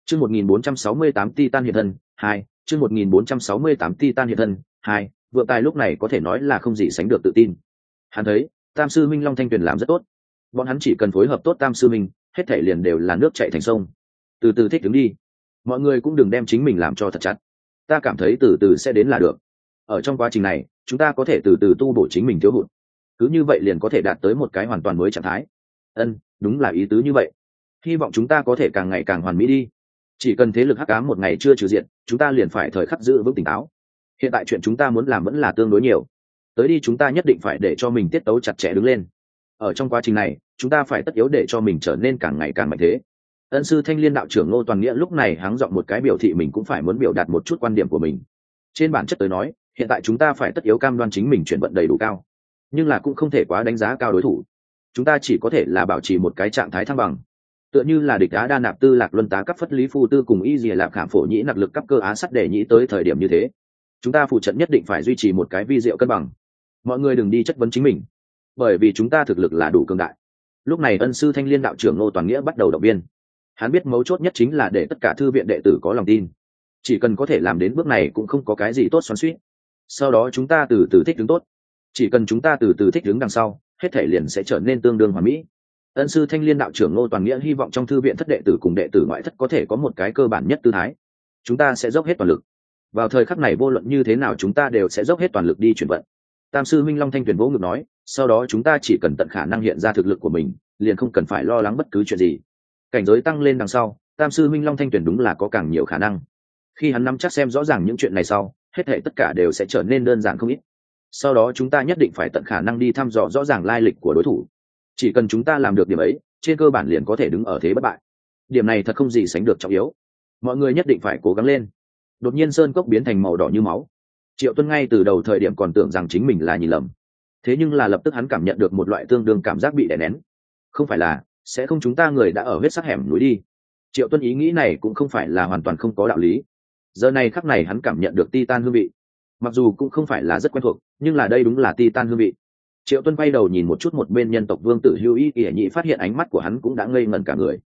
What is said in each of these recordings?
Chương 1468 Titan hiện thân 2, chương 1468 Titan hiện thân 2, Vượng Tài lúc này có thể nói là không gì sánh được tự tin. Hắn thấy, Tam sư Minh Long Thanh Tuyền làm rất tốt. Bọn hắn chỉ cần phối hợp tốt Tam sư Minh, hết thảy liền đều là nước chảy thành sông. Từ từ thích đứng đi. Mọi người cũng đừng đem chính mình làm cho thật chặt. Ta cảm thấy từ từ sẽ đến là được. Ở trong quá trình này, chúng ta có thể từ từ tu bổ chính mình thiếu hụt. Cứ như vậy liền có thể đạt tới một cái hoàn toàn mới trạng thái. Đúng là ý tứ như vậy. Hy vọng chúng ta có thể càng ngày càng hoàn mỹ đi. Chỉ cần thế lực hắc ám một ngày chưa trừ diện, chúng ta liền phải thời khắc giữ vững tỉnh táo. Hiện tại chuyện chúng ta muốn làm vẫn là tương đối nhiều. Tới đi chúng ta nhất định phải để cho mình tiết tấu chặt chẽ đứng lên. Ở trong quá trình này, chúng ta phải tất yếu để cho mình trở nên càng ngày càng mạnh thế. Ân sư Thanh Liên đạo trưởng Ngô Toàn Nghĩa lúc này hắng giọng một cái biểu thị mình cũng phải muốn biểu đạt một chút quan điểm của mình. Trên bản chất tới nói, hiện tại chúng ta phải tất yếu cam đoan chính mình chuyển vận đầy đủ cao, nhưng là cũng không thể quá đánh giá cao đối thủ. Chúng ta chỉ có thể là bảo trì một cái trạng thái thăng bằng. Tựa như là địch á đa nạp tư lạc luân tá cấp phất lý phu tư cùng y dìa lạp khảm phổ nhĩ nặc lực cấp cơ á sắt để nhĩ tới thời điểm như thế, chúng ta phụ trận nhất định phải duy trì một cái vi diệu cân bằng. Mọi người đừng đi chất vấn chính mình, bởi vì chúng ta thực lực là đủ cường đại. Lúc này Ân sư Thanh Liên đạo trưởng Ngô Toàn Nghĩa bắt đầu động viên. Hắn biết mấu chốt nhất chính là để tất cả thư viện đệ tử có lòng tin. Chỉ cần có thể làm đến bước này cũng không có cái gì tốt xoắn xuýt. Sau đó chúng ta từ từ thích ứng tốt. Chỉ cần chúng ta từ từ thích ứng đằng sau, hết thể liền sẽ trở nên tương đương hoàn mỹ. Ân sư Thanh Liên đạo trưởng Ngô Toàn Nghĩa hy vọng trong thư viện thất đệ tử cùng đệ tử ngoại thất có thể có một cái cơ bản nhất tư thái. Chúng ta sẽ dốc hết toàn lực. Vào thời khắc này vô luận như thế nào chúng ta đều sẽ dốc hết toàn lực đi chuyển vận. Tam sư Minh Long Thanh Tuyền vỗ ngực nói, sau đó chúng ta chỉ cần tận khả năng hiện ra thực lực của mình, liền không cần phải lo lắng bất cứ chuyện gì. Cảnh giới tăng lên đằng sau, Tam sư Minh Long Thanh Tuyền đúng là có càng nhiều khả năng. Khi hắn nắm chắc xem rõ ràng những chuyện này sau, hết thảy tất cả đều sẽ trở nên đơn giản không ít. Sau đó chúng ta nhất định phải tận khả năng đi thăm dò rõ ràng lai lịch của đối thủ. Chỉ cần chúng ta làm được điểm ấy, trên cơ bản liền có thể đứng ở thế bất bại. Điểm này thật không gì sánh được trọng yếu. Mọi người nhất định phải cố gắng lên. Đột nhiên sơn cốc biến thành màu đỏ như máu. Triệu Tuân ngay từ đầu thời điểm còn tưởng rằng chính mình là nhìn lầm, thế nhưng là lập tức hắn cảm nhận được một loại tương đương cảm giác bị đè nén. Không phải là sẽ không chúng ta người đã ở huyết sắc hẻm núi đi. Triệu Tuân ý nghĩ này cũng không phải là hoàn toàn không có đạo lý. Giờ này khắc này hắn cảm nhận được Titan hương vị, mặc dù cũng không phải là rất quen thuộc, nhưng là đây đúng là Titan hương vị. Triệu Tuân quay đầu nhìn một chút một bên nhân tộc vương tử Hưu Y Ỉa Nhị, phát hiện ánh mắt của hắn cũng đã ngây ngẩn cả người.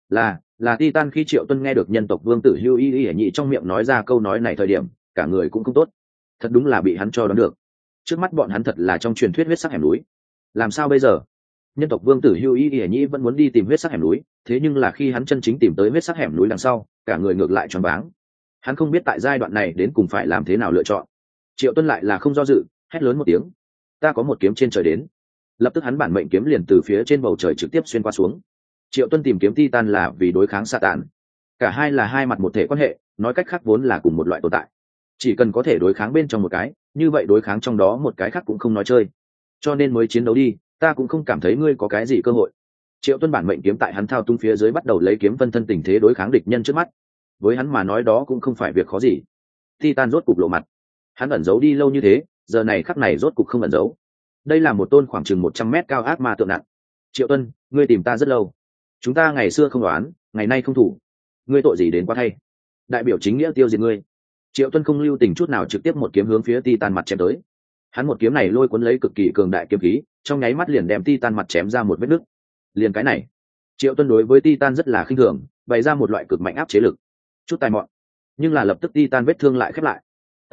Là Titan. Khi Triệu Tuân nghe được nhân tộc vương tử Hưu Y Ỉa Nhị trong miệng nói ra câu nói này thời điểm, cả người cũng không tốt. Thật đúng là bị hắn cho đoán được. Trước mắt bọn hắn thật là trong truyền thuyết huyết sắc hẻm núi. Làm sao bây giờ? Nhân tộc vương tử Hưu Y Ỉa Nhị vẫn muốn đi tìm huyết sắc hẻm núi, thế nhưng là khi hắn chân chính tìm tới huyết sắc hẻm núi đằng sau, cả người ngược lại choáng váng. Hắn không biết tại giai đoạn này đến cùng phải làm thế nào lựa chọn. Triệu Tuân lại là không do dự, hét lớn một tiếng, ta có một kiếm trên trời đến. Lập tức hắn bản mệnh kiếm liền từ phía trên bầu trời trực tiếp xuyên qua xuống. Triệu Tuân tìm kiếm Titan là vì đối kháng Satan. Cả hai là hai mặt một thể quan hệ, nói cách khác vốn là cùng một loại tồn tại. Chỉ cần có thể đối kháng bên trong một cái, như vậy đối kháng trong đó một cái khác cũng không nói chơi. Cho nên mới chiến đấu đi, ta cũng không cảm thấy ngươi có cái gì cơ hội. Triệu Tuân bản mệnh kiếm tại hắn thao tung phía dưới bắt đầu lấy kiếm phân thân tình thế đối kháng địch nhân trước mắt. Với hắn mà nói đó cũng không phải việc khó gì. Titan rốt cục lộ mặt. Hắn ẩn giấu đi lâu như thế, giờ này khắc này rốt cục không ẩn giấu. Đây là một tôn khoảng chừng 100 mét cao ác ma tượng nặng. Triệu Tuân, ngươi tìm ta rất lâu. Chúng ta ngày xưa không đoán, ngày nay không thủ. Ngươi tội gì đến quá thay? Đại biểu chính nghĩa tiêu diệt ngươi. Triệu Tuân không lưu tình chút nào trực tiếp một kiếm hướng phía Titan mặt chém tới. Hắn một kiếm này lôi cuốn lấy cực kỳ cường đại kiếm khí, trong nháy mắt liền đem Titan mặt chém ra một vết nứt. Liền cái này, Triệu Tuân đối với Titan rất là khinh thường, bày ra một loại cực mạnh áp chế lực. Chút tài mọn, nhưng là lập tức Titan vết thương lại khép lại.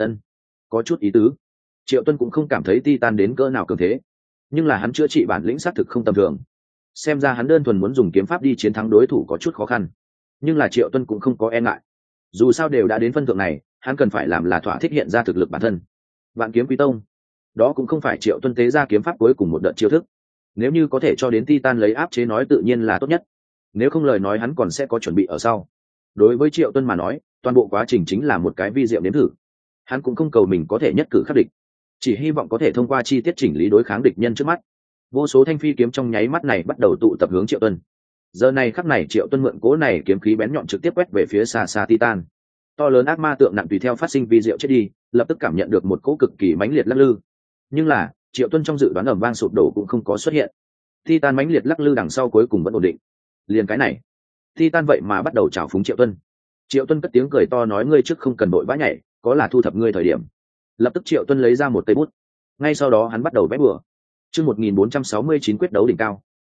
Có chút ý tứ. Triệu Tuân cũng không cảm thấy Titan đến cỡ nào cường thế, nhưng là hắn chữa trị bản lĩnh xác thực không tầm thường. Xem ra hắn đơn thuần muốn dùng kiếm pháp đi chiến thắng đối thủ có chút khó khăn, nhưng là Triệu Tuân cũng không có e ngại. Dù sao đều đã đến phân thượng này, hắn cần phải làm là thỏa thích hiện ra thực lực bản thân. Vạn kiếm quý tông, đó cũng không phải Triệu Tuân tế ra kiếm pháp cuối cùng một đợt chiêu thức. Nếu như có thể cho đến Titan lấy áp chế nói tự nhiên là tốt nhất, nếu không lời nói hắn còn sẽ có chuẩn bị ở sau. Đối với Triệu Tuân mà nói, toàn bộ quá trình chính là một cái vi diệu nếm thử. Hắn cũng không cầu mình có thể nhất cử khắc địch, chỉ hy vọng có thể thông qua chi tiết chỉnh lý đối kháng địch nhân trước mắt. Vô số thanh phi kiếm trong nháy mắt này bắt đầu tụ tập hướng Triệu Tuân. Giờ này khắc này Triệu Tuân mượn cố này kiếm khí bén nhọn trực tiếp quét về phía xa xa Titan. To lớn ác ma tượng nặng tùy theo phát sinh vi diệu chết đi, lập tức cảm nhận được một cỗ cực kỳ mãnh liệt lắc lư. Nhưng là Triệu Tuân trong dự đoán ầm vang sụp đổ cũng không có xuất hiện. Titan mãnh liệt lắc lư đằng sau cuối cùng vẫn ổn định. Liền cái này, Titan vậy mà bắt đầu trào phúng Triệu Tuân. Triệu Tuân cất tiếng cười to nói, ngươi trước không cần đội vã nhảy, có là thu thập ngươi thời điểm. Lập tức Triệu Tuân lấy ra một cây bút, ngay sau đó hắn bắt đầu vẽ bừa. Chương 1469 quyết đấu đỉnh cao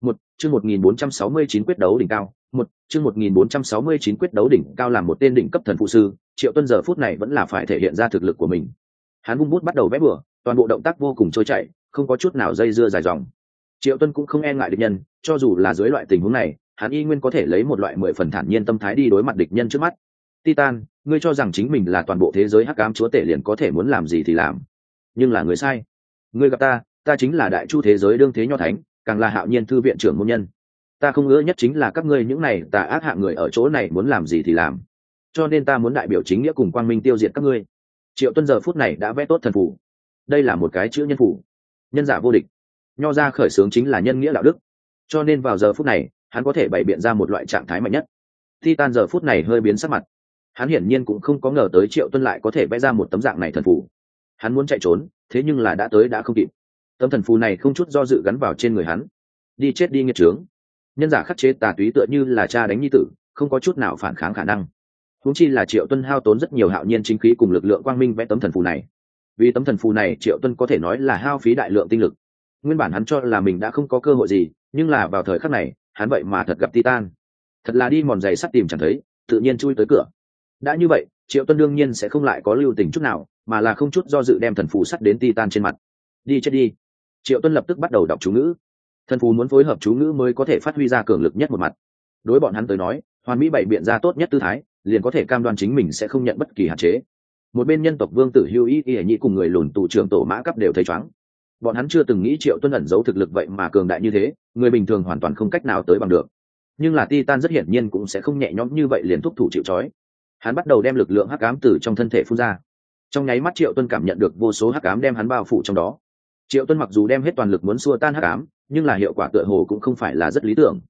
Một chương 1469 quyết đấu đỉnh cao. Một chương 1469 quyết đấu đỉnh cao. Làm một tên đỉnh cấp thần phụ sư, Triệu Tuân giờ phút này vẫn là phải thể hiện ra thực lực của mình. Hắn vung bút bắt đầu vẽ bừa, toàn bộ động tác vô cùng trôi chảy, không có chút nào dây dưa dài dòng. Triệu Tuân cũng không e ngại địch nhân, cho dù là dưới loại tình huống này, hắn y nguyên có thể lấy một loại 10 phần thản nhiên tâm thái đi đối mặt địch nhân trước mắt. Titan, ngươi cho rằng chính mình là toàn bộ thế giới hắc ám chúa tể liền có thể muốn làm gì thì làm, nhưng là người sai. Ngươi gặp ta, ta chính là đại chu thế giới đương thế nho thánh, càng là Hạo Nhiên thư viện trưởng môn nhân. Ta không ngỡ nhất chính là các ngươi những này tà ác hạng người ở chỗ này muốn làm gì thì làm, cho nên ta muốn đại biểu chính nghĩa cùng quang minh tiêu diệt các ngươi. Triệu Tuân giờ phút này đã vẽ tốt thần phù, đây là một cái chữ nhân phù, nhân giả vô địch. Nho ra khởi xướng chính là nhân nghĩa đạo đức, cho nên vào giờ phút này hắn có thể bày biện ra một loại trạng thái mạnh nhất. Titan giờ phút này hơi biến sắc mặt, hắn hiển nhiên cũng không có ngờ tới Triệu Tuân lại có thể vẽ ra một tấm dạng này thần phù. Hắn muốn chạy trốn, thế nhưng là đã tới đã không kịp. Tấm thần phù này không chút do dự gắn vào trên người hắn. Đi chết đi nghiệt trướng. Nhân giả khắc chế tà túy tựa như là cha đánh nhi tử, không có chút nào phản kháng khả năng. Huống chi là Triệu Tuân hao tốn rất nhiều hạo nhiên chính khí cùng lực lượng quang minh vẽ tấm thần phù này. Vì tấm thần phù này Triệu Tuân có thể nói là hao phí đại lượng tinh lực. Nguyên bản hắn cho là mình đã không có cơ hội gì, nhưng là vào thời khắc này hắn vậy mà thật gặp Titan. Thật là đi mòn giày sắt tìm chẳng thấy, tự nhiên chui tới cửa. Đã như vậy, Triệu Tuân đương nhiên sẽ không lại có lưu tình chút nào, mà là không chút do dự đem thần phù sắt đến Titan trên mặt. Đi chết đi. Triệu Tuân lập tức bắt đầu đọc chú ngữ. Thần phù muốn phối hợp chú ngữ mới có thể phát huy ra cường lực nhất một mặt. Đối bọn hắn tới nói, hoàn mỹ bày biện ra tốt nhất tư thái, liền có thể cam đoan chính mình sẽ không nhận bất kỳ hạn chế. Một bên nhân tộc vương tử Hưu Y Y Nhị cùng người lùn tù trưởng tổ Mã Cấp đều thấy chóng. Bọn hắn chưa từng nghĩ Triệu Tuân ẩn giấu thực lực vậy mà cường đại như thế, người bình thường hoàn toàn không cách nào tới bằng được. Nhưng là Titan rất hiển nhiên cũng sẽ không nhẹ nhõm như vậy liền thúc thủ chịu trói. Hắn bắt đầu đem lực lượng hắc ám từ trong thân thể phun ra. Trong nháy mắt Triệu Tuân cảm nhận được vô số hắc ám đem hắn bao phủ trong đó. Triệu Tuân mặc dù đem hết toàn lực muốn xua tan hắc ám, nhưng là hiệu quả tựa hồ cũng không phải là rất lý tưởng.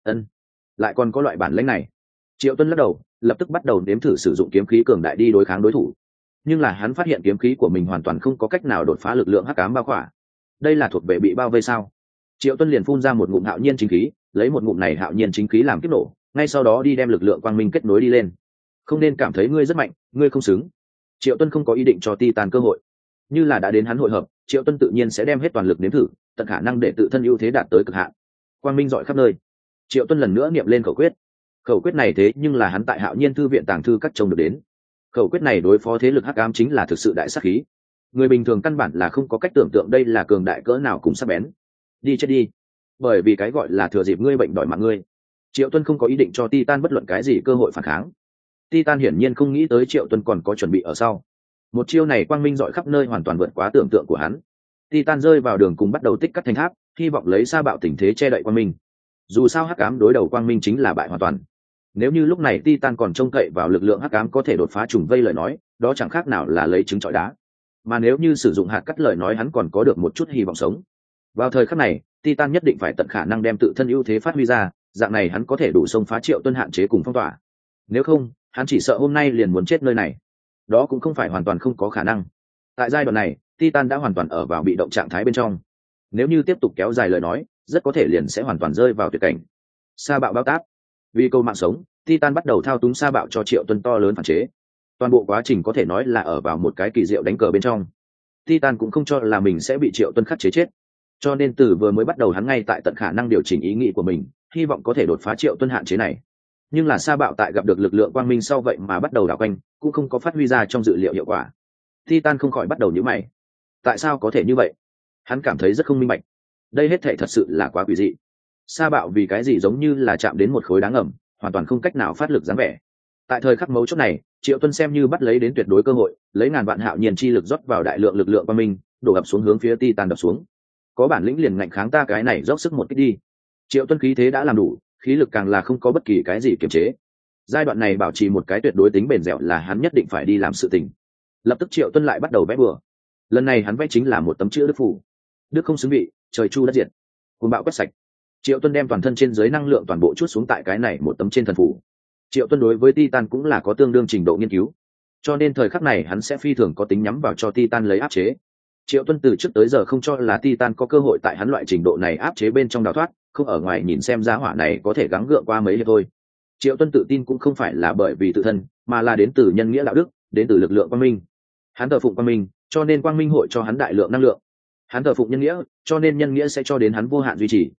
Lại còn có loại bản lĩnh này. Triệu Tuân lắc đầu, lập tức bắt đầu nếm thử sử dụng kiếm khí cường đại đi đối kháng đối thủ. Nhưng là hắn phát hiện kiếm khí của mình hoàn toàn không có cách nào đột phá lực lượng hắc ám bao khỏa. Đây là thuộc về bị bao vây sao? Triệu Tuân liền phun ra một ngụm hạo nhiên chính khí, lấy một ngụm này hạo nhiên chính khí làm kiếp nổ, ngay sau đó đi đem lực lượng quang minh kết nối đi lên. Không nên cảm thấy ngươi rất mạnh, ngươi không xứng. Triệu Tuân không có ý định cho Titan cơ hội, như là đã đến hắn hội hợp, Triệu Tuân tự nhiên sẽ đem hết toàn lực nếm thử, tận khả năng để tự thân ưu thế đạt tới cực hạn. Quang minh rọi khắp nơi. Triệu Tuân lần nữa niệm lên khẩu quyết. Khẩu quyết này thế nhưng là hắn tại Hạo Nhiên thư viện tàng thư cắt trông được đến. Khẩu quyết này đối phó thế lực hắc ám chính là thực sự đại sát khí. Người bình thường căn bản là không có cách tưởng tượng đây là cường đại cỡ nào cùng sắc bén. Đi chết đi. Bởi vì cái gọi là thừa dịp ngươi bệnh đòi mạng ngươi. Triệu Tuân không có ý định cho Titan bất luận cái gì cơ hội phản kháng. Titan hiển nhiên không nghĩ tới Triệu Tuân còn có chuẩn bị ở sau. Một chiêu này quang minh rọi khắp nơi hoàn toàn vượt quá tưởng tượng của hắn. Titan rơi vào đường cùng bắt đầu tích cắt thành tháp, hy vọng lấy sa bạo tình thế che đậy quang minh. Dù sao hắc ám đối đầu quang minh chính là bại hoàn toàn. Nếu như lúc này Titan còn trông cậy vào lực lượng hắc ám có thể đột phá trùng vây lời nói, đó chẳng khác nào là lấy trứng trọi đá. Mà nếu như sử dụng hạt cắt lời nói hắn còn có được một chút hy vọng sống. Vào thời khắc này, Titan nhất định phải tận khả năng đem tự thân ưu thế phát huy ra, dạng này hắn có thể đủ xông phá Triệu Tuân hạn chế cùng phong tỏa. Nếu không, hắn chỉ sợ hôm nay liền muốn chết nơi này. Đó cũng không phải hoàn toàn không có khả năng. Tại giai đoạn này, Titan đã hoàn toàn ở vào bị động trạng thái bên trong. Nếu như tiếp tục kéo dài lời nói, rất có thể liền sẽ hoàn toàn rơi vào tuyệt cảnh. Sa bạo bao táp. Vì câu mạng sống, Titan bắt đầu thao túng sa bạo cho Triệu Tuân to lớn phản chế. Toàn bộ quá trình có thể nói là ở vào một cái kỳ diệu đánh cờ bên trong. Titan cũng không cho là mình sẽ bị Triệu Tuân khắc chế chết, cho nên từ vừa mới bắt đầu hắn ngay tại tận khả năng điều chỉnh ý nghĩ của mình, hy vọng có thể đột phá Triệu Tuân hạn chế này. Nhưng là sa bạo tại gặp được lực lượng quang minh sau vậy mà bắt đầu đảo quanh, cũng không có phát huy ra trong dự liệu hiệu quả. Titan không khỏi bắt đầu nhíu mày. Tại sao có thể như vậy? Hắn cảm thấy rất không minh bạch. Đây hết thảy thật sự là quá quỷ dị. Sa bạo vì cái gì giống như là chạm đến một khối đá ngầm, hoàn toàn không cách nào phát lực dáng vẻ. Tại thời khắc mấu chốt này, Triệu Tuân xem như bắt lấy đến tuyệt đối cơ hội, lấy ngàn vạn hạo nhiên chi lực rót vào đại lượng lực lượng quang minh, đổ ập xuống hướng phía Titan đập xuống. Có bản lĩnh liền ngạnh kháng ta cái này, dốc sức một kích đi. Triệu Tuân khí thế đã làm đủ, khí lực càng là không có bất kỳ cái gì kiềm chế. Giai đoạn này bảo trì một cái tuyệt đối tính bền dẻo là hắn nhất định phải đi làm sự tình. Lập tức Triệu Tuân lại bắt đầu vẽ bừa. Lần này hắn vẽ chính là một tấm chữ đức phù. Đức không xứng vị, trời chu đất diệt. Cuồng bạo quét sạch. Triệu Tuân đem toàn thân trên dưới năng lượng toàn bộ chút xuống tại cái này một tấm trên thần phù. Triệu Tuân đối với Titan cũng là có tương đương trình độ nghiên cứu, cho nên thời khắc này hắn sẽ phi thường có tính nhắm vào cho Titan lấy áp chế. Triệu Tuân từ trước tới giờ không cho là Titan có cơ hội tại hắn loại trình độ này áp chế bên trong đào thoát, không ở ngoài nhìn xem giá hỏa này có thể gắng gượng qua mấy hiệp thôi. Triệu Tuân tự tin cũng không phải là bởi vì tự thân, mà là đến từ nhân nghĩa đạo đức, đến từ lực lượng quang minh. Hắn thờ phụng quang minh, cho nên quang minh hội cho hắn đại lượng năng lượng. Hắn thờ phụng nhân nghĩa, cho nên nhân nghĩa sẽ cho đến hắn vô hạn duy trì.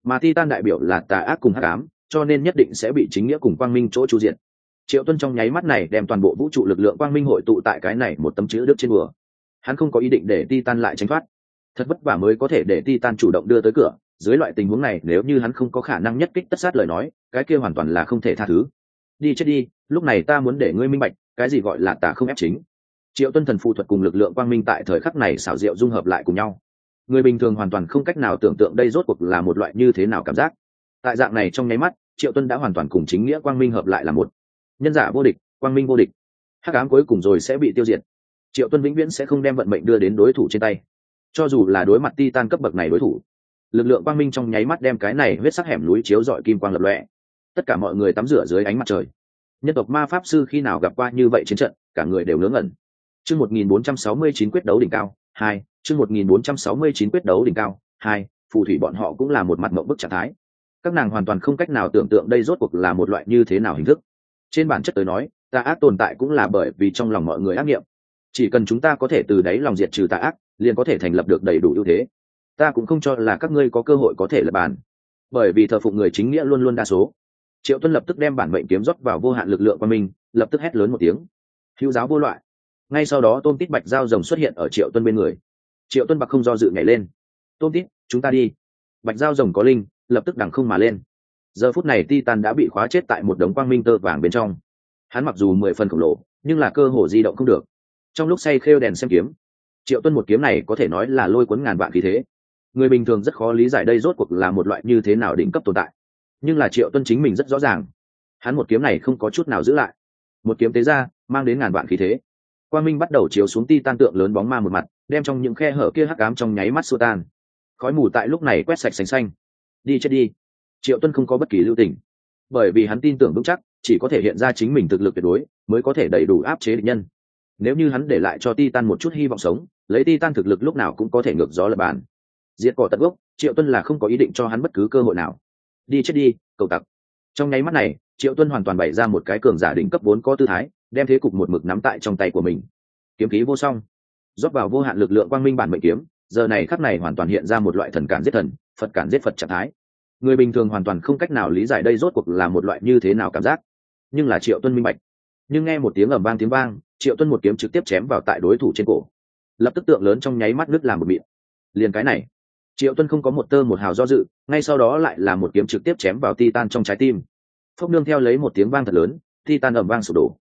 mà Titan đại biểu là tà ác cùng hắc ám, cho nên nhất định sẽ bị chính nghĩa cùng quang minh chỗ chu diện. Triệu Tuân trong nháy mắt này đem toàn bộ vũ trụ lực lượng quang minh hội tụ tại cái này một tấm chữ đức trên bùa. Hắn không có ý định để Titan lại tránh thoát, thật vất vả mới có thể để Titan chủ động đưa tới cửa. Dưới loại tình huống này, nếu như hắn không có khả năng nhất kích tất sát lời nói, cái kia hoàn toàn là không thể tha thứ. Đi chết đi, lúc này ta muốn để ngươi minh bạch, cái gì gọi là tà không ép chính. Triệu Tuân thần phù thuật cùng lực lượng quang minh tại thời khắc này xảo diệu dung hợp lại cùng nhau. Người bình thường hoàn toàn không cách nào tưởng tượng đây rốt cuộc là một loại như thế nào cảm giác. Tại dạng này trong nháy mắt, Triệu Tuân đã hoàn toàn cùng chính nghĩa quang minh hợp lại là một. Nhân giả vô địch, quang minh vô địch. Hắc ám cuối cùng rồi sẽ bị tiêu diệt. Triệu Tuân vĩnh viễn sẽ không đem vận mệnh đưa đến đối thủ trên tay. Cho dù là đối mặt Titan cấp bậc này đối thủ, lực lượng quang minh trong nháy mắt đem cái này huyết sắc hẻm núi chiếu rọi kim quang lập lòe. Tất cả mọi người tắm rửa dưới ánh mặt trời. Nhân tộc ma pháp sư khi nào gặp qua như vậy chiến trận, cả người đều ngớ ngẩn. Chương 1469 quyết đấu đỉnh cao 2, chương 1469 quyết đấu đỉnh cao 2, phù thủy bọn họ cũng là một mặt mộng bức trạng thái. Các nàng hoàn toàn không cách nào tưởng tượng đây rốt cuộc là một loại như thế nào hình thức. Trên bản chất tới nói, tà ác tồn tại cũng là bởi vì trong lòng mọi người ác nghiệm. Chỉ cần chúng ta có thể từ đáy lòng diệt trừ tà ác, liền có thể thành lập được đầy đủ ưu thế. Ta cũng không cho là các ngươi có cơ hội có thể lập bàn, bởi vì thờ phụng người chính nghĩa luôn luôn đa số. Triệu Tuân lập tức đem bản mệnh kiếm rót vào vô hạn lực lượng của mình, lập tức hét lớn một tiếng: hữu giáo vô loại. Ngay sau đó tôm tít bạch dao rồng xuất hiện ở Triệu Tuân bên người. Triệu Tuân bạc không do dự nhảy lên: tôm tít, chúng ta đi. Bạch dao rồng có linh, lập tức đằng không mà lên. Giờ phút này Titan đã bị khóa chết tại một đống quang minh tơ vàng bên trong. Hắn mặc dù 10 phần khổng lồ, nhưng là cơ hồ di động không được. Trong lúc say khêu đèn xem kiếm, Triệu Tuân một kiếm này có thể nói là lôi cuốn ngàn vạn khí thế. Người bình thường rất khó lý giải đây rốt cuộc là một loại như thế nào đỉnh cấp tồn tại, nhưng là Triệu Tuân chính mình rất rõ ràng, hắn một kiếm này không có chút nào giữ lại. Một kiếm tế ra, mang đến ngàn vạn khí thế. Quang minh bắt đầu chiếu xuống Titan tượng lớn bóng ma một mặt, đem trong những khe hở kia hắc ám trong nháy mắt xua tan. Khói mù tại lúc này quét sạch sành xanh. Đi chết đi. Triệu Tuân không có bất kỳ lưu tình, bởi vì hắn tin tưởng vững chắc, chỉ có thể hiện ra chính mình thực lực tuyệt đối, mới có thể đầy đủ áp chế địch nhân. Nếu như hắn để lại cho Titan một chút hy vọng sống, lấy Titan thực lực lúc nào cũng có thể ngược gió lập bàn. Diệt cỏ tận gốc, Triệu Tuân là không có ý định cho hắn bất cứ cơ hội nào. Đi chết đi, cậu tặc. Trong nháy mắt này, Triệu Tuân hoàn toàn bày ra một cái cường giả đỉnh cấp vốn có tư thái, đem thế cục một mực nắm tại trong tay của mình. Kiếm khí vô song, rót vào vô hạn lực lượng quang minh bản mệnh kiếm, giờ này khắc này hoàn toàn hiện ra một loại thần cản giết thần, Phật cản giết Phật trạng thái. Người bình thường hoàn toàn không cách nào lý giải đây rốt cuộc là một loại như thế nào cảm giác, nhưng là Triệu Tuân minh bạch. Nhưng nghe một tiếng ầm vang tiếng vang, Triệu Tuân một kiếm trực tiếp chém vào tại đối thủ trên cổ, lập tức tượng lớn trong nháy mắt nứt làm một miệng. Liền cái này, Triệu Tuân không có một tơ một hào do dự, ngay sau đó lại là một kiếm trực tiếp chém vào Titan trong trái tim. Phốc nương theo lấy một tiếng vang thật lớn, Titan ầm vang sụp đổ.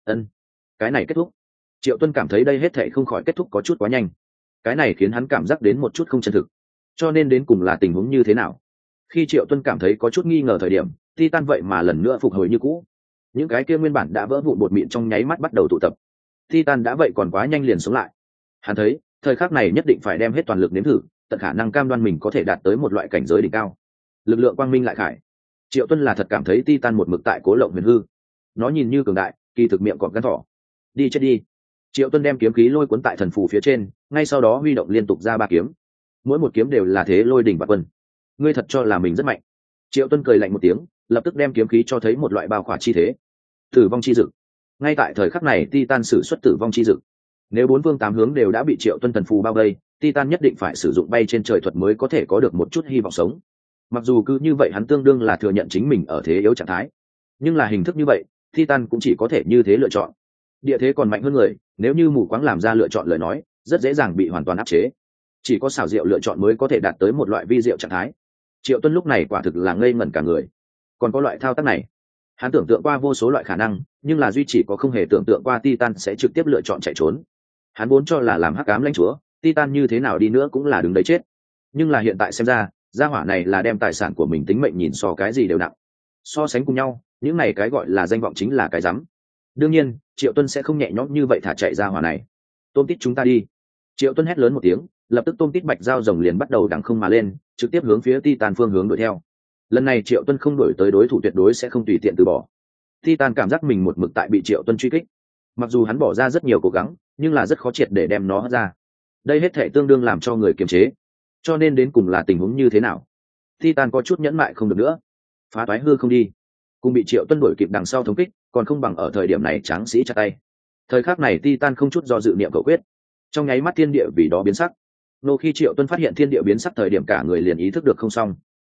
Cái này kết thúc. Triệu Tuân cảm thấy đây hết thảy không khỏi kết thúc có chút quá nhanh. Cái này khiến hắn cảm giác đến một chút không chân thực. Cho nên đến cùng là tình huống như thế nào? Khi Triệu Tuân cảm thấy có chút nghi ngờ thời điểm, Titan vậy mà lần nữa phục hồi như cũ. Những cái kia nguyên bản đã vỡ vụn bột mịn trong nháy mắt bắt đầu tụ tập. Titan đã vậy còn quá nhanh liền sống lại. Hắn thấy, thời khắc này nhất định phải đem hết toàn lực nếm thử, tận khả năng cam đoan mình có thể đạt tới một loại cảnh giới đỉnh cao. Lực lượng quang minh lại khải. Triệu Tuân là thật cảm thấy Titan một mực tại cố lộng huyền hư. Nó nhìn như cường đại, kỳ thực miệng cọp gan thỏ. Đi chết đi. Triệu Tuân đem kiếm khí lôi cuốn tại thần phù phía trên, ngay sau đó huy động liên tục ra 3 kiếm. Mỗi một kiếm đều là thế lôi đỉnh bạt quân. Ngươi thật cho là mình rất mạnh? Triệu Tuân cười lạnh một tiếng, lập tức đem kiếm khí cho thấy một loại bao khỏa chi thế. Tử vong chi dực. Ngay tại thời khắc này Titan sử xuất tử vong chi dực. Nếu 4 phương 8 hướng đều đã bị Triệu Tuân thần phù bao vây, Titan nhất định phải sử dụng bay trên trời thuật mới có thể có được một chút hy vọng sống. Mặc dù cứ như vậy hắn tương đương là thừa nhận chính mình ở thế yếu trạng thái, nhưng là hình thức như vậy, Titan cũng chỉ có thể như thế lựa chọn. Địa thế còn mạnh hơn người, nếu như mù quáng làm ra lựa chọn lời nói, rất dễ dàng bị hoàn toàn áp chế. Chỉ có xảo diệu lựa chọn mới có thể đạt tới một loại vi diệu trạng thái. Triệu Tuân lúc này quả thực là ngây ngẩn cả người. Còn có loại thao tác này, hắn tưởng tượng qua vô số loại khả năng, nhưng là duy chỉ có không hề tưởng tượng qua Titan sẽ trực tiếp lựa chọn chạy trốn. Hắn vốn cho là làm hắc ám lãnh chúa, Titan như thế nào đi nữa cũng là đứng đấy chết. Nhưng là hiện tại xem ra, gia hỏa này là đem tài sản của mình tính mệnh nhìn so cái gì đều nặng. So sánh cùng nhau, những này cái gọi là danh vọng chính là cái rắm. Đương nhiên, Triệu Tuân sẽ không nhẹ nhõm như vậy thả chạy gia hỏa này. Tôm tít chúng ta đi. Triệu Tuân hét lớn một tiếng, lập tức tôm tít bạch dao rồng liền bắt đầu đằng không mà lên, trực tiếp hướng phía Titan phương hướng đuổi theo. Lần này Triệu Tuân không đuổi tới đối thủ tuyệt đối sẽ không tùy tiện từ bỏ. Titan cảm giác mình một mực tại bị Triệu Tuân truy kích. Mặc dù hắn bỏ ra rất nhiều cố gắng, nhưng là rất khó triệt để đem nó hất ra. Đây hết thể tương đương làm cho người kiềm chế. Cho nên đến cùng là tình huống như thế nào? Titan có chút nhẫn mại không được nữa, phá toái hư không đi. Cùng bị Triệu Tuân đuổi kịp đằng sau thống kích, còn không bằng ở thời điểm này tráng sĩ chặt tay. Thời khắc này Titan không chút do dự niệm cầu quyết, trong nháy mắt thiên địa vì đó biến sắc. Nô khi Triệu Tuân phát hiện thiên địa biến sắc thời điểm cả người liền ý thức được không xong.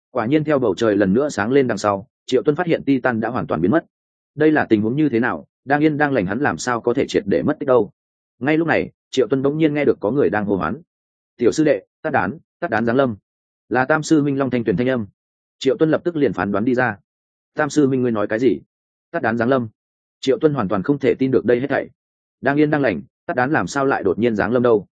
Quả nhiên theo bầu trời lần nữa sáng lên đằng sau, Triệu Tuân phát hiện Titan đã hoàn toàn biến mất. Đây là tình huống như thế nào? Đang yên đang lành hắn làm sao có thể triệt để mất tích đâu? Ngay lúc này, Triệu Tuân bỗng nhiên nghe được có người đang hô hoán. "Tiểu sư đệ, tát đán giáng lâm." Là Tam sư Minh Long Thanh Tuyền thanh âm. Triệu Tuân lập tức liền phán đoán đi ra. "Tam sư Minh ngươi nói cái gì? Tát đán giáng lâm?" Triệu Tuân hoàn toàn không thể tin được đây hết thảy. Đang yên đang lành, tát đán làm sao lại đột nhiên giáng lâm đâu?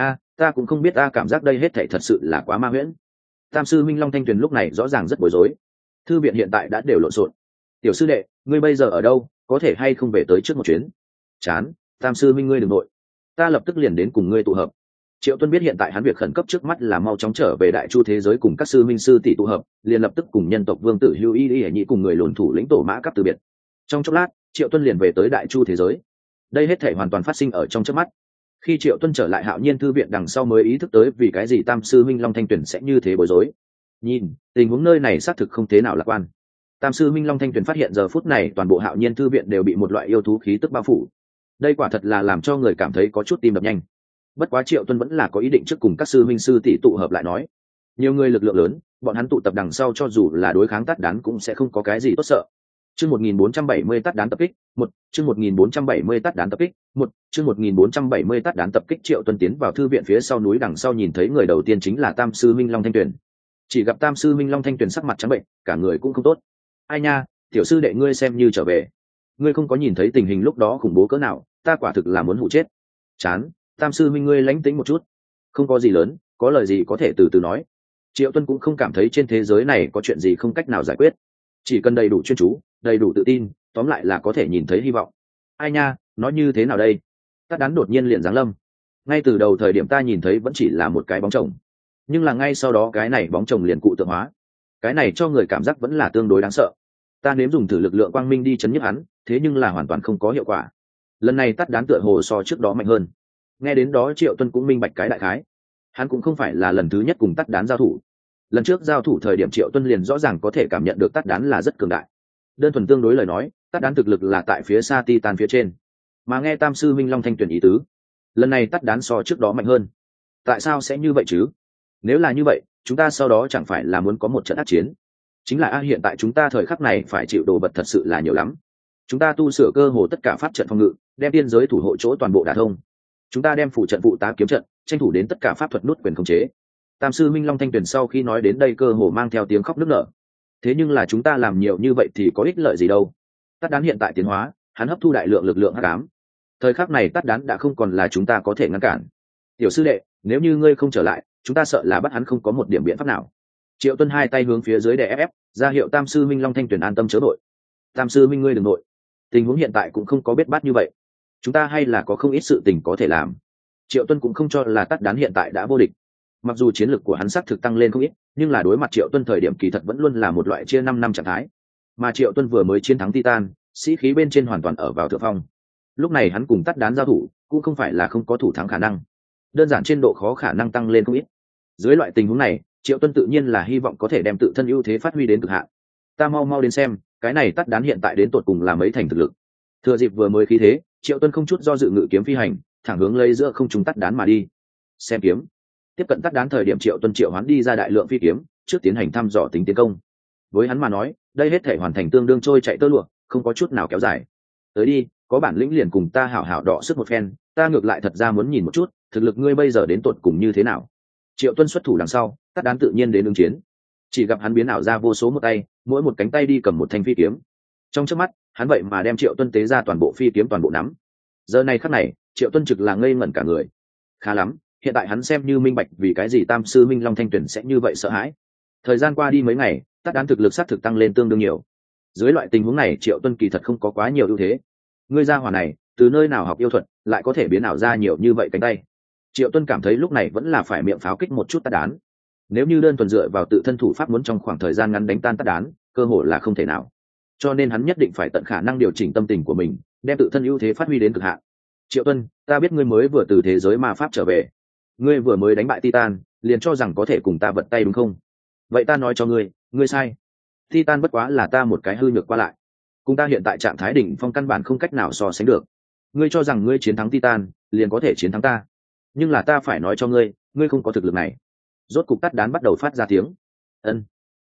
Ta cũng không biết, cảm giác đây hết thảy thật sự là quá ma huyễn. Tam sư Minh Long Thanh Tuyền lúc này rõ ràng rất bối rối. Thư viện hiện tại đã đều lộn xộn. "Tiểu sư đệ, ngươi bây giờ ở đâu, có thể hay không về tới trước một chuyến?" "Chán, Tam sư Minh ngươi đừng nội, ta lập tức liền đến cùng ngươi tụ hợp." Triệu Tuân biết hiện tại hắn việc khẩn cấp trước mắt là mau chóng trở về Đại Chu thế giới cùng các sư minh sư tỷ tụ hợp, liền lập tức cùng nhân tộc vương tử Hưu Y Y Nhị cùng người lùn thủ lĩnh Tổ Mã Cấp từ biệt. Trong chốc lát, Triệu Tuân liền về tới Đại Chu thế giới. Đây hết thảy hoàn toàn phát sinh ở trong chớp mắt. Khi Triệu Tuân trở lại Hạo Nhiên thư viện đằng sau mới ý thức tới vì cái gì Tam sư Minh Long Thanh Tuyền sẽ như thế bối rối. Nhìn, tình huống nơi này xác thực không thế nào lạc quan. Tam sư Minh Long Thanh Tuyền phát hiện giờ phút này toàn bộ Hạo Nhiên thư viện đều bị một loại yêu thú khí tức bao phủ. Đây quả thật là làm cho người cảm thấy có chút tim đập nhanh. Bất quá Triệu Tuân vẫn là có ý định trước cùng các sư minh sư tỷ tụ hợp lại nói. Nhiều người lực lượng lớn, bọn hắn tụ tập đằng sau cho dù là đối kháng tát đán cũng sẽ không có cái gì tốt sợ. Chương 1470 tát đán tập kích, 1, chương 1470 tát đán tập kích, 1, chương 1470 tát đán tập kích. Triệu Tuân tiến vào thư viện phía sau núi đằng sau nhìn thấy người đầu tiên chính là Tam sư Minh Long Thanh Tuyền. Chỉ gặp Tam sư Minh Long Thanh Tuyền sắc mặt trắng bệnh, cả người cũng không tốt. "Ai nha, tiểu sư đệ ngươi xem như trở về. Ngươi không có nhìn thấy tình hình lúc đó khủng bố cỡ nào, ta quả thực là muốn hụ chết." "Chán, Tam sư Minh ngươi lánh tính một chút. Không có gì lớn, có lời gì có thể từ từ nói." Triệu Tuân cũng không cảm thấy trên thế giới này có chuyện gì không cách nào giải quyết. Chỉ cần đầy đủ chuyên chú, đầy đủ tự tin, tóm lại là có thể nhìn thấy hy vọng. "Ai nha, nói như thế nào đây?" Tát đán đột nhiên liền giáng lâm. Ngay từ đầu thời điểm ta nhìn thấy vẫn chỉ là một cái bóng chồng, nhưng là ngay sau đó cái này bóng chồng liền cụ tượng hóa. Cái này cho người cảm giác vẫn là tương đối đáng sợ. Ta nếm dùng thử lực lượng quang minh đi chấn nhức hắn, thế nhưng là hoàn toàn không có hiệu quả. Lần này tát đán tựa hồ so trước đó mạnh hơn. Nghe đến đó Triệu Tuân cũng minh bạch cái đại khái. Hắn cũng không phải là lần thứ nhất cùng tát đán giao thủ. Lần trước giao thủ thời điểm Triệu Tuân liền rõ ràng có thể cảm nhận được tát đán là rất cường đại. Đơn thuần tương đối lời nói, tát đán thực lực là tại phía xa Titan phía trên. Mà nghe Tam sư Minh Long Thanh Tuyền ý tứ, lần này tát đán so trước đó mạnh hơn. Tại sao sẽ như vậy chứ? Nếu là như vậy, chúng ta sau đó chẳng phải là muốn có một trận ác chiến? Chính là hiện tại chúng ta thời khắc này phải chịu đồ vật thật sự là nhiều lắm. Chúng ta tu sửa cơ hồ tất cả pháp trận phòng ngự, đem tiên giới thủ hộ chỗ toàn bộ đả thông. Chúng ta đem phụ trận phụ tá kiếm trận, tranh thủ đến tất cả pháp thuật nút quyền khống chế. Tam sư Minh Long Thanh Tuyền sau khi nói đến đây cơ hồ mang theo tiếng khóc nức nở. Thế nhưng là chúng ta làm nhiều như vậy thì có ích lợi gì đâu? Tát đán hiện tại tiến hóa, hắn hấp thu đại lượng lực lượng hắc ám. Thời khắc này tát đán đã không còn là chúng ta có thể ngăn cản. Tiểu sư đệ, nếu như ngươi không trở lại, chúng ta sợ là bắt hắn không có một điểm biện pháp nào. Triệu Tuân hai tay hướng phía dưới đè ép, ra hiệu Tam sư Minh Long Thanh Tuyền an tâm chớ đội. Tam sư Minh ngươi đừng nội. Tình huống hiện tại cũng không có bết bát như vậy. Chúng ta hay là có không ít sự tình có thể làm. Triệu Tuân cũng không cho là tát đán hiện tại đã vô địch. Mặc dù chiến lược của hắn xác thực tăng lên không ít, nhưng là đối mặt Triệu Tuân thời điểm kỳ thật vẫn luôn là một loại chia 5 năm trạng thái. Mà Triệu Tuân vừa mới chiến thắng Titan, sĩ khí bên trên hoàn toàn ở vào thượng phong. Lúc này hắn cùng tát đán giao thủ, cũng không phải là không có thủ thắng khả năng. Đơn giản trên độ khó khả năng tăng lên không ít. Dưới loại tình huống này, Triệu Tuân tự nhiên là hy vọng có thể đem tự thân ưu thế phát huy đến cực hạn. Ta mau đến xem, cái này tát đán hiện tại đến tột cùng là mấy thành thực lực. Thừa dịp vừa mới khí thế, Triệu Tuân không chút do dự ngự kiếm phi hành, thẳng hướng lấy giữa không trung tát đán mà đi. Xem kiếm. Tiếp cận tát đán thời điểm Triệu Tuân triệu hoán đi ra đại lượng phi kiếm, trước tiến hành thăm dò tính tiến công. Với hắn mà nói, đây hết thể hoàn thành tương đương trôi chạy tơ lụa, không có chút nào kéo dài. Tới đi, có bản lĩnh liền cùng ta hảo hảo đọ sức một phen, ta ngược lại thật ra muốn nhìn một chút, thực lực ngươi bây giờ đến tột cùng như thế nào. Triệu Tuân xuất thủ đằng sau, tát đán tự nhiên đến ứng chiến. Chỉ gặp hắn biến ảo ra vô số một tay, mỗi một cánh tay đi cầm một thanh phi kiếm. Trong chớp mắt, hắn vậy mà đem Triệu Tuân tế ra toàn bộ phi kiếm toàn bộ nắm. Giờ này khắc này, Triệu Tuân trực là ngây ngẩn cả người. Khá lắm, hiện tại hắn xem như minh bạch vì cái gì Tam sư Minh Long Thanh Tuyền sẽ như vậy sợ hãi. Thời gian qua đi mấy ngày, tát đán thực lực xác thực tăng lên tương đương nhiều. Dưới loại tình huống này Triệu Tuân kỳ thật không có quá nhiều ưu thế. Ngươi gia hỏa này, từ nơi nào học yêu thuật, lại có thể biến ảo ra nhiều như vậy cánh tay. Triệu Tuân cảm thấy lúc này vẫn là phải miệng pháo kích một chút tát đán. Nếu như đơn thuần dựa vào tự thân thủ pháp muốn trong khoảng thời gian ngắn đánh tan tát đán, cơ hội là không thể nào. Cho nên hắn nhất định phải tận khả năng điều chỉnh tâm tình của mình, đem tự thân ưu thế phát huy đến cực hạn. Triệu Tuân, ta biết ngươi mới vừa từ thế giới ma pháp trở về, ngươi vừa mới đánh bại Titan, liền cho rằng có thể cùng ta vật tay đúng không? Vậy ta nói cho ngươi, ngươi sai. Titan bất quá là ta một cái hư nhược qua lại, cùng ta hiện tại trạng thái đỉnh phong căn bản không cách nào so sánh được. Ngươi cho rằng ngươi chiến thắng Titan, liền có thể chiến thắng ta, nhưng là ta phải nói cho ngươi, ngươi không có thực lực này. Rốt cục tát đán bắt đầu phát ra tiếng. Ân.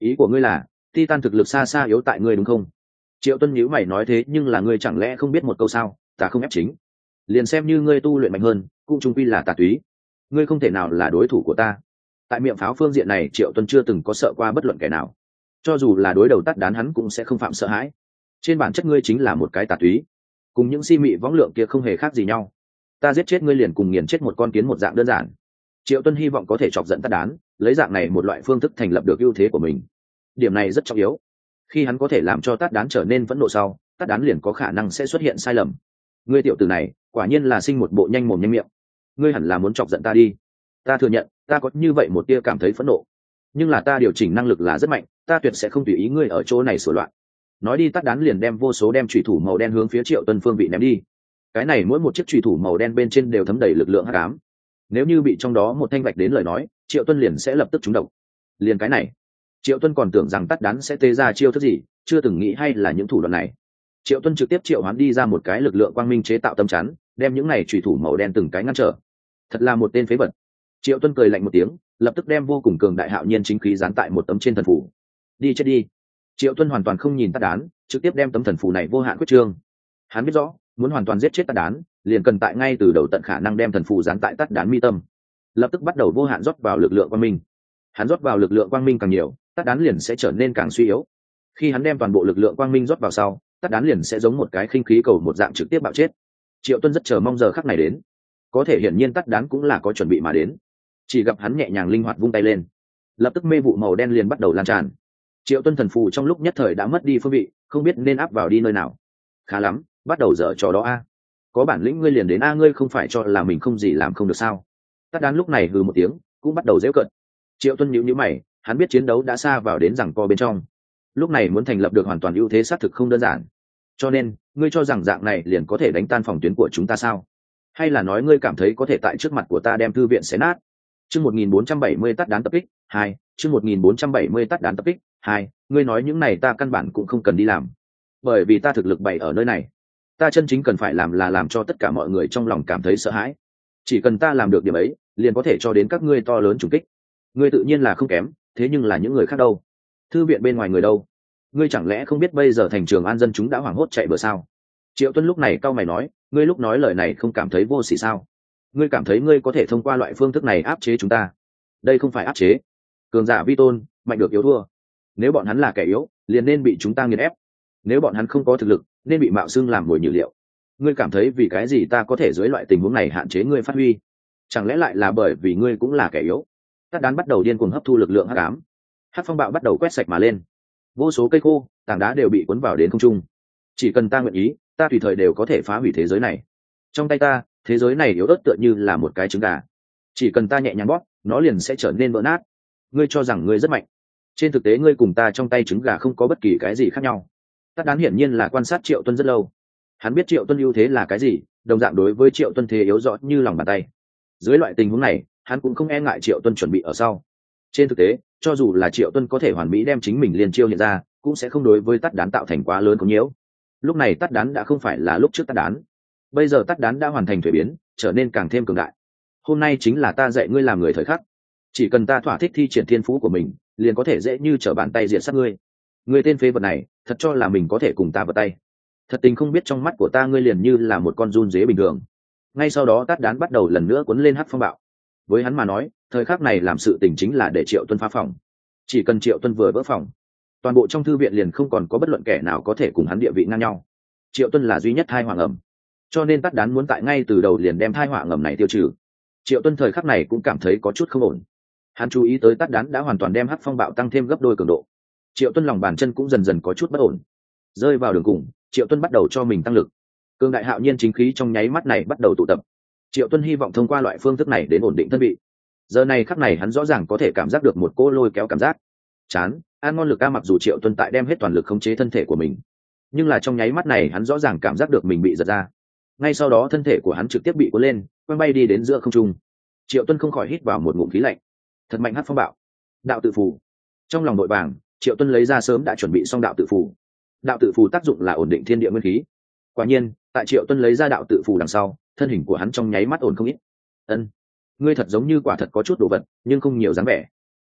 Ý của ngươi là titan thực lực xa xa yếu tại ngươi đúng không? Triệu Tuân nhíu mày nói thế nhưng là ngươi chẳng lẽ không biết một câu sao, ta không ép chính, liền xem như ngươi tu luyện mạnh hơn cũng chung quy là tà túy, ngươi không thể nào là đối thủ của ta. Tại miệng pháo phương diện này Triệu Tuân chưa từng có sợ qua bất luận kẻ nào, cho dù là đối đầu tắt đán hắn cũng sẽ không phạm sợ hãi. Trên bản chất ngươi chính là một cái tà túy, cùng những si mị võng lượng kia không hề khác gì nhau. Ta giết chết ngươi liền cùng nghiền chết một con kiến một dạng đơn giản. Triệu Tuân hy vọng có thể chọc giận tắt đán, lấy dạng này một loại phương thức thành lập được ưu thế của mình. Điểm này rất trọng yếu. Khi hắn có thể làm cho tát đán trở nên phẫn nộ sau, tát đán liền có khả năng sẽ xuất hiện sai lầm. Ngươi tiểu tử này quả nhiên là sinh một bộ nhanh mồm nhanh miệng, ngươi hẳn là muốn chọc giận ta đi. Ta thừa nhận ta có như vậy một tia cảm thấy phẫn nộ, nhưng là ta điều chỉnh năng lực là rất mạnh, ta tuyệt sẽ không tùy ý ngươi ở chỗ này sửa loạn. Nói đi tát đán liền đem vô số đem chủy thủ màu đen hướng phía Triệu Tuân phương vị ném đi. Cái này mỗi một chiếc chủy thủ màu đen bên trên đều thấm đầy lực lượng hắc ám, nếu như bị trong đó một thanh vạch đến lời nói Triệu Tuân liền sẽ lập tức trúng độc. Liền cái này Triệu Tuân còn tưởng rằng tát đán sẽ tê ra chiêu thức gì, chưa từng nghĩ hay là những thủ đoạn này. Triệu Tuân trực tiếp triệu hoán đi ra một cái lực lượng quang minh chế tạo tâm chắn, đem những này chủy thủ màu đen từng cái ngăn trở. Thật là một tên phế vật. Triệu Tuân cười lạnh một tiếng, lập tức đem vô cùng cường đại hạo nhiên chính khí dán tại một tấm trên thần phù. Đi chết đi. Triệu Tuân hoàn toàn không nhìn tát đán, trực tiếp đem tấm thần phù này vô hạn quyết trương. Hắn biết rõ, muốn hoàn toàn giết chết tát đán, liền cần tại ngay từ đầu tận khả năng đem thần phù dán tại tát đán mi tâm. Lập tức bắt đầu vô hạn rót vào lực lượng quang minh. Hắn rót vào lực lượng quang minh càng nhiều, tát đán liền sẽ trở nên càng suy yếu. Khi hắn đem toàn bộ lực lượng quang minh rót vào sau, tát đán liền sẽ giống một cái khinh khí cầu một dạng trực tiếp bạo chết. Triệu Tuân rất chờ mong giờ khắc này đến, có thể hiển nhiên tát đán cũng là có chuẩn bị mà đến. Chỉ gặp hắn nhẹ nhàng linh hoạt vung tay lên, lập tức mê vụ màu đen liền bắt đầu lan tràn. Triệu Tuân thần phù trong lúc nhất thời đã mất đi phương vị, không biết nên áp vào đi nơi nào. Khá lắm, bắt đầu dở trò đó a. Có bản lĩnh ngươi liền đến a, ngươi không phải cho là mình không gì làm không được sao? Tát đán lúc này hừ một tiếng, cũng bắt đầu giễu cợt. Triệu Tuân nhíu nhíu mày, hắn biết chiến đấu đã xa vào đến giằng co bên trong, lúc này muốn thành lập được hoàn toàn ưu thế xác thực không đơn giản. Cho nên ngươi cho rằng dạng này liền có thể đánh tan phòng tuyến của chúng ta sao? Hay là nói ngươi cảm thấy có thể tại trước mặt của ta đem thư viện xé nát? Chương 1470 tát đán tập kích 2, chương 1470 tát đán tập kích 2, ngươi nói những này ta căn bản cũng không cần đi làm, bởi vì ta thực lực bày ở nơi này. Ta chân chính cần phải làm là làm cho tất cả mọi người trong lòng cảm thấy sợ hãi. Chỉ cần ta làm được điểm ấy, liền có thể cho đến các ngươi to lớn trùng kích. Ngươi tự nhiên là không kém, thế nhưng là những người khác đâu? Thư viện bên ngoài người đâu? Ngươi chẳng lẽ không biết bây giờ thành Trường An dân chúng đã hoảng hốt chạy bừa sao? Triệu Tuân lúc này cau mày nói, ngươi lúc nói lời này không cảm thấy vô sỉ sao? Ngươi cảm thấy ngươi có thể thông qua loại phương thức này áp chế chúng ta? Đây không phải áp chế, cường giả vi tôn, mạnh được yếu thua. Nếu bọn hắn là kẻ yếu, liền nên bị chúng ta nghiền ép. Nếu bọn hắn không có thực lực, nên bị mạo xưng làm mồi nhử liệu. Ngươi cảm thấy vì cái gì ta có thể dưới loại tình huống này hạn chế ngươi phát huy? Chẳng lẽ lại là bởi vì ngươi cũng là kẻ yếu? Tát đán bắt đầu điên cuồng hấp thu lực lượng hắc ám. Hắc phong bạo bắt đầu quét sạch mà lên, vô số cây khô tảng đá đều bị cuốn vào đến không trung. Chỉ cần ta nguyện ý, ta tùy thời đều có thể phá hủy thế giới này. Trong tay ta, thế giới này yếu ớt tựa như là một cái trứng gà, chỉ cần ta nhẹ nhàng bóp, nó liền sẽ trở nên vỡ nát. Ngươi cho rằng ngươi rất mạnh, trên thực tế ngươi cùng ta trong tay trứng gà không có bất kỳ cái gì khác nhau. Tát đán hiển nhiên là quan sát Triệu Tuân rất lâu, hắn biết Triệu Tuân ưu thế là cái gì, đồng dạng đối với Triệu Tuân thế yếu rõ như lòng bàn tay. Dưới loại tình huống này, hắn cũng không e ngại Triệu Tuân chuẩn bị ở sau. Trên thực tế, cho dù là Triệu Tuân có thể hoàn mỹ đem chính mình liên chiêu hiện ra, cũng sẽ không đối với tát đán tạo thành quá lớn có nhiễu. Lúc này tát đán đã không phải là lúc trước tát đán, bây giờ tát đán đã hoàn thành thuế biến, trở nên càng thêm cường đại. Hôm nay chính là ta dạy ngươi làm người thời khắc, chỉ cần ta thỏa thích thi triển thiên phú của mình, liền có thể dễ như trở bàn tay diệt sát ngươi. Ngươi tên phế vật này, thật cho là mình có thể cùng ta vật tay? Thật tình không biết trong mắt của ta ngươi liền như là một con giun dế bình thường. Ngay sau đó tát đán bắt đầu lần nữa cuốn lên hắc phong bạo. Với hắn mà nói, thời khắc này làm sự tình chính là để Triệu Tuân phá phòng. Chỉ cần Triệu Tuân vừa vỡ phòng, toàn bộ trong thư viện liền không còn có bất luận kẻ nào có thể cùng hắn địa vị ngang nhau. Triệu Tuân là duy nhất thai họa ngầm, cho nên tát đán muốn tại ngay từ đầu liền đem thai họa ngầm này tiêu trừ. Triệu Tuân thời khắc này cũng cảm thấy có chút không ổn. Hắn chú ý tới tát đán đã hoàn toàn đem hắc phong bạo tăng thêm gấp đôi cường độ. Triệu Tuân lòng bàn chân cũng dần dần có chút bất ổn. Rơi vào đường cùng, Triệu Tuân bắt đầu cho mình tăng lực. Cương đại hạo nhiên chính khí trong nháy mắt này bắt đầu tụ tập. Triệu Tuân hy vọng thông qua loại phương thức này đến ổn định thân vị. Giờ này khắc này hắn rõ ràng có thể cảm giác được một cỗ lôi kéo cảm giác. Chán, ăn ngon lực ca, mặc dù Triệu Tuân tại đem hết toàn lực khống chế thân thể của mình, nhưng là trong nháy mắt này hắn rõ ràng cảm giác được mình bị giật ra. Ngay sau đó thân thể của hắn trực tiếp bị cuốn lên, quay bay đi đến giữa không trung. Triệu Tuân không khỏi hít vào một ngụm khí lạnh. Thật mạnh hắc phong bạo. Đạo tự phù. Trong lòng đội vàng, Triệu Tuân lấy ra sớm đã chuẩn bị xong đạo tự phù. Đạo tự phù tác dụng là ổn định thiên địa nguyên khí. Quả nhiên, tại Triệu Tuân lấy ra đạo tự phù đằng sau, thân hình của hắn trong nháy mắt ổn không ít. Ân, ngươi thật giống như quả thật có chút đồ vật, nhưng không nhiều dáng vẻ.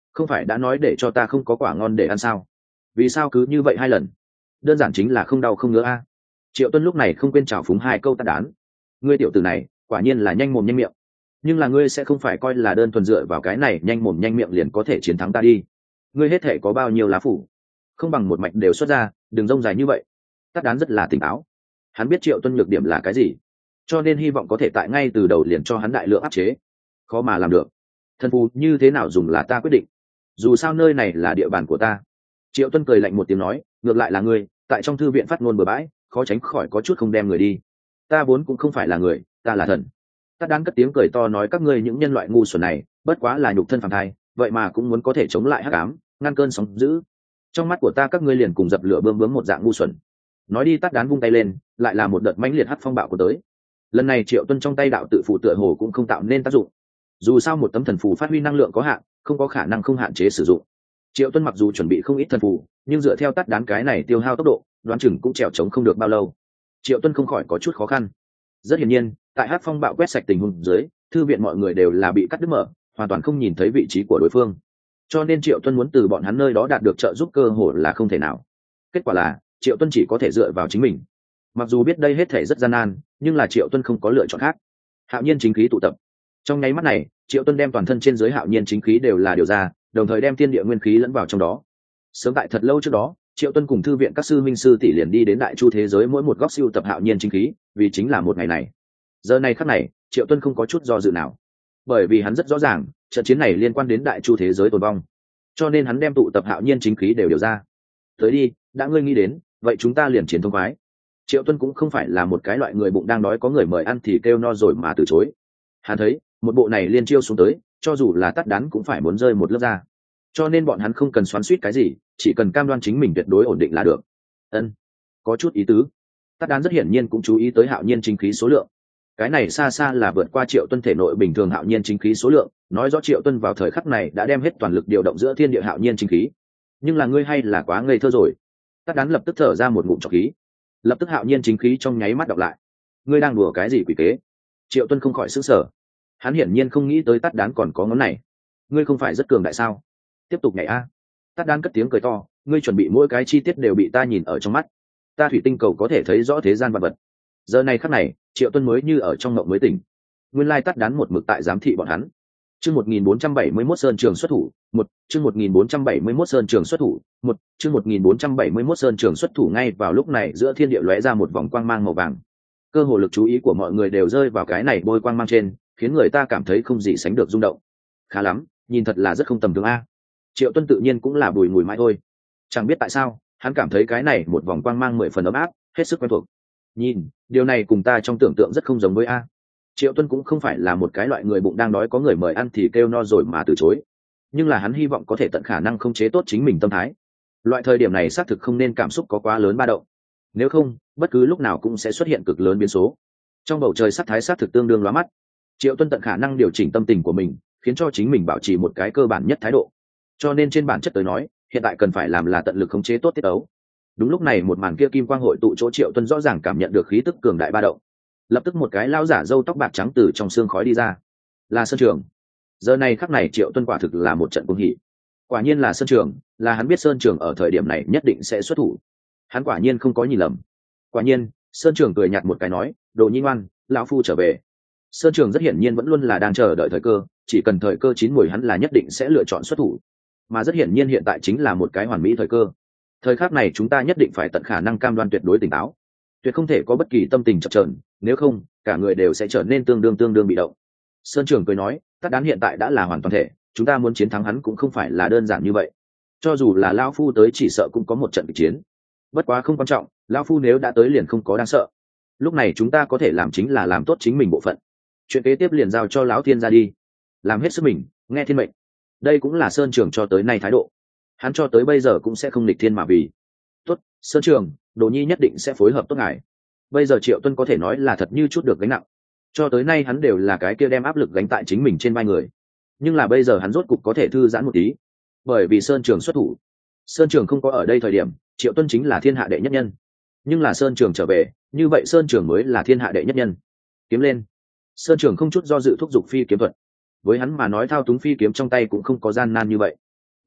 không phải đã nói để cho ta không có quả ngon để ăn sao? Vì sao cứ như vậy hai lần? Đơn giản chính là không đau không ngứa a. Triệu Tuân lúc này không quên trào phúng hai câu tát đán. Ngươi tiểu tử này quả nhiên là nhanh mồm nhanh miệng, nhưng là ngươi sẽ không phải coi là đơn thuần dựa vào cái này nhanh mồm nhanh miệng liền có thể chiến thắng ta đi. Ngươi hết thể có bao nhiêu lá phủ, không bằng một mạch đều xuất ra, đừng rông dài như vậy. Tát đán rất là tỉnh táo, hắn biết Triệu Tuân nhược điểm là cái gì, cho nên hy vọng có thể tại ngay từ đầu liền cho hắn đại lượng áp chế. Khó mà làm được, thần phù như thế nào dùng là ta quyết định, dù sao nơi này là địa bàn của ta. Triệu Tuân cười lạnh một tiếng nói, ngược lại là ngươi tại trong thư viện phát ngôn bừa bãi, khó tránh khỏi có chút không đem người đi. Ta vốn cũng không phải là người, ta là thần. Tát đán cất tiếng cười to nói, các ngươi những nhân loại ngu xuẩn này bất quá là nhục thân phàm thai, vậy mà cũng muốn có thể chống lại hắc ám, ngăn cơn sóng dữ. Trong mắt của ta các ngươi liền cùng dập lửa bươm bướm một dạng ngu xuẩn. Nói đi, Tát đán vung tay lên, lại là một đợt mãnh liệt hắc phong bạo của tới. Lần này Triệu Tuân trong tay đạo tự phụ tựa hồ cũng không tạo nên tác dụng, dù sao một tấm thần phù phát huy năng lượng có hạn, không có khả năng không hạn chế sử dụng. Triệu Tuân mặc dù chuẩn bị không ít thần phù, nhưng dựa theo Tát đán cái này tiêu hao tốc độ, đoán chừng cũng trèo trống không được bao lâu. Triệu Tuân không khỏi có chút khó khăn. Rất hiển nhiên, tại hắc phong bạo quét sạch tình huống dưới, thư viện mọi người đều là bị cắt đứt mở, hoàn toàn không nhìn thấy vị trí của đối phương, cho nên Triệu Tuân muốn từ bọn hắn nơi đó đạt được trợ giúp cơ hội là không thể nào. Kết quả là Triệu Tuân chỉ có thể dựa vào chính mình. Mặc dù biết đây hết thể rất gian nan, nhưng là Triệu Tuân không có lựa chọn khác. Hạo nhiên chính khí tụ tập. Trong nháy mắt này, Triệu Tuân đem toàn thân trên dưới hạo nhiên chính khí đều là điều ra, đồng thời đem thiên địa nguyên khí lẫn vào trong đó. Sớm tại thật lâu trước đó, Triệu Tuân cùng thư viện các sư minh sư tỷ liền đi đến đại chu thế giới mỗi một góc siêu tập hạo nhiên chính khí, vì chính là một ngày này. Giờ này khắc này, Triệu Tuân không có chút do dự nào, bởi vì hắn rất rõ ràng trận chiến này liên quan đến đại chu thế giới tồn vong, cho nên hắn đem tụ tập hạo nhiên chính khí đều điều ra. Tới đi, đã ngươi nghĩ đến, vậy chúng ta liền chiến thông khoái. Triệu Tuân cũng không phải là một cái loại người bụng đang đói có người mời ăn thì kêu no rồi mà từ chối. Hắn thấy một bộ này liên chiêu xuống tới, cho dù là Tát đán cũng phải muốn rơi một lớp da, cho nên bọn hắn không cần xoắn xuýt cái gì, chỉ cần cam đoan chính mình tuyệt đối ổn định là được. Ân, có chút ý tứ. Tát đán rất hiển nhiên cũng chú ý tới hạo nhiên chính khí số lượng, cái này xa xa là vượt qua Triệu Tuân thể nội bình thường hạo nhiên chính khí số lượng, nói rõ Triệu Tuân vào thời khắc này đã đem hết toàn lực điều động giữa thiên địa hạo nhiên chính khí. Nhưng là ngươi hay là quá ngây thơ rồi. Tát đán lập tức thở ra một ngụm trọc khí, lập tức hạo nhiên chính khí trong nháy mắt đọc lại. Ngươi đang đùa cái gì quỷ kế? Triệu Tuân không khỏi sửng sở, hắn hiển nhiên không nghĩ tới Tát đán còn có ngón này. Ngươi không phải rất cường đại sao? Tiếp tục nhảy a. Tát đán cất tiếng cười to, ngươi chuẩn bị mỗi cái chi tiết đều bị ta nhìn ở trong mắt, ta thủy tinh cầu có thể thấy rõ thế gian vạn vật. Giờ này khắc này, Triệu Tuân mới như ở trong mộng mới tỉnh. Nguyên lai Tát đán một mực tại giám thị bọn hắn. Chương 1471 Sơn Trường xuất thủ, chương 1471 Sơn Trường xuất thủ, chương 1471 Sơn Trường xuất thủ. Ngay vào lúc này, giữa thiên địa lóe ra một vòng quang mang màu vàng. Cơ hồ lực chú ý của mọi người đều rơi vào cái này bôi quang mang trên, khiến người ta cảm thấy không gì sánh được rung động. Khá lắm, nhìn thật là rất không tầm thường a. Triệu Tuân tự nhiên cũng là bùi ngùi mãi thôi. Chẳng biết tại sao, hắn cảm thấy cái này một vòng quang mang 10 phần ấm áp, hết sức quen thuộc. Nhìn, điều này cùng ta trong tưởng tượng rất không giống với a. Triệu Tuân cũng không phải là một cái loại người bụng đang đói có người mời ăn thì kêu no rồi mà từ chối, nhưng là hắn hy vọng có thể tận khả năng khống chế tốt chính mình tâm thái. Loại thời điểm này xác thực không nên cảm xúc có quá lớn ba động, nếu không bất cứ lúc nào cũng sẽ xuất hiện cực lớn biến số. Trong bầu trời sắc thái xác thực tương đương lóa mắt. Triệu Tuân tận khả năng điều chỉnh tâm tình của mình, khiến cho chính mình bảo trì một cái cơ bản nhất thái độ. Cho nên trên bản chất tới nói, hiện tại cần phải làm là tận lực khống chế tốt tiết ấu. Đúng lúc này một màn kia kim quang hội tụ chỗ, Triệu Tuân rõ ràng cảm nhận được khí tức cường đại ba động. Lập tức một cái lão giả râu tóc bạc trắng từ trong xương khói đi ra, là Sơn Trường. Giờ này khắc này Triệu Tuân quả thực là một trận cuồng hỉ. Quả nhiên là Sơn Trường, là hắn biết Sơn Trường ở thời điểm này nhất định sẽ xuất thủ. Hắn quả nhiên không có nhìn lầm. Quả nhiên, Sơn Trường cười nhạt một cái nói, đồ nhi ngoan, lão phu trở về. Sơn Trường rất hiển nhiên vẫn luôn là đang chờ đợi thời cơ, chỉ cần thời cơ chín muồi hắn là nhất định sẽ lựa chọn xuất thủ. Mà rất hiển nhiên hiện tại chính là một cái hoàn mỹ thời cơ. Thời khắc này chúng ta nhất định phải tận khả năng cam đoan tuyệt đối tỉnh táo, tuyệt không thể có bất kỳ tâm tình chập chờn, nếu không cả người đều sẽ trở nên tương đương bị động. Sơn Trường cười nói, Tát đán hiện tại đã là hoàn toàn thể, chúng ta muốn chiến thắng hắn cũng không phải là đơn giản như vậy. Cho dù là lão phu tới chỉ sợ cũng có một trận kịch chiến, bất quá không quan trọng, lão phu nếu đã tới liền không có đáng sợ. Lúc này chúng ta có thể làm chính là làm tốt chính mình bộ phận, chuyện kế tiếp liền giao cho lão thiên ra đi, làm hết sức mình, nghe thiên mệnh. Đây cũng là Sơn Trường cho tới nay thái độ, hắn cho tới bây giờ cũng sẽ không nghịch thiên mà vì. Tốt, Sơn Trường, đồ nhi nhất định sẽ phối hợp tốt ngài. Bây giờ Triệu Tuân có thể nói là thật như chút được gánh nặng. Cho tới nay hắn đều là cái kia đem áp lực gánh tại chính mình trên vai người, nhưng là bây giờ hắn rốt cục có thể thư giãn một tí, bởi vì Sơn Trường xuất thủ. Sơn Trường không có ở đây thời điểm, Triệu Tuân chính là thiên hạ đệ nhất nhân, nhưng là Sơn Trường trở về, như vậy Sơn Trường mới là thiên hạ đệ nhất nhân. Kiếm lên. Sơn Trường không chút do dự thúc giục phi kiếm thuật. Với hắn mà nói thao túng phi kiếm trong tay cũng không có gian nan như vậy.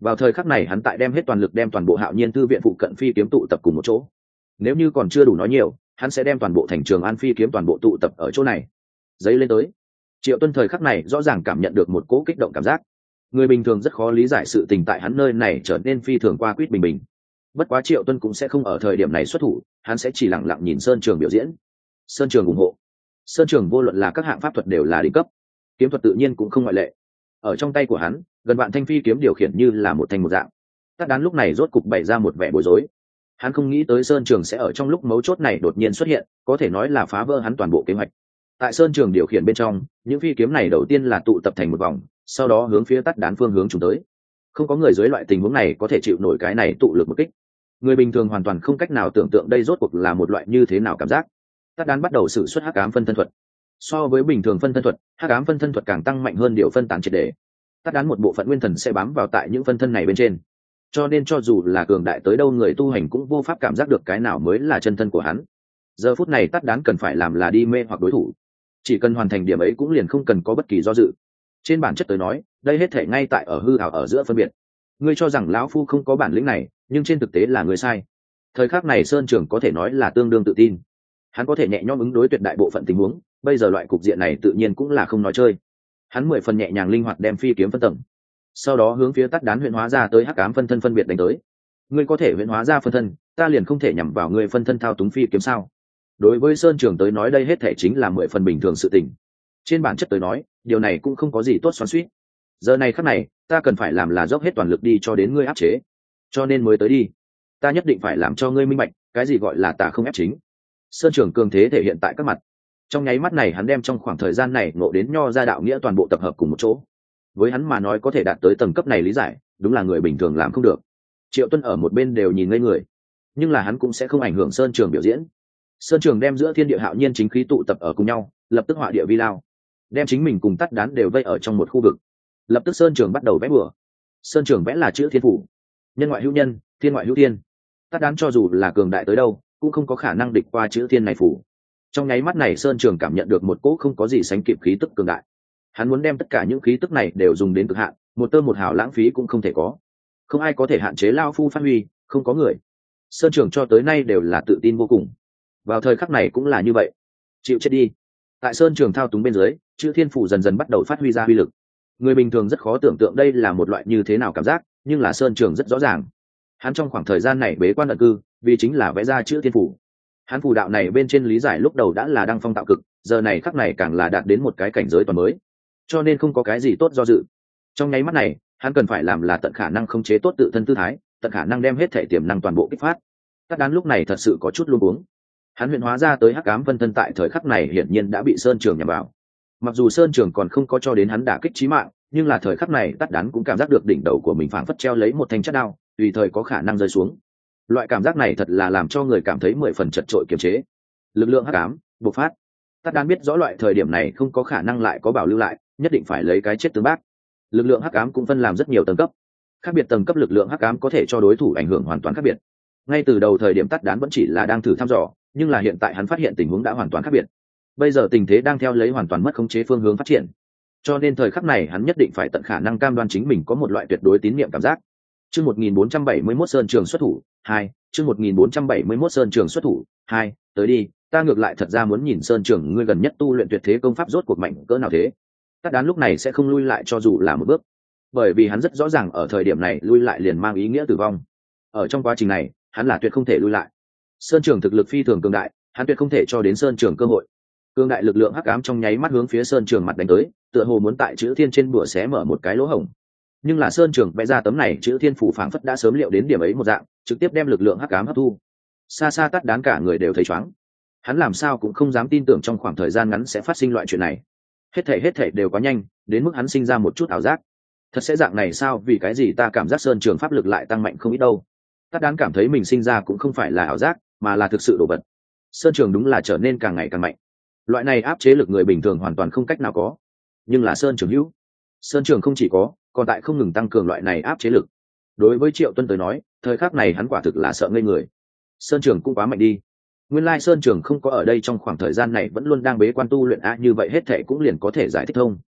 Vào thời khắc này hắn tại đem hết toàn lực đem toàn bộ Hạo Nhiên thư viện phụ cận phi kiếm tụ tập cùng một chỗ. Nếu như còn chưa đủ nói nhiều, hắn sẽ đem toàn bộ thành Trường An phi kiếm toàn bộ tụ tập ở chỗ này. Giấy lên tới. Triệu Tuân thời khắc này rõ ràng cảm nhận được một cỗ kích động cảm giác. Người bình thường rất khó lý giải sự tình tại hắn nơi này trở nên phi thường qua quýt bình bình. Bất quá Triệu Tuân cũng sẽ không ở thời điểm này xuất thủ, hắn sẽ chỉ lặng lặng nhìn Sơn Trường biểu diễn. Sơn Trường ủng hộ. Sơn Trường vô luận là các hạng pháp thuật đều là đỉnh cấp, kiếm thuật tự nhiên cũng không ngoại lệ. Ở trong tay của hắn, gần vạn thanh phi kiếm điều khiển như là một thanh một dạng. Tát Đán lúc này rốt cục bày ra một vẻ bối rối. Hắn không nghĩ tới Sơn Trường sẽ ở trong lúc mấu chốt này đột nhiên xuất hiện, có thể nói là phá vỡ hắn toàn bộ kế hoạch. Tại Sơn Trường điều khiển bên trong, những phi kiếm này đầu tiên là tụ tập thành một vòng, sau đó hướng phía Tát Đán phương hướng chúng tới. Không có người dưới loại tình huống này có thể chịu nổi cái này tụ lực một kích. Người bình thường hoàn toàn không cách nào tưởng tượng đây rốt cuộc là một loại như thế nào cảm giác. Tát Đán bắt đầu sử xuất Hắc Ám phân thân thuật. So với bình thường phân thân thuật, Hắc Ám phân thân thuật càng tăng mạnh hơn điều phân tán triệt để. Tát Đán một bộ phận nguyên thần sẽ bám vào tại những phân thân này bên trên, cho nên cho dù là cường đại tới đâu người tu hành cũng vô pháp cảm giác được cái nào mới là chân thân của hắn. Giờ phút này Tát Đán cần phải làm là đi mê hoặc đối thủ, chỉ cần hoàn thành điểm ấy cũng liền không cần có bất kỳ do dự. Trên bản chất tới nói, đây hết thể ngay tại ở hư ảo ở giữa phân biệt. Ngươi cho rằng lão phu không có bản lĩnh này, nhưng trên thực tế là ngươi sai. Thời khắc này Sơn Trường có thể nói là tương đương tự tin, hắn có thể nhẹ nhõm ứng đối tuyệt đại bộ phận tình huống, bây giờ loại cục diện này tự nhiên cũng là không nói chơi. Hắn 10 phần nhẹ nhàng linh hoạt đem phi kiếm phân tầng, sau đó hướng phía Tát Đán huyễn hóa ra tới Hắc Ám phân thân phân biệt đánh tới. Ngươi có thể huyễn hóa ra phân thân, ta liền không thể nhằm vào ngươi phân thân thao túng phi kiếm sao? Đối với Sơn Trường tới nói đây hết thể chính là 10 phần bình thường sự tình. Trên bản chất tới nói, điều này cũng không có gì tốt xoắn xuýt. Giờ này khắc này, ta cần phải làm là dốc hết toàn lực đi cho đến ngươi áp chế, cho nên mới tới đi. Ta nhất định phải làm cho ngươi minh bạch, cái gì gọi là tà không ép chính. Sơn Trường cường thế thể hiện tại các mặt. Trong nháy mắt này hắn đem trong khoảng thời gian này ngộ đến nho ra đạo nghĩa toàn bộ tập hợp cùng một chỗ. Với hắn mà nói có thể đạt tới tầng cấp này lý giải, đúng là người bình thường làm không được. Triệu Tuân ở một bên đều nhìn ngây người, nhưng là hắn cũng sẽ không ảnh hưởng Sơn Trường biểu diễn. Sơn Trường đem giữa thiên địa hạo nhiên chính khí tụ tập ở cùng nhau, lập tức họa địa vi lao, đem chính mình cùng Tát Đán đều vây ở trong một khu vực. Lập tức Sơn Trường bắt đầu vẽ bừa. Sơn Trường vẽ là chữ thiên phủ, nhân ngoại hữu nhân, thiên ngoại hữu thiên. Tát Đán cho dù là cường đại tới đâu cũng không có khả năng địch qua chữ thiên này phủ. Trong nháy mắt này Sơn Trường cảm nhận được một cỗ không có gì sánh kịp khí tức cường đại. Hắn muốn đem tất cả những khí tức này đều dùng đến cực hạn, một tơ một hào lãng phí cũng không thể có. Không ai có thể hạn chế lao phu phát huy, không có người. Sơn Trường cho tới nay đều là tự tin vô cùng. Vào thời khắc này cũng là như vậy. Chịu chết đi. Tại Sơn Trường thao túng bên dưới, chữ thiên phủ dần dần bắt đầu phát huy ra uy lực. Người bình thường rất khó tưởng tượng đây là một loại như thế nào cảm giác, nhưng là Sơn Trường rất rõ ràng. Hắn trong khoảng thời gian này bế quan ẩn cư, vì chính là vẽ ra chữ thiên phủ. Hắn phù đạo này bên trên lý giải lúc đầu đã là đăng phong tạo cực, giờ này khắc này càng là đạt đến một cái cảnh giới toàn mới, cho nên không có cái gì tốt do dự. Trong nháy mắt này hắn cần phải làm là tận khả năng khống chế tốt tự thân tư thái, tận khả năng đem hết thể tiềm năng toàn bộ kích phát. Tát Đán lúc này thật sự có chút luống cuống. Hắn huyễn hóa ra tới Hắc Ám phân thân tại thời khắc này hiển nhiên đã bị Sơn Trường nhằm vào. Mặc dù Sơn Trường còn không có cho đến hắn đả kích chí mạng, nhưng là thời khắc này Tát Đán cũng cảm giác được đỉnh đầu của mình phảng phất treo lấy một thanh chất đao, tùy thời có khả năng rơi xuống. Loại cảm giác này thật là làm cho người cảm thấy 10 phần chật chội kiềm chế. Lực lượng hắc ám bộc phát. Tát Đán biết rõ loại thời điểm này không có khả năng lại có bảo lưu lại, nhất định phải lấy cái chết tương bác. Lực lượng hắc ám cũng phân làm rất nhiều tầng cấp, khác biệt tầng cấp lực lượng hắc ám có thể cho đối thủ ảnh hưởng hoàn toàn khác biệt. Ngay từ đầu thời điểm Tát Đán vẫn chỉ là đang thử thăm dò, nhưng là hiện tại hắn phát hiện tình huống đã hoàn toàn khác biệt. Bây giờ tình thế đang theo lấy hoàn toàn mất khống chế phương hướng phát triển, cho nên thời khắc này hắn nhất định phải tận khả năng cam đoan chính mình có một loại tuyệt đối tín nhiệm cảm giác. Chương 1471 Sơn Trường xuất thủ 2, chương 1471 Sơn Trường xuất thủ 2, tới đi, ta ngược lại thật ra muốn nhìn Sơn Trường ngươi gần nhất tu luyện tuyệt thế công pháp rốt cuộc mạnh cỡ nào thế. Tát Đán lúc này sẽ không lui lại cho dù là một bước, bởi vì hắn rất rõ ràng ở thời điểm này lui lại liền mang ý nghĩa tử vong. Ở trong quá trình này, hắn là tuyệt không thể lui lại. Sơn Trường thực lực phi thường cường đại, hắn tuyệt không thể cho đến Sơn Trường cơ hội. Cường đại lực lượng hắc ám trong nháy mắt hướng phía Sơn Trường mặt đánh tới, tựa hồ muốn tại chữ thiên trên bùa xé mở một cái lỗ hổng. Nhưng là Sơn Trường vẽ ra tấm này chữ thiên phủ phảng phất đã sớm liệu đến điểm ấy một dạng, trực tiếp đem lực lượng hắc ám hấp thu. Xa xa Tát Đán cả người đều thấy choáng. Hắn làm sao cũng không dám tin tưởng trong khoảng thời gian ngắn sẽ phát sinh loại chuyện này. Hết thảy đều quá nhanh, đến mức hắn sinh ra một chút ảo giác. Thật sẽ dạng này sao? Vì cái gì ta cảm giác Sơn Trường pháp lực lại tăng mạnh không ít đâu? Tát Đán cảm thấy mình sinh ra cũng không phải là ảo giác, mà là thực sự đồ vật. Sơn Trường đúng là trở nên càng ngày càng mạnh. Loại này áp chế lực người bình thường hoàn toàn không cách nào có, nhưng là Sơn Trường hữu. Sơn Trường không chỉ có, còn tại không ngừng tăng cường loại này áp chế lực. Đối với Triệu Tuân tới nói, thời khắc này hắn quả thực là sợ ngây người. Sơn Trường cũng quá mạnh đi. Nguyên lai Sơn Trường không có ở đây trong khoảng thời gian này vẫn luôn đang bế quan tu luyện như vậy hết thệ cũng liền có thể giải thích thông.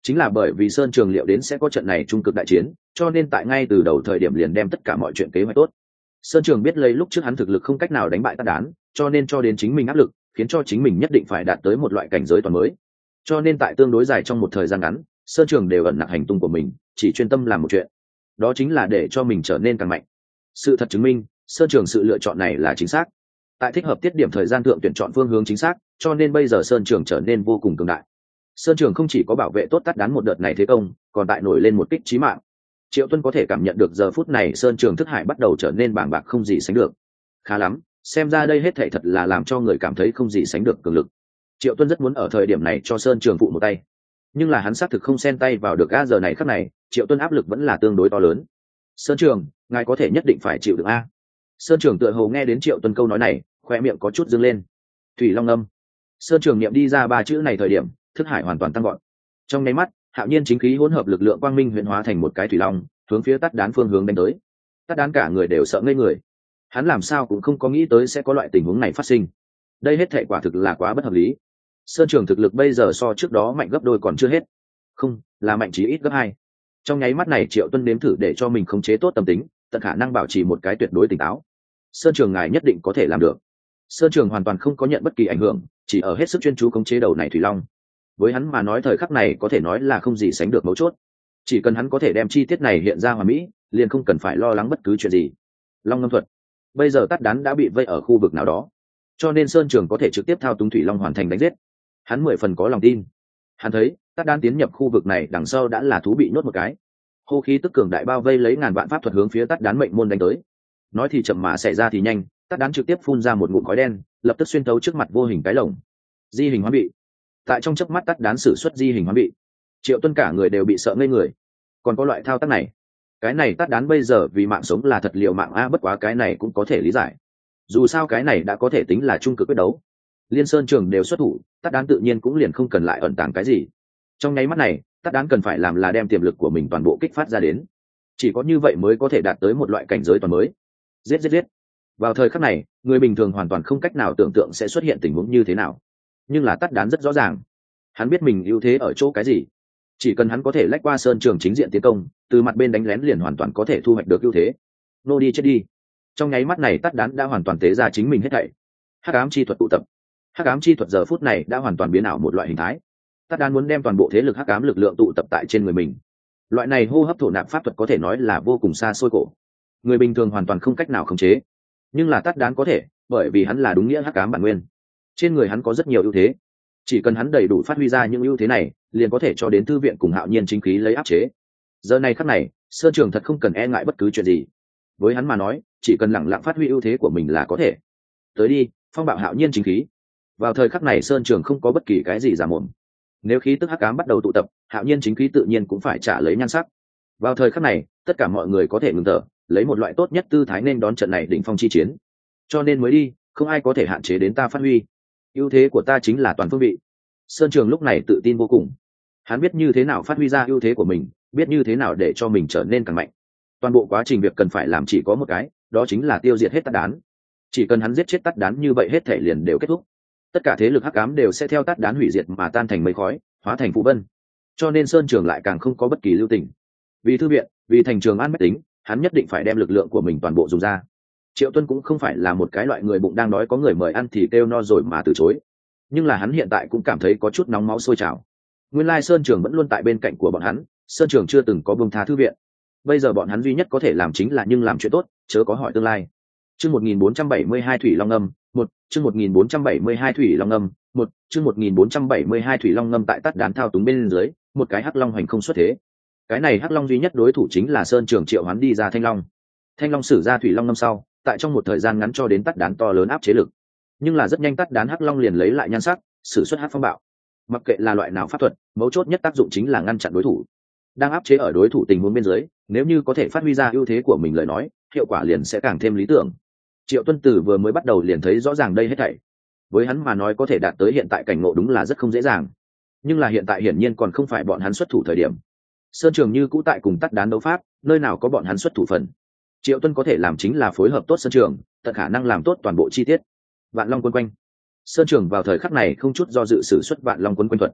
chính là bởi vì Sơn Trường liệu đến sẽ có trận này trung cực đại chiến, cho nên tại ngay từ đầu thời điểm liền đem tất cả mọi chuyện kế hoạch tốt. Sơn Trường biết lấy lúc trước hắn thực lực không cách nào đánh bại Tát Đán, cho nên cho đến chính mình áp lực, khiến cho chính mình nhất định phải đạt tới một loại cảnh giới toàn mới. Cho nên tại tương đối dài trong một thời gian ngắn, Sơn Trường đều ẩn nặc hành tung của mình, chỉ chuyên tâm làm một chuyện, đó chính là để cho mình trở nên càng mạnh. Sự thật chứng minh, Sơn Trường sự lựa chọn này là chính xác. Tại thích hợp tiết điểm thời gian thượng tuyển chọn phương hướng chính xác, cho nên bây giờ Sơn Trường trở nên vô cùng cường đại. Sơn Trường không chỉ có bảo vệ tốt Tát Đán một đợt này thế công, còn tại nổi lên một kích chí mạng. Triệu Tuân có thể cảm nhận được giờ phút này Sơn Trường thức hải bắt đầu trở nên bàng bạc không gì sánh được. Khá lắm, xem ra đây hết thảy thật là làm cho người cảm thấy không gì sánh được cường lực. Triệu Tuân rất muốn ở thời điểm này cho Sơn Trường phụ một tay, nhưng là hắn xác thực không xen tay vào được a, giờ này khắc này Triệu Tuân áp lực vẫn là tương đối to lớn. Sơn Trường, ngài có thể nhất định phải chịu được a. Sơn Trường tựa hồ nghe đến Triệu Tuân câu nói này, khoe miệng có chút dương lên. Thủy Long Âm. Sơn Trường niệm đi ra ba chữ này thời điểm, thức hải hoàn toàn tăng gọn. Trong nháy mắt, hạo nhiên chính khí hỗn hợp lực lượng quang minh huyễn hóa thành một cái thủy long, hướng phía Tát Đán phương hướng đánh tới. Tát Đán cả người đều sợ ngây người. Hắn làm sao cũng không có nghĩ tới sẽ có loại tình huống này phát sinh. Đây hết thảy quả thực là quá bất hợp lý. Sơn Trường thực lực bây giờ so trước đó mạnh gấp đôi còn chưa hết, không, là mạnh chí ít gấp 2. Trong nháy mắt này Triệu Tuân nếm thử để cho mình khống chế tốt tâm tính, tận khả năng bảo trì một cái tuyệt đối tỉnh táo. Sơn Trường ngài nhất định có thể làm được. Sơn Trường hoàn toàn không có nhận bất kỳ ảnh hưởng, chỉ ở hết sức chuyên chú khống chế đầu này thủy long. Với hắn mà nói thời khắc này có thể nói là không gì sánh được mấu chốt. Chỉ cần hắn có thể đem chi tiết này hiện ra hoàn mỹ, liền không cần phải lo lắng bất cứ chuyện gì. Long ngâm thuật. Bây giờ Tát Đán đã bị vây ở khu vực nào đó, cho nên Sơn Trường có thể trực tiếp thao túng thủy long hoàn thành đánh giết. Hắn 10 phần có lòng tin. Hắn thấy Tát Đán tiến nhập khu vực này đằng sau đã là thú bị nhốt một cái. Hô khí tức cường đại bao vây lấy ngàn vạn pháp thuật hướng phía Tát Đán mệnh môn đánh tới. Nói thì chậm mà xảy ra thì nhanh, Tát Đán trực tiếp phun ra một ngụm khói đen, lập tức xuyên thấu trước mặt vô hình cái lồng. Di hình hóa bị. Tại trong chớp mắt Tát Đán sử xuất di hình hóa bị. Triệu Tuân cả người đều bị sợ ngây người. Còn có loại thao tác này, cái này Tát Đán bây giờ vì mạng sống là thật liều mạng a, bất quá cái này cũng có thể lý giải. Dù sao cái này đã có thể tính là trung cực quyết đấu. Liên Sơn Trường đều xuất thủ, Tát Đán tự nhiên cũng liền không cần lại ẩn tàng cái gì. Trong nháy mắt này, Tát Đán cần phải làm là đem tiềm lực của mình toàn bộ kích phát ra đến. Chỉ có như vậy mới có thể đạt tới một loại cảnh giới toàn mới. Giết giết giết. Vào thời khắc này, người bình thường hoàn toàn không cách nào tưởng tượng sẽ xuất hiện tình huống như thế nào. Nhưng là Tát Đán rất rõ ràng, hắn biết mình ưu thế ở chỗ cái gì. Chỉ cần hắn có thể lách qua Sơn Trường chính diện tiến công, từ mặt bên đánh lén liền hoàn toàn có thể thu hoạch được ưu thế. Nô đi chết đi. Trong nháy mắt này Tát Đán đã hoàn toàn tế ra chính mình hết thảy. Hắc ám chi thuật tụ tập. Hắc ám chi thuật giờ phút này đã hoàn toàn biến ảo một loại hình thái. Tát Đán muốn đem toàn bộ thế lực hắc ám lực lượng tụ tập tại trên người mình. Loại này hô hấp thổ nạp pháp thuật có thể nói là vô cùng xa xôi cổ, người bình thường hoàn toàn không cách nào khống chế. Nhưng là Tát Đán có thể, bởi vì hắn là đúng nghĩa hắc ám bản nguyên. Trên người hắn có rất nhiều ưu thế, chỉ cần hắn đầy đủ phát huy ra những ưu thế này, liền có thể cho đến thư viện cùng hạo nhiên chính khí lấy áp chế. Giờ này khắc này, Sơn Trường thật không cần e ngại bất cứ chuyện gì. Với hắn mà nói, chỉ cần lẳng lặng phát huy ưu thế của mình là có thể. Tới đi, phong bạo hạo nhiên chính khí. Vào thời khắc này Sơn Trường không có bất kỳ cái gì giả mồm. Nếu khí tức hắc ám bắt đầu tụ tập, hạo nhiên chính khí tự nhiên cũng phải trả lấy nhan sắc. Vào thời khắc này, tất cả mọi người có thể ngừng thở, lấy một loại tốt nhất tư thái nên đón trận này đỉnh phong chi chiến. Cho nên mới đi, không ai có thể hạn chế đến ta phát huy. Ưu thế của ta chính là toàn phương vị. Sơn Trường lúc này tự tin vô cùng. Hắn biết như thế nào phát huy ra ưu thế của mình, biết như thế nào để cho mình trở nên càng mạnh. Toàn bộ quá trình việc cần phải làm chỉ có một cái, đó chính là tiêu diệt hết Tát Đán. Chỉ cần hắn giết chết Tát Đán như vậy hết thể liền đều kết thúc. Tất cả thế lực hắc ám đều sẽ theo Tát Đán hủy diệt mà tan thành mây khói, hóa thành phù vân. Cho nên Sơn Trường lại càng không có bất kỳ lưu tình. Vì thư viện, vì thành trường an bách tính, hắn nhất định phải đem lực lượng của mình toàn bộ dùng ra. Triệu Tuân cũng không phải là một cái loại người bụng đang đói có người mời ăn thì kêu no rồi mà từ chối. Nhưng là hắn hiện tại cũng cảm thấy có chút nóng máu sôi trào. Nguyên lai Sơn Trường vẫn luôn tại bên cạnh của bọn hắn, Sơn Trường chưa từng có buông tha thư viện. Bây giờ bọn hắn duy nhất có thể làm chính là nhưng làm chuyện tốt, chớ có hỏi tương lai. Chương 1472 Thủy Long Ngâm, 1, chương 1472 Thủy Long Ngâm, 1, chương 1472 Thủy Long Ngâm tại Tát Đán thao túng bên dưới, một cái hắc long hành không xuất thế. Cái này hắc long duy nhất đối thủ chính là Sơn Trường triệu hoán đi ra Thanh Long. Thanh Long sử ra Thủy Long Ngâm sau, tại trong một thời gian ngắn cho đến Tát Đán to lớn áp chế lực. Nhưng là rất nhanh Tát Đán hắc long liền lấy lại nhan sắc, sử xuất hắc phong bạo. Mặc kệ là loại nào pháp thuật, mấu chốt nhất tác dụng chính là ngăn chặn đối thủ. Đang áp chế ở đối thủ tình huống bên dưới, nếu như có thể phát huy ra ưu thế của mình lời nói, hiệu quả liền sẽ càng thêm lý tưởng. Triệu Tuân Tử vừa mới bắt đầu liền thấy rõ ràng đây hết thảy. Với hắn mà nói có thể đạt tới hiện tại cảnh ngộ đúng là rất không dễ dàng. Nhưng là hiện tại hiển nhiên còn không phải bọn hắn xuất thủ thời điểm. Sơn Trường như cũ tại cùng Tát Đán đấu pháp, nơi nào có bọn hắn xuất thủ phần. Triệu Tuân có thể làm chính là phối hợp tốt Sơn Trường, tận khả năng làm tốt toàn bộ chi tiết. Vạn Long quấn quanh. Sơn Trường vào thời khắc này không chút do dự sử xuất Vạn Long quấn quanh thuật.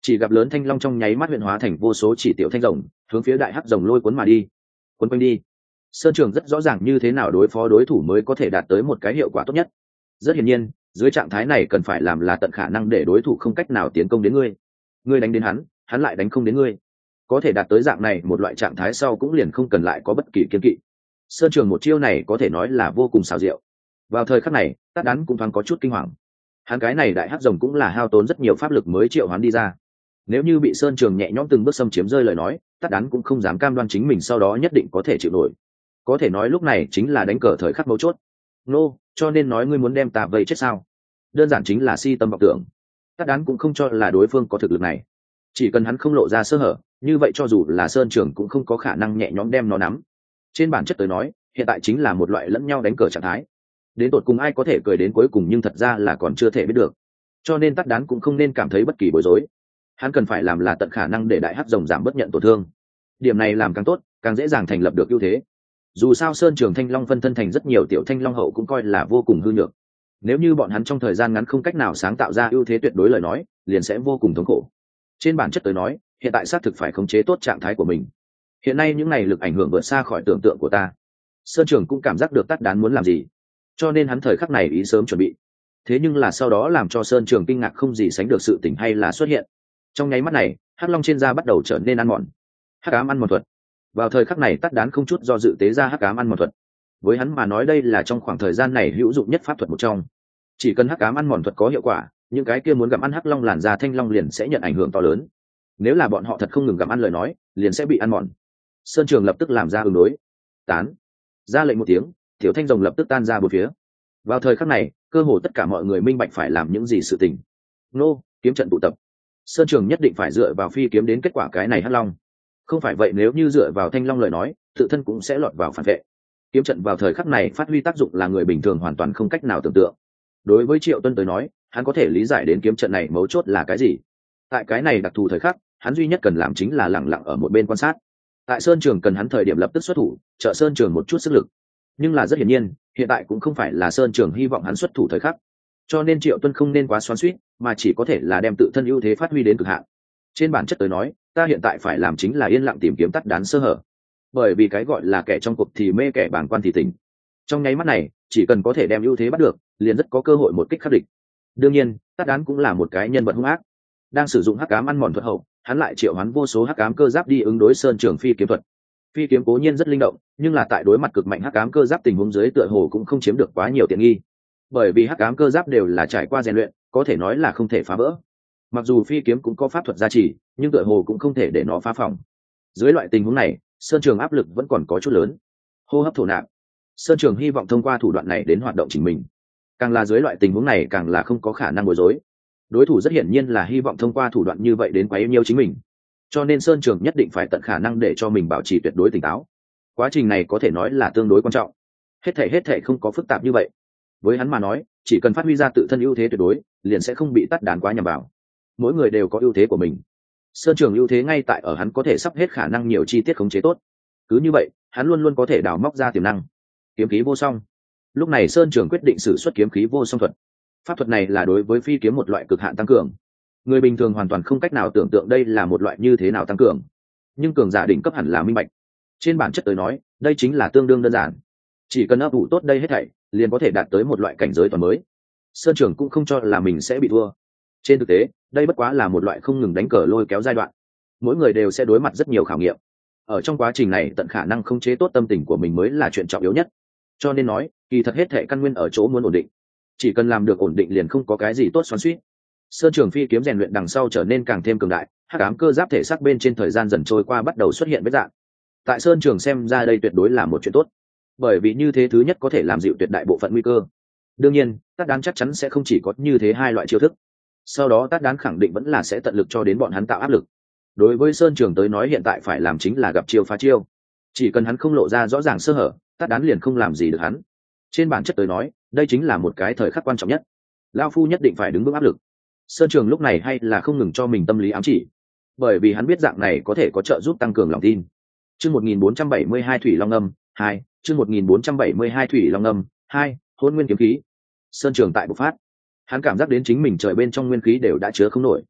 chỉ gặp lớn thanh long trong nháy mắt huyện hóa thành vô số chỉ tiểu thanh rồng hướng phía đại hắc rồng lôi cuốn mà đi. Cuốn quanh đi. Sơn Trường rất rõ ràng như thế nào đối phó đối thủ mới có thể đạt tới một cái hiệu quả tốt nhất. Rất hiển nhiên, dưới trạng thái này cần phải làm là tận khả năng để đối thủ không cách nào tiến công đến ngươi. Ngươi đánh đến hắn lại đánh không đến ngươi. Có thể đạt tới dạng này một loại trạng thái sau cũng liền không cần lại có bất kỳ kiên kỵ. Sơn Trường một chiêu này có thể nói là vô cùng xảo diệu. Vào thời khắc này, Tát Đán cũng thoáng có chút kinh hoàng. Hắn cái này đại hắc rồng cũng là hao tốn rất nhiều pháp lực mới triệu hắn đi ra. Nếu như bị Sơn Trường nhẹ nhõm từng bước xâm chiếm rơi lời nói, Tát Đán cũng không dám cam đoan chính mình sau đó nhất định có thể chịu nổi. Có thể nói lúc này chính là đánh cờ thời khắc mấu chốt. Nô, cho nên nói ngươi muốn đem ta vây chết sao? Đơn giản chính là si tâm vọng tưởng. Tát Đán cũng không cho là đối phương có thực lực này. Chỉ cần hắn không lộ ra sơ hở, như vậy cho dù là Sơn Trường cũng không có khả năng nhẹ nhõm đem nó nắm. Trên bản chất tới nói, hiện tại chính là một loại lẫn nhau đánh cờ trạng thái. Đến tột cùng ai có thể cười đến cuối cùng nhưng thật ra là còn chưa thể biết được. Cho nên Tát Đán cũng không nên cảm thấy bất kỳ bối rối. Hắn cần phải làm là tận khả năng để đại hắc rồng giảm bớt nhận tổn thương. Điểm này làm càng tốt, càng dễ dàng thành lập được ưu thế. Dù sao Sơn Trường Thanh Long phân thân thành rất nhiều tiểu thanh long hậu cũng coi là vô cùng hư nhược. Nếu như bọn hắn trong thời gian ngắn không cách nào sáng tạo ra ưu thế tuyệt đối lời nói, liền sẽ vô cùng thống khổ. Trên bản chất tới nói, hiện tại xác thực phải khống chế tốt trạng thái của mình. Hiện nay những này lực ảnh hưởng vượt xa khỏi tưởng tượng của ta. Sơn Trường cũng cảm giác được Tát Đán muốn làm gì, cho nên hắn thời khắc này ý sớm chuẩn bị. Thế nhưng là sau đó làm cho Sơn Trường kinh ngạc không gì sánh được sự tình hay là xuất hiện. Trong nháy mắt này, hắc long trên da bắt đầu trở nên ăn mòn. Hắc ám ăn mòn thuật. Vào thời khắc này Tát Đán không chút do dự tế ra hắc ám ăn mòn thuật. Với hắn mà nói đây là trong khoảng thời gian này hữu dụng nhất pháp thuật một trong. Chỉ cần hắc ám ăn mòn thuật có hiệu quả, những cái kia muốn gặm ăn hắc long làn da thanh long liền sẽ nhận ảnh hưởng to lớn. Nếu là bọn họ thật không ngừng gặm ăn lời nói, liền sẽ bị ăn mòn. Sơn Trường lập tức làm ra ứng đối. Tán. Ra lệnh một tiếng, tiểu thanh rồng lập tức tan ra bốn phía. Vào thời khắc này, cơ hồ tất cả mọi người minh bạch phải làm những gì sự tình. Nô, kiếm trận tụ tập. Sơn Trường nhất định phải dựa vào phi kiếm đến kết quả cái này hắc long. Không phải vậy nếu như dựa vào thanh long lời nói, tự thân cũng sẽ lọt vào phản vệ. Kiếm trận vào thời khắc này phát huy tác dụng là người bình thường hoàn toàn không cách nào tưởng tượng. Đối với Triệu Tuân tới nói, hắn có thể lý giải đến kiếm trận này mấu chốt là cái gì. Tại cái này đặc thù thời khắc, hắn duy nhất cần làm chính là lặng lặng ở một bên quan sát. Tại Sơn Trường cần hắn thời điểm lập tức xuất thủ, trợ Sơn Trường một chút sức lực. Nhưng là rất hiển nhiên, hiện tại cũng không phải là Sơn Trường hy vọng hắn xuất thủ thời khắc. Cho nên Triệu Tuân không nên quá xoắn xuýt, mà chỉ có thể là đem tự thân ưu thế phát huy đến cực hạn. Trên bản chất tới nói, ta hiện tại phải làm chính là yên lặng tìm kiếm Tát Đán sơ hở. Bởi vì cái gọi là kẻ trong cuộc thì mê kẻ bàng quan thì tỉnh. Trong nháy mắt này, chỉ cần có thể đem ưu thế bắt được, liền rất có cơ hội một kích khắc địch. Đương nhiên, Tát Đán cũng là một cái nhân vật hung ác. Đang sử dụng hắc ám ăn mòn thuật hậu, hắn lại triệu hoán vô số hắc ám cơ giáp đi ứng đối Sơn Trường phi kiếm thuật. Phi kiếm cố nhiên rất linh động, nhưng là tại đối mặt cực mạnh hắc ám cơ giáp tình huống dưới tựa hồ cũng không chiếm được quá nhiều tiện nghi. Bởi vì hắc ám cơ giáp đều là trải qua rèn luyện, có thể nói là không thể phá vỡ. Mặc dù phi kiếm cũng có pháp thuật gia trì, nhưng tựa hồ cũng không thể để nó phá phòng. Dưới loại tình huống này, Sơn Trường áp lực vẫn còn có chút lớn. Hô hấp thổ nạp. Sơn Trường hy vọng thông qua thủ đoạn này đến hoạt động chính mình. Càng là dưới loại tình huống này càng là không có khả năng bối rối. Đối thủ rất hiển nhiên là hy vọng thông qua thủ đoạn như vậy đến quấy nhiễu chính mình. Cho nên Sơn Trường nhất định phải tận khả năng để cho mình bảo trì tuyệt đối tỉnh táo. Quá trình này có thể nói là tương đối quan trọng. Hết thảy không có phức tạp như vậy. Với hắn mà nói, chỉ cần phát huy ra tự thân ưu thế tuyệt đối, liền sẽ không bị Tát Đán quá nhầm vào. Mỗi người đều có ưu thế của mình. Sơn Trường ưu thế ngay tại ở hắn có thể sắp hết khả năng nhiều chi tiết khống chế tốt. Cứ như vậy, hắn luôn luôn có thể đào móc ra tiềm năng. Kiếm khí vô song. Lúc này Sơn Trường quyết định sử xuất kiếm khí vô song thuật. Pháp thuật này là đối với phi kiếm một loại cực hạn tăng cường. Người bình thường hoàn toàn không cách nào tưởng tượng đây là một loại như thế nào tăng cường, nhưng cường giả đỉnh cấp hẳn là minh bạch. Trên bản chất tới nói, đây chính là tương đương đơn giản. Chỉ cần ấp ủ tốt đây hết thảy, liền có thể đạt tới một loại cảnh giới toàn mới. Sơn Trường cũng không cho là mình sẽ bị thua. Trên thực tế, đây bất quá là một loại không ngừng đánh cờ lôi kéo giai đoạn. Mỗi người đều sẽ đối mặt rất nhiều khảo nghiệm. Ở trong quá trình này tận khả năng khống chế tốt tâm tình của mình mới là chuyện trọng yếu nhất. Cho nên nói, kỳ thật hết thảy căn nguyên ở chỗ muốn ổn định. Chỉ cần làm được ổn định liền không có cái gì tốt xoắn xuýt. Sơn Trường phi kiếm rèn luyện đằng sau trở nên càng thêm cường đại, hắc ám cơ giáp thể xác bên trên thời gian dần trôi qua bắt đầu xuất hiện vết dạng. Tại Sơn Trường xem ra đây tuyệt đối là một chuyện tốt, bởi vì như thế thứ nhất có thể làm dịu tuyệt đại bộ phận nguy cơ. Đương nhiên, Tát Đán chắc chắn sẽ không chỉ có như thế hai loại chiêu thức. Sau đó Tát Đán khẳng định vẫn là sẽ tận lực cho đến bọn hắn tạo áp lực. Đối với Sơn Trường tới nói hiện tại phải làm chính là gặp chiêu phá chiêu. Chỉ cần hắn không lộ ra rõ ràng sơ hở, Tát Đán liền không làm gì được hắn. Trên bản chất tới nói, đây chính là một cái thời khắc quan trọng nhất. Lão phu nhất định phải đứng bước áp lực. Sơn Trường lúc này hay là không ngừng cho mình tâm lý ám chỉ, bởi vì hắn biết dạng này có thể có trợ giúp tăng cường lòng tin. Chương 1472 Thủy Long Âm 2, chương 1472 Thủy Long Âm 2, Hỗn Nguyên kiếm khí. Sơn Trường tại bộc phát, hắn cảm giác đến chính mình trời bên trong nguyên khí đều đã chứa không nổi.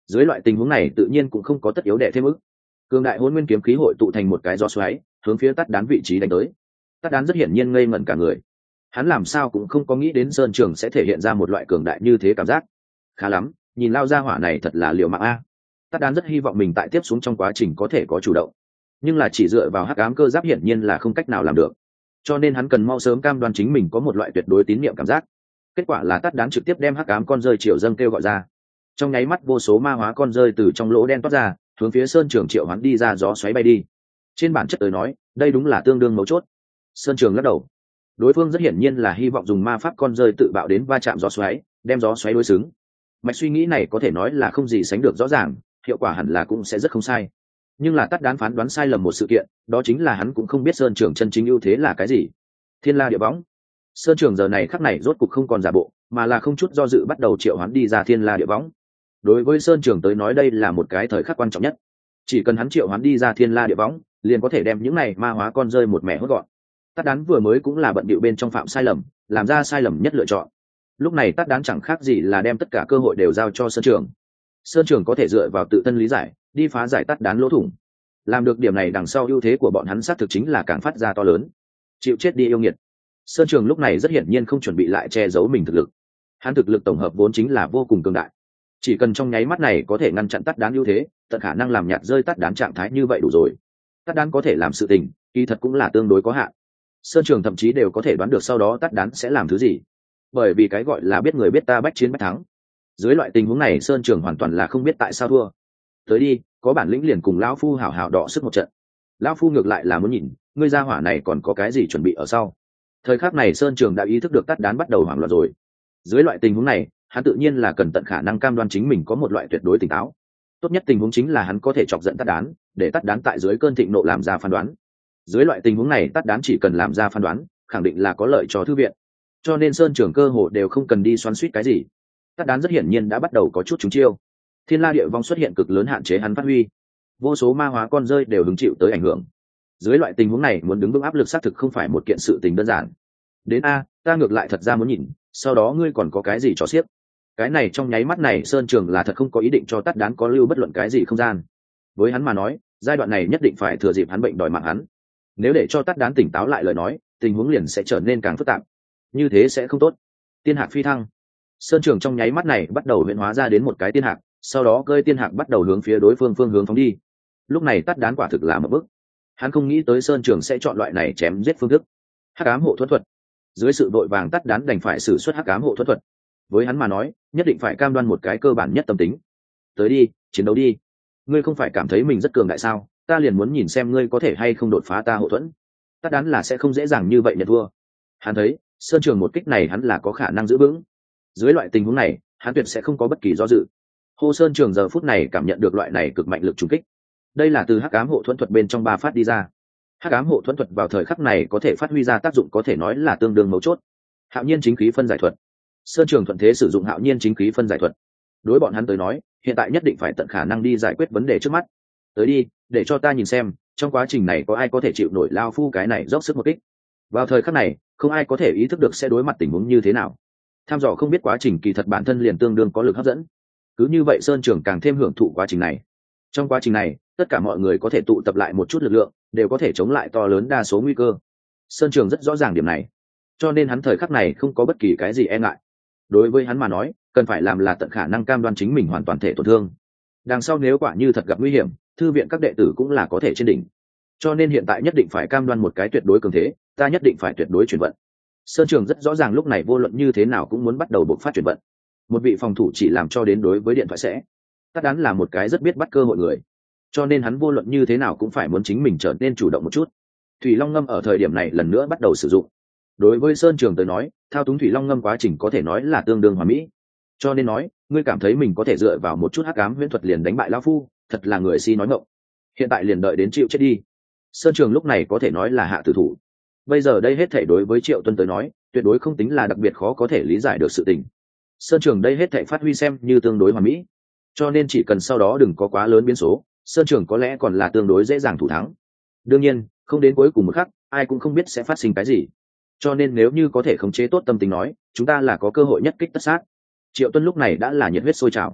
Dưới loại tình huống này tự nhiên cũng không có tất yếu đệ thêm ức. Cường đại hôn nguyên kiếm khí hội tụ thành một cái gió xoáy hướng phía Tát Đán vị trí đánh tới. Tát Đán rất hiển nhiên ngây ngẩn cả người, hắn làm sao cũng không có nghĩ đến Sơn Trường sẽ thể hiện ra một loại cường đại như thế cảm giác. Khá lắm, nhìn lao ra hỏa này thật là liều mạng a. Tát Đán rất hy vọng mình tại tiếp xuống trong quá trình có thể có chủ động, nhưng là chỉ dựa vào hắc ám cơ giáp hiển nhiên là không cách nào làm được, cho nên hắn cần mau sớm cam đoan chính mình có một loại tuyệt đối tín nhiệm cảm giác. Kết quả là Tát Đán trực tiếp đem hắc ám con rơi triệu dâng kêu gọi ra, trong nháy mắt vô số ma hóa con rơi từ trong lỗ đen toát ra, hướng phía Sơn Trường triệu hắn đi ra gió xoáy bay đi. Trên bản chất tới nói, đây đúng là tương đương mấu chốt. Sơn Trường lắc đầu, đối phương rất hiển nhiên là hy vọng dùng ma pháp con rơi tự bạo đến va chạm gió xoáy, đem gió xoáy đối xứng. Mạch suy nghĩ này có thể nói là không gì sánh được rõ ràng, hiệu quả hẳn là cũng sẽ rất không sai. Nhưng là Tát Đán phán đoán sai lầm một sự kiện, đó chính là hắn cũng không biết Sơn Trường chân chính ưu thế là cái gì. Thiên La Địa Võng. Sơn Trường giờ này khắc này rốt cục không còn giả bộ, mà là không chút do dự bắt đầu triệu hắn đi ra Thiên La Địa Võng. Đối với Sơn Trường tới nói đây là một cái thời khắc quan trọng nhất. Chỉ cần hắn triệu hắn đi ra Thiên La Địa Võng, liền có thể đem những này ma hóa con rơi một mẻ hốt gọn. Tát Đán vừa mới cũng là bận bịu bên trong phạm sai lầm, làm ra sai lầm nhất lựa chọn. Lúc này Tát Đán chẳng khác gì là đem tất cả cơ hội đều giao cho Sơn Trường. Sơn Trường có thể dựa vào tự thân lý giải, đi phá giải Tát Đán lỗ thủng. Làm được điểm này đằng sau ưu thế của bọn hắn xác thực chính là càng phát ra to lớn. Chịu chết đi yêu nghiệt. Sơn Trường lúc này rất hiển nhiên không chuẩn bị lại che giấu mình thực lực. Hắn thực lực tổng hợp vốn chính là vô cùng cường đại. Chỉ cần trong nháy mắt này có thể ngăn chặn Tát Đán ưu thế, tận khả năng làm nhạt rơi Tát Đán trạng thái như vậy đủ rồi. Tát Đán có thể làm sự tình, kỳ thật cũng là tương đối có hạn. Sơn Trường thậm chí đều có thể đoán được sau đó Tát Đán sẽ làm thứ gì, bởi vì cái gọi là biết người biết ta bách chiến bách thắng. Dưới loại tình huống này Sơn Trường hoàn toàn là không biết tại sao thua. Tới đi, có bản lĩnh liền cùng lão phu hảo hảo đọ sức một trận. Lão phu ngược lại là muốn nhìn ngươi gia hỏa này còn có cái gì chuẩn bị ở sau. Thời khắc này Sơn Trường đã ý thức được Tát Đán bắt đầu hoảng loạn rồi. Dưới loại tình huống này hắn tự nhiên là cần tận khả năng cam đoan chính mình có một loại tuyệt đối tỉnh táo. Tốt nhất tình huống chính là hắn có thể chọc giận Tát Đán, để Tát Đán tại dưới cơn thịnh nộ làm ra phán đoán. Dưới loại tình huống này Tát Đán chỉ cần làm ra phán đoán, khẳng định là có lợi cho thư viện, cho nên Sơn Trường cơ hồ đều không cần đi xoắn suýt cái gì. Tát Đán rất hiển nhiên đã bắt đầu có chút trúng chiêu. Thiên La Địa Vong xuất hiện cực lớn hạn chế hắn phát huy, vô số ma hóa con rơi đều hứng chịu tới ảnh hưởng. Dưới loại tình huống này muốn đứng vững áp lực xác thực không phải một kiện sự tình đơn giản. Đến a, ta ngược lại thật ra muốn nhìn, sau đó ngươi còn có cái gì cho xiếc. Cái này trong nháy mắt này Sơn Trường là thật không có ý định cho Tát Đán có lưu bất luận cái gì không gian. Với hắn mà nói, giai đoạn này nhất định phải thừa dịp hắn bệnh đòi mạng hắn. Nếu để cho Tát Đán tỉnh táo lại lời nói, tình huống liền sẽ trở nên càng phức tạp. Như thế sẽ không tốt. Tiên hạc phi thăng. Sơn Trường trong nháy mắt này bắt đầu huyễn hóa ra đến một cái tiên hạc, sau đó cơi tiên hạc bắt đầu hướng phía đối phương phương hướng phóng đi. Lúc này Tát Đán quả thực là một bức. Hắn không nghĩ tới Sơn Trường sẽ chọn loại này chém giết phương thức. Hắc ám hộ thuẫn thuật. Dưới sự vội vàng Tát Đán đành phải sử xuất hắc ám hộ thuẫn thuật. Với hắn mà nói, nhất định phải cam đoan một cái cơ bản nhất tâm tính. Tới đi, chiến đấu đi. Ngươi không phải cảm thấy mình rất cường đại sao? Ta liền muốn nhìn xem ngươi có thể hay không đột phá ta hộ thuẫn. Tát Đán là sẽ không dễ dàng như vậy nhận thua. Hắn thấy Sơn Trường một kích này hắn là có khả năng giữ vững. Dưới loại tình huống này hắn tuyệt sẽ không có bất kỳ do dự. Hồ Sơn Trường giờ phút này cảm nhận được loại này cực mạnh lực trùng kích. Đây là từ hắc ám hộ thuẫn thuật bên trong ba phát đi ra. Hắc ám hộ thuẫn thuật vào thời khắc này có thể phát huy ra tác dụng có thể nói là tương đương mấu chốt. Hạo nhiên chính khí phân giải thuật. Sơn Trường thuận thế sử dụng hạo nhiên chính khí phân giải thuật. Đối bọn hắn tới nói, hiện tại nhất định phải tận khả năng đi giải quyết vấn đề trước mắt. Tới đi, để cho ta nhìn xem, trong quá trình này có ai có thể chịu nổi lao phu cái này dốc sức một kích. Vào thời khắc này, không ai có thể ý thức được sẽ đối mặt tình huống như thế nào. Tham dò không biết quá trình kỳ thật bản thân liền tương đương có lực hấp dẫn. Cứ như vậy Sơn Trường càng thêm hưởng thụ quá trình này. Trong quá trình này, tất cả mọi người có thể tụ tập lại một chút lực lượng, đều có thể chống lại to lớn đa số nguy cơ. Sơn Trường rất rõ ràng điểm này, cho nên hắn thời khắc này không có bất kỳ cái gì e ngại. Đối với hắn mà nói, cần phải làm là tận khả năng cam đoan chính mình hoàn toàn thể tổn thương. Đằng sau nếu quả như thật gặp nguy hiểm, thư viện các đệ tử cũng là có thể trên đỉnh. Cho nên hiện tại nhất định phải cam đoan một cái tuyệt đối cường thế, ta nhất định phải tuyệt đối chuyển vận. Sơn Trường rất rõ ràng lúc này vô luận như thế nào cũng muốn bắt đầu bộc phát chuyển vận. Một vị phòng thủ chỉ làm cho đến đối với điện thoại sẽ. Tát Đán là một cái rất biết bắt cơ hội người, cho nên hắn vô luận như thế nào cũng phải muốn chính mình trở nên chủ động một chút. Thủy Long Ngâm ở thời điểm này lần nữa bắt đầu sử dụng. Đối với Sơn Trường tới nói, thao túng Thủy Long Ngâm quá trình có thể nói là tương đương hoàn mỹ. Cho nên nói, ngươi cảm thấy mình có thể dựa vào một chút hắc ám huyễn thuật liền đánh bại lão phu, thật là người si nói ngọng. Hiện tại liền đợi đến chịu chết đi. Sơn Trường lúc này có thể nói là hạ tử thủ. Bây giờ đây hết thảy đối với Triệu Tuân tới nói, tuyệt đối không tính là đặc biệt khó có thể lý giải được sự tình. Sơn Trường đây hết thảy phát huy xem như tương đối hoàn mỹ, cho nên chỉ cần sau đó đừng có quá lớn biến số, Sơn Trường có lẽ còn là tương đối dễ dàng thủ thắng. Đương nhiên, không đến cuối cùng một khắc, ai cũng không biết sẽ phát sinh cái gì. Cho nên nếu như có thể khống chế tốt tâm tình nói, chúng ta là có cơ hội nhất kích tất sát. Triệu Tuân lúc này đã là nhiệt huyết sôi trào.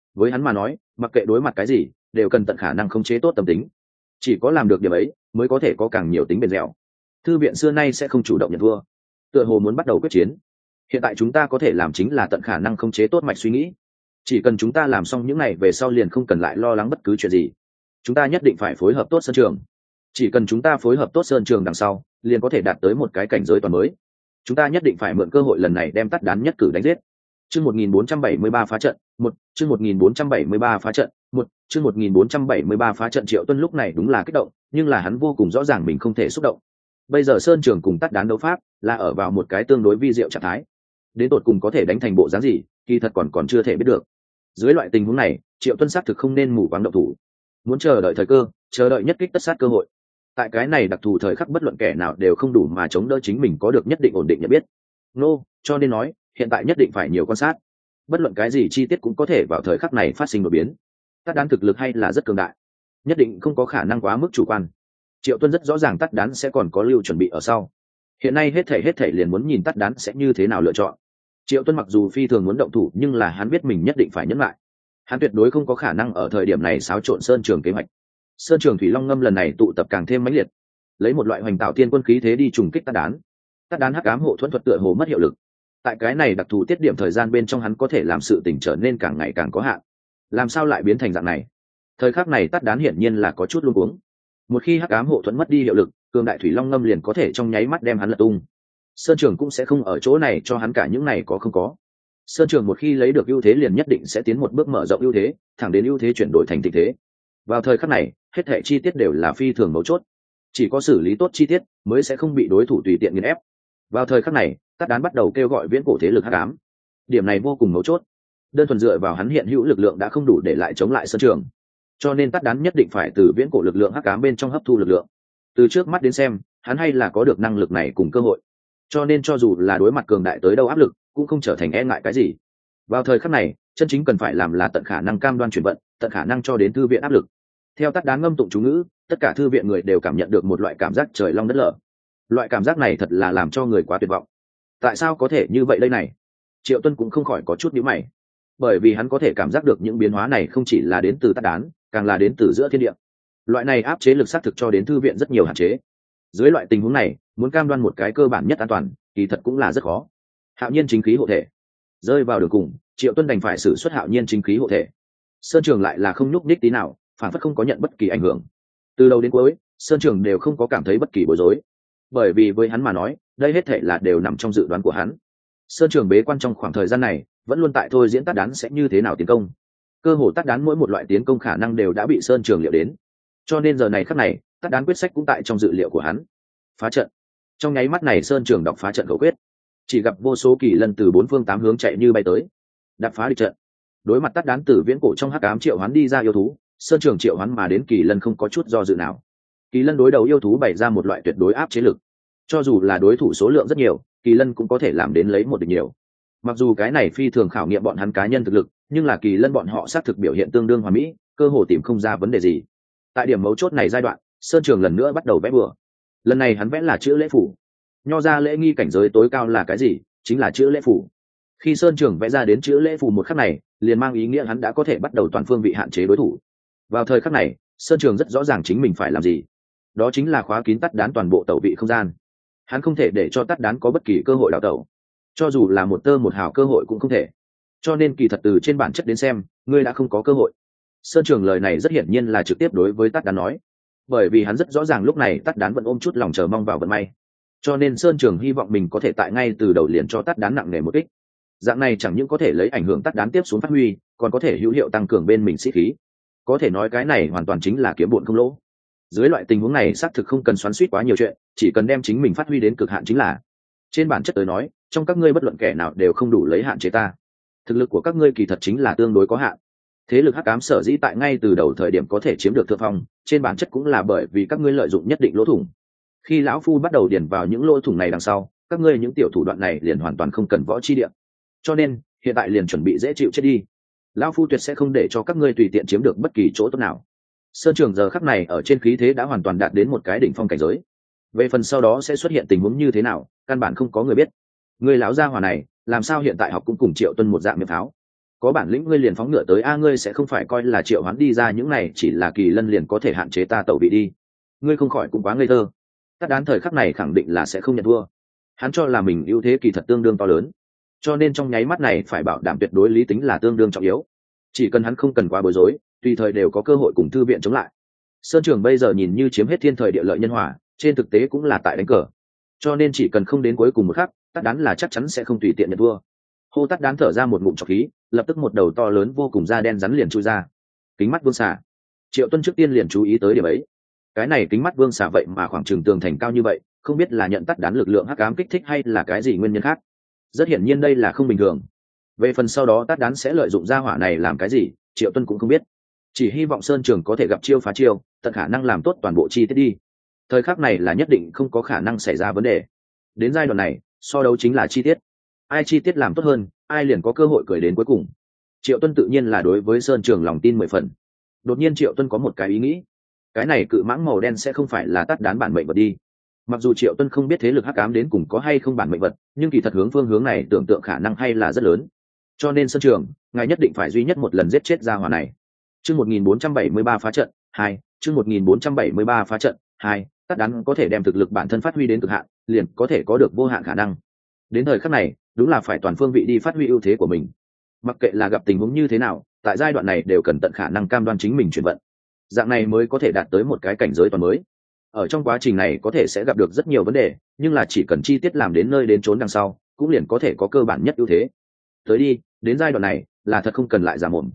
Với hắn mà nói, mặc kệ đối mặt cái gì đều cần tận khả năng khống chế tốt tâm tính, chỉ có làm được điểm ấy mới có thể có càng nhiều tính bền dẻo. Thư viện xưa nay sẽ không chủ động nhận thua, tựa hồ muốn bắt đầu quyết chiến. Hiện tại chúng ta có thể làm chính là tận khả năng khống chế tốt mạch suy nghĩ. Chỉ cần chúng ta làm xong những này về sau liền không cần lại lo lắng bất cứ chuyện gì. Chúng ta nhất định phải phối hợp tốt Sơn Trường. Chỉ cần chúng ta phối hợp tốt Sơn Trường đằng sau liền có thể đạt tới một cái cảnh giới toàn mới. Chúng ta nhất định phải mượn cơ hội lần này đem Tắt Đán nhất cử đánh giết. Chương 1473 phá trận, 1, chương 1473 phá trận, 1, chương 1473 phá trận. Triệu Tuân lúc này đúng là kích động, nhưng là hắn vô cùng rõ ràng mình không thể xúc động. Bây giờ Sơn Trường cùng Tắt Đán đấu pháp là ở vào một cái tương đối vi diệu trạng thái. Đến tột cùng có thể đánh thành bộ dáng gì, kỳ thật còn chưa thể biết được. Dưới loại tình huống này, Triệu Tuân xác thực không nên mù quáng động thủ, muốn chờ đợi thời cơ, chờ đợi nhất kích tất sát cơ hội. Tại cái này đặc thù thời khắc bất luận kẻ nào đều không đủ mà chống đỡ chính mình có được nhất định ổn định nhận biết. Cho nên nói, hiện tại nhất định phải nhiều quan sát. Bất luận cái gì chi tiết cũng có thể vào thời khắc này phát sinh đột biến. Tắt Đán thực lực hay là rất cường đại, nhất định không có khả năng quá mức chủ quan. Triệu Tuân rất rõ ràng Tắt Đán sẽ còn có lưu chuẩn bị ở sau. Hiện nay hết thảy liền muốn nhìn Tắt Đán sẽ như thế nào lựa chọn. Triệu Tuân mặc dù phi thường muốn động thủ, nhưng là hắn biết mình nhất định phải nhẫn lại. Hắn tuyệt đối không có khả năng ở thời điểm này xáo trộn Sơn Trường kế hoạch. Sơn Trường Thủy Long Ngâm lần này tụ tập càng thêm mãnh liệt, lấy một loại hoành tạo thiên quân khí thế đi trùng kích Tắt Đán. Tắt Đán hắc ám hộ thuẫn thuật tựa hồ mất hiệu lực. Tại cái này đặc thù tiết điểm thời gian bên trong hắn có thể làm sự tình trở nên càng ngày càng có hạn. Làm sao lại biến thành dạng này? Thời khắc này Tắt Đán hiển nhiên là có chút luống cuống. Một khi hắc ám hộ thuẫn mất đi hiệu lực, cường đại Thủy Long Ngâm liền có thể trong nháy mắt đem hắn lật tung. Sơn Trường cũng sẽ không ở chỗ này cho hắn cả những này có không có. Sơn Trường một khi lấy được ưu thế liền nhất định sẽ tiến một bước mở rộng ưu thế, thẳng đến ưu thế chuyển đổi thành tình thế. Vào thời khắc này, hết thảy chi tiết đều là phi thường mấu chốt. Chỉ có xử lý tốt chi tiết mới sẽ không bị đối thủ tùy tiện nghiền ép. Vào thời khắc này, Tắt Đán bắt đầu kêu gọi viễn cổ thế lực hắc ám. Điểm này vô cùng mấu chốt. Đơn thuần dựa vào hắn hiện hữu lực lượng đã không đủ để lại chống lại Sơn Trường. Cho nên Tắt Đán nhất định phải từ viễn cổ lực lượng hắc ám bên trong hấp thu lực lượng. Từ trước mắt đến xem, hắn hay là có được năng lực này cùng cơ hội. Cho nên cho dù là đối mặt cường đại tới đâu áp lực, cũng không trở thành e ngại cái gì. Vào thời khắc này, chân chính cần phải làm là tận khả năng cam đoan chuyển vận, tận khả năng cho đến thư viện áp lực. Theo Tắt Đán ngâm tụng chú ngữ, tất cả thư viện người đều cảm nhận được một loại cảm giác trời long đất lở. Loại cảm giác này thật là làm cho người quá tuyệt vọng. Tại sao có thể như vậy đây này? Triệu Tuân cũng không khỏi có chút nhíu mày, bởi vì hắn có thể cảm giác được những biến hóa này không chỉ là đến từ Tắt Đán, càng là đến từ giữa thiên địa. Loại này áp chế lực xác thực cho đến thư viện rất nhiều hạn chế. Dưới loại tình huống này, muốn cam đoan một cái cơ bản nhất an toàn, kỳ thật cũng là rất khó. Hạo nhiên chính khí hộ thể rơi vào đường cùng, Triệu Tuân đành phải sử xuất hạo nhiên chính khí hộ thể. Sơn Trường lại là không nhúc nhích tí nào, phản phất không có nhận bất kỳ ảnh hưởng. Từ đầu đến cuối, Sơn Trường đều không có cảm thấy bất kỳ bối rối, bởi vì với hắn mà nói, đây hết thảy là đều nằm trong dự đoán của hắn. Sơn Trường bế quan trong khoảng thời gian này, vẫn luôn tại thôi diễn Tắt Đán sẽ như thế nào tiến công. Cơ hồ Tắt Đán mỗi một loại tiến công khả năng đều đã bị Sơn Trường liệu đến, cho nên giờ này khắc này, Tắt Đán quyết sách cũng tại trong dự liệu của hắn. Phá trận. Trong nháy mắt này Sơn Trường đọc phá trận khẩu quyết, chỉ gặp vô số kỳ lân từ bốn phương tám hướng chạy như bay tới, đập phá địch trận. Đối mặt Tắt Đán từ viễn cổ trong hắc ám triệu hoán đi ra yêu thú, Sơn Trường triệu hoán mà đến kỳ lân không có chút do dự nào. Kỳ lân đối đầu yêu thú bày ra một loại tuyệt đối áp chế lực, cho dù là đối thủ số lượng rất nhiều, kỳ lân cũng có thể làm đến lấy một địch nhiều. Mặc dù cái này phi thường khảo nghiệm bọn hắn cá nhân thực lực, nhưng là kỳ lân bọn họ xác thực biểu hiện tương đương hoàn mỹ, cơ hồ tìm không ra vấn đề gì. Tại điểm mấu chốt này giai đoạn, Sơn Trường lần nữa bắt đầu vẽ bừa. Lần này hắn vẽ là chữ lễ phủ. Nho ra lễ nghi cảnh giới tối cao là cái gì? Chính là chữ lễ phủ. Khi Sơn Trường vẽ ra đến chữ lễ phủ một khắc này, liền mang ý nghĩa hắn đã có thể bắt đầu toàn phương vị hạn chế đối thủ. Vào thời khắc này, Sơn Trường rất rõ ràng chính mình phải làm gì. Đó chính là khóa kín Tắt Đán toàn bộ tẩu vị không gian. Hắn không thể để cho Tắt Đán có bất kỳ cơ hội đào tẩu, cho dù là một tơ một hào cơ hội cũng không thể. Cho nên kỳ thật từ trên bản chất đến xem, ngươi đã không có cơ hội. Sơn Trường lời này rất hiển nhiên là trực tiếp đối với Tắt Đán nói, bởi vì hắn rất rõ ràng lúc này Tắt Đán vẫn ôm chút lòng chờ mong vào vận may. Cho nên Sơn Trường hy vọng mình có thể tại ngay từ đầu liền cho Tắt Đán nặng nề một kích. Dạng này chẳng những có thể lấy ảnh hưởng Tắt Đán tiếp xuống phát huy, còn có thể hữu hiệu tăng cường bên mình sĩ khí. Có thể nói cái này hoàn toàn chính là kiếm bộn không lỗ. Dưới loại tình huống này xác thực không cần xoắn xuýt quá nhiều chuyện, chỉ cần đem chính mình phát huy đến cực hạn chính là. Trên bản chất tới nói, trong các ngươi bất luận kẻ nào đều không đủ lấy hạn chế ta. Thực lực của các ngươi kỳ thật chính là tương đối có hạn. Thế lực hắc ám sở dĩ tại ngay từ đầu thời điểm có thể chiếm được thượng phong, trên bản chất cũng là bởi vì các ngươi lợi dụng nhất định lỗ thủng. Khi lão phu bắt đầu điền vào những lỗ thủng này đằng sau, các ngươi những tiểu thủ đoạn này liền hoàn toàn không cần võ chi địa. Cho nên, hiện tại liền chuẩn bị dễ chịu chết đi. Lão phu tuyệt sẽ không để cho các ngươi tùy tiện chiếm được bất kỳ chỗ tốt nào. Sơn Trường giờ khắc này ở trên khí thế đã hoàn toàn đạt đến một cái đỉnh phong cảnh giới. Về phần sau đó sẽ xuất hiện tình huống như thế nào, căn bản không có người biết. Người lão gia hỏa này, làm sao hiện tại học cũng cùng Triệu Tuân một dạng miệng pháo. có bản lĩnh ngươi liền phóng ngựa tới a, ngươi sẽ không phải coi là triệu hoán đi ra những này chỉ là kỳ lân liền có thể hạn chế ta tẩu vị đi. Ngươi không khỏi cũng quá ngây thơ. Tát đán thời khắc này khẳng định là sẽ không nhận thua. Hắn cho là mình ưu thế kỳ thật tương đương to lớn, cho nên trong nháy mắt này phải bảo đảm tuyệt đối lý tính là tương đương trọng yếu. Chỉ cần hắn không cần quá bối rối, tùy thời đều có cơ hội cùng thư viện chống lại. Sơn Trường bây giờ nhìn như chiếm hết thiên thời địa lợi nhân hòa, trên thực tế cũng là tại đánh cờ, cho nên chỉ cần không đến cuối cùng một khắc, Tát đán là chắc chắn sẽ không tùy tiện nhận thua. Hô Tát đán thở ra một ngụm trọc khí, lập tức một đầu to lớn vô cùng da đen rắn liền chui ra. Kính mắt vương xà. Triệu Tuân trước tiên liền chú ý tới điểm ấy. Cái này kính mắt vương xà vậy mà khoảng trường tường thành cao như vậy, không biết là nhận Tát đán lực lượng hắc ám kích thích hay là cái gì nguyên nhân khác. Rất hiển nhiên đây là không bình thường. Về phần sau đó Tát đán sẽ lợi dụng gia hỏa này làm cái gì, Triệu Tuân cũng không biết. Chỉ hy vọng Sơn Trường có thể gặp chiêu phá chiêu, tận khả năng làm tốt toàn bộ chi tiết đi. Thời khắc này là nhất định không có khả năng xảy ra vấn đề. Đến giai đoạn này, so đấu chính là chi tiết. Ai chi tiết làm tốt hơn, ai liền có cơ hội cười đến cuối cùng. Triệu Tuân tự nhiên là đối với Sơn Trường lòng tin 10 phần. Đột nhiên Triệu Tuân có một cái ý nghĩ, cái này cự mãng màu đen sẽ không phải là Tát đán bản mệnh vật đi. Mặc dù Triệu Tuân không biết thế lực hắc ám đến cùng có hay không bản mệnh vật, nhưng kỳ thật phương hướng này tưởng tượng khả năng hay là rất lớn. Cho nên Sơn Trường, ngài nhất định phải duy nhất một lần giết chết gia hỏa này. Chương 1473 phá trận 2, chương 1473 phá trận 2, Tát đán có thể đem thực lực bản thân phát huy đến cực hạn, liền có thể có được vô hạn khả năng. Đến thời khắc này, đúng là phải toàn phương vị đi phát huy ưu thế của mình. Mặc kệ là gặp tình huống như thế nào, tại giai đoạn này đều cần tận khả năng cam đoan chính mình chuyển vận. Dạng này mới có thể đạt tới một cái cảnh giới toàn mới. Ở trong quá trình này có thể sẽ gặp được rất nhiều vấn đề, nhưng là chỉ cần chi tiết làm đến nơi đến chốn đằng sau, cũng liền có thể có cơ bản nhất ưu thế. Tới đi, đến giai đoạn này, là thật không cần lại giả mồm.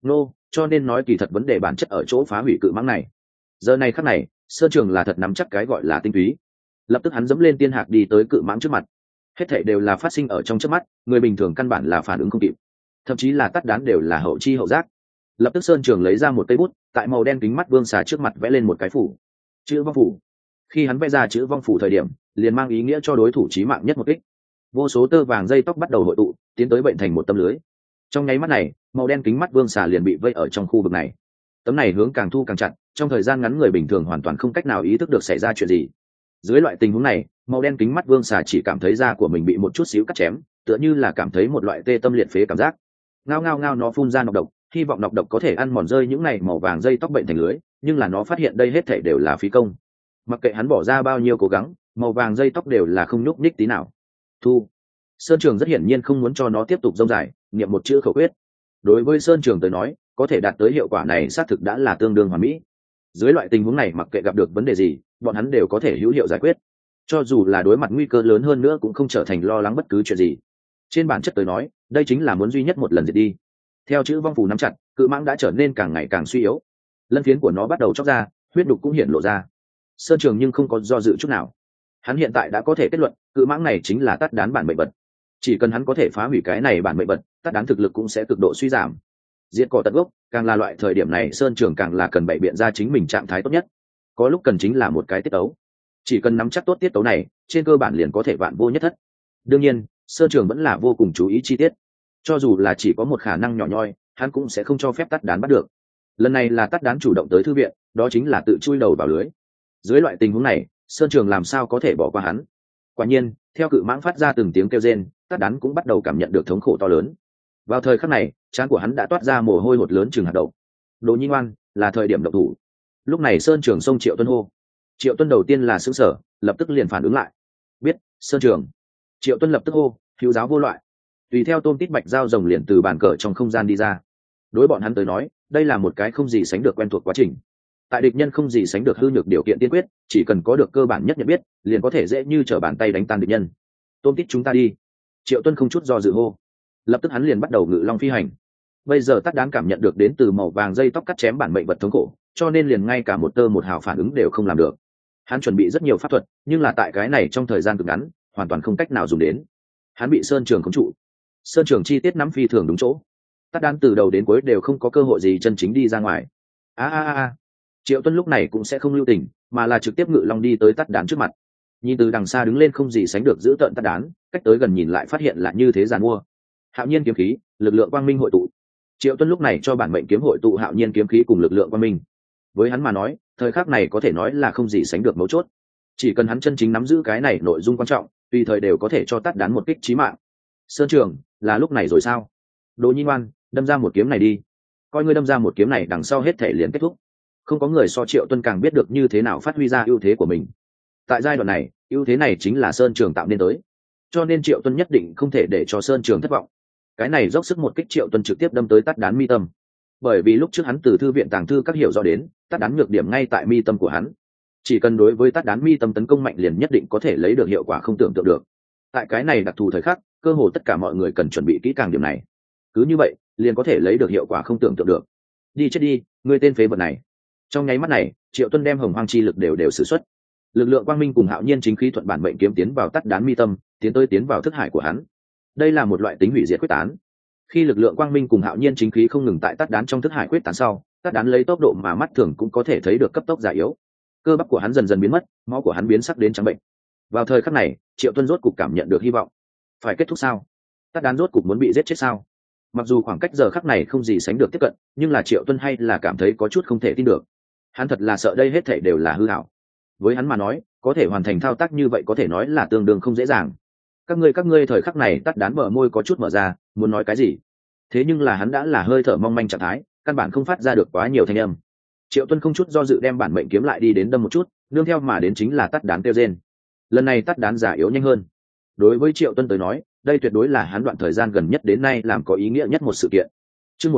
Cho nên nói kỳ thật vấn đề bản chất ở chỗ phá hủy cự mãng này. Giờ này khắc này, Sơn Trường là thật nắm chắc cái gọi là tinh túy. Lập tức hắn dẫm lên tiên hạc đi tới cự mãng trước mặt. Hết thảy đều là phát sinh ở trong chớp mắt, người bình thường căn bản là phản ứng không kịp, thậm chí là Tát đán đều là hậu chi hậu giác. Lập tức Sơn Trường lấy ra một cây bút, tại màu đen kính mắt vương xà trước mặt vẽ lên một cái phủ, chữ vong phủ. Khi hắn vẽ ra chữ vong phủ thời điểm, liền mang ý nghĩa cho đối thủ chí mạng nhất một kích. Vô số tơ vàng dây tóc bắt đầu hội tụ, tiến tới bệnh thành một tấm lưới. Trong nháy mắt này, màu đen kính mắt vương xà liền bị vây ở trong khu vực này. Tấm này hướng càng thu càng chặt, trong thời gian ngắn người bình thường hoàn toàn không cách nào ý thức được xảy ra chuyện gì. Dưới loại tình huống này, màu đen kính mắt vương xà chỉ cảm thấy da của mình bị một chút xíu cắt chém, tựa như là cảm thấy một loại tê tâm liệt phế cảm giác. Ngao ngao ngao nó phun ra nọc độc, hy vọng nọc độc có thể ăn mòn rơi những này màu vàng dây tóc bệnh thành lưới, nhưng là nó phát hiện đây hết thảy đều là phí công. Mặc kệ hắn bỏ ra bao nhiêu cố gắng, màu vàng dây tóc đều là không nhúc nhích tí nào. Thu. Sơn Trường rất hiển nhiên không muốn cho nó tiếp tục rông dài, niệm một chữ khẩu quyết. Đối với Sơn Trường tới nói, có thể đạt tới hiệu quả này xác thực đã là tương đương hoàn mỹ. Dưới loại tình huống này mặc kệ gặp được vấn đề gì, bọn hắn đều có thể hữu hiệu giải quyết. Cho dù là đối mặt nguy cơ lớn hơn nữa cũng không trở thành lo lắng bất cứ chuyện gì. Trên bản chất tới nói, đây chính là muốn duy nhất một lần diệt đi. Theo chữ vong phù nắm chặt, cự mãng đã trở nên càng ngày càng suy yếu. Lân phiến của nó bắt đầu chóc ra, huyết đục cũng hiện lộ ra. Sơn Trường nhưng không có do dự chút nào. Hắn hiện tại đã có thể kết luận, cự mãng này chính là Tát đán bản mệnh vật. Chỉ cần hắn có thể phá hủy cái này bản mệnh vật, Tát đán thực lực cũng sẽ cực độ suy giảm. Diệt cỏ tận gốc, càng là loại thời điểm này Sơn Trường càng là cần bày biện ra chính mình trạng thái tốt nhất. Có lúc cần chính là một cái tiết tấu. Chỉ cần nắm chắc tốt tiết tấu này, trên cơ bản liền có thể vạn vô nhất thất. Đương nhiên, Sơn Trường vẫn là vô cùng chú ý chi tiết. Cho dù là chỉ có một khả năng nhỏ nhoi, hắn cũng sẽ không cho phép Tát đán bắt được. Lần này là Tát đán chủ động tới thư viện, đó chính là tự chui đầu vào lưới. Dưới loại tình huống này, Sơn Trường làm sao có thể bỏ qua hắn? Quả nhiên, theo cự mãng phát ra từng tiếng kêu rên, Tát đán cũng bắt đầu cảm nhận được thống khổ to lớn. Vào thời khắc này, trán của hắn đã toát ra mồ hôi hột lớn chừng hạt đậu. Đồ Nhi ngoan, là thời điểm động thủ. Lúc này Sơn Trường xông Triệu Tuân hô. Triệu Tuân đầu tiên là sững sờ, lập tức liền phản ứng lại. Biết, Sơn Trường. Triệu Tuân lập tức hô, hữu giáo vô loại. Tùy theo tôm tít bạch dao rồng liền từ bàn cờ trong không gian đi ra. Đối bọn hắn tới nói, đây là một cái không gì sánh được quen thuộc quá trình. Tại địch nhân không gì sánh được hư nhược điều kiện tiên quyết, chỉ cần có được cơ bản nhất nhận biết, liền có thể dễ như trở bàn tay đánh tan địch nhân. Tôm tít chúng ta đi. Triệu Tuân không chút do dự hô. Lập tức hắn liền bắt đầu ngự long phi hành. Bây giờ Tát đán cảm nhận được đến từ màu vàng dây tóc cắt chém bản mệnh vật thống khổ, cho nên liền ngay cả một tơ một hào phản ứng đều không làm được. Hắn chuẩn bị rất nhiều pháp thuật, nhưng là tại cái này trong thời gian cực ngắn, hoàn toàn không cách nào dùng đến. Hắn bị Sơn Trường khống trụ. Sơn Trường chi tiết nắm phi thường đúng chỗ. Tát đán từ đầu đến cuối đều không có cơ hội gì chân chính đi ra ngoài. Triệu Tuân lúc này cũng sẽ không lưu tình, mà là trực tiếp ngự long đi tới Tát đán trước mặt. Nhìn từ đằng xa đứng lên không gì sánh được giữ tợn Tát đán, cách tới gần nhìn lại phát hiện là như thế giàn mua. Hạo nhiên kiếm khí, lực lượng quang minh hội tụ. Triệu Tuân lúc này cho bản mệnh kiếm hội tụ hạo nhiên kiếm khí cùng lực lượng quang minh. Với hắn mà nói, thời khắc này có thể nói là không gì sánh được mấu chốt. Chỉ cần hắn chân chính nắm giữ cái này nội dung quan trọng, tùy thời đều có thể cho Tát đán một kích chí mạng. Sơn Trường, là lúc này rồi sao? Đồ Nhi ngoan, đâm ra một kiếm này đi, coi ngươi đâm ra một kiếm này đằng sau hết thể liền kết thúc. Không có người so Triệu Tuân càng biết được như thế nào phát huy ra ưu thế của mình. Tại giai đoạn này, ưu thế này chính là Sơn Trường tạo nên tới, cho nên Triệu Tuân nhất định không thể để cho Sơn Trường thất vọng. Cái này dốc sức một kích, Triệu Tuân trực tiếp đâm tới Tát Đán mi tâm. Bởi vì lúc trước hắn từ thư viện tàng thư các hiểu rõ đến, Tát Đán nhược điểm ngay tại mi tâm của hắn. Chỉ cần đối với Tát Đán mi tâm tấn công mạnh liền nhất định có thể lấy được hiệu quả không tưởng tượng được. Tại cái này đặc thù thời khắc, cơ hồ tất cả mọi người cần chuẩn bị kỹ càng điểm này. Cứ như vậy, liền có thể lấy được hiệu quả không tưởng tượng được. Đi chết đi, ngươi tên phế vật này. Trong nháy mắt này, Triệu Tuân đem hồng hoang chi lực đều sử xuất. Lực lượng quang minh cùng hạo nhiên chính khí thuận bản mệnh kiếm tiến vào Tát Đán mi tâm, tiến vào thức hải của hắn. Đây là một loại tính hủy diệt quyết tán. Khi lực lượng quang minh cùng hạo nhiên chính khí không ngừng tại Tát Đán trong thức hải quyết tán sau, Tát Đán lấy tốc độ mà mắt thường cũng có thể thấy được cấp tốc già yếu. Cơ bắp của hắn dần dần biến mất, máu của hắn biến sắc đến trắng bệnh. Vào thời khắc này, Triệu Tuân rốt cục cảm nhận được hy vọng. Phải kết thúc sao? Tát Đán rốt cục muốn bị giết chết sao? Mặc dù khoảng cách giờ khắc này không gì sánh được tiếp cận, nhưng là Triệu Tuân hay là cảm thấy có chút không thể tin được. Hắn thật là sợ đây hết thảy đều là hư ảo. Với hắn mà nói, có thể hoàn thành thao tác như vậy có thể nói là tương đương không dễ dàng. Các ngươi thời khắc này Tát Đán bờ môi có chút mở ra, muốn nói cái gì? Thế nhưng là hắn đã là hơi thở mong manh trạng thái, căn bản không phát ra được quá nhiều thanh âm. Triệu Tuân không chút do dự đem bản mệnh kiếm lại đi đến đâm một chút, nương theo mà đến chính là Tát Đán kêu rên. Lần này Tát Đán giả yếu nhanh hơn. Đối với Triệu Tuân tới nói, đây tuyệt đối là hắn đoạn thời gian gần nhất đến nay làm có ý nghĩa nhất một sự kiện. Chương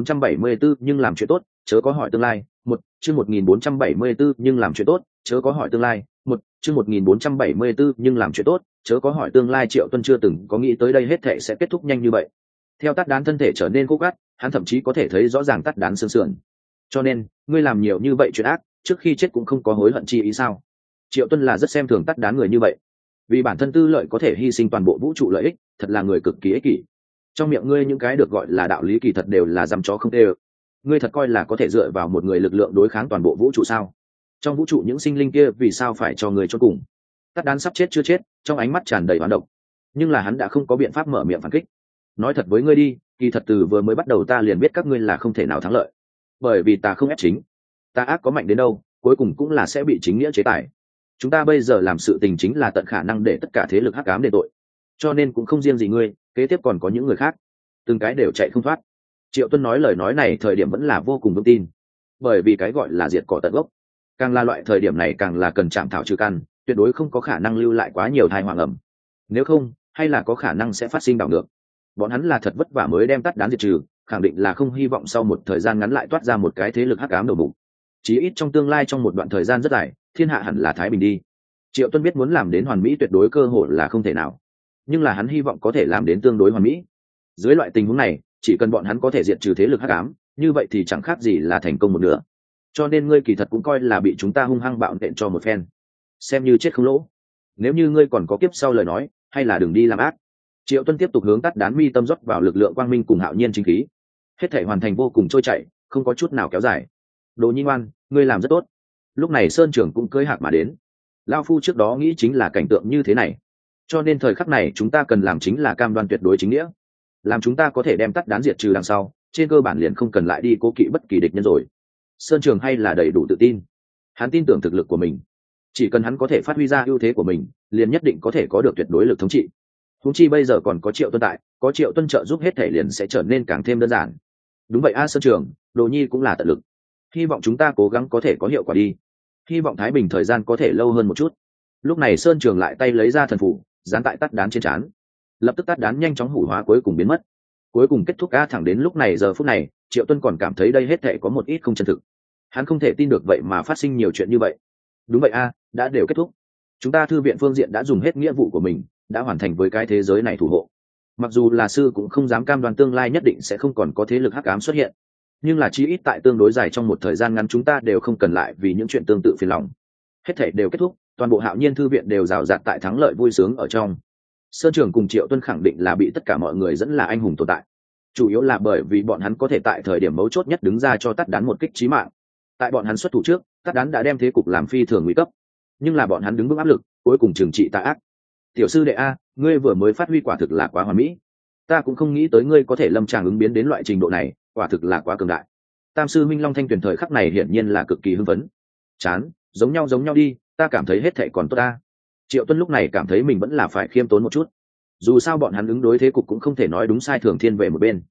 1474 nhưng làm chuyện tốt, chớ có hỏi tương lai. Chương 1474 nhưng làm chuyện tốt, chớ có hỏi tương lai. Chương 1474 nhưng làm chuyện tốt, chớ có hỏi tương lai. Triệu Tuân chưa từng có nghĩ tới đây hết thảy sẽ kết thúc nhanh như vậy. Theo Tát Đán thân thể trở nên khô gắt, hắn thậm chí có thể thấy rõ ràng Tát Đán xương sườn. Cho nên, ngươi làm nhiều như vậy chuyện ác, trước khi chết cũng không có hối hận chi ý sao? Triệu Tuân là rất xem thường Tát Đán người như vậy. Vì bản thân tư lợi có thể hy sinh toàn bộ vũ trụ lợi ích, thật là người cực kỳ ích kỷ. Trong miệng ngươi những cái được gọi là đạo lý kỳ thật đều là dăm chó không tê. Ngươi thật coi là có thể dựa vào một người lực lượng đối kháng toàn bộ vũ trụ sao? Trong vũ trụ những sinh linh kia vì sao phải cho ngươi chôn cùng? Tát Đán sắp chết chưa chết, trong ánh mắt tràn đầy oán độc. Nhưng là hắn đã không có biện pháp mở miệng phản kích. Nói thật với ngươi đi, kỳ thật từ vừa mới bắt đầu ta liền biết các ngươi là không thể nào thắng lợi. Bởi vì ta không ép chính, ta ác có mạnh đến đâu, cuối cùng cũng là sẽ bị chính nghĩa chế tài. Chúng ta bây giờ làm sự tình chính là tận khả năng để tất cả thế lực hắc ám đền tội, cho nên cũng không riêng gì ngươi, kế tiếp còn có những người khác, từng cái đều chạy không thoát. Triệu Tuân nói lời nói này thời điểm vẫn là vô cùng vững tin, bởi vì cái gọi là diệt cỏ tận gốc, càng là loại thời điểm này càng là cần chạm thảo trừ căn, tuyệt đối không có khả năng lưu lại quá nhiều tai họa ngầm. Nếu không, hay là có khả năng sẽ phát sinh đảo ngược. Bọn hắn là thật vất vả mới đem Tát Đán diệt trừ, khẳng định là không hy vọng sau một thời gian ngắn lại toát ra một cái thế lực hắc ám đầu mục. Chí ít trong tương lai trong một đoạn thời gian rất dài, thiên hạ hẳn là thái bình đi. Triệu Tuân biết muốn làm đến hoàn mỹ tuyệt đối cơ hội là không thể nào, nhưng là hắn hy vọng có thể làm đến tương đối hoàn mỹ. Dưới loại tình huống này, chỉ cần bọn hắn có thể diệt trừ thế lực hắc ám, như vậy thì chẳng khác gì là thành công một nửa. Cho nên ngươi kỳ thật cũng coi là bị chúng ta hung hăng bạo nện cho một phen, xem như chết không lỗ. Nếu như ngươi còn có kiếp sau lời nói, hay là đừng đi làm ác. Triệu Tuân tiếp tục hướng Tát Đán mi tâm rót vào lực lượng quang minh cùng hạo nhiên chính khí, hết thể hoàn thành vô cùng trôi chảy, không có chút nào kéo dài. Đồ Nhi ngoan, ngươi làm rất tốt. Lúc này Sơn Trưởng cũng cưỡi hạc mà đến. Lão phu trước đó nghĩ chính là cảnh tượng như thế này, cho nên thời khắc này chúng ta cần làm chính là cam đoan tuyệt đối chính nghĩa, làm chúng ta có thể đem Tát Đán diệt trừ đằng sau, trên cơ bản liền không cần lại đi cố kỵ bất kỳ địch nhân rồi. Sơn Trường hay là đầy đủ tự tin, hắn tin tưởng thực lực của mình, chỉ cần hắn có thể phát huy ra ưu thế của mình, liền nhất định có thể có được tuyệt đối lực thống trị. Huống chi bây giờ còn có Triệu Tuân tại, có Triệu Tuân trợ giúp hết thể liền sẽ trở nên càng thêm đơn giản. Đúng vậy Sơn Trường, Đồ Nhi cũng là tận lực, hy vọng chúng ta cố gắng có thể có hiệu quả đi, hy vọng thái bình thời gian có thể lâu hơn một chút. Lúc này Sơn Trường lại tay lấy ra thần phủ dán tại Tát Đán trên trán, lập tức Tát Đán nhanh chóng hủ hóa cuối cùng biến mất, cuối cùng kết thúc. Thẳng đến lúc này giờ phút này, Triệu Tuân còn cảm thấy đây hết thể có một ít không chân thực, hắn không thể tin được vậy mà phát sinh nhiều chuyện như vậy. Đúng vậy đã đều kết thúc, chúng ta thư viện phương diện đã dùng hết nghĩa vụ của mình, đã hoàn thành với cái thế giới này thủ hộ. Mặc dù là sư cũng không dám cam đoan tương lai nhất định sẽ không còn có thế lực hắc ám xuất hiện, nhưng là chí ít tại tương đối dài trong một thời gian ngắn chúng ta đều không cần lại vì những chuyện tương tự phiền lòng. Hết thể đều kết thúc, toàn bộ Hạo Nhiên thư viện đều rào rạt tại thắng lợi vui sướng ở trong. Sơn Trường cùng Triệu Tuân khẳng định là bị tất cả mọi người dẫn là anh hùng tồn tại, chủ yếu là bởi vì bọn hắn có thể tại thời điểm mấu chốt nhất đứng ra cho Tát Đán một kích chí mạng. Tại bọn hắn xuất thủ trước, Tát Đán đã đem thế cục làm phi thường nguy cấp, nhưng là bọn hắn đứng vững áp lực, cuối cùng trừng trị tà ác. Tiểu sư đệ ngươi vừa mới phát huy quả thực là quá hoàn mỹ, ta cũng không nghĩ tới ngươi có thể lâm tràng ứng biến đến loại trình độ này, quả thực là quá cường đại. Tam sư Minh Long Thanh Tuyền thời khắc này hiển nhiên là cực kỳ hưng phấn. Chán, giống nhau đi, ta cảm thấy hết thảy còn tốt ta. Triệu Tuân lúc này cảm thấy mình vẫn là phải khiêm tốn một chút, dù sao bọn hắn ứng đối thế cục cũng không thể nói đúng sai thường thiên về một bên.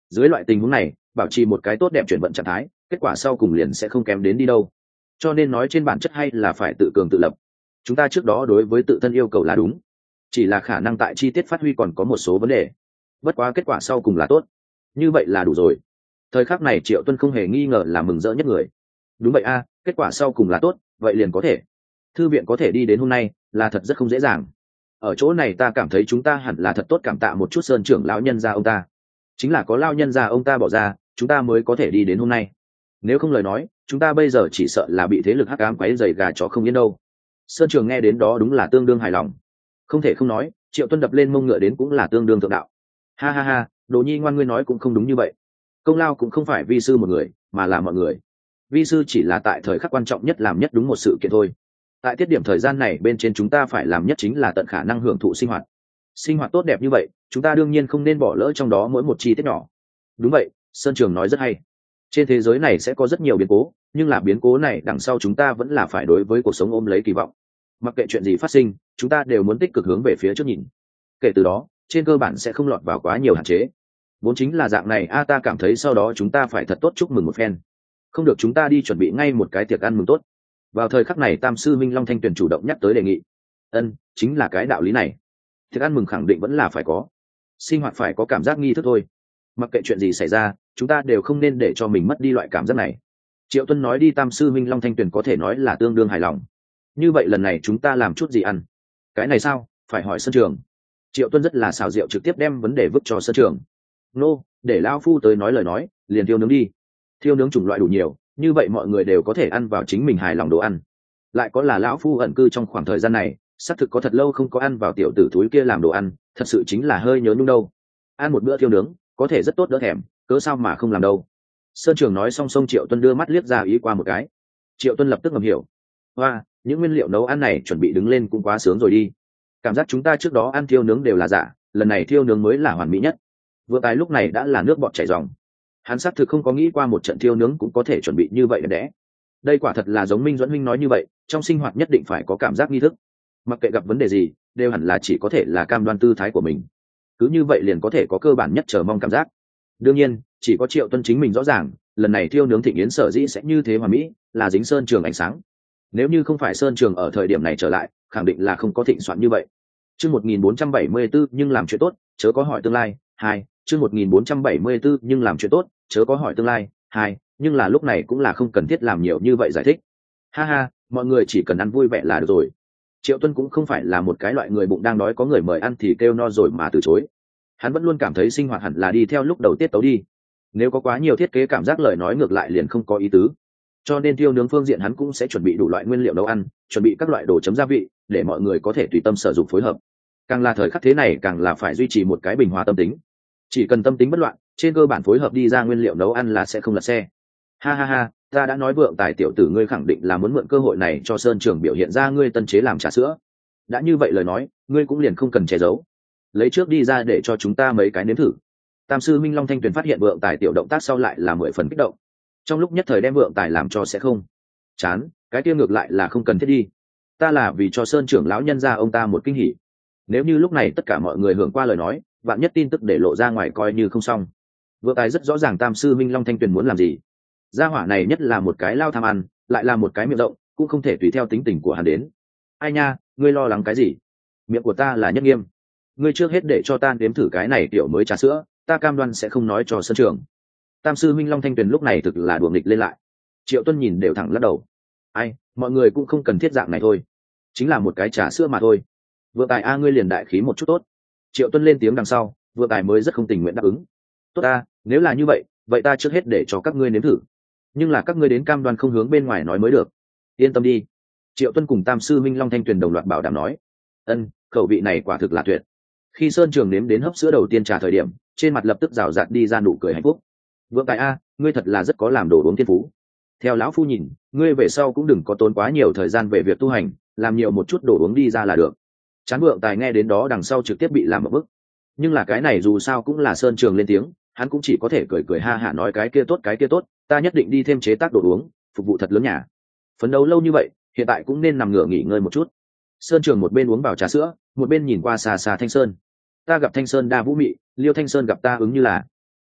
Dưới loại tình huống này, bảo trì một cái tốt đẹp chuyển vận trạng thái, kết quả sau cùng liền sẽ không kém đến đi đâu. Cho nên nói trên bản chất hay là phải tự cường tự lập. Chúng ta trước đó đối với tự thân yêu cầu là đúng, chỉ là khả năng tại chi tiết phát huy còn có một số vấn đề. Bất quá kết quả sau cùng là tốt, như vậy là đủ rồi. Thời khắc này Triệu Tuân không hề nghi ngờ là mừng rỡ nhất người. Đúng vậy a, kết quả sau cùng là tốt, vậy liền có thể. Thư viện có thể đi đến hôm nay là thật rất không dễ dàng. Ở chỗ này ta cảm thấy chúng ta hẳn là thật tốt cảm tạ một chút Sơn trưởng lão nhân gia ông ta. Chính là có lão nhân gia ông ta bỏ ra, chúng ta mới có thể đi đến hôm nay. Nếu không lời nói, chúng ta bây giờ chỉ sợ là bị thế lực hắc ám quấy rầy gà chó không yên đâu. Sơn Trường nghe đến đó đúng là tương đương hài lòng. Không thể không nói, Triệu Tuân đập lên mông ngựa đến cũng là tương đương thượng đạo. Ha ha ha, Đồ Nhi ngoan, ngươi nói cũng không đúng như vậy. Công lao cũng không phải vi sư một người, mà là mọi người. Vi sư chỉ là tại thời khắc quan trọng nhất làm nhất đúng một sự kiện thôi. Tại tiết điểm thời gian này bên trên chúng ta phải làm nhất chính là tận khả năng hưởng thụ sinh hoạt. Sinh hoạt tốt đẹp như vậy, chúng ta đương nhiên không nên bỏ lỡ trong đó mỗi một chi tiết nhỏ. Đúng vậy, Sơn Trường nói rất hay. Trên thế giới này sẽ có rất nhiều biến cố, nhưng là biến cố này đằng sau chúng ta vẫn là phải đối với cuộc sống ôm lấy kỳ vọng. Mặc kệ chuyện gì phát sinh, chúng ta đều muốn tích cực hướng về phía trước nhìn. Kể từ đó, trên cơ bản sẽ không lọt vào quá nhiều hạn chế. Vốn chính là dạng này a, ta cảm thấy sau đó chúng ta phải thật tốt chúc mừng một phen. Không được chúng ta đi chuẩn bị ngay một cái tiệc ăn mừng tốt. Vào thời khắc này Tam sư Minh Long Thanh Tuyền chủ động nhắc tới đề nghị. Chính là cái đạo lý này. Tiệc ăn mừng khẳng định vẫn là phải có. Sinh hoạt phải có cảm giác nghi thức thôi. Mặc kệ chuyện gì xảy ra, chúng ta đều không nên để cho mình mất đi loại cảm giác này. Triệu Tuân nói đi, Tam sư Minh Long Thanh Tuyền có thể nói là tương đương hài lòng. Như vậy lần này chúng ta làm chút gì ăn? Cái này sao, phải hỏi Sơn Trường. Triệu Tuân rất là xào rượu, trực tiếp đem vấn đề vứt cho Sơn Trường. Nô, để lão phu tới nói lời nói, liền thiêu nướng đi. Thiêu nướng chủng loại đủ nhiều, như vậy mọi người đều có thể ăn vào chính mình hài lòng đồ ăn. Lại có là lão phu ẩn cư trong khoảng thời gian này, xác thực có thật lâu không có ăn vào tiểu tử thúi kia làm đồ ăn, thật sự chính là hơi nhớ nhung đâu. Ăn một bữa thiêu nướng, có thể rất tốt đỡ thèm, cớ sao mà không làm đâu. Sơn Trường nói xong xong Triệu Tuân đưa mắt liếc ra ý qua một cái. Triệu Tuân lập tức ngầm hiểu. Hoa, những nguyên liệu nấu ăn này chuẩn bị đứng lên cũng quá sướng rồi đi. Cảm giác chúng ta trước đó ăn thiêu nướng đều là giả, lần này thiêu nướng mới là hoàn mỹ nhất. Vừa tài lúc này đã là nước bọt chảy ròng. Hắn xác thực không có nghĩ qua một trận thiêu nướng cũng có thể chuẩn bị như vậy đẹp đẽ. Đây quả thật là giống Minh Duẫn huynh nói như vậy, trong sinh hoạt nhất định phải có cảm giác nghi thức. Mặc kệ gặp vấn đề gì, đều hẳn là chỉ có thể là cam đoan tư thái của mình. Cứ như vậy liền có thể có cơ bản nhất chờ mong cảm giác. Đương nhiên, chỉ có Triệu Tuân chính mình rõ ràng, lần này thiêu nướng thịnh yến sở dĩ sẽ như thế hoàn mỹ, là dính Sơn Trường ánh sáng. Nếu như không phải Sơn Trường ở thời điểm này trở lại, khẳng định là không có thịnh soạn như vậy. Chương 1474 nhưng làm chuyện tốt, chớ có hỏi tương lai. 2, chương 1474 nhưng làm chuyện tốt, chớ có hỏi tương lai. 2, nhưng là lúc này cũng là không cần thiết làm nhiều như vậy giải thích. Ha ha, mọi người chỉ cần ăn vui vẻ là được rồi. Triệu Tuân cũng không phải là một cái loại người bụng đang đói có người mời ăn thì kêu no rồi mà từ chối. Hắn vẫn luôn cảm thấy sinh hoạt hẳn là đi theo lúc đầu tiết tấu đi. Nếu có quá nhiều thiết kế cảm giác lời nói ngược lại liền không có ý tứ. Cho nên thiêu nướng phương diện hắn cũng sẽ chuẩn bị đủ loại nguyên liệu nấu ăn, chuẩn bị các loại đồ chấm gia vị để mọi người có thể tùy tâm sử dụng phối hợp. Càng là thời khắc thế này càng là phải duy trì một cái bình hòa tâm tính. Chỉ cần tâm tính bất loạn, trên cơ bản phối hợp đi ra nguyên liệu nấu ăn là sẽ không lật xe. Ha ha ha, ta đã nói Vượng Tài tiểu tử ngươi khẳng định là muốn mượn cơ hội này cho Sơn Trường biểu hiện ra ngươi tân chế làm trà sữa. Đã như vậy lời nói, ngươi cũng liền không cần che giấu. Lấy trước đi ra để cho chúng ta mấy cái nếm thử. Tam sư Minh Long Thanh Tuyền phát hiện Vượng Tài tiểu động tác sau lại là 10 phần kích động. Trong lúc nhất thời đem Vượng Tài làm cho sẽ không chán, cái kia ngược lại là không cần thiết đi. Ta là vì cho Sơn trưởng lão nhân ra ông ta một kinh hỉ. Nếu như lúc này tất cả mọi người hưởng qua lời nói, vạn nhất tin tức để lộ ra ngoài coi như không xong. Vượng Tài rất rõ ràng Tam sư Minh Long Thanh Tuyền muốn làm gì. Gia hỏa này nhất là một cái lao tham ăn, lại là một cái miệng rộng, cũng không thể tùy theo tính tình của hắn đến. Ai nha, ngươi lo lắng cái gì? Miệng của ta là nhất nghiêm. Ngươi trước hết để cho ta nếm thử cái này tiểu mới trà sữa, ta cam đoan sẽ không nói cho Sơn trưởng. Tam sư Minh Long Thanh Tuyền lúc này thực là đùa nghịch lên lại. Triệu Tuân nhìn đều thẳng lắc đầu. Ai, mọi người cũng không cần thiết dạng này thôi, chính là một cái trà sữa mà thôi. Vượng Tài a, ngươi liền đại khí một chút tốt. Triệu Tuân lên tiếng đằng sau, Vượng Tài mới rất không tình nguyện đáp ứng. Tốt ta, nếu là như vậy, vậy ta trước hết để cho các ngươi nếm thử. Nhưng là các ngươi đến cam đoan không hướng bên ngoài nói mới được. Yên tâm đi. Triệu Tuân cùng Tam sư Minh Long Thanh Tuyền đồng loạt bảo đảm nói. Khẩu vị này quả thực là tuyệt. Khi Sơn Trường nếm đến hấp sữa đầu tiên trà thời điểm, trên mặt lập tức rào rạt đi ra nụ cười hạnh phúc. Vượng Tài a, ngươi thật là rất có làm đồ uống thiên phú. Theo lão phu nhìn, ngươi về sau cũng đừng có tốn quá nhiều thời gian về việc tu hành, làm nhiều một chút đồ uống đi ra là được. Chán Vượng Tài nghe đến đó đằng sau trực tiếp bị làm một bức. Nhưng là cái này dù sao cũng là Sơn Trường lên tiếng, hắn cũng chỉ có thể cười cười ha hả nói cái kia tốt, ta nhất định đi thêm chế tác đồ uống, phục vụ thật lớn nhà. Phấn đấu lâu như vậy, hiện tại cũng nên nằm ngửa nghỉ ngơi một chút. Sơn Trường một bên uống vào trà sữa, một bên nhìn qua xa xa Thanh Sơn. Ta gặp Thanh Sơn đa vũ mị, Liêu Thanh Sơn gặp ta ứng như là.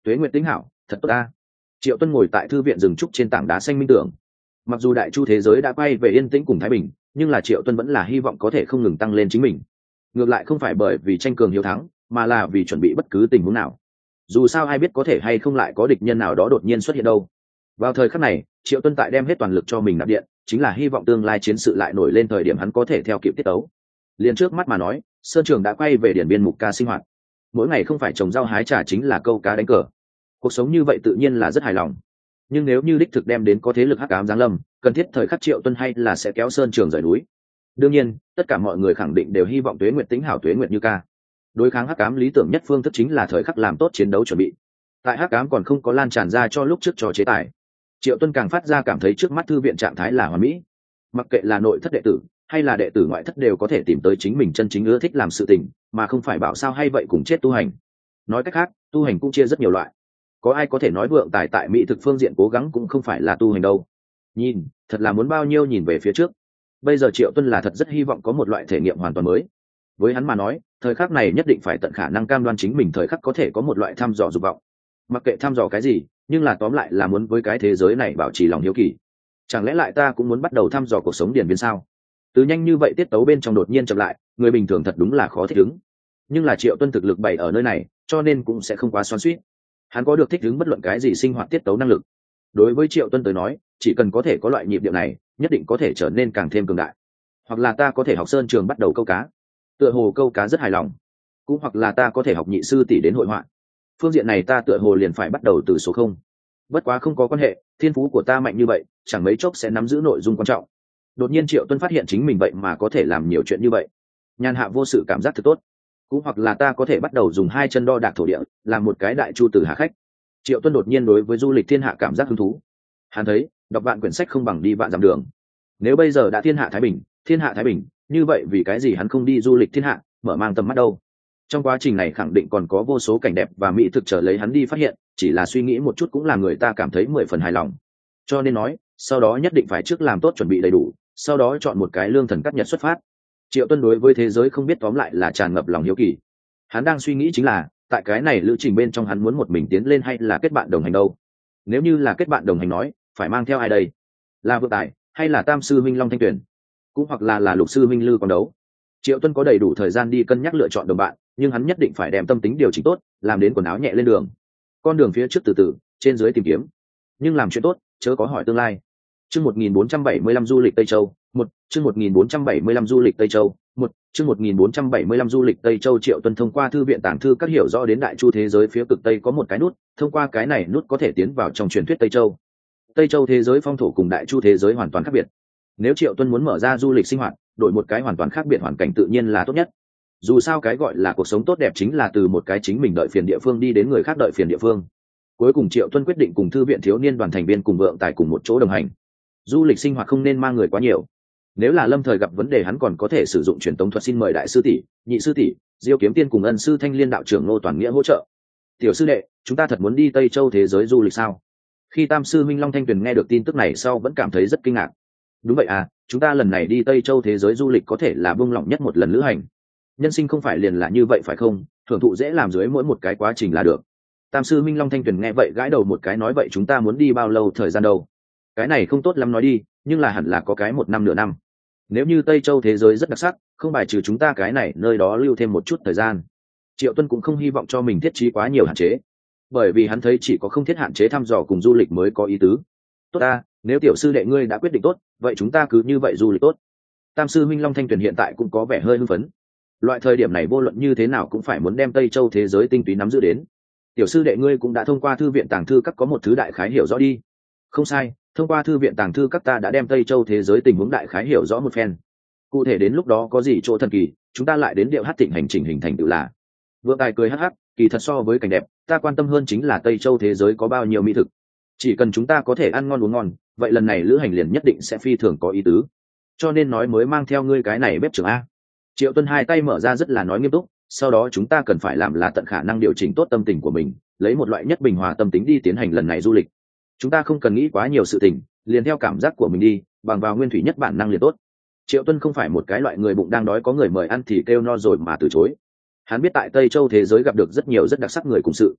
Tuế Nguyệt tính hảo, thật tốt ta. Triệu Tuân ngồi tại thư viện rừng trúc trên tảng đá xanh minh tưởng. Mặc dù đại chu thế giới đã quay về yên tĩnh cùng thái bình, nhưng là Triệu Tuân vẫn là hy vọng có thể không ngừng tăng lên chính mình. Ngược lại không phải bởi vì tranh cường hiếu thắng, mà là vì chuẩn bị bất cứ tình huống nào. Dù sao ai biết có thể hay không lại có địch nhân nào đó đột nhiên xuất hiện đâu. Vào thời khắc này, Triệu Tuân tại đem hết toàn lực cho mình nạp điện, chính là hy vọng tương lai chiến sự lại nổi lên thời điểm hắn có thể theo kịp tiết tấu. Liền trước mắt mà nói, Sơn Trường đã quay về điển biên mục ca sinh hoạt. Mỗi ngày không phải trồng rau hái trà chính là câu cá đánh cờ. Cuộc sống như vậy tự nhiên là rất hài lòng. Nhưng nếu như đích thực đem đến có thế lực hắc ám giáng lâm, cần thiết thời khắc Triệu Tuân hay là sẽ kéo Sơn Trường rời núi. Đương nhiên, tất cả mọi người khẳng định đều hy vọng Tuế Nguyệt tính hảo Tuế Nguyệt như ca. Đối kháng hắc ám lý tưởng nhất phương thức chính là thời khắc làm tốt chiến đấu chuẩn bị. Tại hắc ám còn không có lan tràn ra cho lúc trước trò chế tài, Triệu Tuân càng phát ra cảm thấy trước mắt thư viện trạng thái là hoàn mỹ. Mặc kệ là nội thất đệ tử hay là đệ tử ngoại thất đều có thể tìm tới chính mình chân chính ưa thích làm sự tình, mà không phải bảo sao hay vậy cùng chết tu hành. Nói cách khác, tu hành cũng chia rất nhiều loại. Có ai có thể nói vượng tài tại mỹ thực phương diện cố gắng cũng không phải là tu hành đâu. Nhìn, thật là muốn bao nhiêu nhìn về phía trước. Bây giờ Triệu Tuân là thật rất hy vọng có một loại thể nghiệm hoàn toàn mới. Với hắn mà nói, thời khắc này nhất định phải tận khả năng cam đoan chính mình thời khắc có thể có một loại thăm dò dục vọng. Mặc kệ thăm dò cái gì, nhưng là tóm lại là muốn với cái thế giới này bảo trì lòng hiếu kỳ. Chẳng lẽ lại ta cũng muốn bắt đầu thăm dò cuộc sống điển viên sao? Từ nhanh như vậy tiết tấu bên trong đột nhiên chậm lại, người bình thường thật đúng là khó thích ứng. Nhưng là Triệu Tuân thực lực bày ở nơi này, cho nên cũng sẽ không quá xoắn xuýt. Hắn có được thích ứng bất luận cái gì sinh hoạt tiết tấu năng lực. Đối với Triệu Tuân tới nói, chỉ cần có thể có loại nhịp điệu này, nhất định có thể trở nên càng thêm cường đại. Hoặc là ta có thể học Sơn Trường bắt đầu câu cá, tựa hồ câu cá rất hài lòng. Cũng hoặc là ta có thể học nhị sư tỷ đến hội họa. Phương diện này ta tựa hồ liền phải bắt đầu từ số 0. Bất quá không có quan hệ, thiên phú của ta mạnh như vậy, chẳng mấy chốc sẽ nắm giữ nội dung quan trọng. Đột nhiên Triệu Tuân phát hiện chính mình vậy mà có thể làm nhiều chuyện như vậy, nhàn hạ vô sự cảm giác thật tốt. Cũng hoặc là ta có thể bắt đầu dùng 2 chân đo đạc thổ địa, làm một cái đại chu tử hạ khách. Triệu Tuân đột nhiên đối với du lịch thiên hạ cảm giác hứng thú. Hắn thấy đọc vạn quyển sách không bằng đi vạn dặm đường. Nếu bây giờ đã thiên hạ thái bình, như vậy vì cái gì hắn không đi du lịch thiên hạ, mở mang tầm mắt đâu? Trong quá trình này khẳng định còn có vô số cảnh đẹp và mỹ thực chờ lấy hắn đi phát hiện, chỉ là suy nghĩ một chút cũng làm người ta cảm thấy 10 phần hài lòng. Cho nên nói, sau đó nhất định phải trước làm tốt chuẩn bị đầy đủ, sau đó chọn một cái lương thần cắt nhật xuất phát. Triệu Tuân đối với thế giới không biết tóm lại là tràn ngập lòng hiếu kỳ. Hắn đang suy nghĩ chính là, tại cái này lữ trình bên trong hắn muốn một mình tiến lên hay là kết bạn đồng hành đâu. Nếu như là kết bạn đồng hành nói, phải mang theo ai đây? Là Vượng Tài hay là Tam sư Minh Long Thanh Tuyền, cũng hoặc là Lục sư Minh Lư Quang Đấu? Triệu Tuân có đầy đủ thời gian đi cân nhắc lựa chọn đồng bạn, nhưng hắn nhất định phải đem tâm tính điều chỉnh tốt, làm đến quần áo nhẹ lên đường. Con đường phía trước từ từ, trên dưới tìm kiếm, nhưng làm chuyện tốt, chớ có hỏi tương lai. Chương 1475 du lịch Tây Châu, 1, chương 1475 du lịch Tây Châu, 1, chương 1475 du lịch Tây Châu. Triệu Tuân thông qua thư viện tàng thư các hiểu rõ đến đại chu thế giới phía cực Tây có một cái nút, thông qua cái này nút có thể tiến vào trong truyền thuyết Tây Châu. Tây Châu thế giới phong thổ cùng đại chu thế giới hoàn toàn khác biệt. Nếu Triệu Tuân muốn mở ra du lịch sinh hoạt, đổi một cái hoàn toàn khác biệt hoàn cảnh tự nhiên là tốt nhất. Dù sao cái gọi là cuộc sống tốt đẹp chính là từ một cái chính mình đợi phiền địa phương đi đến người khác đợi phiền địa phương. Cuối cùng Triệu Tuân quyết định cùng thư viện thiếu niên đoàn thành viên cùng Vượng Tài cùng một chỗ đồng hành. Du lịch sinh hoạt không nên mang người quá nhiều. Nếu là lâm thời gặp vấn đề hắn còn có thể sử dụng truyền tống thuật xin mời đại sư tỷ, nhị sư tỷ, Diêu Kiếm Tiên cùng ân sư Thanh Liên đạo trưởng Ngô Toàn Nghĩa hỗ trợ. Tiểu sư đệ, chúng ta thật muốn đi Tây Châu thế giới du lịch sao? Khi Tam sư Minh Long Thanh Tuyền nghe được tin tức này sau vẫn cảm thấy rất kinh ngạc. Đúng vậy à, chúng ta lần này đi Tây Châu thế giới du lịch có thể là buông lỏng nhất một lần lữ hành. Nhân sinh không phải liền là như vậy phải không? Thưởng thụ dễ làm dưới mỗi một cái quá trình là được. Tam sư Minh Long Thanh Tuyền nghe vậy gãi đầu một cái nói vậy chúng ta muốn đi bao lâu thời gian đâu? Cái này không tốt lắm nói đi, nhưng là hẳn là có cái 1 năm nửa năm. Nếu như Tây Châu thế giới rất đặc sắc, không bài trừ chúng ta cái này nơi đó lưu thêm một chút thời gian. Triệu Tuân cũng không hy vọng cho mình thiết trí quá nhiều hạn chế, bởi vì hắn thấy chỉ có không thiết hạn chế thăm dò cùng du lịch mới có ý tứ. Tốt ta, nếu tiểu sư đệ ngươi đã quyết định tốt, vậy chúng ta cứ như vậy du lịch tốt. Tam sư Minh Long Thanh Tuyền hiện tại cũng có vẻ hơi hưng phấn. Loại thời điểm này vô luận như thế nào cũng phải muốn đem Tây Châu thế giới tinh túy nắm giữ đến. Tiểu sư đệ ngươi cũng đã thông qua thư viện tàng thư các có một thứ đại khái hiểu rõ đi. Không sai, thông qua thư viện tàng thư các ta đã đem Tây Châu thế giới tình huống đại khái hiểu rõ một phen. Cụ thể đến lúc đó có gì chỗ thần kỳ, chúng ta lại đến điệu hát thịnh hành trình hình thành tự là. Vượng Tài cười hắc hắc, kỳ thật so với cảnh đẹp, ta quan tâm hơn chính là Tây Châu thế giới có bao nhiêu mỹ thực. Chỉ cần chúng ta có thể ăn ngon uống ngon, vậy lần này lữ hành liền nhất định sẽ phi thường có ý tứ. Cho nên nói mới mang theo ngươi cái này bếp trưởng a. Triệu Tuân hai tay mở ra rất là nói nghiêm túc, sau đó chúng ta cần phải làm là tận khả năng điều chỉnh tốt tâm tình của mình, lấy một loại nhất bình hòa tâm tính đi tiến hành lần này du lịch. Chúng ta không cần nghĩ quá nhiều sự tình, liền theo cảm giác của mình đi, bằng vào nguyên thủy nhất bản năng liền tốt. Triệu Tuân không phải một cái loại người bụng đang đói có người mời ăn thì kêu no rồi mà từ chối. Hắn biết tại Tây Châu thế giới gặp được rất nhiều rất đặc sắc người cùng sự,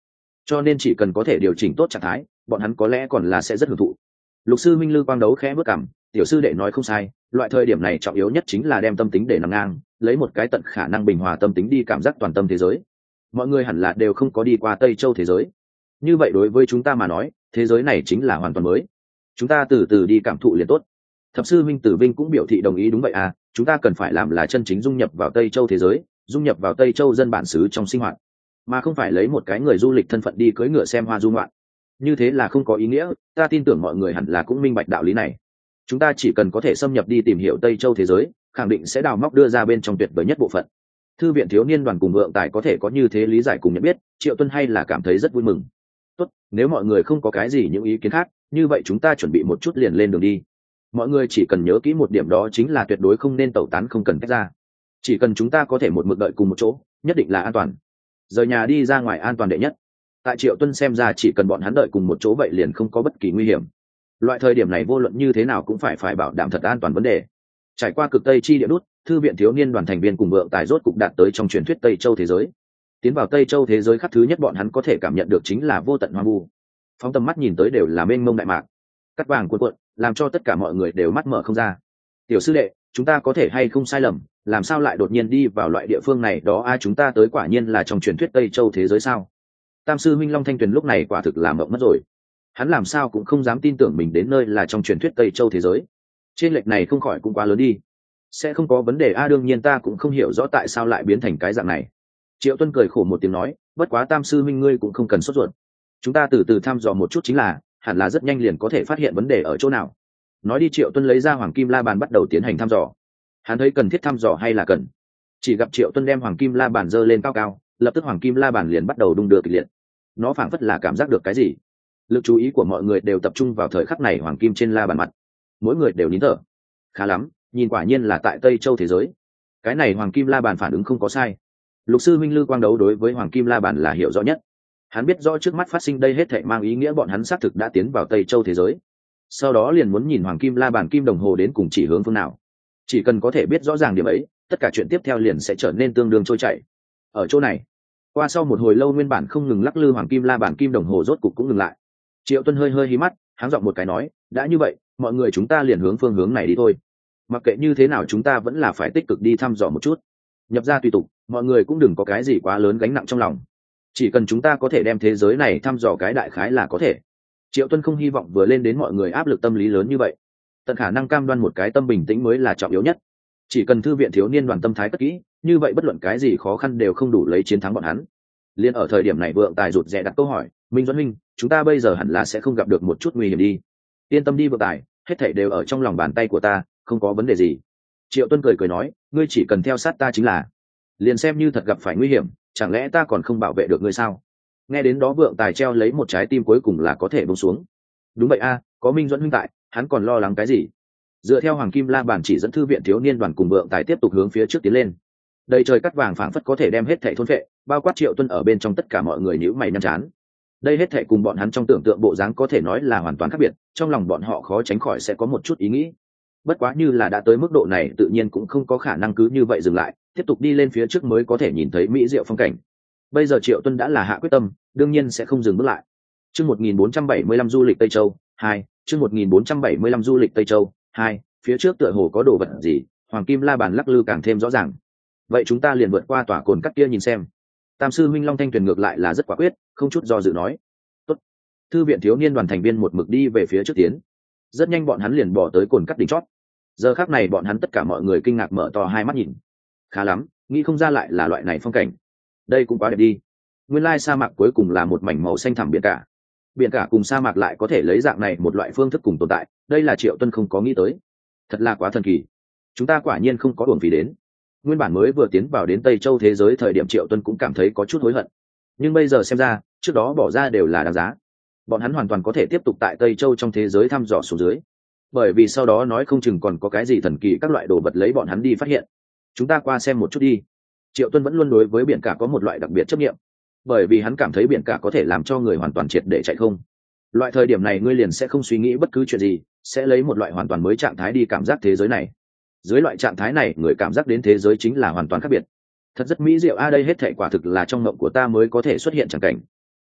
cho nên chỉ cần có thể điều chỉnh tốt trạng thái, bọn hắn có lẽ còn là sẽ rất hưởng thụ. Lục sư minh lư quang đấu khẽ bước cảm, tiểu sư đệ nói không sai, loại thời điểm này trọng yếu nhất chính là đem tâm tính để nằm ngang, lấy một cái tận khả năng bình hòa tâm tính đi cảm giác toàn tâm thế giới. Mọi người hẳn là đều không có đi qua Tây Châu thế giới, như vậy đối với chúng ta mà nói, thế giới này chính là hoàn toàn mới, chúng ta từ từ đi cảm thụ liền tốt. Thập sư minh Tử Vinh cũng biểu thị đồng ý, đúng vậy à, chúng ta cần phải làm là chân chính dung nhập vào Tây Châu thế giới, dung nhập vào Tây Châu dân bản xứ trong sinh hoạt, mà không phải lấy một cái người du lịch thân phận đi cưỡi ngựa xem hoa du ngoạn. Như thế là không có ý nghĩa, ta tin tưởng mọi người hẳn là cũng minh bạch đạo lý này. Chúng ta chỉ cần có thể xâm nhập đi tìm hiểu Tây Châu thế giới, khẳng định sẽ đào móc đưa ra bên trong tuyệt vời nhất bộ phận. Thư viện thiếu niên đoàn cùng vượng tài có thể có như thế lý giải cùng nhận biết, Triệu Tuân hay là cảm thấy rất vui mừng. Tốt, nếu mọi người không có cái gì những ý kiến khác, như vậy chúng ta chuẩn bị một chút liền lên đường đi. Mọi người chỉ cần nhớ kỹ một điểm, đó chính là tuyệt đối không nên tẩu tán, không cần tách ra. Chỉ cần chúng ta có thể một mực đợi cùng một chỗ, nhất định là an toàn. Rời nhà đi ra ngoài an toàn đệ nhất. Tại Triệu Tuân xem ra, chỉ cần bọn hắn đợi cùng một chỗ vậy liền không có bất kỳ nguy hiểm. Loại thời điểm này vô luận như thế nào cũng phải bảo đảm thật an toàn vấn đề. Trải qua cực Tây chi địa đút, thư viện thiếu niên đoàn thành viên cùng vượng tài rốt cục đạt tới trong truyền thuyết Tây Châu thế giới. Tiến vào Tây Châu thế giới khắc thứ nhất bọn hắn có thể cảm nhận được chính là vô tận hoang vu. Phóng tầm mắt nhìn tới đều là mênh mông đại mạc, cắt vàng cuộn cuộn, làm cho tất cả mọi người đều mắt mở không ra. Tiểu sư đệ, chúng ta có thể hay không sai lầm, làm sao lại đột nhiên đi vào loại địa phương này đó a, chúng ta tới quả nhiên là trong truyền thuyết Tây Châu thế giới sao? Tam sư Minh Long Thanh Tuyền lúc này quả thực là mộng mất rồi. Hắn làm sao cũng không dám tin tưởng mình đến nơi là trong truyền thuyết Tây Châu thế giới. Trên lệch này không khỏi cũng quá lớn đi. Sẽ không có vấn đề a, đương nhiên ta cũng không hiểu rõ tại sao lại biến thành cái dạng này. Triệu Tuân cười khổ một tiếng nói, bất quá Tam sư Minh ngươi cũng không cần sốt ruột. Chúng ta từ từ thăm dò một chút chính là, hẳn là rất nhanh liền có thể phát hiện vấn đề ở chỗ nào. Nói đi, Triệu Tuân lấy ra Hoàng Kim La Bàn bắt đầu tiến hành thăm dò. Hắn thấy cần thiết thăm dò hay là cần. Chỉ gặp Triệu Tuân đem Hoàng Kim La Bàn giơ lên cao cao, lập tức Hoàng Kim La Bàn liền bắt đầu đung đưa kịch liệt. Nó phảng phất là cảm giác được cái gì. Lực chú ý của mọi người đều tập trung vào thời khắc này Hoàng Kim trên La Bàn mặt. Mỗi người đều nín thở. Khá lắm, nhìn quả nhiên là tại Tây Châu thế giới. Cái này Hoàng Kim La Bàn phản ứng không có sai. Lục sư Minh Lư Quang Đấu đối với Hoàng Kim La Bàn là hiểu rõ nhất. Hắn biết rõ trước mắt phát sinh đây hết thảy mang ý nghĩa bọn hắn xác thực đã tiến vào Tây Châu thế giới. Sau đó liền muốn nhìn Hoàng Kim La Bàn kim đồng hồ đến cùng chỉ hướng phương nào. Chỉ cần có thể biết rõ ràng điểm ấy, tất cả chuyện tiếp theo liền sẽ trở nên tương đương trôi chảy. Ở chỗ này, qua sau một hồi lâu nguyên bản không ngừng lắc lư Hoàng Kim La Bàn kim đồng hồ rốt cục cũng ngừng lại. Triệu Tuân hơi hí mắt, háng giọng một cái nói, đã như vậy, mọi người chúng ta liền hướng phương hướng này đi thôi. Mặc kệ như thế nào chúng ta vẫn là phải tích cực đi thăm dò một chút. Nhập ra tùy tục, mọi người cũng đừng có cái gì quá lớn gánh nặng trong lòng. Chỉ cần chúng ta có thể đem thế giới này thăm dò cái đại khái là có thể. Triệu Tuân không hy vọng vừa lên đến mọi người áp lực tâm lý lớn như vậy. Tận khả năng cam đoan một cái tâm bình tĩnh mới là trọng yếu nhất. Chỉ cần thư viện thiếu niên đoàn tâm thái cất kỹ, như vậy bất luận cái gì khó khăn đều không đủ lấy chiến thắng bọn hắn. Liên ở thời điểm này vượng tài rụt rè đặt câu hỏi, Minh Duẫn Minh, chúng ta bây giờ hẳn là sẽ không gặp được một chút nguy hiểm đi. Yên tâm đi vượng tài, hết thảy đều ở trong lòng bàn tay của ta, không có vấn đề gì. Triệu Tuân cười nói, ngươi chỉ cần theo sát ta chính là. Liền xem như thật gặp phải nguy hiểm, chẳng lẽ ta còn không bảo vệ được ngươi sao? Nghe đến đó vượng tài treo lấy một trái tim cuối cùng là có thể buông xuống. Đúng vậy a, có Minh Duẫn huynh tại, hắn còn lo lắng cái gì? Dựa theo Hoàng Kim La Bàn chỉ dẫn thư viện thiếu niên đoàn cùng vượng tài tiếp tục hướng phía trước tiến lên. Đầy trời cắt vàng phảng phất có thể đem hết thảy thôn phệ, bao quát Triệu Tuân ở bên trong tất cả mọi người nhíu mày nhăn chán. Đây hết thảy cùng bọn hắn trong tưởng tượng bộ dáng có thể nói là hoàn toàn khác biệt, trong lòng bọn họ khó tránh khỏi sẽ có một chút ý nghĩ. Bất quá như là đã tới mức độ này tự nhiên cũng không có khả năng cứ như vậy dừng lại, tiếp tục đi lên phía trước mới có thể nhìn thấy mỹ diệu phong cảnh. Bây giờ Triệu Tuân đã là hạ quyết tâm, đương nhiên sẽ không dừng bước lại. Chương 1475 du lịch Tây Châu 2, chương 1475 du lịch Tây Châu 2, phía trước tựa hồ có đồ vật gì, Hoàng Kim La Bàn lắc lư càng thêm rõ ràng. Vậy chúng ta liền vượt qua tòa cồn cắt kia nhìn xem. Tam sư Minh Long Thanh Tuyền ngược lại là rất quả quyết, không chút do dự nói. Tốt. Thư viện thiếu niên đoàn thành viên một mực đi về phía trước tiến. Rất nhanh bọn hắn liền bỏ tới cồn cắt đỉnh chót. Giờ khắc này bọn hắn tất cả mọi người kinh ngạc mở to hai mắt nhìn. Khá lắm, nghĩ không ra lại là loại này phong cảnh. Đây cũng quá đẹp đi. Nguyên lai sa mạc cuối cùng là một mảnh màu xanh thẳm biển cả. Biển cả cùng sa mạc lại có thể lấy dạng này một loại phương thức cùng tồn tại, đây là Triệu Tuân không có nghĩ tới. Thật là quá thần kỳ. Chúng ta quả nhiên không có uổng phí đến. Nguyên bản mới vừa tiến vào đến Tây Châu thế giới thời điểm Triệu Tuân cũng cảm thấy có chút hối hận. Nhưng bây giờ xem ra, trước đó bỏ ra đều là đáng giá. Bọn hắn hoàn toàn có thể tiếp tục tại Tây Châu trong thế giới thăm dò xuống dưới. Bởi vì sau đó nói không chừng còn có cái gì thần kỳ các loại đồ vật lấy bọn hắn đi phát hiện. Chúng ta qua xem một chút đi. Triệu Tuân vẫn luôn đối với biển cả có một loại đặc biệt chấp niệm, bởi vì hắn cảm thấy biển cả có thể làm cho người hoàn toàn triệt để chạy không. Loại thời điểm này ngươi liền sẽ không suy nghĩ bất cứ chuyện gì, sẽ lấy một loại hoàn toàn mới trạng thái đi cảm giác thế giới này. Dưới loại trạng thái này người cảm giác đến thế giới chính là hoàn toàn khác biệt. Thật rất mỹ diệu a, đây hết thảy quả thực là trong mộng của ta mới có thể xuất hiện chẳng cảnh.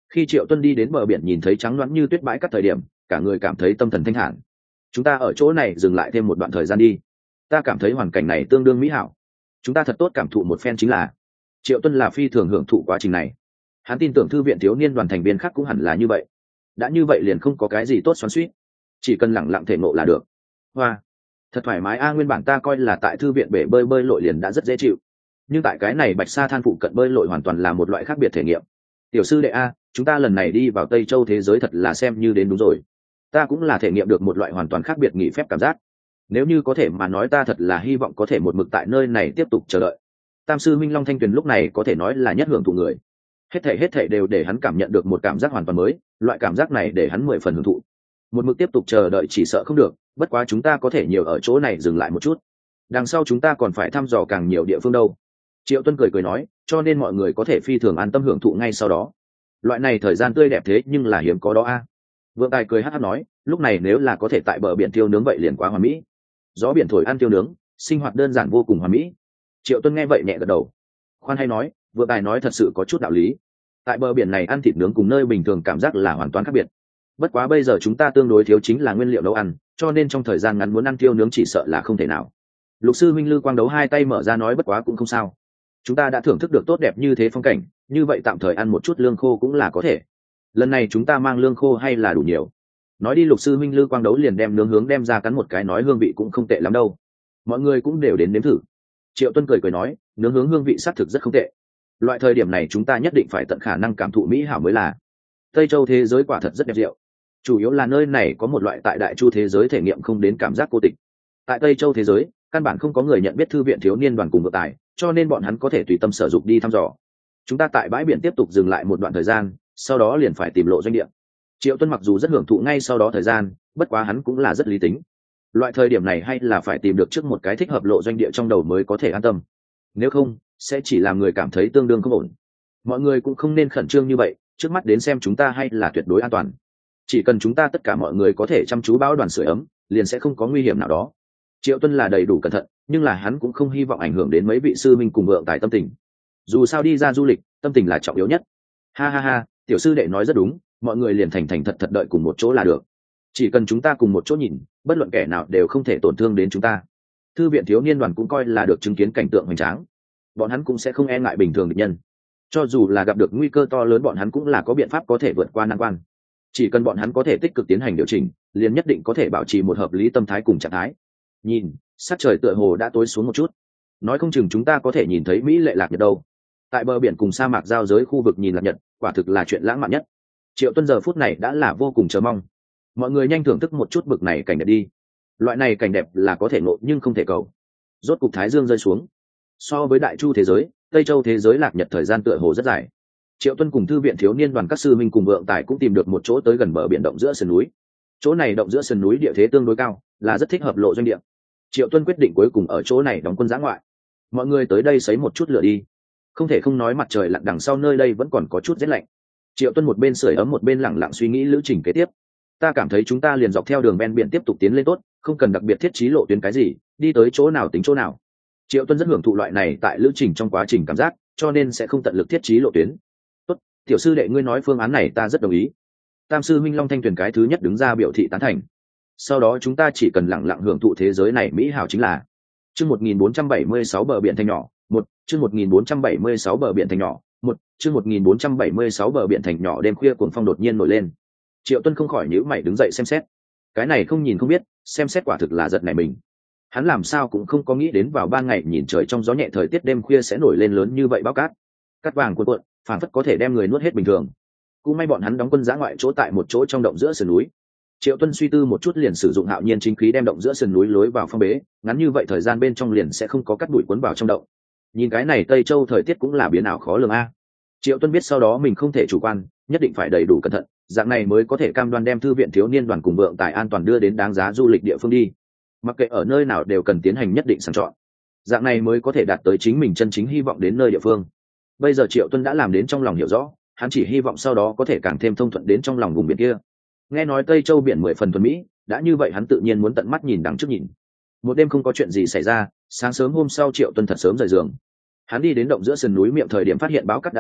Khi Triệu Tuân đi đến bờ biển nhìn thấy trắng loãng như tuyết bãi cát thời điểm, cả người cảm thấy tâm thần thanh thản. Chúng ta ở chỗ này dừng lại thêm một đoạn thời gian đi. Ta cảm thấy hoàn cảnh này tương đương mỹ hảo. Chúng ta thật tốt cảm thụ một phen chính là. Triệu Tuân là phi thường hưởng thụ quá trình này. Hắn tin tưởng thư viện thiếu niên đoàn thành viên khác cũng hẳn là như vậy. Đã như vậy liền không có cái gì tốt xoắn xuýt, chỉ cần lẳng lặng thể ngộ là được. Hoa, thật thoải mái a, nguyên bản ta coi là tại thư viện bể bơi lội liền đã rất dễ chịu, nhưng tại cái này Bạch Sa than phụ cận bơi lội hoàn toàn là một loại khác biệt thể nghiệm. Tiểu sư đệ a, chúng ta lần này đi vào Tây Châu thế giới thật là xem như đến đúng rồi. Ta cũng là thể nghiệm được một loại hoàn toàn khác biệt nghỉ phép cảm giác. Nếu như có thể mà nói, ta thật là hy vọng có thể một mực tại nơi này tiếp tục chờ đợi. Tam sư Minh Long Thanh Tuyền lúc này có thể nói là nhất hưởng thụ người. Hết thảy đều để hắn cảm nhận được một cảm giác hoàn toàn mới, loại cảm giác này để hắn 10 phần hưởng thụ. Một mực tiếp tục chờ đợi chỉ sợ không được, bất quá chúng ta có thể nhiều ở chỗ này dừng lại một chút. Đằng sau chúng ta còn phải thăm dò càng nhiều địa phương đâu. Triệu Tuân cười nói, cho nên mọi người có thể phi thường an tâm hưởng thụ ngay sau đó. Loại này thời gian tươi đẹp thế nhưng là hiếm có đó a. Vượng Tài cười hắc hắc nói, lúc này nếu là có thể tại bờ biển tiêu nướng vậy liền quá hoàn mỹ. Gió biển thổi ăn tiêu nướng, sinh hoạt đơn giản vô cùng hoàn mỹ. Triệu Tuân nghe vậy nhẹ gật đầu. Khoan hay nói, Vượng Tài nói thật sự có chút đạo lý. Tại bờ biển này ăn thịt nướng cùng nơi bình thường cảm giác là hoàn toàn khác biệt. Bất quá bây giờ chúng ta tương đối thiếu chính là nguyên liệu nấu ăn, cho nên trong thời gian ngắn muốn ăn tiêu nướng chỉ sợ là không thể nào. Lục sư Minh Lư Quang Đấu hai tay mở ra nói, bất quá cũng không sao. Chúng ta đã thưởng thức được tốt đẹp như thế phong cảnh, như vậy tạm thời ăn một chút lương khô cũng là có thể. Lần này chúng ta mang lương khô hay là đủ nhiều. Nói đi, Lục sư Minh Lư Quang Đấu liền đem nướng hướng đem ra cắn một cái nói, hương vị cũng không tệ lắm đâu. Mọi người cũng đều đến nếm thử. Triệu Tuân cười nói, nướng hướng hương vị xác thực rất không tệ. Loại thời điểm này chúng ta nhất định phải tận khả năng cảm thụ mỹ hảo mới là. Tây Châu thế giới quả thật rất đẹp diệu, chủ yếu là nơi này có một loại tại Đại Chu thế giới thể nghiệm không đến cảm giác cô tịch. Tại Tây Châu thế giới căn bản không có người nhận biết thư viện thiếu niên đoàn cùng Vượng Tài, cho nên bọn hắn có thể tùy tâm sở dục đi thăm dò. Chúng ta tại bãi biển tiếp tục dừng lại một đoạn thời gian, sau đó liền phải tìm lộ doanh địa. Triệu Tuân mặc dù rất hưởng thụ ngay sau đó thời gian, bất quá hắn cũng là rất lý tính. Loại thời điểm này hay là phải tìm được trước một cái thích hợp lộ doanh địa trong đầu mới có thể an tâm, nếu không sẽ chỉ làm người cảm thấy tương đương không ổn. Mọi người cũng không nên khẩn trương như vậy, trước mắt đến xem chúng ta hay là tuyệt đối an toàn. Chỉ cần chúng ta tất cả mọi người có thể chăm chú bão đoàn sưởi ấm, liền sẽ không có nguy hiểm nào đó. Triệu Tuân là đầy đủ cẩn thận, nhưng là hắn cũng không hy vọng ảnh hưởng đến mấy vị sư minh cùng Vượng Tài tâm tình. Dù sao đi ra du lịch, tâm tình là trọng yếu nhất. Ha ha ha, tiểu sư đệ nói rất đúng, mọi người liền thành thành thật thật đợi cùng một chỗ là được. Chỉ cần chúng ta cùng một chỗ nhìn, bất luận kẻ nào đều không thể tổn thương đến chúng ta. Thư viện thiếu niên đoàn cũng coi là được chứng kiến cảnh tượng hoành tráng. Bọn hắn cũng sẽ không e ngại bình thường địch nhân. Cho dù là gặp được nguy cơ to lớn, bọn hắn cũng là có biện pháp có thể vượt qua nan quan. Chỉ cần bọn hắn có thể tích cực tiến hành điều chỉnh, liền nhất định có thể bảo trì một hợp lý tâm thái cùng trạng thái. Nhìn, sắc trời tựa hồ đã tối xuống một chút, nói không chừng chúng ta có thể nhìn thấy mỹ lệ lạc nhật đâu. Tại bờ biển cùng sa mạc giao giới khu vực nhìn lạc nhật, quả thực là chuyện lãng mạn nhất. Triệu Tuân giờ phút này đã là vô cùng chờ mong. Mọi người nhanh thưởng thức một chút bực này cảnh đẹp đi. Loại này cảnh đẹp là có thể ngộ nhưng không thể cầu. Rốt cục thái dương rơi xuống. So với Đại Chu thế giới, Tây Châu thế giới lạc nhật thời gian tựa hồ rất dài. Triệu Tuân cùng thư viện thiếu niên đoàn các sư minh cùng Vượng Tài cũng tìm được một chỗ tới gần bờ biển động giữa sườn núi. Chỗ này động giữa sườn núi địa thế tương đối cao, là rất thích hợp lộ doanh địa. Triệu Tuân quyết định cuối cùng ở chỗ này đóng quân giã ngoại. Mọi người tới đây sấy một chút lửa đi. Không thể không nói, mặt trời lặn đằng sau nơi đây vẫn còn có chút rét lạnh. Triệu Tuân một bên sưởi ấm một bên lẳng lặng suy nghĩ lữ trình kế tiếp. Ta cảm thấy chúng ta liền dọc theo đường ven biển tiếp tục tiến lên tốt, không cần đặc biệt thiết trí lộ tuyến cái gì, đi tới chỗ nào tính chỗ nào. Triệu Tuân rất hưởng thụ loại này tại lữ trình trong quá trình cảm giác, cho nên sẽ không tận lực thiết trí lộ tuyến. Tốt, tiểu sư đệ ngươi nói phương án này ta rất đồng ý. Tam sư Minh Long Thanh Tuyền cái thứ nhất đứng ra biểu thị tán thành. Sau đó chúng ta chỉ cần lặng lặng hưởng thụ thế giới này mỹ hảo chính là. Chương 1476 bờ biển thành nhỏ, một. Chương 1476 bờ biển thành nhỏ, một. Chương 1476 bờ biển thành nhỏ. Đêm khuya cuồng phong đột nhiên nổi lên. Triệu Tuân không khỏi nhíu mày đứng dậy xem xét. Cái này không nhìn không biết, xem xét quả thực là giật nảy mình. Hắn làm sao cũng không có nghĩ đến vào ban ngày nhìn trời trong gió nhẹ thời tiết đêm khuya sẽ nổi lên lớn như vậy bão cát. Cát vàng cuộn cuộn, phảng phất có thể đem người nuốt hết bình thường. Cũng may bọn hắn đóng quân giã ngoại chỗ tại một chỗ trong động giữa sườn núi. Triệu Tuân suy tư một chút liền sử dụng hạo nhiên chính khí đem động giữa sườn núi lối vào phong bế, ngắn như vậy thời gian bên trong liền sẽ không có cát bụi cuốn vào trong động. Nhìn cái này Tây Châu thời tiết cũng là biến ảo khó lường a. Triệu Tuân biết sau đó mình không thể chủ quan, nhất định phải đầy đủ cẩn thận, dạng này mới có thể cam đoan đem thư viện thiếu niên đoàn cùng Vượng Tài an toàn đưa đến đáng giá du lịch địa phương đi. Mặc kệ ở nơi nào đều cần tiến hành nhất định sàng chọn, dạng này mới có thể đạt tới chính mình chân chính hy vọng đến nơi địa phương. Bây giờ Triệu Tuân đã làm đến trong lòng hiểu rõ, hắn chỉ hy vọng sau đó có thể càng thêm thông thuận đến trong lòng vùng biển kia. Nghe nói Tây Châu biển 10 phần thuần mỹ, đã như vậy hắn tự nhiên muốn tận mắt nhìn đằng trước nhìn. Một đêm không có chuyện gì xảy ra, sáng sớm hôm sau Triệu Tuân thật sớm rời giường. Hắn đi đến động giữa sườn núi miệng thời điểm phát hiện báo cát đã ngừng,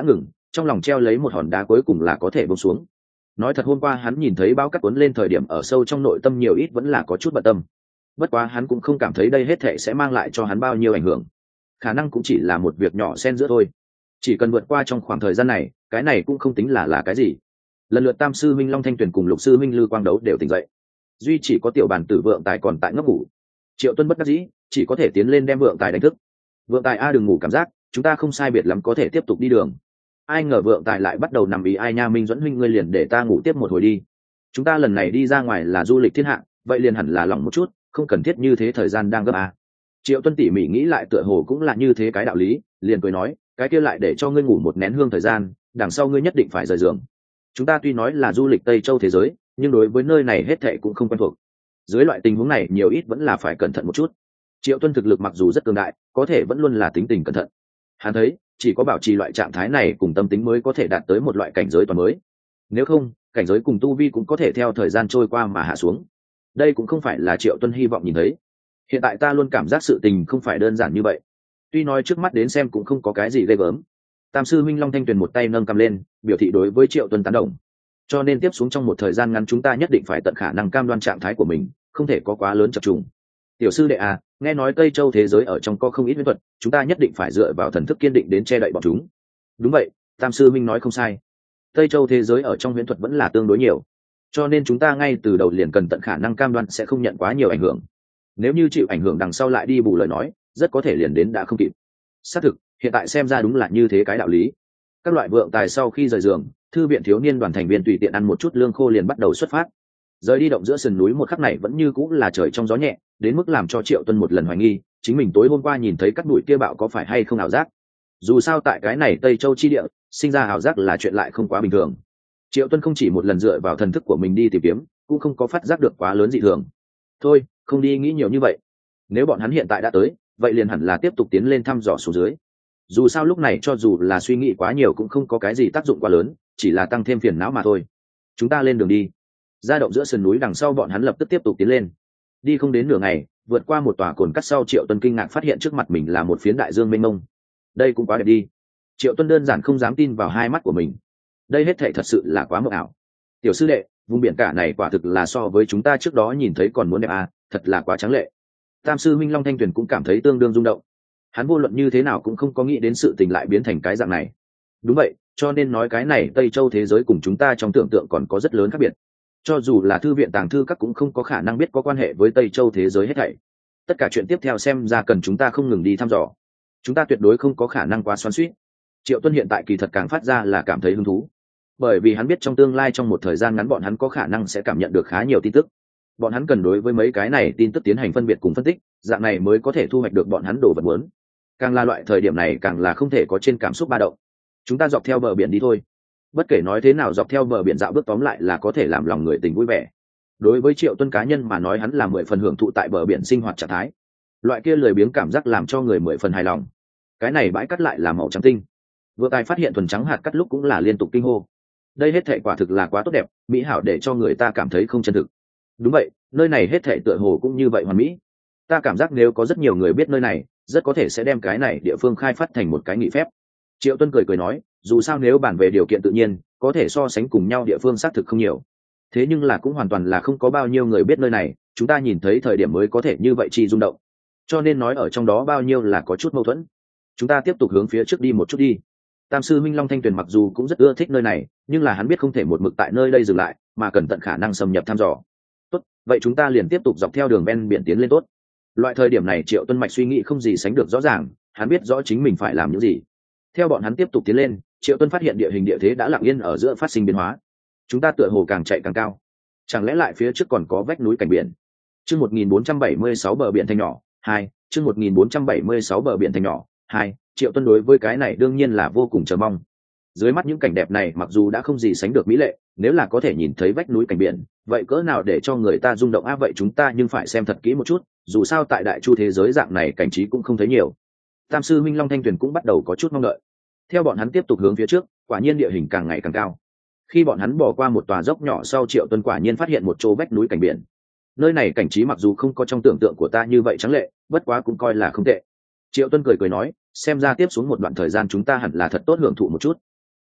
trong lòng treo lấy một hòn đá cuối cùng là có thể bông xuống. Nói thật, hôm qua hắn nhìn thấy bão cát cuốn lên thời điểm ở sâu trong nội tâm nhiều ít vẫn là có chút bận tâm. Bất quá hắn cũng không cảm thấy đây hết thệ sẽ mang lại cho hắn bao nhiêu ảnh hưởng, khả năng cũng chỉ là một việc nhỏ xen giữa thôi, chỉ cần vượt qua trong khoảng thời gian này, cái này cũng không tính là cái gì. Lần lượt tam sư minh Long Thanh Tuyền cùng lục sư minh Lư Quang Đấu đều tỉnh dậy, duy chỉ có tiểu bản tử Vượng Tài còn tại ngấp ngủ. Triệu Tuân bất đắc dĩ, chỉ có thể tiến lên đem Vượng Tài đánh thức. Vượng Tài a, đừng ngủ, cảm giác chúng ta không sai biệt lắm có thể tiếp tục đi đường. Ai ngờ Vượng Tài lại bắt đầu nằm ý, ai nha Minh Duẫn huynh, ngươi liền để ta ngủ tiếp một hồi đi, chúng ta lần này đi ra ngoài là du lịch thiên hạ, vậy liền hẳn là lỏng một chút, không cần thiết như thế, thời gian đang gấp à. Triệu Tuân tỉ mỉ nghĩ lại tựa hồ cũng là như thế cái đạo lý, liền cười nói, cái kia lại để cho ngươi ngủ một nén hương thời gian, đằng sau ngươi nhất định phải rời giường. Chúng ta tuy nói là du lịch Tây Châu thế giới, nhưng đối với nơi này hết thệ cũng không quen thuộc, dưới loại tình huống này nhiều ít vẫn là phải cẩn thận một chút. Triệu Tuân thực lực mặc dù rất cường đại, có thể vẫn luôn là tính tình cẩn thận. Hắn thấy chỉ có bảo trì loại trạng thái này cùng tâm tính mới có thể đạt tới một loại cảnh giới toàn mới, nếu không cảnh giới cùng tu vi cũng có thể theo thời gian trôi qua mà hạ xuống. Đây cũng không phải là Triệu Tuân hy vọng nhìn thấy. Hiện tại ta luôn cảm giác sự tình không phải đơn giản như vậy, tuy nói trước mắt đến xem cũng không có cái gì ghê gớm. Tam sư minh Long Thanh Tuyền một tay nâng cầm lên, biểu thị đối với Triệu Tuân tán đồng. Cho nên tiếp xuống trong một thời gian ngắn chúng ta nhất định phải tận khả năng cam đoan trạng thái của mình, không thể có quá lớn chập trùng. Tiểu sư đệ à, nghe nói Tây Châu thế giới ở trong có không ít huyễn thuật, chúng ta nhất định phải dựa vào thần thức kiên định đến che đậy bọn chúng. Đúng vậy, Tam sư minh nói không sai. Tây Châu thế giới ở trong huyễn thuật vẫn là tương đối nhiều, cho nên chúng ta ngay từ đầu liền cần tận khả năng cam đoan sẽ không nhận quá nhiều ảnh hưởng. Nếu như chịu ảnh hưởng đằng sau lại đi bù lời nói, rất có thể liền đến đã không kịp. Xác thực, hiện tại xem ra đúng là như thế cái đạo lý. Các loại Vượng Tài sau khi rời giường, thư viện thiếu niên đoàn thành viên tùy tiện ăn một chút lương khô liền bắt đầu xuất phát. Rời đi động giữa sườn núi một khắc này vẫn như cũng là trời trong gió nhẹ, đến mức làm cho Triệu Tuân một lần hoài nghi chính mình tối hôm qua nhìn thấy cắt bụi kia bạo có phải hay không ảo giác. Dù sao tại cái này Tây Châu chi địa, sinh ra ảo giác là chuyện lại không quá bình thường. Triệu Tuân không chỉ một lần dựa vào thần thức của mình đi tìm kiếm, cũng không có phát giác được quá lớn dị thường. Thôi, không đi nghĩ nhiều như vậy. Nếu bọn hắn hiện tại đã tới, vậy liền hẳn là tiếp tục tiến lên thăm dò xuống dưới. Dù sao lúc này cho dù là suy nghĩ quá nhiều cũng không có cái gì tác dụng quá lớn, chỉ là tăng thêm phiền não mà thôi. Chúng ta lên đường đi. Ra động giữa sườn núi đằng sau bọn hắn lập tức tiếp tục tiến lên. Đi không đến nửa ngày, vượt qua một tòa cồn cắt sau, Triệu Tuân kinh ngạc phát hiện trước mặt mình là một phiến đại dương mênh mông. Đây cũng quá đẹp đi. Triệu Tuân đơn giản không dám tin vào hai mắt của mình. Đây hết thảy thật sự là quá mộng ảo. Tiểu sư đệ, vùng biển cả này quả thực là so với chúng ta trước đó nhìn thấy còn muốn đẹp à, thật là quá tráng lệ. Tam sư minh Long Thanh Tuyền cũng cảm thấy tương đương rung động. Hắn vô luận như thế nào cũng không có nghĩ đến sự tình lại biến thành cái dạng này. Đúng vậy, cho nên nói cái này Tây Châu thế giới cùng chúng ta trong tưởng tượng còn có rất lớn khác biệt. Cho dù là thư viện tàng thư các cũng không có khả năng biết có quan hệ với Tây Châu thế giới hết thảy. Tất cả chuyện tiếp theo xem ra cần chúng ta không ngừng đi thăm dò. Chúng ta tuyệt đối không có khả năng quá xoắn xuýt. Triệu Tuân hiện tại kỳ thật càng phát ra là cảm thấy hứng thú, bởi vì hắn biết trong tương lai trong một thời gian ngắn bọn hắn có khả năng sẽ cảm nhận được khá nhiều tin tức. Bọn hắn cần đối với mấy cái này tin tức tiến hành phân biệt cùng phân tích, dạng này mới có thể thu hoạch được bọn hắn đồ vật muốn. Càng là loại thời điểm này càng là không thể có trên cảm xúc ba động. Chúng ta dọc theo bờ biển đi thôi. Bất kể nói thế nào dọc theo bờ biển dạo bước tóm lại là có thể làm lòng người tình vui vẻ. Đối với Triệu Tuân cá nhân mà nói, hắn là 10 phần hưởng thụ tại bờ biển sinh hoạt trạng thái. Loại kia lười biếng cảm giác làm cho người 10 phần hài lòng. Cái này bãi cát lại là màu trắng tinh. Vừa tài phát hiện thuần trắng hạt cát lúc cũng là liên tục kinh hô. Đây hết thảy quả thực là quá tốt đẹp, mỹ hảo để cho người ta cảm thấy không chân thực. Đúng vậy, nơi này hết thảy tựa hồ cũng như vậy hoàn mỹ. Ta cảm giác nếu có rất nhiều người biết nơi này, rất có thể sẽ đem cái này địa phương khai phát thành một cái nghị phép. Triệu Tuân cười nói, dù sao nếu bàn về điều kiện tự nhiên, có thể so sánh cùng nhau địa phương xác thực không nhiều. Thế nhưng là cũng hoàn toàn là không có bao nhiêu người biết nơi này, chúng ta nhìn thấy thời điểm mới có thể như vậy chi rung động. Cho nên nói ở trong đó bao nhiêu là có chút mâu thuẫn. Chúng ta tiếp tục hướng phía trước đi một chút đi. Tam sư minh Long Thanh Tuyền mặc dù cũng rất ưa thích nơi này, nhưng là hắn biết không thể một mực tại nơi đây dừng lại, mà cần tận khả năng xâm nhập thăm dò. Tốt, vậy chúng ta liền tiếp tục dọc theo đường ven biển tiến lên tốt. Loại thời điểm này Triệu Tuân mạch suy nghĩ không gì sánh được rõ ràng, hắn biết rõ chính mình phải làm những gì. Theo bọn hắn tiếp tục tiến lên, Triệu Tuân phát hiện địa hình địa thế đã lặng yên ở giữa phát sinh biến hóa. Chúng ta tựa hồ càng chạy càng cao, chẳng lẽ lại phía trước còn có vách núi cảnh biển? Chương 1476 bờ biển thanh nhỏ 2, chương 1476 bờ biển thanh nhỏ 2. Triệu Tuân đối với cái này đương nhiên là vô cùng chờ mong. Dưới mắt những cảnh đẹp này mặc dù đã không gì sánh được mỹ lệ, nếu là có thể nhìn thấy vách núi cảnh biển, vậy cỡ nào để cho người ta rung động á, vậy chúng ta nhưng phải xem thật kỹ một chút, dù sao tại đại chu thế giới dạng này cảnh trí cũng không thấy nhiều. Tam sư minh Long Thanh Tuyền cũng bắt đầu có chút mong đợi. Theo bọn hắn tiếp tục hướng phía trước, quả nhiên địa hình càng ngày càng cao. Khi bọn hắn bỏ qua một tòa dốc nhỏ sau, Triệu Tuân quả nhiên phát hiện một chỗ vách núi cảnh biển. Nơi này cảnh trí mặc dù không có trong tưởng tượng của ta như vậy trắng lệ, bất quá cũng coi là không tệ. Triệu Tuân cười nói, xem ra tiếp xuống một đoạn thời gian chúng ta hẳn là thật tốt hưởng thụ một chút.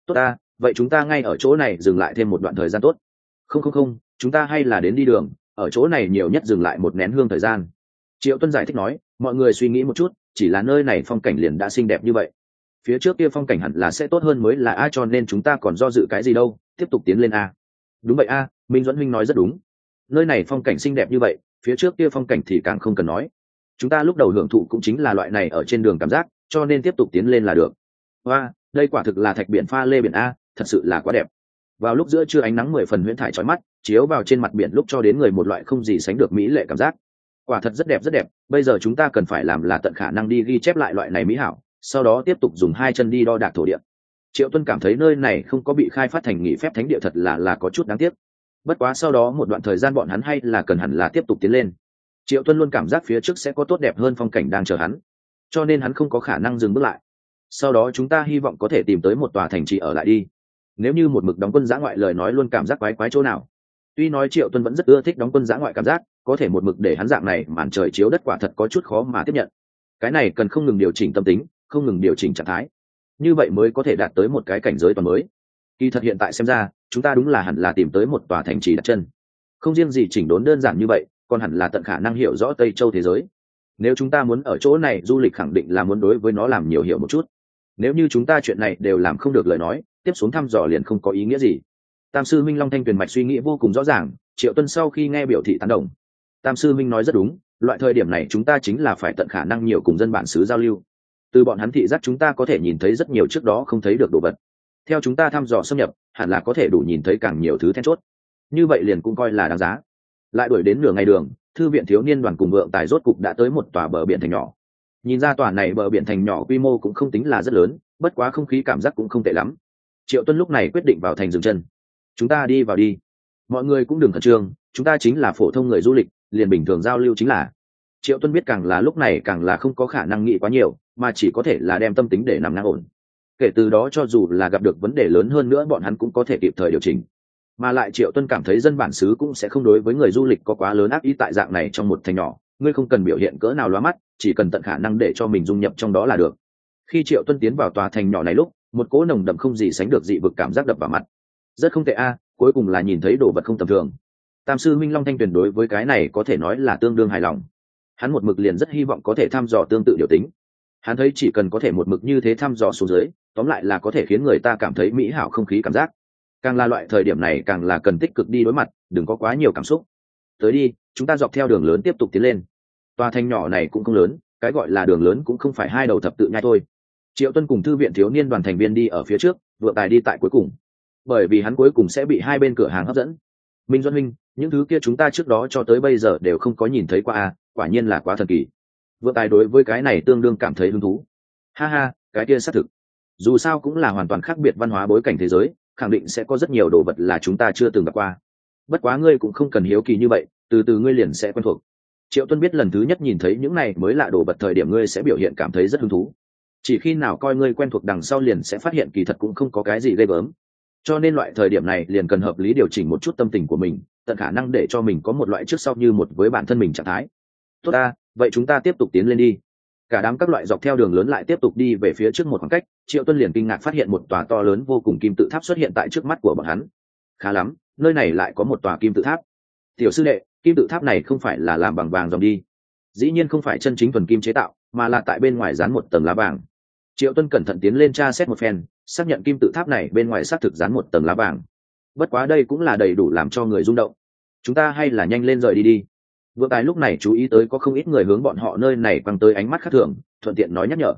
Tốt ta, vậy chúng ta ngay ở chỗ này dừng lại thêm một đoạn thời gian tốt. Không, chúng ta hay là đến đi đường, ở chỗ này nhiều nhất dừng lại một nén hương thời gian. Triệu Tuân giải thích nói, mọi người suy nghĩ một chút, chỉ là nơi này phong cảnh liền đã xinh đẹp như vậy, phía trước kia phong cảnh hẳn là sẽ tốt hơn mới là a, cho nên chúng ta còn do dự cái gì đâu, tiếp tục tiến lên a. Đúng vậy a, Minh Duẫn Minh nói rất đúng, nơi này phong cảnh xinh đẹp như vậy, phía trước kia phong cảnh thì càng không cần nói. Chúng ta lúc đầu hưởng thụ cũng chính là loại này ở trên đường cảm giác, cho nên tiếp tục tiến lên là được. Hoa, đây quả thực là thạch biển pha lê biển a, thật sự là quá đẹp. Vào lúc giữa trưa ánh nắng 10 phần huyễn thải chói mắt, chiếu vào trên mặt biển lúc cho đến người một loại không gì sánh được mỹ lệ cảm giác. Quả thật rất đẹp rất đẹp, bây giờ chúng ta cần phải làm là tận khả năng đi ghi chép lại loại này mỹ hảo, sau đó tiếp tục dùng hai chân đi đo đạc thổ địa. Triệu Tuân cảm thấy nơi này không có bị khai phát thành nghỉ phép thánh địa thật là có chút đáng tiếc. Bất quá sau đó một đoạn thời gian bọn hắn hay là cần hẳn là tiếp tục tiến lên. Triệu Tuân luôn cảm giác phía trước sẽ có tốt đẹp hơn phong cảnh đang chờ hắn, cho nên hắn không có khả năng dừng bước lại. Sau đó chúng ta hy vọng có thể tìm tới một tòa thành trì ở lại đi. Nếu như một mực đóng quân dã ngoại lời nói luôn cảm giác quái quái chỗ nào. Tuy nói Triệu Tuân vẫn rất ưa thích đóng quân dã ngoại cảm giác, có thể một mực để hắn dạng này màn trời chiếu đất quả thật có chút khó mà tiếp nhận. Cái này cần không ngừng điều chỉnh tâm tính, không ngừng điều chỉnh trạng thái, như vậy mới có thể đạt tới một cái cảnh giới toàn mới. Kỳ thật hiện tại xem ra, chúng ta đúng là hẳn là tìm tới một tòa thành trì đặt chân. Không riêng gì chỉnh đốn đơn giản như vậy, còn hẳn là tận khả năng hiểu rõ Tây Châu thế giới. Nếu chúng ta muốn ở chỗ này du lịch khẳng định là muốn đối với nó làm nhiều hiểu một chút. Nếu như chúng ta chuyện này đều làm không được lời nói, tiếp xuống thăm dò liền không có ý nghĩa gì. Tam sư Minh Long Thanh Tuyền mạch suy nghĩ vô cùng rõ ràng, Triệu Tuân sau khi nghe biểu thị tán đồng. Tam sư Minh nói rất đúng, loại thời điểm này chúng ta chính là phải tận khả năng nhiều cùng dân bản xứ giao lưu. Từ bọn hắn thị giác chúng ta có thể nhìn thấy rất nhiều trước đó không thấy được đồ vật. Theo chúng ta thăm dò xâm nhập, hẳn là có thể đủ nhìn thấy càng nhiều thứ then chốt. Như vậy liền cũng coi là đáng giá. Lại đuổi đến nửa ngày đường, thư viện thiếu niên đoàn cùng vượng tài rốt cục đã tới một tòa bờ biển thành nhỏ. Nhìn ra tòa này bờ biển thành nhỏ quy mô cũng không tính là rất lớn, bất quá không khí cảm giác cũng không tệ lắm. Triệu Tuân lúc này quyết định vào thành dừng chân. Chúng ta đi vào đi. Mọi người cũng đừng khẩn trương, chúng ta chính là phổ thông người du lịch, liền bình thường giao lưu chính là. Triệu Tuân biết càng là lúc này càng là không có khả năng nghĩ quá nhiều, mà chỉ có thể là đem tâm tính để nằm ngang ổn. Kể từ đó cho dù là gặp được vấn đề lớn hơn nữa bọn hắn cũng có thể kịp thời điều chỉnh. Mà lại Triệu Tuân cảm thấy dân bản xứ cũng sẽ không đối với người du lịch có quá lớn ác ý tại dạng này trong một thành nhỏ, ngươi không cần biểu hiện cỡ nào lóa mắt, chỉ cần tận khả năng để cho mình dung nhập trong đó là được. Khi Triệu Tuân tiến vào tòa thành nhỏ này lúc, một cỗ nồng đậm không gì sánh được dị vực cảm giác đập vào mặt. Rất không tệ a, cuối cùng là nhìn thấy đồ vật không tầm thường. Tam sư Minh Long Thanh Tuyền đối với cái này có thể nói là tương đương hài lòng. Hắn một mực liền rất hy vọng có thể thăm dò tương tự điều tính. Hắn thấy chỉ cần có thể một mực như thế thăm dò xuống dưới, tóm lại là có thể khiến người ta cảm thấy mỹ hảo không khí cảm giác. Càng là loại thời điểm này càng là cần tích cực đi đối mặt, đừng có quá nhiều cảm xúc. Tới đi, chúng ta dọc theo đường lớn tiếp tục tiến lên. Tòa thành nhỏ này cũng không lớn, cái gọi là đường lớn cũng không phải hai đầu thập tự nhai thôi. Triệu Tuân cùng thư viện thiếu niên đoàn thành viên đi ở phía trước, vượng tài đi tại cuối cùng, bởi vì hắn cuối cùng sẽ bị hai bên cửa hàng hấp dẫn. Minh Duẫn Minh, những thứ kia chúng ta trước đó cho tới bây giờ đều không có nhìn thấy qua a, quả nhiên là quá thần kỳ. Vượng tài đối với cái này tương đương cảm thấy hứng thú. Ha ha, cái kia xác thực. Dù sao cũng là hoàn toàn khác biệt văn hóa bối cảnh thế giới, khẳng định sẽ có rất nhiều đồ vật là chúng ta chưa từng gặp qua. Bất quá ngươi cũng không cần hiếu kỳ như vậy, từ từ ngươi liền sẽ quen thuộc. Triệu Tuân biết lần thứ nhất nhìn thấy những này mới lạ đồ vật thời điểm ngươi sẽ biểu hiện cảm thấy rất hứng thú. Chỉ khi nào coi ngươi quen thuộc đằng sau liền sẽ phát hiện kỳ thật cũng không có cái gì ghê gớm. Cho nên loại thời điểm này liền cần hợp lý điều chỉnh một chút tâm tình của mình, tận khả năng để cho mình có một loại trước sau như một với bản thân mình trạng thái. Tốt ta, vậy chúng ta tiếp tục tiến lên đi. Cả đám các loại dọc theo đường lớn lại tiếp tục đi về phía trước một khoảng cách, Triệu Tuân liền kinh ngạc phát hiện một tòa to lớn vô cùng kim tự tháp xuất hiện tại trước mắt của bọn hắn. Khá lắm, nơi này lại có một tòa kim tự tháp. Tiểu sư đệ, kim tự tháp này không phải là làm bằng vàng dòng đi. Dĩ nhiên không phải chân chính thuần kim chế tạo, mà là tại bên ngoài dán một tầng lá vàng. Triệu Tuân cẩn thận tiến lên tra xét một phen, xác nhận kim tự tháp này bên ngoài xác thực dán một tầng lá vàng. Bất quá đây cũng là đầy đủ làm cho người rung động. Chúng ta hay là nhanh lên rời đi đi. Vượng tài lúc này chú ý tới có không ít người hướng bọn họ nơi này quăng tới ánh mắt khác thường, thuận tiện nói nhắc nhở.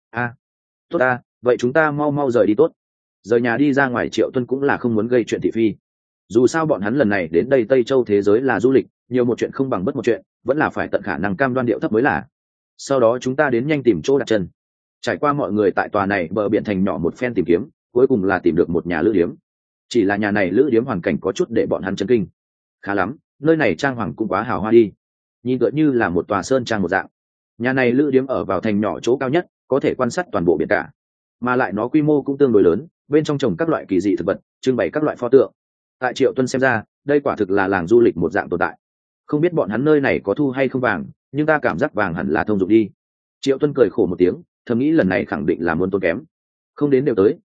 Tốt ta, vậy chúng ta mau mau rời đi tốt. Rời nhà đi ra ngoài Triệu Tuân cũng là không muốn gây chuyện thị phi. Dù sao bọn hắn lần này đến đây Tây Châu thế giới là du lịch, nhiều một chuyện không bằng bất một chuyện, vẫn là phải tận khả năng cam đoan điệu thấp mới là. Sau đó chúng ta đến nhanh tìm chỗ đặt chân. Trải qua mọi người tại tòa này bờ biển thành nhỏ một phen tìm kiếm, cuối cùng là tìm được một nhà lữ điếm. Chỉ là nhà này lữ điếm hoàn cảnh có chút để bọn hắn chấn kinh. Khá lắm, nơi này trang hoàng cũng quá hào hoa đi, nhìn tựa như là một tòa sơn trang một dạng. Nhà này lữ điếm ở vào thành nhỏ chỗ cao nhất, có thể quan sát toàn bộ biển cả, mà lại nó quy mô cũng tương đối lớn, bên trong trồng các loại kỳ dị thực vật, trưng bày các loại pho tượng. Tại Triệu Tuân xem ra, đây quả thực là làng du lịch một dạng tồn tại. Không biết bọn hắn nơi này có thu hay không vàng, nhưng ta cảm giác vàng hẳn là thông dụng đi. Triệu Tuân cười khổ một tiếng, thầm nghĩ lần này khẳng định là muốn tốn kém. Không đến đều tới,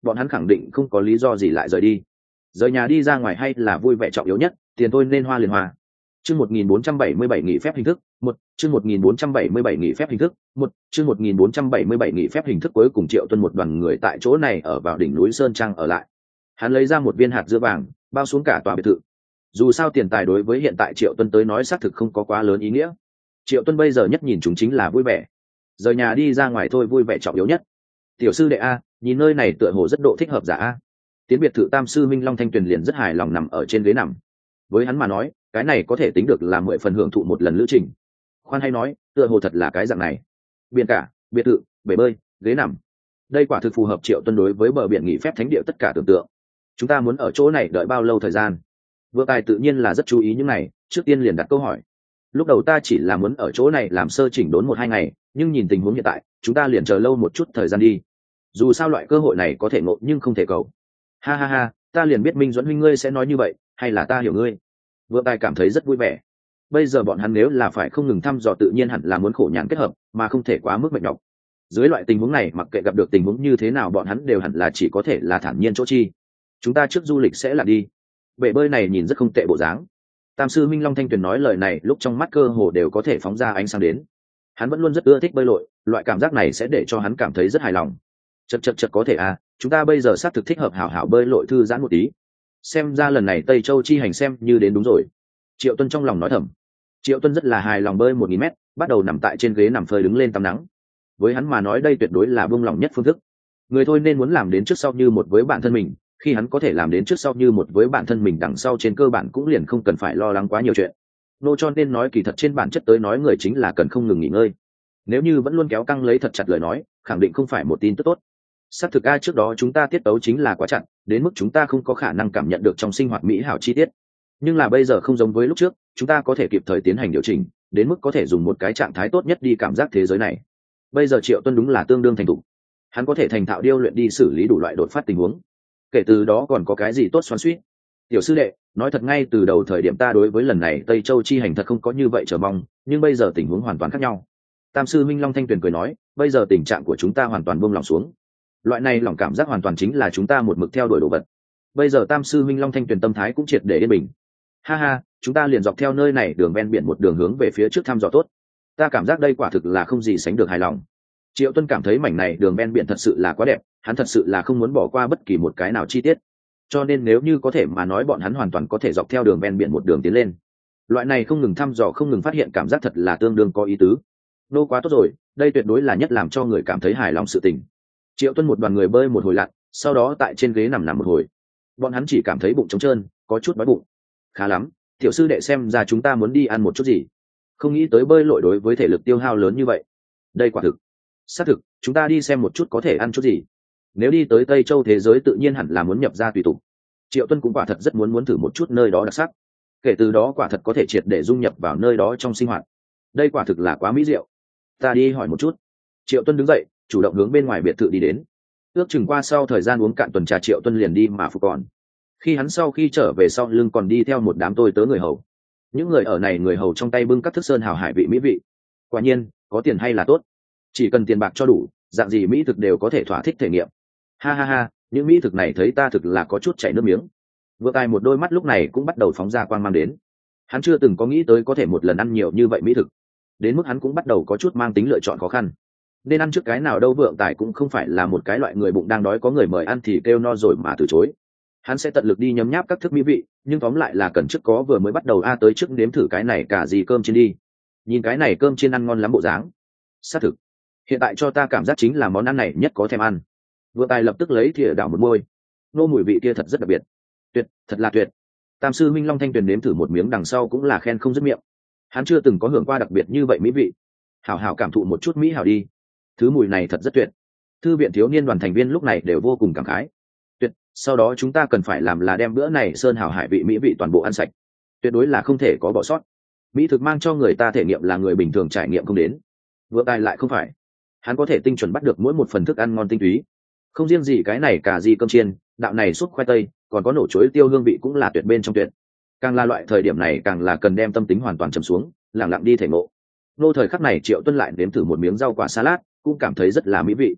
bọn hắn khẳng định không có lý do gì lại rời đi. Rời nhà đi ra ngoài hay là vui vẻ trọng yếu nhất, tiền thôi nên hoa liền hoa. Chương 1477 nghỉ phép hình thức, chương 1477 nghỉ phép hình thức, chương 1477 nghỉ phép hình thức. Cuối cùng Triệu Tuân một đoàn người tại chỗ này ở vào đỉnh núi Sơn Trang ở lại. Hắn lấy ra một viên hạt dưa vàng, bao xuống cả tòa biệt thự. Dù sao tiền tài đối với hiện tại Triệu Tuân tới nói xác thực không có quá lớn ý nghĩa. Triệu Tuân bây giờ nhất nhìn chúng chính là vui vẻ. Rời nhà đi ra ngoài thôi vui vẻ trọng yếu nhất. Tiểu sư đệ a, nhìn nơi này tựa hồ rất độ thích hợp giả a. Tiến biệt thự Tam sư Minh Long Thanh Tuyền liền rất hài lòng nằm ở trên ghế nằm. Với hắn mà nói, cái này có thể tính được là 10 phần hưởng thụ một lần lữ trình. Khoan hay nói, tựa hồ thật là cái dạng này. Biển cả, biệt thự, bể bơi, ghế nằm. Đây quả thực phù hợp Triệu Tuân đối với bờ biển nghỉ phép thánh địa tất cả tưởng tượng. Chúng ta muốn ở chỗ này đợi bao lâu thời gian? Vượng Tài tự nhiên là rất chú ý những này, trước tiên liền đặt câu hỏi. Lúc đầu ta chỉ là muốn ở chỗ này làm sơ chỉnh đốn 1-2 ngày, nhưng nhìn tình huống hiện tại, chúng ta liền chờ lâu một chút thời gian đi. Dù sao loại cơ hội này có thể ngộ nhưng không thể cầu. Ha ha ha, ta liền biết Minh Duẫn huynh ngươi sẽ nói như vậy, hay là ta hiểu ngươi? Vượng Tài cảm thấy rất vui vẻ. Bây giờ bọn hắn nếu là phải không ngừng thăm dò tự nhiên hẳn là muốn khổ nhàn kết hợp, mà không thể quá mức mệt nhọc. Dưới loại tình huống này, mặc kệ gặp được tình huống như thế nào bọn hắn đều hẳn là chỉ có thể là thản nhiên chỗ chi. Chúng ta trước du lịch sẽ là đi. Bể bơi này nhìn rất không tệ bộ dáng. Tam sư Minh Long Thanh Tuyền nói lời này lúc trong mắt cơ hồ đều có thể phóng ra ánh sáng đến. Hắn vẫn luôn rất ưa thích bơi lội, loại cảm giác này sẽ để cho hắn cảm thấy rất hài lòng. Chật có thể à, chúng ta bây giờ xác thực thích hợp hảo hảo bơi lội thư giãn một tí. Xem ra lần này Tây Châu chi hành xem như đến đúng rồi. Triệu Tuân trong lòng nói thầm. Triệu Tuân rất là hài lòng bơi 1000 mét, bắt đầu nằm tại trên ghế nằm phơi đứng lên tắm nắng. Với hắn mà nói đây tuyệt đối là buông lỏng nhất phương thức. Người thôi nên muốn làm đến trước sau như một với bản thân mình, khi hắn có thể làm đến trước sau như một với bản thân mình đằng sau trên cơ bản cũng liền không cần phải lo lắng quá nhiều chuyện. Nô cho nên nói kỳ thật trên bản chất tới nói người chính là cần không ngừng nghỉ ngơi. Nếu như vẫn luôn kéo căng lấy thật chặt lời nói, khẳng định không phải một tin tức tốt. Xác thực a, trước đó chúng ta tiết tấu chính là quá chặt, đến mức chúng ta không có khả năng cảm nhận được trong sinh hoạt mỹ hảo chi tiết. Nhưng là bây giờ không giống với lúc trước, chúng ta có thể kịp thời tiến hành điều chỉnh, đến mức có thể dùng một cái trạng thái tốt nhất đi cảm giác thế giới này. Bây giờ Triệu Tuân đúng là tương đương thành thục. Hắn có thể thành thạo điêu luyện đi xử lý đủ loại đột phát tình huống. Kể từ đó còn có cái gì tốt xoắn xuýt. Tiểu sư đệ, nói thật ngay từ đầu thời điểm ta đối với lần này Tây Châu chi hành thật không có như vậy chờ mong, nhưng bây giờ tình huống hoàn toàn khác nhau. Tam sư Minh Long Thanh Tuyền cười nói, bây giờ tình trạng của chúng ta hoàn toàn buông lỏng xuống. Loại này lòng cảm giác hoàn toàn chính là chúng ta một mực theo đuổi đồ vật. Bây giờ Tam sư Minh Long Thanh Tuyền tâm thái cũng triệt để yên bình. Ha ha, chúng ta liền dọc theo nơi này đường ven biển một đường hướng về phía trước thăm dò tốt. Ta cảm giác đây quả thực là không gì sánh được hài lòng. Triệu Tuân cảm thấy mảnh này đường ven biển thật sự là quá đẹp, hắn thật sự là không muốn bỏ qua bất kỳ một cái nào chi tiết. Cho nên nếu như có thể mà nói bọn hắn hoàn toàn có thể dọc theo đường ven biển một đường tiến lên. Loại này không ngừng thăm dò không ngừng phát hiện cảm giác thật là tương đương có ý tứ. Nô quá tốt rồi, đây tuyệt đối là nhất làm cho người cảm thấy hài lòng sự tình. Triệu Tuân một đoàn người bơi một hồi lặn, sau đó tại trên ghế nằm một hồi. Bọn hắn chỉ cảm thấy bụng trống trơn, có chút đói bụng. Khá lắm, tiểu sư đệ xem ra chúng ta muốn đi ăn một chút gì. Không nghĩ tới bơi lội đối với thể lực tiêu hao lớn như vậy. Đây quả thực. Xác thực, chúng ta đi xem một chút có thể ăn chút gì. Nếu đi tới Tây Châu thế giới tự nhiên hẳn là muốn nhập ra tùy tục. Triệu Tuân cũng quả thật rất muốn thử một chút nơi đó đặc sắc. Kể từ đó quả thật có thể triệt để dung nhập vào nơi đó trong sinh hoạt. Đây quả thực là quá mỹ diệu. Ta đi hỏi một chút. Triệu Tuân đứng dậy, chủ động hướng bên ngoài biệt thự đi đến. Ước chừng qua sau thời gian uống cạn tuần trà Triệu Tuân liền đi mà phục còn. Khi hắn sau khi trở về sau lưng còn đi theo một đám tôi tớ người hầu. Những người ở này người hầu trong tay bưng các thức sơn hào hải vị mỹ vị. Quả nhiên, có tiền hay là tốt. Chỉ cần tiền bạc cho đủ, dạng gì mỹ thực đều có thể thỏa thích thể nghiệm. Ha ha ha, những mỹ thực này thấy ta thực là có chút chảy nước miếng. Vượng Tài một đôi mắt lúc này cũng bắt đầu phóng ra quang mang đến. Hắn chưa từng có nghĩ tới có thể một lần ăn nhiều như vậy mỹ thực. Đến mức hắn cũng bắt đầu có chút mang tính lựa chọn khó khăn. Nên ăn trước cái nào đâu, Vượng Tài cũng không phải là một cái loại người bụng đang đói có người mời ăn thì kêu no rồi mà từ chối. Hắn sẽ tận lực đi nhấm nháp các thức mỹ vị, nhưng tóm lại là cần trước có vừa mới bắt đầu tới trước nếm thử cái này cả gì cơm chiên đi. Nhìn cái này cơm chiên ăn ngon lắm bộ dáng. Xác thực. Hiện tại cho ta cảm giác chính là món ăn này nhất có thèm ăn. Vượng Tài lập tức lấy thìa đảo một môi. Nô mùi vị kia thật rất đặc biệt. Tuyệt, thật là tuyệt. Tam sư Minh Long Thanh Tuyền nếm thử một miếng đằng sau cũng là khen không dứt miệng. Hắn chưa từng có hưởng qua đặc biệt như vậy mỹ vị. Hảo hảo cảm thụ một chút mỹ hảo đi. Thứ mùi này thật rất tuyệt. Thư viện thiếu niên đoàn thành viên lúc này đều vô cùng cảm khái. Tuyệt, sau đó chúng ta cần phải làm là đem bữa này sơn hảo hải vị mỹ vị toàn bộ ăn sạch. Tuyệt đối là không thể có bỏ sót. Mỹ thực mang cho người ta thể nghiệm là người bình thường trải nghiệm không đến. Vượng Tài lại không phải. Hắn có thể tinh chuẩn bắt được mỗi một phần thức ăn ngon tinh túy. Không riêng gì cái này cả gì cơm chiên, đạo này súp khoai tây, còn có nổ chuối tiêu hương vị cũng là tuyệt bên trong tuyệt. Càng là loại thời điểm này càng là cần đem tâm tính hoàn toàn trầm xuống, lặng lặng đi thể ngộ. Nô thời khắc này Triệu Tuân lại nếm thử một miếng rau quả salad, cũng cảm thấy rất là mỹ vị.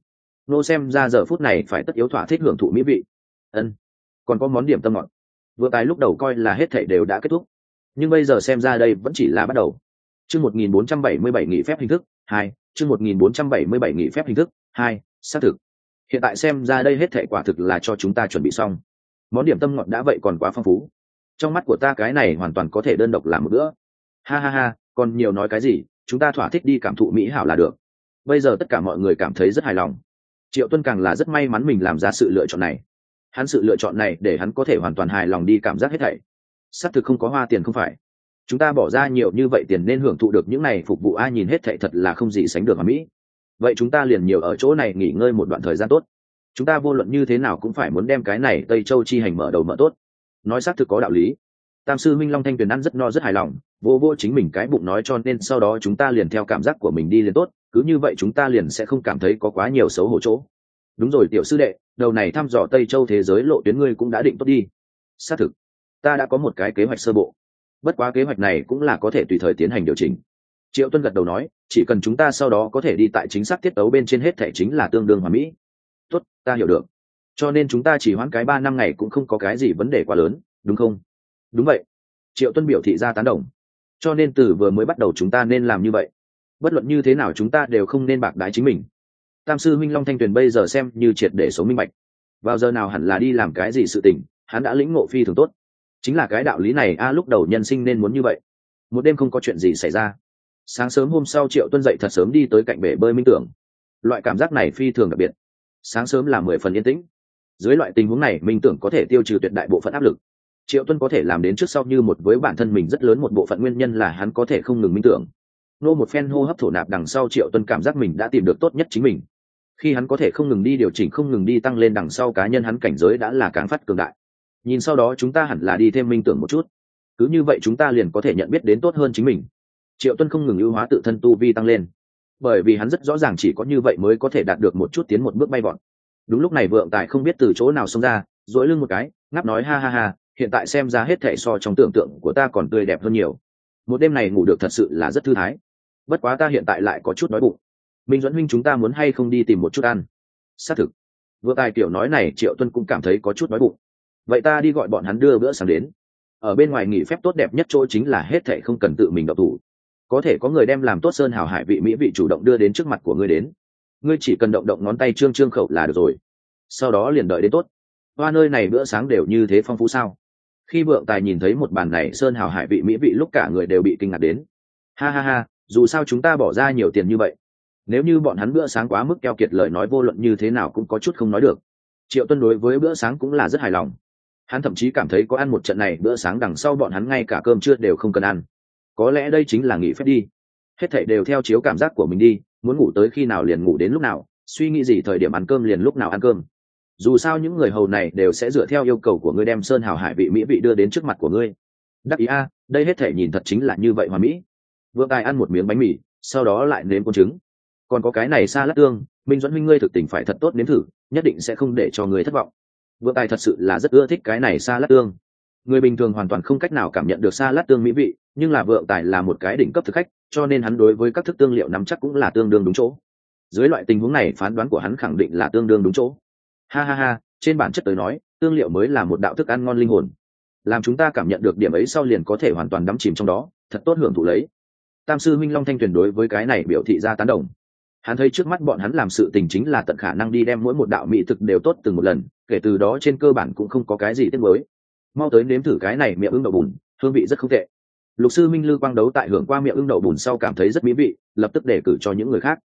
nô xem ra giờ phút này phải tất yếu thỏa thích hưởng thụ mỹ vị. Ân, còn có món điểm tâm ngọt. Vừa tài lúc đầu coi là hết thảy đều đã kết thúc, nhưng bây giờ xem ra đây vẫn chỉ là bắt đầu. Chương 1477 nghỉ phép hình thức 2, chương 1477 nghỉ phép hình thức 2, xác thực. Hiện tại xem ra đây hết thảy quả thực là cho chúng ta chuẩn bị xong. Món điểm tâm ngọt đã vậy còn quá phong phú. Trong mắt của ta cái này hoàn toàn có thể đơn độc làm một bữa. Ha ha ha, còn nhiều nói cái gì, chúng ta thỏa thích đi cảm thụ mỹ hảo là được. Bây giờ tất cả mọi người cảm thấy rất hài lòng. Triệu Tuân càng là rất may mắn mình làm ra sự lựa chọn này. Hắn sự lựa chọn này để hắn có thể hoàn toàn hài lòng đi cảm giác hết thảy. Xác thực không có hoa tiền không phải. Chúng ta bỏ ra nhiều như vậy tiền nên hưởng thụ được những này phục vụ ai nhìn hết thảy thật là không gì sánh được hoàn mỹ. Vậy chúng ta liền nhiều ở chỗ này nghỉ ngơi một đoạn thời gian tốt. Chúng ta vô luận như thế nào cũng phải muốn đem cái này Tây Châu chi hành mở đầu mở tốt. Nói xác thực có đạo lý. Tam sư Minh Long Thanh Tuyền ăn rất no rất hài lòng, vô chính mình cái bụng nói cho nên sau đó chúng ta liền theo cảm giác của mình đi liền tốt, cứ như vậy chúng ta liền sẽ không cảm thấy có quá nhiều xấu hổ chỗ. Đúng rồi tiểu sư đệ, đầu này thăm dò Tây Châu thế giới lộ tuyến ngươi cũng đã định tốt đi. Xác thực, ta đã có một cái kế hoạch sơ bộ. Bất quá kế hoạch này cũng là có thể tùy thời tiến hành điều chỉnh. Triệu Tuân gật đầu nói, chỉ cần chúng ta sau đó có thể đi tại chính xác tiết tấu bên trên hết thể chính là tương đương hoàn mỹ. Tốt, ta hiểu được. Cho nên chúng ta chỉ hoãn cái 3 năm ngày cũng không có cái gì vấn đề quá lớn, đúng không? Đúng vậy. Triệu Tuân biểu thị ra tán đồng. Cho nên từ vừa mới bắt đầu chúng ta nên làm như vậy. Bất luận như thế nào chúng ta đều không nên bạc đái chính mình. Tam sư Minh Long Thanh Tuyền bây giờ xem như triệt để sống minh bạch. Vào giờ nào hẳn là đi làm cái gì sự tình, hắn đã lĩnh ngộ phi thường tốt. Chính là cái đạo lý này lúc đầu nhân sinh nên muốn như vậy. Một đêm không có chuyện gì xảy ra. Sáng sớm hôm sau Triệu Tuân dậy thật sớm đi tới cạnh bể bơi minh tưởng. Loại cảm giác này phi thường đặc biệt. Sáng sớm là 10 phần yên tĩnh. Dưới loại tình huống này minh tưởng có thể tiêu trừ tuyệt đại bộ phận áp lực. Triệu Tuân có thể làm đến trước sau như một với bản thân mình rất lớn một bộ phận nguyên nhân là hắn có thể không ngừng minh tưởng. Nô một phen hô hấp thổ nạp đằng sau Triệu Tuân cảm giác mình đã tìm được tốt nhất chính mình. Khi hắn có thể không ngừng đi điều chỉnh không ngừng đi tăng lên đằng sau cá nhân hắn cảnh giới đã là càng phát cường đại. Nhìn sau đó chúng ta hẳn là đi thêm minh tưởng một chút. Cứ như vậy chúng ta liền có thể nhận biết đến tốt hơn chính mình. Triệu Tuân không ngừng ưu hóa tự thân tu vi tăng lên. Bởi vì hắn rất rõ ràng chỉ có như vậy mới có thể đạt được một chút tiến một bước bay vọt. Đúng lúc này Vượng Tài không biết từ chỗ nào xông ra, duỗi lưng một cái, ngáp nói ha ha ha, hiện tại xem ra hết thảy so trong tưởng tượng của ta còn tươi đẹp hơn nhiều. Một đêm này ngủ được thật sự là rất thư thái. Bất quá ta hiện tại lại có chút đói bụng. Minh Duẫn huynh chúng ta muốn hay không đi tìm một chút ăn? Xác thực. Vượng Tài kiểu nói này Triệu Tuân cũng cảm thấy có chút đói bụng. Vậy ta đi gọi bọn hắn đưa bữa sáng đến. Ở bên ngoài nghỉ phép tốt đẹp nhất chỗ chính là hết thảy không cần tự mình động thủ. Có thể có người đem làm tốt sơn hào hải vị mỹ vị chủ động đưa đến trước mặt của ngươi đến. Ngươi chỉ cần động động ngón tay trương trương khẩu là được rồi. Sau đó liền đợi đến tốt. Hoa nơi này bữa sáng đều như thế phong phú sao? Khi Vượng Tài nhìn thấy một bàn này sơn hào hải vị mỹ vị lúc cả người đều bị kinh ngạc đến. Ha ha ha, dù sao chúng ta bỏ ra nhiều tiền như vậy. Nếu như bọn hắn bữa sáng quá mức keo kiệt lời nói vô luận như thế nào cũng có chút không nói được. Triệu Tuân đối với bữa sáng cũng là rất hài lòng. Hắn thậm chí cảm thấy có ăn một trận này bữa sáng đằng sau bọn hắn ngay cả cơm trưa đều không cần ăn. Có lẽ đây chính là nghỉ phép đi. Hết thảy đều theo chiếu cảm giác của mình đi, muốn ngủ tới khi nào liền ngủ đến lúc nào, suy nghĩ gì thời điểm ăn cơm liền lúc nào ăn cơm. Dù sao những người hầu này đều sẽ dựa theo yêu cầu của ngươi đem sơn hào hải vị mỹ vị đưa đến trước mặt của ngươi. Đắc ý đây hết thảy nhìn thật chính là như vậy hoàn mỹ. Vượng Tài ăn một miếng bánh mì, sau đó lại nếm con trứng. Còn có cái này sa lát tương, Minh Duẫn huynh ngươi thực tình phải thật tốt nếm thử, nhất định sẽ không để cho ngươi thất vọng. Vượng Tài thật sự là rất ưa thích cái này sa lát tương. Người bình thường hoàn toàn không cách nào cảm nhận được sa lát tương mỹ vị, nhưng là Vượng Tài là một cái đỉnh cấp thực khách, cho nên hắn đối với các thức tương liệu nắm chắc cũng là tương đương đúng chỗ. Dưới loại tình huống này phán đoán của hắn khẳng định là tương đương đúng chỗ. Ha ha ha, trên bản chất tới nói, tương liệu mới là một đạo thức ăn ngon linh hồn. Làm chúng ta cảm nhận được điểm ấy sau liền có thể hoàn toàn đắm chìm trong đó, thật tốt hưởng thụ lấy. Tam sư Minh Long Thanh Tuyền đối với cái này biểu thị ra tán đồng. Hắn thấy trước mắt bọn hắn làm sự tình chính là tận khả năng đi đem mỗi một đạo mỹ thực đều tốt từng một lần, kể từ đó trên cơ bản cũng không có cái gì tiếc nuối. Mau tới nếm thử cái này miệng ưng đậu bùn, hương vị rất không tệ. Lục sư Minh Lư Quang Đấu tại hưởng qua miệng ưng đậu bùn sau cảm thấy rất mỹ vị, lập tức đề cử cho những người khác.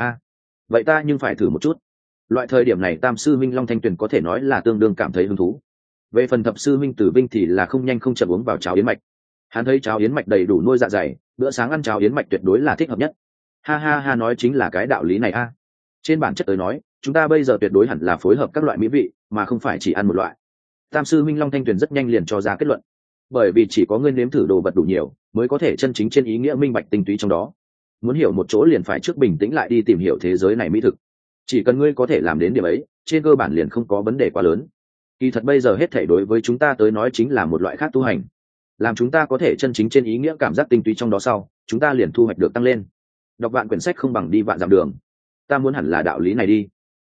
Vậy ta nhưng phải thử một chút. Loại thời điểm này Tam sư Minh Long Thanh Tuyền có thể nói là tương đương cảm thấy hứng thú. Về phần thập sư Minh Tử Vinh thì là không nhanh không chậm uống vào cháo yến mạch. Hắn thấy cháo yến mạch đầy đủ nuôi dạ dày, bữa sáng ăn cháo yến mạch tuyệt đối là thích hợp nhất. Ha ha ha, nói chính là cái đạo lý này Trên bản chất tới nói, chúng ta bây giờ tuyệt đối hẳn là phối hợp các loại mỹ vị, mà không phải chỉ ăn một loại. Tam sư Minh Long Thanh Tuyền rất nhanh liền cho ra kết luận. Bởi vì chỉ có ngươi nếm thử đồ vật đủ nhiều, mới có thể chân chính trên ý nghĩa minh bạch tinh túy trong đó. Muốn hiểu một chỗ liền phải trước bình tĩnh lại đi tìm hiểu thế giới này mỹ thực. Chỉ cần ngươi có thể làm đến điểm ấy, trên cơ bản liền không có vấn đề quá lớn. Kỳ thật bây giờ hết thảy đối với chúng ta tới nói chính là một loại khác tu hành. Làm chúng ta có thể chân chính trên ý nghĩa cảm giác tinh túy trong đó sau, chúng ta liền thu hoạch được tăng lên. Đọc vạn quyển sách không bằng đi vạn dặm đường. Ta muốn hẳn là đạo lý này đi.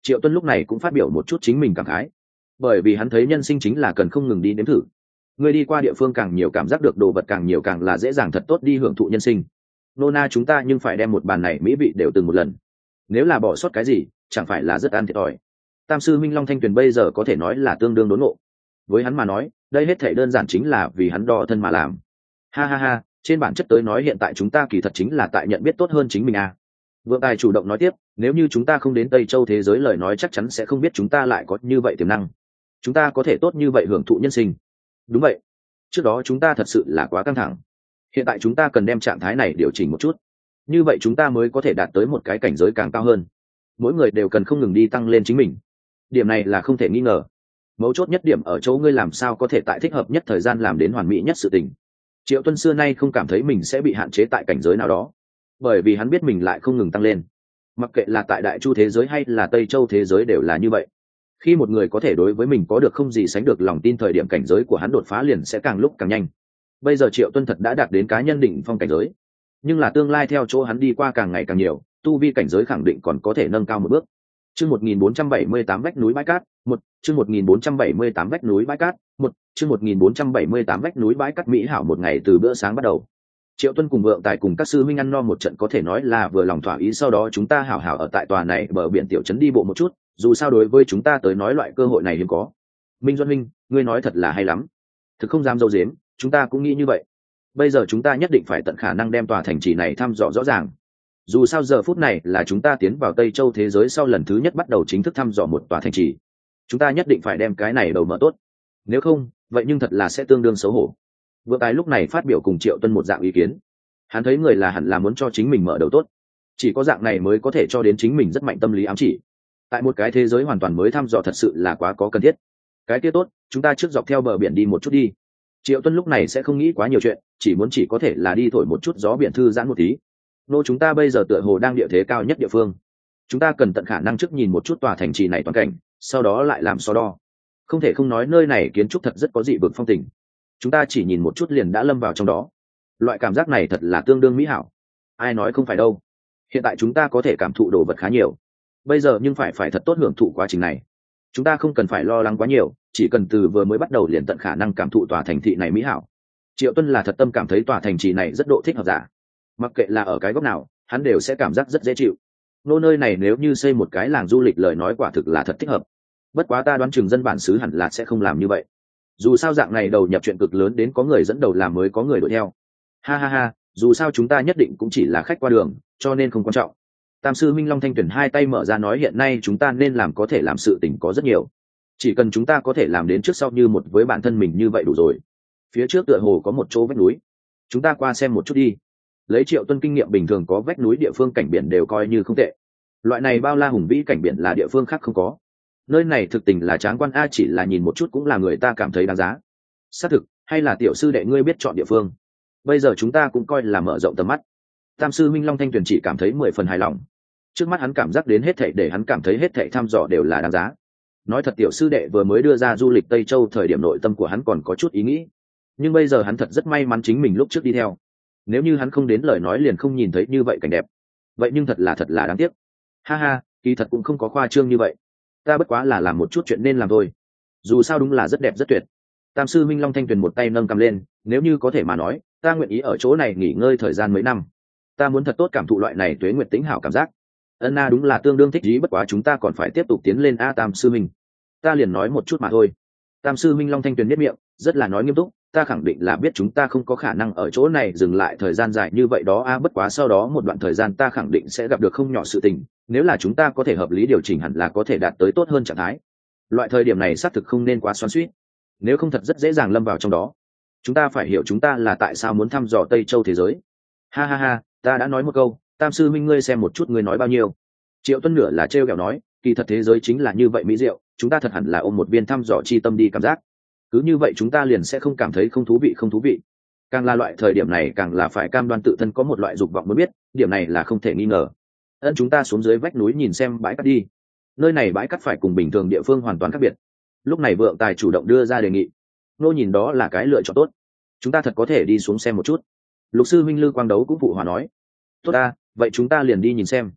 Triệu Tuân lúc này cũng phát biểu một chút chính mình cảm khái, bởi vì hắn thấy nhân sinh chính là cần không ngừng đi nếm thử. Người đi qua địa phương càng nhiều, cảm giác được đồ vật càng nhiều, càng là dễ dàng thật tốt đi hưởng thụ nhân sinh. Nona chúng ta nhưng phải đem một bàn này mỹ vị đều từng một lần, nếu là bỏ sót cái gì chẳng phải là rất ăn thiệt thòi. Tam sư Minh Long Thanh Tuyền bây giờ có thể nói là tương đương đốn ngộ. Với hắn mà nói, đây hết thảy đơn giản chính là vì hắn đo thân mà làm. Ha ha ha, trên bản chất tới nói hiện tại chúng ta kỳ thật chính là tại nhận biết tốt hơn chính mình à. Vượng Tài chủ động nói tiếp, nếu như chúng ta không đến Tây Châu thế giới lời nói chắc chắn sẽ không biết chúng ta lại có như vậy tiềm năng. Chúng ta có thể tốt như vậy hưởng thụ nhân sinh. Đúng vậy. Trước đó chúng ta thật sự là quá căng thẳng. Hiện tại chúng ta cần đem trạng thái này điều chỉnh một chút. Như vậy chúng ta mới có thể đạt tới một cái cảnh giới càng cao hơn. Mỗi người đều cần không ngừng đi tăng lên chính mình. Điểm này là không thể nghi ngờ. Mấu chốt nhất điểm ở chỗ ngươi làm sao có thể tại thích hợp nhất thời gian làm đến hoàn mỹ nhất sự tình. Triệu Tuân xưa nay không cảm thấy mình sẽ bị hạn chế tại cảnh giới nào đó, bởi vì hắn biết mình lại không ngừng tăng lên. Mặc kệ là tại Đại Chu thế giới hay là Tây Châu thế giới đều là như vậy. Khi một người có thể đối với mình có được không gì sánh được lòng tin, thời điểm cảnh giới của hắn đột phá liền sẽ càng lúc càng nhanh. Bây giờ Triệu Tuân thật đã đạt đến cá nhân đỉnh phong cảnh giới, nhưng là tương lai theo chỗ hắn đi qua càng ngày càng nhiều, tu vi cảnh giới khẳng định còn có thể nâng cao một bước. Chương 1478 vách núi bãi cát, chương 1478 vách núi bãi cát, chương 1478 vách núi bãi cát mỹ hảo. Một ngày từ bữa sáng bắt đầu, Triệu Tuân cùng Vượng Tài cùng các sư huynh ăn no một trận có thể nói là vừa lòng thỏa ý. Sau đó chúng ta hảo hảo ở tại tòa này bờ biển tiểu trấn đi bộ một chút, dù sao đối với chúng ta tới nói loại cơ hội này hiếm có. Minh Duân huynh, ngươi nói thật là hay lắm, thực không dám dâu dếm, chúng ta cũng nghĩ như vậy. Bây giờ chúng ta nhất định phải tận khả năng đem tòa thành trì này thăm dò rõ ràng. Dù sao giờ phút này là chúng ta tiến vào Tây Châu thế giới sau lần thứ nhất bắt đầu chính thức thăm dò một tòa thành trì, chúng ta nhất định phải đem cái này đầu mở tốt, nếu không vậy nhưng thật là sẽ tương đương xấu hổ. Vượng Tài lúc này phát biểu cùng Triệu Tuân một dạng ý kiến. Hắn thấy người là hẳn là muốn cho chính mình mở đầu tốt, chỉ có dạng này mới có thể cho đến chính mình rất mạnh tâm lý ám chỉ. Tại một cái thế giới hoàn toàn mới thăm dò thật sự là quá có cần thiết. Cái kia tốt, chúng ta trước dọc theo bờ biển đi một chút đi. Triệu Tuân lúc này sẽ không nghĩ quá nhiều chuyện, chỉ có thể là đi thổi một chút gió biển thư giãn một tí. Nô chúng ta bây giờ tựa hồ đang địa thế cao nhất địa phương, chúng ta cần tận khả năng trước nhìn một chút tòa thành trì này toàn cảnh, sau đó lại làm so đo. Không thể không nói nơi này kiến trúc thật rất có dị vực phong tình, chúng ta chỉ nhìn một chút liền đã lâm vào trong đó. Loại cảm giác này thật là tương đương mỹ hảo. Ai nói không phải đâu, hiện tại chúng ta có thể cảm thụ đồ vật khá nhiều, bây giờ nhưng phải thật tốt hưởng thụ quá trình này. Chúng ta không cần phải lo lắng quá nhiều, chỉ cần từ vừa mới bắt đầu liền tận khả năng cảm thụ tòa thành thị này mỹ hảo. Triệu Tuân là thật tâm cảm thấy tòa thành trì này rất độ thích hợp giả, mặc kệ là ở cái góc nào hắn đều sẽ cảm giác rất dễ chịu. Nô nơi này nếu như xây một cái làng du lịch lời nói quả thực là thật thích hợp. Bất quá ta đoán chừng dân bản xứ hẳn là sẽ không làm như vậy, dù sao dạng này đầu nhập chuyện cực lớn đến có người dẫn đầu làm mới có người đuổi theo. Ha ha ha, dù sao chúng ta nhất định cũng chỉ là khách qua đường, cho nên không quan trọng. Tam sư Minh Long Thanh Tuyển hai tay mở ra nói, hiện nay chúng ta nên làm có thể làm sự tình có rất nhiều, chỉ cần chúng ta có thể làm đến trước sau như một với bản thân mình như vậy đủ rồi. Phía trước tựa hồ có một chỗ vách núi, chúng ta qua xem một chút đi. Lấy Triệu Tuân kinh nghiệm, bình thường có vách núi địa phương cảnh biển đều coi như không tệ, loại này bao la hùng vĩ cảnh biển là địa phương khác không có. Nơi này thực tình là tráng quan a, chỉ là nhìn một chút cũng là người ta cảm thấy đáng giá. Xác thực, hay là tiểu sư đệ ngươi biết chọn địa phương. Bây giờ chúng ta cũng coi là mở rộng tầm mắt. Tam sư Minh Long Thanh Tuyền chỉ cảm thấy 10 phần hài lòng. Trước mắt hắn cảm giác đến hết thảy, để hắn cảm thấy hết thảy thăm dò đều là đáng giá. Nói thật, tiểu sư đệ vừa mới đưa ra du lịch Tây Châu thời điểm nội tâm của hắn còn có chút ý nghĩ, nhưng bây giờ hắn thật rất may mắn chính mình lúc trước đi theo. Nếu như hắn không đến lời nói liền không nhìn thấy như vậy cảnh đẹp. Vậy nhưng thật là đáng tiếc. Ha ha, kỳ thật cũng không có khoa trương như vậy. Ta bất quá là làm một chút chuyện nên làm thôi. Dù sao đúng là rất đẹp rất tuyệt. Tam sư Minh Long Thanh Tuyền một tay nâng cầm lên, nếu như có thể mà nói, ta nguyện ý ở chỗ này nghỉ ngơi thời gian mấy năm. Ta muốn thật tốt cảm thụ loại này tuế nguyệt tĩnh hảo cảm giác. Ân na, đúng là tương đương thích ý, bất quá chúng ta còn phải tiếp tục tiến lên a. Tam sư Minh, ta liền nói một chút mà thôi. Tam sư Minh Long Thanh Tuyền biết miệng, rất là nói nghiêm túc, ta khẳng định là biết chúng ta không có khả năng ở chỗ này dừng lại thời gian dài như vậy đó a, bất quá sau đó một đoạn thời gian ta khẳng định sẽ gặp được không nhỏ sự tình, nếu là chúng ta có thể hợp lý điều chỉnh hẳn là có thể đạt tới tốt hơn trạng thái. Loại thời điểm này xác thực không nên quá xoắn xuýt, nếu không thật rất dễ dàng lâm vào trong đó. Chúng ta phải hiểu chúng ta là tại sao muốn thăm dò Tây Châu thế giới. Ha ha ha, ta đã nói một câu, Tam sư Minh ngươi xem một chút ngươi nói bao nhiêu. Triệu Tuân nửa là trêu ghẹo nói, kỳ thật thế giới chính là như vậy mỹ diệu, chúng ta thật hẳn là ôm một viên thăm dò chi tâm đi cảm giác, cứ như vậy chúng ta liền sẽ không cảm thấy không thú vị. Càng là loại thời điểm này càng là phải cam đoan tự thân có một loại dục vọng muốn biết, điểm này là không thể nghi ngờ. Chúng ta xuống dưới vách núi nhìn xem bãi cát đi. Nơi này bãi cát phải cùng bình thường địa phương hoàn toàn khác biệt. Lúc này Vượng Tài chủ động đưa ra đề nghị. Nô nhìn đó là cái lựa chọn tốt, chúng ta thật có thể đi xuống xem một chút. Lục sư Minh Lư Quang Đấu cũng phụ hòa nói, tốt ta, vậy chúng ta liền đi nhìn xem.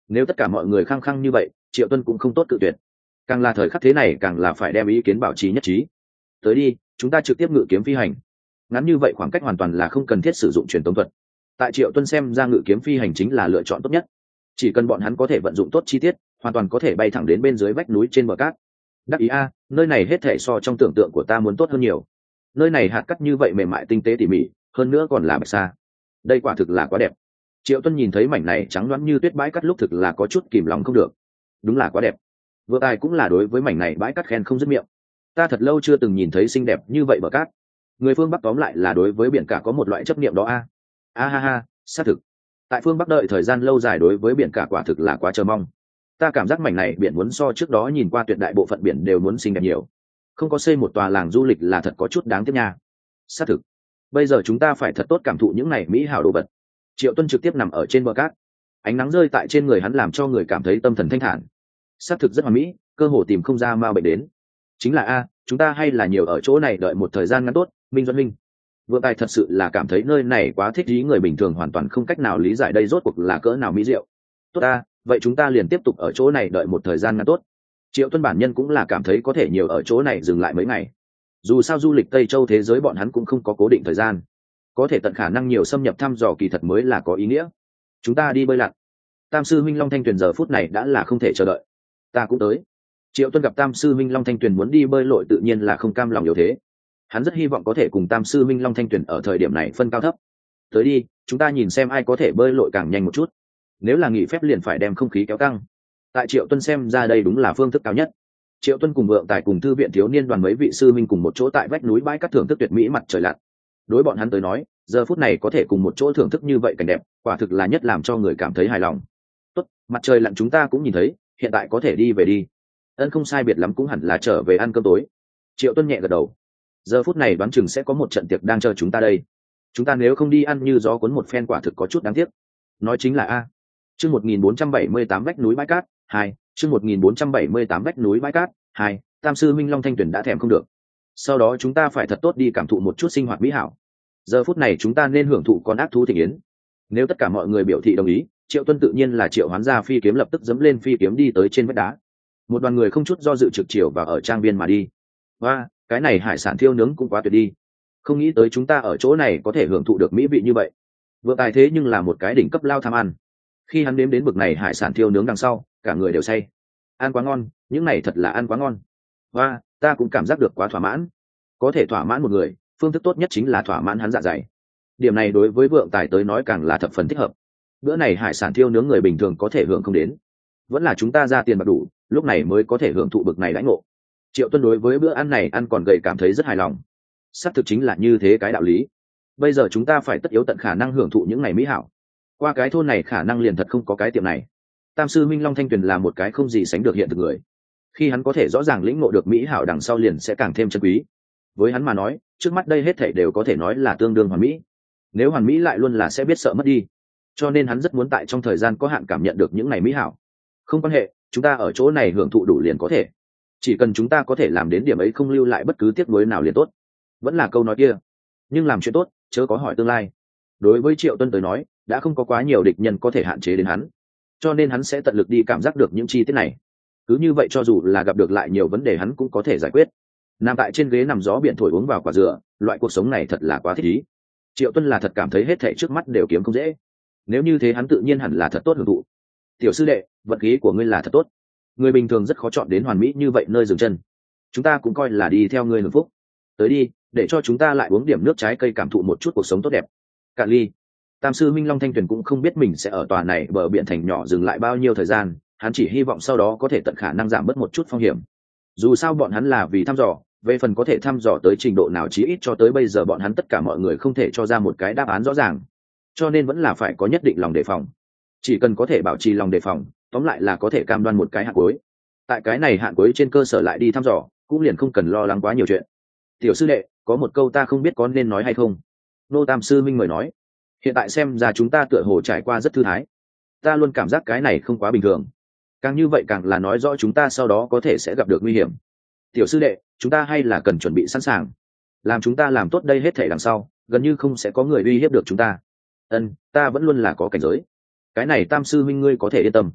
Nếu tất cả mọi người khăng khăng như vậy, Triệu Tuân cũng không tốt cự tuyệt. Càng là thời khắc thế này càng là phải đem ý kiến bảo trì nhất trí. Tới đi, chúng ta trực tiếp ngự kiếm phi hành. Ngắn như vậy khoảng cách hoàn toàn là không cần thiết sử dụng truyền tống thuật. Tại Triệu Tuân xem ra ngự kiếm phi hành chính là lựa chọn tốt nhất. Chỉ cần bọn hắn có thể vận dụng tốt chi tiết, hoàn toàn có thể bay thẳng đến bên dưới vách núi trên bờ cát. Đắc ý a, nơi này hết thảy so trong tưởng tượng của ta muốn tốt hơn nhiều. Nơi này hạt cát như vậy mềm mại tinh tế tỉ mỉ, hơn nữa còn là bạch sa. Đây quả thực là quá đẹp. Triệu Tuân nhìn thấy mảnh này trắng loãng như tuyết bãi cát lúc thực là có chút kìm lòng không được. Đúng là quá đẹp. Vừa tài cũng là đối với mảnh này bãi cát khen không dứt miệng. Ta thật lâu chưa từng nhìn thấy xinh đẹp như vậy bờ cát. Người phương Bắc tóm lại là đối với biển cả có một loại chấp niệm đó a. Ha ha, xác thực. Tại phương Bắc đợi thời gian lâu dài đối với biển cả quả thực là quá chờ mong. Ta cảm giác mảnh này biển muốn so trước đó nhìn qua tuyệt đại bộ phận biển đều muốn xinh đẹp nhiều. Không có xây một tòa làng du lịch là thật có chút đáng tiếc nha. Xác thực. Bây giờ chúng ta phải thật tốt cảm thụ những này mỹ hảo đồ vật. Triệu Tuân trực tiếp nằm ở trên bờ cát, ánh nắng rơi tại trên người hắn làm cho người cảm thấy tâm thần thanh thản. Xác thực rất hoàn mỹ, cơ hồ tìm không ra ma bệnh đến. Chính là a, chúng ta hay là nhiều ở chỗ này đợi một thời gian ngắn tốt. Minh Duẫn Minh, Vượng Tài thật sự là cảm thấy nơi này quá thích ý, người bình thường hoàn toàn không cách nào lý giải đây rốt cuộc là cỡ nào mỹ diệu. Tốt a, vậy chúng ta liền tiếp tục ở chỗ này đợi một thời gian ngắn tốt. Triệu Tuân bản nhân cũng là cảm thấy có thể nhiều ở chỗ này dừng lại mấy ngày. Dù sao du lịch Tây Châu thế giới bọn hắn cũng không có cố định thời gian, có thể tận khả năng nhiều xâm nhập thăm dò kỳ thật mới là có ý nghĩa. Chúng ta đi bơi lặn. Tam sư Minh Long Thanh Tuyền giờ phút này đã là không thể chờ đợi. Ta cũng tới. Triệu Tuân gặp Tam sư Minh Long Thanh Tuyền muốn đi bơi lội tự nhiên là không cam lòng yếu thế. Hắn rất hy vọng có thể cùng Tam sư Minh Long Thanh Tuyền ở thời điểm này phân cao thấp. Tới đi, chúng ta nhìn xem ai có thể bơi lội càng nhanh một chút. Nếu là nghỉ phép liền phải đem không khí kéo căng. Tại Triệu Tuân xem ra đây đúng là phương thức cao nhất. Triệu Tuân cùng Vượng Tài cùng thư viện thiếu niên đoàn mấy vị sư minh cùng một chỗ tại vách núi bãi cát thưởng thức tuyệt mỹ mặt trời lặn. Đối bọn hắn tới nói, giờ phút này có thể cùng một chỗ thưởng thức như vậy cảnh đẹp, quả thực là nhất làm cho người cảm thấy hài lòng. Tốt, mặt trời lặn chúng ta cũng nhìn thấy, hiện tại có thể đi về đi. Ân không sai biệt lắm cũng hẳn là trở về ăn cơm tối. Triệu Tuân nhẹ gật đầu. Giờ phút này đoán chừng sẽ có một trận tiệc đang chờ chúng ta đây. Chúng ta nếu không đi ăn như gió cuốn một phen quả thực có chút đáng tiếc. Nói chính là a. Chương 1478 vách núi bãi cát 2, chương 1478 vách núi bãi cát 2, Tam sư Minh Long Thanh Tuyền đã thèm không được. Sau đó chúng ta phải thật tốt đi cảm thụ một chút sinh hoạt mỹ hảo. Giờ phút này chúng ta nên hưởng thụ con ác thú thịnh yến. Nếu tất cả mọi người biểu thị đồng ý, Triệu Tuân tự nhiên là triệu hoán ra phi kiếm lập tức dẫm lên phi kiếm đi tới trên vách đá. Một đoàn người không chút do dự trực chiều và ở trang viên mà đi. Và cái này hải sản thiêu nướng cũng quá tuyệt đi. Không nghĩ tới chúng ta ở chỗ này có thể hưởng thụ được mỹ vị như vậy. Vượng Tài thế nhưng là một cái đỉnh cấp lao tham ăn. Khi hắn đếm đến bực này hải sản thiêu nướng đằng sau, cả người đều say. Ăn quá ngon, những này thật là ăn quá ngon. Và ta cũng cảm giác được quá thỏa mãn. Có thể thỏa mãn một người, phương thức tốt nhất chính là thỏa mãn hắn dạ dày. Điểm này đối với Vượng Tài tới nói càng là thập phần thích hợp. Bữa này hải sản thiêu nướng người bình thường có thể hưởng không đến, vẫn là chúng ta ra tiền bạc đủ, lúc này mới có thể hưởng thụ bực này đãi ngộ. Triệu Tuân đối với bữa ăn này ăn còn gầy cảm thấy rất hài lòng. Xác thực chính là như thế cái đạo lý. Bây giờ chúng ta phải tất yếu tận khả năng hưởng thụ những ngày mỹ hảo. Qua cái thôn này khả năng liền thật không có cái tiệm này. Tam sư Minh Long Thanh Tuyền là một cái không gì sánh được hiện thực người. Khi hắn có thể rõ ràng lĩnh ngộ được mỹ hảo đằng sau liền sẽ càng thêm chân quý. Với hắn mà nói, trước mắt đây hết thảy đều có thể nói là tương đương hoàn mỹ. Nếu hoàn mỹ lại luôn là sẽ biết sợ mất đi. Cho nên hắn rất muốn tại trong thời gian có hạn cảm nhận được những ngày mỹ hảo. Không quan hệ, chúng ta ở chỗ này hưởng thụ đủ liền có thể. Chỉ cần chúng ta có thể làm đến điểm ấy, không lưu lại bất cứ tiếc nuối nào liền tốt. Vẫn là câu nói kia, nhưng làm chuyện tốt chớ có hỏi tương lai. Đối với Triệu Tuân tới nói, đã không có quá nhiều địch nhân có thể hạn chế đến hắn, cho nên hắn sẽ tận lực đi cảm giác được những chi tiết này. Cứ như vậy cho dù là gặp được lại nhiều vấn đề hắn cũng có thể giải quyết. Nằm tại trên ghế nằm gió biển thổi uống vào quả dừa, loại cuộc sống này thật là quá thích ý. Triệu Tuân là thật cảm thấy hết thảy trước mắt đều kiếm không dễ. Nếu như thế hắn tự nhiên hẳn là thật tốt hưởng thụ. Tiểu sư đệ, vận khí của ngươi là thật tốt. Người bình thường rất khó chọn đến hoàn mỹ như vậy nơi dừng chân. Chúng ta cũng coi là đi theo ngươi hưởng phúc. Tới đi, để cho chúng ta lại uống điểm nước trái cây cảm thụ một chút cuộc sống tốt đẹp. Cạn ly. Tam sư Minh Long Thanh Tuyền cũng không biết mình sẽ ở tòa này bờ biển thành nhỏ dừng lại bao nhiêu thời gian, hắn chỉ hy vọng sau đó có thể tận khả năng giảm bớt một chút phong hiểm. Dù sao bọn hắn là vì thăm dò, về phần có thể thăm dò tới trình độ nào chí ít cho tới bây giờ bọn hắn tất cả mọi người không thể cho ra một cái đáp án rõ ràng, cho nên vẫn là phải có nhất định lòng đề phòng. Chỉ cần có thể bảo trì lòng đề phòng, tóm lại là có thể cam đoan một cái hạn cuối. Tại cái này hạn cuối trên cơ sở lại đi thăm dò, cũng liền không cần lo lắng quá nhiều chuyện. Tiểu sư đệ, có một câu ta không biết có nên nói hay không. Nô Tam sư Minh mời nói. Hiện tại xem ra chúng ta tựa hồ trải qua rất thư thái. Ta luôn cảm giác cái này không quá bình thường. Càng như vậy càng là nói rõ chúng ta sau đó có thể sẽ gặp được nguy hiểm. Tiểu sư đệ, chúng ta hay là cần chuẩn bị sẵn sàng. Làm chúng ta làm tốt đây hết thể đằng sau, gần như không sẽ có người uy hiếp được chúng ta. Ta vẫn luôn là có cảnh giới. Cái này Tam sư Minh ngươi có thể yên tâm.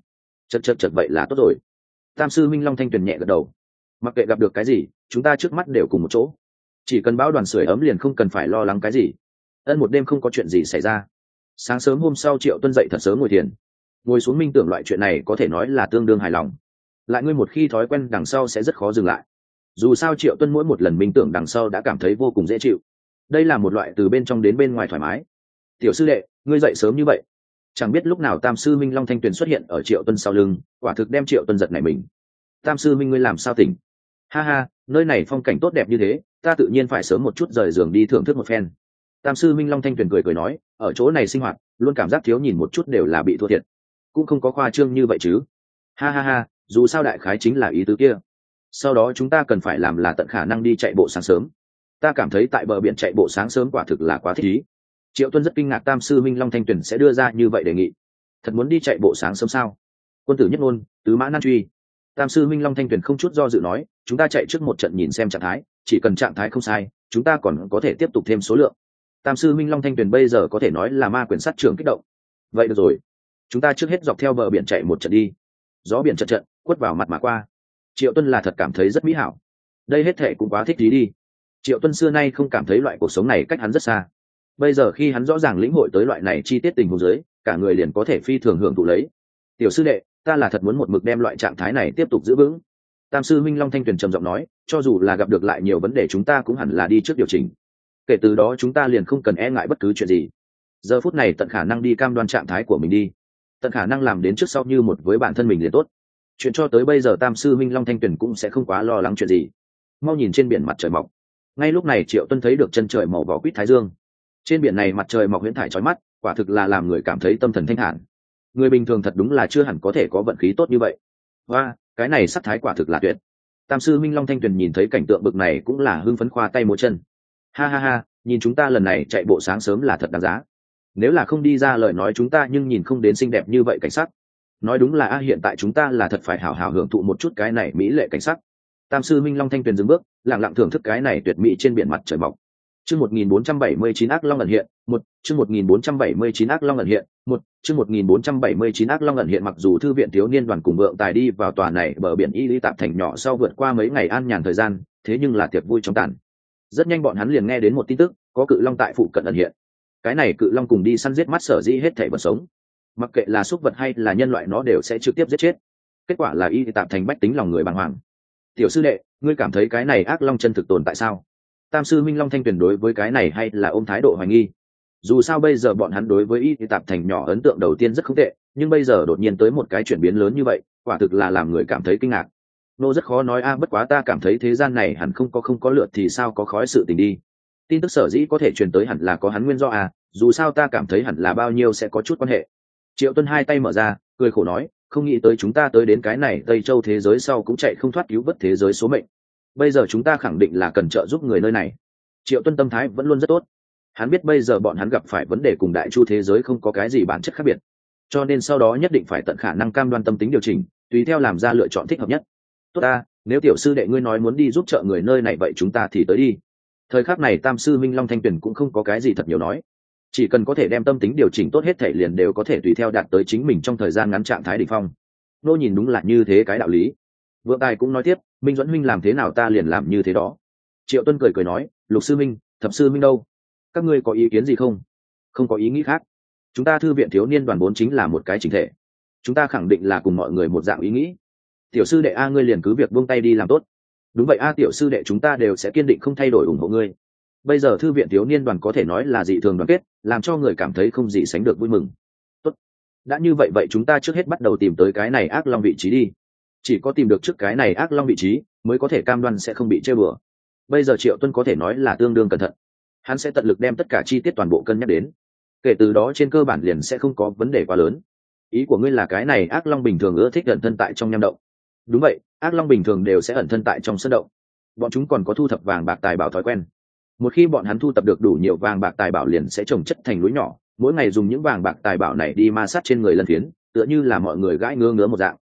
Chật vậy là tốt rồi. Tam sư minh long thanh tuyền nhẹ gật đầu. Mặc kệ gặp được cái gì, chúng ta trước mắt đều cùng một chỗ, chỉ cần bão đoàn sưởi ấm liền không cần phải lo lắng cái gì. Một đêm không có chuyện gì xảy ra. Sáng sớm hôm sau Triệu Tuân dậy thật sớm ngồi thiền, ngồi xuống minh tưởng loại chuyện này có thể nói là tương đương hài lòng. Lại ngươi một khi thói quen đằng sau sẽ rất khó dừng lại. Dù sao Triệu Tuân mỗi một lần minh tưởng đằng sau đã cảm thấy vô cùng dễ chịu. Đây là một loại từ bên trong đến bên ngoài thoải mái. Tiểu sư đệ, ngươi dậy sớm như vậy. Chẳng biết lúc nào Tam sư minh long thanh tuyền xuất hiện ở Triệu Tuân sau lưng, quả thực đem Triệu Tuân giật nảy mình. Tam sư minh, ngươi làm sao tỉnh? Ha ha, nơi này phong cảnh tốt đẹp như thế, ta tự nhiên phải sớm một chút rời giường đi thưởng thức một phen. Tam sư minh long thanh tuyền cười nói, ở chỗ này sinh hoạt luôn cảm giác thiếu nhìn một chút đều là bị thua thiệt. Cũng không có khoa trương như vậy chứ. Ha ha ha, dù sao đại khái chính là ý tứ kia. Sau đó chúng ta cần phải làm là tận khả năng đi chạy bộ sáng sớm. Ta cảm thấy tại bờ biển chạy bộ sáng sớm quả thực là quá thích ý. Triệu Tuân rất kinh ngạc Tam sư minh long thanh tuyền sẽ đưa ra như vậy đề nghị. Thật muốn đi chạy bộ sáng sớm sao? Quân tử nhất ngôn, tứ mã nan truy. Tam sư minh long thanh tuyền không chút do dự nói, chúng ta chạy trước một trận nhìn xem trạng thái, chỉ cần trạng thái không sai chúng ta còn có thể tiếp tục thêm số lượng. Tam sư minh long thanh tuyền bây giờ có thể nói là ma quyền sát trưởng kích động. Vậy được rồi, chúng ta trước hết dọc theo bờ biển chạy một trận đi. Gió biển trận trận quất vào mặt mà qua. Triệu Tuân là thật cảm thấy rất mỹ hảo. Đây hết thệ cũng quá thích ý đi. Triệu Tuân xưa nay không cảm thấy loại cuộc sống này cách hắn rất xa. Bây giờ khi hắn rõ ràng lĩnh hội tới loại này chi tiết tình huống dưới, cả người liền có thể phi thường hưởng thụ lấy. Tiểu sư đệ, ta là thật muốn một mực đem loại trạng thái này tiếp tục giữ vững. Tam sư minh long thanh tuyền trầm giọng nói, cho dù là gặp được lại nhiều vấn đề chúng ta cũng hẳn là đi trước điều chỉnh. Kể từ đó chúng ta liền không cần e ngại bất cứ chuyện gì. Giờ phút này tận khả năng đi cam đoan trạng thái của mình đi, tận khả năng làm đến trước sau như một với bản thân mình liền tốt. Chuyện cho tới bây giờ Tam sư minh long thanh tuyền cũng sẽ không quá lo lắng chuyện gì. Mau nhìn trên biển mặt trời mọc. Ngay lúc này Triệu Tuân thấy được chân trời màu vỏ quýt thái dương. Trên biển này mặt trời mọc huyễn thải chói mắt, quả thực là làm người cảm thấy tâm thần thanh thản. Người bình thường thật đúng là chưa hẳn có thể có vận khí tốt như vậy. Và cái này sắc thái quả thực là tuyệt. Tam sư minh long thanh tuyền nhìn thấy cảnh tượng bực này cũng là hưng phấn khoa tay múa chân. Ha ha ha, nhìn chúng ta lần này chạy bộ sáng sớm là thật đáng giá. Nếu là không đi ra lời nói chúng ta nhưng nhìn không đến xinh đẹp như vậy cảnh sắc. Nói đúng là hiện tại chúng ta là thật phải hào hào hưởng thụ một chút cái này mỹ lệ cảnh sắc. Tam sư minh long thanh tuyền dừng bước, lặng lặng thưởng thức cái này tuyệt mỹ trên biển mặt trời mọc. Chương 1479 ác long ẩn hiện, chương 1479 ác long ẩn hiện, chương 1479 ác long ẩn hiện. Mặc dù thư viện thiếu niên đoàn cùng vượng tài đi vào tòa này bờ biển y lý tạp thành nhỏ sau vượt qua mấy ngày an nhàn thời gian, thế nhưng là tiệc vui trong tàn. Rất nhanh bọn hắn liền nghe đến một tin tức, có cự long tại phụ cận ẩn hiện. Cái này cự long cùng đi săn giết mắt sở dĩ hết thảy vật sống, mặc kệ là súc vật hay là nhân loại nó đều sẽ trực tiếp giết chết. Kết quả là y lý tạp thành bách tính lòng người bàng hoàng. Tiểu sư đệ, ngươi cảm thấy cái này ác long chân thực tồn tại sao? Tam sư minh long thanh tuyền đối với cái này hay là ôm thái độ hoài nghi. Dù sao bây giờ bọn hắn đối với y tạp thành nhỏ ấn tượng đầu tiên rất không tệ, nhưng bây giờ đột nhiên tới một cái chuyển biến lớn như vậy, quả thực là làm người cảm thấy kinh ngạc. Nô rất khó nói bất quá ta cảm thấy thế gian này hẳn không có lượt thì sao có khói sự tình đi. Tin tức sở dĩ có thể truyền tới hẳn là có hắn nguyên do dù sao ta cảm thấy hẳn là bao nhiêu sẽ có chút quan hệ. Triệu Tuân hai tay mở ra, cười khổ nói, không nghĩ tới chúng ta tới đến cái này Tây Châu thế giới sau cũng chạy không thoát cứu vớt thế giới số mệnh. Bây giờ chúng ta khẳng định là cần trợ giúp người nơi này. Triệu Tuân tâm thái vẫn luôn rất tốt. Hắn biết bây giờ bọn hắn gặp phải vấn đề cùng đại chu thế giới không có cái gì bản chất khác biệt, cho nên sau đó nhất định phải tận khả năng cam đoan tâm tính điều chỉnh, tùy theo làm ra lựa chọn thích hợp nhất. Tốt ta, nếu tiểu sư đệ ngươi nói muốn đi giúp trợ người nơi này vậy chúng ta thì tới đi. Thời khắc này Tam sư minh long thanh tuyền cũng không có cái gì thật nhiều nói, chỉ cần có thể đem tâm tính điều chỉnh tốt hết thể liền đều có thể tùy theo đạt tới chính mình trong thời gian ngắn trạng thái đỉnh phong. Nô nhìn đúng là như thế cái đạo lý. Vượng tài cũng nói tiếp, minh dẫn minh làm thế nào ta liền làm như thế đó. Triệu Tuân cười nói, Lục sư minh, Thập sư minh đâu, các ngươi có ý kiến gì không? Không có ý nghĩ khác. Chúng ta thư viện thiếu niên đoàn vốn chính là một cái chỉnh thể, chúng ta khẳng định là cùng mọi người một dạng ý nghĩ. Tiểu sư đệ ngươi liền cứ việc buông tay đi làm tốt. Đúng vậy tiểu sư đệ, chúng ta đều sẽ kiên định không thay đổi ủng hộ ngươi. Bây giờ thư viện thiếu niên đoàn có thể nói là dị thường đoàn kết, làm cho người cảm thấy không gì sánh được vui mừng. Tốt, đã như vậy chúng ta trước hết bắt đầu tìm tới cái này ác long vị trí đi. Chỉ có tìm được trước cái này ác long vị trí mới có thể cam đoan sẽ không bị chơi bừa. Bây giờ Triệu Tuân có thể nói là tương đương cẩn thận, hắn sẽ tận lực đem tất cả chi tiết toàn bộ cân nhắc đến, kể từ đó trên cơ bản liền sẽ không có vấn đề quá lớn. Ý của ngươi là cái này ác long bình thường ưa thích ẩn thân tại trong nham động? Đúng vậy, ác long bình thường đều sẽ ẩn thân tại trong sơn động. Bọn chúng còn có thu thập vàng bạc tài bảo thói quen. Một khi bọn hắn thu thập được đủ nhiều vàng bạc tài bảo liền sẽ trồng chất thành núi nhỏ, mỗi ngày dùng những vàng bạc tài bảo này đi ma sát trên người lân phiến, tựa như là mọi người gãi ngứa ngứa một dạng.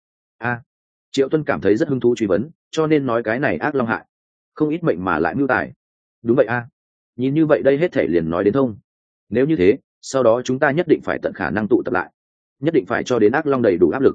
Triệu Tuân cảm thấy rất hứng thú truy vấn, cho nên nói cái này ác long hại không ít mệnh mà lại mưu tài. Đúng vậy nhìn như vậy đây hết thể liền nói đến thông. Nếu như thế, sau đó chúng ta nhất định phải tận khả năng tụ tập lại, nhất định phải cho đến ác long đầy đủ áp lực.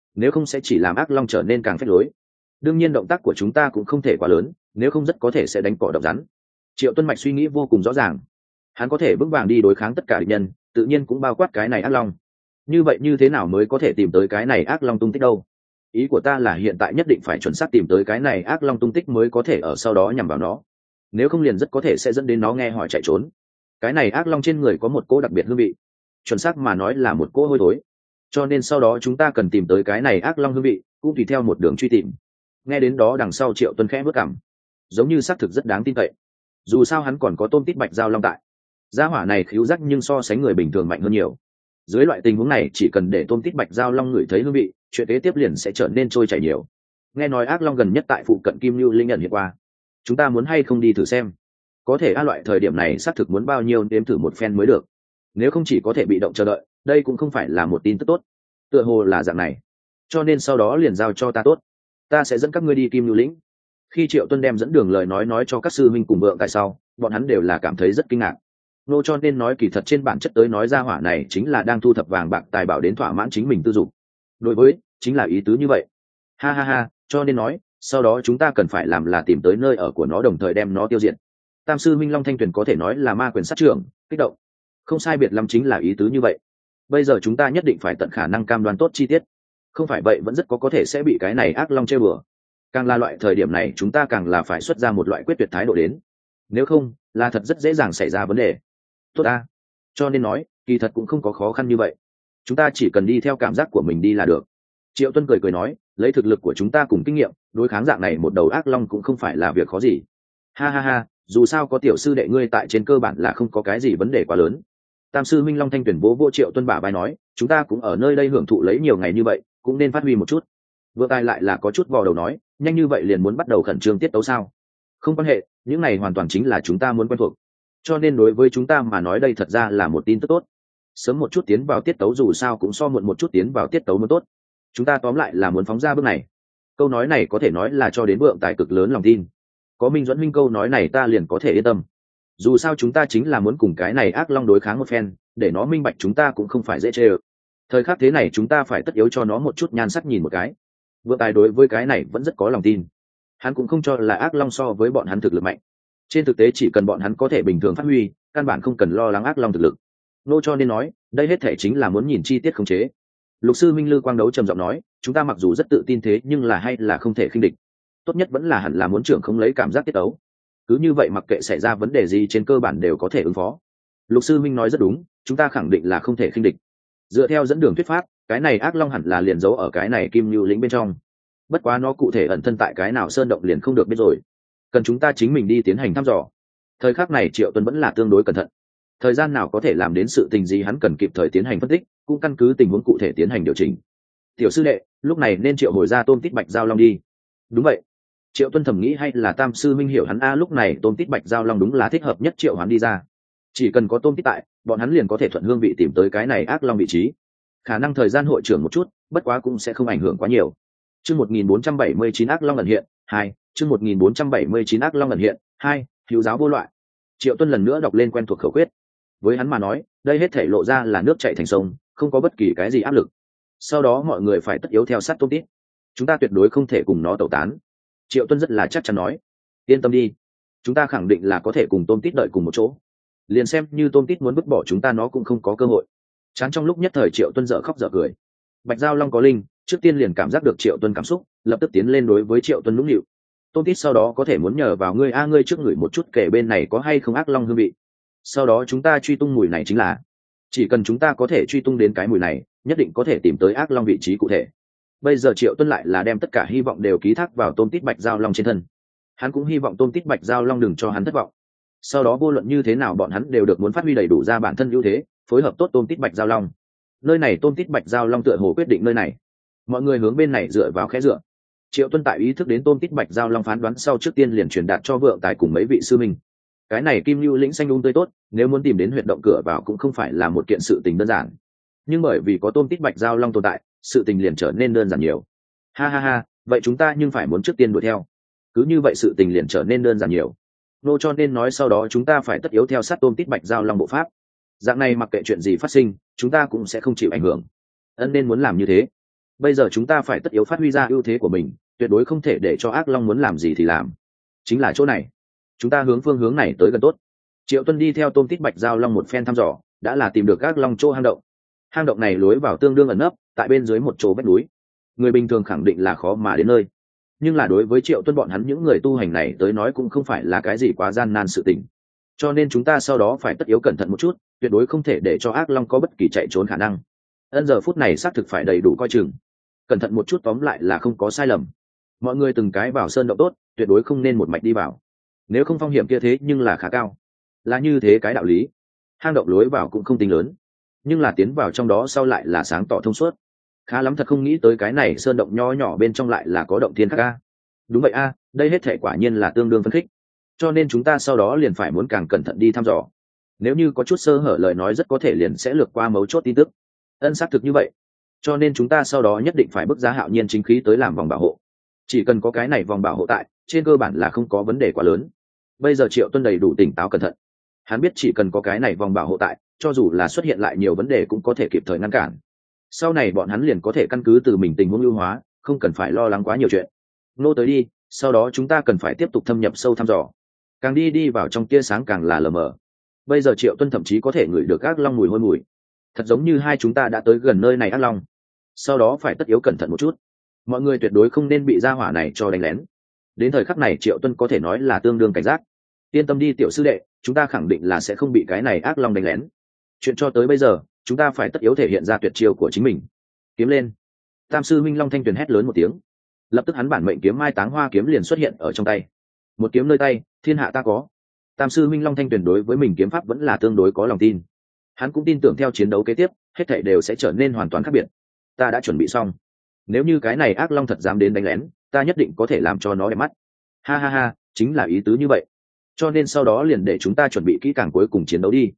nếu không sẽ chỉ làm ác long trở nên càng phách lối. Đương nhiên động tác của chúng ta cũng không thể quá lớn, nếu không rất có thể sẽ đánh cỏ độc rắn. Triệu Tuân Mạch suy nghĩ vô cùng rõ ràng, hắn có thể vững vàng đi đối kháng tất cả địch nhân, tự nhiên cũng bao quát cái này ác long. Như vậy như thế nào mới có thể tìm tới cái này ác long tung tích đâu? Ý của ta là hiện tại nhất định phải chuẩn xác tìm tới cái này ác long tung tích mới có thể ở sau đó nhằm vào nó, nếu không liền rất có thể sẽ dẫn đến nó nghe hỏi chạy trốn. Cái này ác long trên người có một cỗ đặc biệt hương vị, chuẩn xác mà nói là một cỗ hôi thối, cho nên sau đó chúng ta cần tìm tới cái này ác long hương vị, cũng tùy theo một đường truy tìm. Nghe đến đó đằng sau Triệu Tuân khẽ bước cảm, giống như xác thực rất đáng tin cậy, dù sao hắn còn có tôm tít bạch giao long tại. Gia hỏa này khíu giác nhưng so sánh người bình thường mạnh hơn nhiều. Dưới loại tình huống này chỉ cần để tôm tít bạch giao long ngửi thấy hương vị, chuyện kế tiếp liền sẽ trở nên trôi chảy nhiều. Nghe nói ác long gần nhất tại phụ cận Kim Lưu Linh nhận hiện qua, chúng ta muốn hay không đi thử xem? Có thể loại thời điểm này xác thực muốn bao nhiêu đếm thử một phen mới được, nếu không chỉ có thể bị động chờ đợi, đây cũng không phải là một tin tức tốt. Tựa hồ là dạng này, cho nên sau đó liền giao cho ta tốt, ta sẽ dẫn các ngươi đi Kim Lưu Lĩnh. Khi Triệu Tuân đem dẫn đường lời nói cho các sư minh cùng vượng tại sau, bọn hắn đều là cảm thấy rất kinh ngạc. Nô cho nên nói kỳ thật trên bản chất tới nói ra hỏa này chính là đang thu thập vàng bạc tài bảo đến thỏa mãn chính mình tư dục. Đối với chính là ý tứ như vậy. Ha ha ha, cho nên nói sau đó chúng ta cần phải làm là tìm tới nơi ở của nó, đồng thời đem nó tiêu diệt. Tam sư minh Long Thanh Tuyền có thể nói là ma quyền sát trưởng, kích động. Không sai biệt lắm chính là ý tứ như vậy. Bây giờ chúng ta nhất định phải tận khả năng cam đoan tốt chi tiết, không phải vậy vẫn rất có thể sẽ bị cái này ác long chơi bừa. Càng là loại thời điểm này chúng ta càng là phải xuất ra một loại quyết tuyệt thái độ đến, nếu không là thật rất dễ dàng xảy ra vấn đề. Tốt ta, cho nên nói kỳ thật cũng không có khó khăn như vậy, chúng ta chỉ cần đi theo cảm giác của mình đi là được. Triệu Tuân cười nói, lấy thực lực của chúng ta cùng kinh nghiệm đối kháng dạng này một đầu ác long cũng không phải là việc khó gì. Ha ha ha, dù sao có tiểu sư đệ ngươi tại, trên cơ bản là không có cái gì vấn đề quá lớn. Tam sư minh Long Thanh Tuyền vỗ Triệu Tuân bả vai nói, chúng ta cũng ở nơi đây hưởng thụ lấy nhiều ngày như vậy, cũng nên phát huy một chút. Vừa tài lại là có chút vò đầu nói, nhanh như vậy liền muốn bắt đầu khẩn trương tiết tấu sao? Không quan hệ, những này hoàn toàn chính là chúng ta muốn quen thuộc, cho nên đối với chúng ta mà nói đây thật ra là một tin tức tốt. Sớm một chút tiến vào tiết tấu dù sao cũng so muộn một chút tiến vào tiết tấu mới tốt. Chúng ta tóm lại là muốn phóng ra bước này. Câu nói này có thể nói là cho đến vượng tài cực lớn lòng tin. Có Minh Duẫn Minh câu nói này ta liền có thể yên tâm. Dù sao chúng ta chính là muốn cùng cái này ác long đối kháng một phen, để nó minh bạch chúng ta cũng không phải dễ chê ơ. Thời khắc thế này chúng ta phải tất yếu cho nó một chút nhan sắc nhìn một cái. Vượng tài đối với cái này vẫn rất có lòng tin. Hắn cũng không cho là ác long so với bọn hắn thực lực mạnh. Trên thực tế chỉ cần bọn hắn có thể bình thường phát huy, căn bản không cần lo lắng ác long thực lực. Nô cho nên nói, đây hết thể chính là muốn nhìn chi tiết khống chế. Lục sư Minh Lư Quang Đấu trầm giọng nói, chúng ta mặc dù rất tự tin thế nhưng là hay là không thể khinh địch. Tốt nhất vẫn là hẳn là muốn trưởng không lấy cảm giác tiết tấu. Cứ như vậy mặc kệ xảy ra vấn đề gì trên cơ bản đều có thể ứng phó. Lục sư Minh nói rất đúng, chúng ta khẳng định là không thể khinh địch. Dựa theo dẫn đường thuyết pháp, cái này ác long hẳn là liền giấu ở cái này Kim Lưu Lĩnh bên trong. Bất quá nó cụ thể ẩn thân tại cái nào sơn động liền không được biết rồi, cần chúng ta chính mình đi tiến hành thăm dò. Thời khắc này Triệu Tuân vẫn là tương đối cẩn thận, thời gian nào có thể làm đến sự tình gì hắn cần kịp thời tiến hành phân tích, cũng căn cứ tình huống cụ thể tiến hành điều chỉnh. Tiểu sư đệ, lúc này nên triệu hồi ra tôm tít bạch giao long đi. Đúng vậy. Triệu Tuân thầm nghĩ hay là Tam sư minh hiểu hắn lúc này tôm tít bạch giao long đúng là thích hợp nhất triệu hắn đi ra. Chỉ cần có tôm tít tại, bọn hắn liền có thể thuận hương vị tìm tới cái này ác long vị trí. Khả năng thời gian hội trưởng một chút, bất quá cũng sẽ không ảnh hưởng quá nhiều. Chương 1479 ác long ẩn hiện 2, chương 1479 ác long ẩn hiện 2, hữu giáo vô loại. Triệu Tuân lần nữa đọc lên quen thuộc khẩu quyết. Với hắn mà nói, đây hết thể lộ ra là nước chảy thành sông, không có bất kỳ cái gì áp lực. Sau đó mọi người phải tất yếu theo sát tôm tít, chúng ta tuyệt đối không thể cùng nó tẩu tán. Triệu Tuân rất là chắc chắn nói, yên tâm đi, chúng ta khẳng định là có thể cùng tôm tít đợi cùng một chỗ. Liền xem như tôm tít muốn vứt bỏ chúng ta nó cũng không có cơ hội. Chán trong lúc nhất thời Triệu Tuân dở khóc dở cười. Bạch giao long có linh, trước tiên liền cảm giác được Triệu Tuân cảm xúc, lập tức tiến lên đối với Triệu Tuân nũng nịu. Tôm tít sau đó có thể muốn nhờ vào ngươi ngươi trước người một chút kể bên này có hay không ác long hương vị. Sau đó chúng ta truy tung mùi này chính là, chỉ cần chúng ta có thể truy tung đến cái mùi này, nhất định có thể tìm tới ác long vị trí cụ thể. Bây giờ Triệu Tuân lại là đem tất cả hy vọng đều ký thác vào tôm tít bạch giao long trên thân. Hắn cũng hy vọng tôm tít bạch giao long đừng cho hắn thất vọng. Sau đó vô luận như thế nào bọn hắn đều được muốn phát huy đầy đủ ra bản thân ưu thế, phối hợp tốt tôm tít bạch giao long. Nơi này tôm tít bạch giao long tựa hồ quyết định nơi này. Mọi người hướng bên này dựa vào khẽ dựa. Triệu Tuân tại ý thức đến tôm tít bạch giao long phán đoán sau trước tiên liền truyền đạt cho vượng tài cùng mấy vị sư minh. Cái này Kim Lưu Lĩnh xanh tươi tốt, nếu muốn tìm đến huyệt động cửa vào cũng không phải là một kiện sự tình đơn giản. Nhưng bởi vì có tôm tít bạch giao long tồn tại, sự tình liền trở nên đơn giản nhiều. Ha ha ha, vậy chúng ta nhưng phải muốn trước tiên đuổi theo. Cứ như vậy sự tình liền trở nên đơn giản nhiều. Nô cho nên nói sau đó chúng ta phải tất yếu theo sát tôm tít bạch giao long bộ pháp. Dạng này mặc kệ chuyện gì phát sinh, chúng ta cũng sẽ không chịu ảnh hưởng. Ân nên muốn làm như thế. bây giờ chúng ta phải tất yếu phát huy ra ưu thế của mình, tuyệt đối không thể để cho ác long muốn làm gì thì làm. Chính là chỗ này, chúng ta hướng phương hướng này tới gần tốt. Triệu Tuân đi theo Tôm Tít Bạch Giao Long một phen thăm dò, đã là tìm được ác long chỗ hang động. Hang động này lối vào tương đương ẩn nấp tại bên dưới một chỗ vách núi, người bình thường khẳng định là khó mà đến nơi, nhưng là đối với Triệu Tuân bọn hắn những người tu hành này tới nói cũng không phải là cái gì quá gian nan sự tình. Cho nên chúng ta sau đó phải tất yếu cẩn thận một chút, tuyệt đối không thể để cho ác long có bất kỳ chạy trốn khả năng. Giờ phút này xác thực phải đầy đủ coi chừng, cẩn thận một chút, tóm lại là không có sai lầm. Mọi người từng cái vào sơn động tốt, tuyệt đối không nên một mạch đi vào, nếu không phong hiểm kia thế nhưng là khá cao. Là như thế cái đạo lý. Hang động lối vào cũng không tính lớn, nhưng là tiến vào trong đó sau lại là sáng tỏ thông suốt. Khá lắm, thật không nghĩ tới cái này sơn động nho nhỏ bên trong lại là có động thiên khác a. Đúng vậy a, đây hết thể quả nhiên là tương đương phấn khích, cho nên chúng ta sau đó liền phải muốn càng cẩn thận đi thăm dò. Nếu như có chút sơ hở lời nói rất có thể liền sẽ lược qua mấu chốt tin tức. Xác thực như vậy, cho nên chúng ta sau đó nhất định phải bức giá Hạo Nhiên chính khí tới làm vòng bảo hộ. Chỉ cần có cái này vòng bảo hộ tại, trên cơ bản là không có vấn đề quá lớn. Bây giờ Triệu Tuân đầy đủ tỉnh táo cẩn thận, hắn biết chỉ cần có cái này vòng bảo hộ tại, cho dù là xuất hiện lại nhiều vấn đề cũng có thể kịp thời ngăn cản. Sau này bọn hắn liền có thể căn cứ từ mình tình huống ưu hóa, không cần phải lo lắng quá nhiều chuyện. Nô tới đi, sau đó chúng ta cần phải tiếp tục thâm nhập sâu thăm dò. Càng đi vào trong tia sáng càng là lờ mờ. Bây giờ Triệu Tuân thậm chí có thể ngửi được ác long mùi hôi mùi, thật giống như hai chúng ta đã tới gần nơi này ác long. Sau đó phải tất yếu cẩn thận một chút, mọi người tuyệt đối không nên bị gia hỏa này cho đánh lén. Đến thời khắc này Triệu Tuân có thể nói là tương đương cảnh giác. Yên tâm đi tiểu sư đệ, chúng ta khẳng định là sẽ không bị cái này ác long đánh lén. Chuyện cho tới bây giờ chúng ta phải tất yếu thể hiện ra tuyệt chiêu của chính mình. Kiếm lên! Tam sư Minh Long Thanh Tuyền hét lớn một tiếng, lập tức hắn bản mệnh kiếm Mai Táng Hoa kiếm liền xuất hiện ở trong tay. Một kiếm nơi tay, thiên hạ ta có. Tam sư Minh Long Thanh Tuyền đối với mình kiếm pháp vẫn là tương đối có lòng tin, hắn cũng tin tưởng theo chiến đấu kế tiếp hết thảy đều sẽ trở nên hoàn toàn khác biệt. Ta đã chuẩn bị xong, nếu như cái này ác long thật dám đến đánh lén, ta nhất định có thể làm cho nó đẹp mắt. Ha ha ha, chính là ý tứ như vậy, cho nên sau đó liền để chúng ta chuẩn bị kỹ càng cuối cùng chiến đấu đi.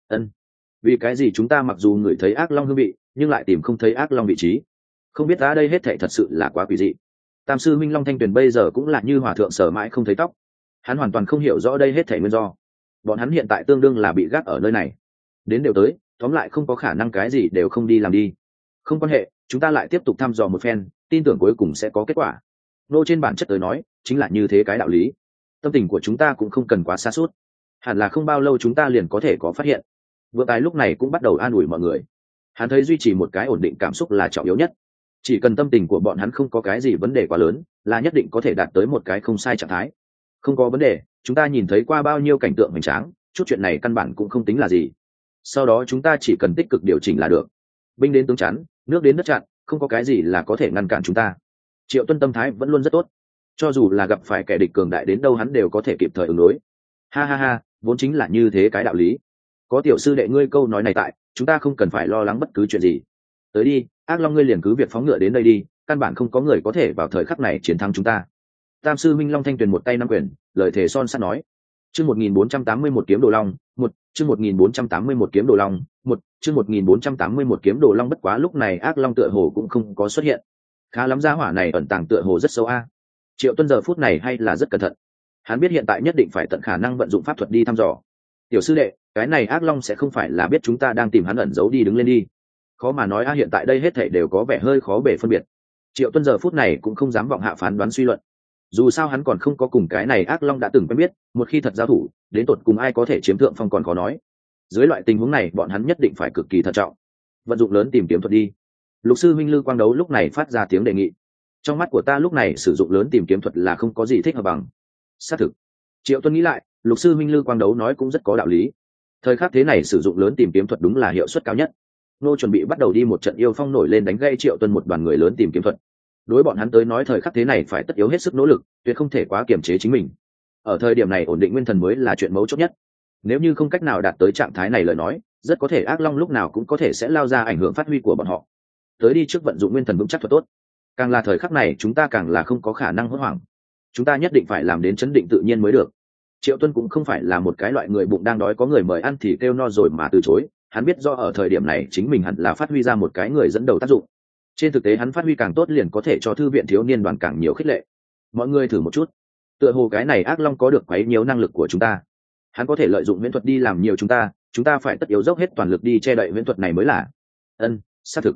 Vì cái gì chúng ta mặc dù ngửi thấy ác long hương vị nhưng lại tìm không thấy ác long vị trí? Không biết ta đây hết thảy thật sự là quá quỷ dị. Tam sư Minh Long Thanh Tuyền bây giờ cũng là như hòa thượng sở mãi không thấy tóc, hắn hoàn toàn không hiểu rõ đây hết thảy nguyên do. Bọn hắn hiện tại tương đương là bị gác ở nơi này, đến đều tới, tóm lại không có khả năng cái gì đều không đi làm đi. Không quan hệ, chúng ta lại tiếp tục thăm dò một phen, tin tưởng cuối cùng sẽ có kết quả. Nô trên bản chất tới nói chính là như thế cái đạo lý. Tâm tình của chúng ta cũng không cần quá xa suốt, hẳn là không bao lâu chúng ta liền có thể có phát hiện. Vượng Tài lúc này cũng bắt đầu an ủi mọi người, hắn thấy duy trì một cái ổn định cảm xúc là trọng yếu nhất. Chỉ cần tâm tình của bọn hắn không có cái gì vấn đề quá lớn là nhất định có thể đạt tới một cái không sai trạng thái. Không có vấn đề, chúng ta nhìn thấy qua bao nhiêu cảnh tượng hoành tráng, chút chuyện này căn bản cũng không tính là gì. Sau đó chúng ta chỉ cần tích cực điều chỉnh là được. Binh đến tướng chắn, nước đến đất chặn, không có cái gì là có thể ngăn cản chúng ta. Triệu Tuân tâm thái vẫn luôn rất tốt, cho dù là gặp phải kẻ địch cường đại đến đâu hắn đều có thể kịp thời ứng đối. Ha ha ha, vốn chính là như thế cái đạo lý. Có tiểu sư đệ ngươi câu nói này tại, chúng ta không cần phải lo lắng bất cứ chuyện gì. Tới đi, ác long ngươi liền cứ việc phóng ngựa đến đây đi, căn bản không có người có thể vào thời khắc này chiến thắng chúng ta. Tam sư Minh Long Thanh Tuyền một tay nắm quyền, lời thề son sắt nói. Chương 1481 kiếm đồ long, chương 1481 kiếm đồ long, chương 1481 kiếm đồ long. Bất quá lúc này ác long tựa hồ cũng không có xuất hiện. Khá lắm, gia hỏa này ẩn tàng tựa hồ rất sâu a. Triệu Tuân giờ phút này hay là rất cẩn thận. Hắn biết hiện tại nhất định phải tận khả năng vận dụng pháp thuật đi thăm dò. Tiểu sư đệ, cái này ác long sẽ không phải là biết chúng ta đang tìm hắn ẩn giấu đi đứng lên đi. Khó mà nói a, hiện tại đây hết thảy đều có vẻ hơi khó bề phân biệt. Triệu Tuân giờ phút này cũng không dám vọng hạ phán đoán suy luận. Dù sao hắn còn không có cùng cái này ác long đã từng quen biết, một khi thật giao thủ, đến tột cùng ai có thể chiếm thượng phong còn khó nói. Dưới loại tình huống này bọn hắn nhất định phải cực kỳ thận trọng, vận dụng lớn tìm kiếm thuật đi. Lục sư Minh Lư Quang Đấu lúc này phát ra tiếng đề nghị. Trong mắt của ta lúc này sử dụng lớn tìm kiếm thuật là không có gì thích hợp bằng. Xác thực. Triệu Tuân nghĩ lại, Lục sư Minh Lư Quang Đấu nói cũng rất có đạo lý. Thời khắc thế này sử dụng lớn tìm kiếm thuật đúng là hiệu suất cao nhất. Nô chuẩn bị bắt đầu đi một trận yêu phong nổi lên đánh gây Triệu Tuân một đoàn người lớn tìm kiếm thuật. Đối bọn hắn tới nói thời khắc thế này phải tất yếu hết sức nỗ lực, tuyệt không thể quá kiềm chế chính mình. Ở thời điểm này ổn định nguyên thần mới là chuyện mấu chốt nhất. Nếu như không cách nào đạt tới trạng thái này lời nói, rất có thể ác long lúc nào cũng có thể sẽ lao ra ảnh hưởng phát huy của bọn họ. Tới đi trước vận dụng nguyên thần vững chắc thuật tốt. Càng là thời khắc này chúng ta càng là không có khả năng hốt hoảng. Chúng ta nhất định phải làm đến chấn định tự nhiên mới được. Triệu Tuân cũng không phải là một cái loại người bụng đang đói có người mời ăn thì kêu no rồi mà từ chối. Hắn biết do ở thời điểm này chính mình hẳn là phát huy ra một cái người dẫn đầu tác dụng. Trên thực tế hắn phát huy càng tốt liền có thể cho thư viện thiếu niên đoàn càng nhiều khích lệ. Mọi người thử một chút, tựa hồ cái này ác long có được quấy nhiều năng lực của chúng ta, hắn có thể lợi dụng huyễn thuật đi làm nhiều chúng ta phải tất yếu dốc hết toàn lực đi che đậy huyễn thuật này mới là. Xác thực.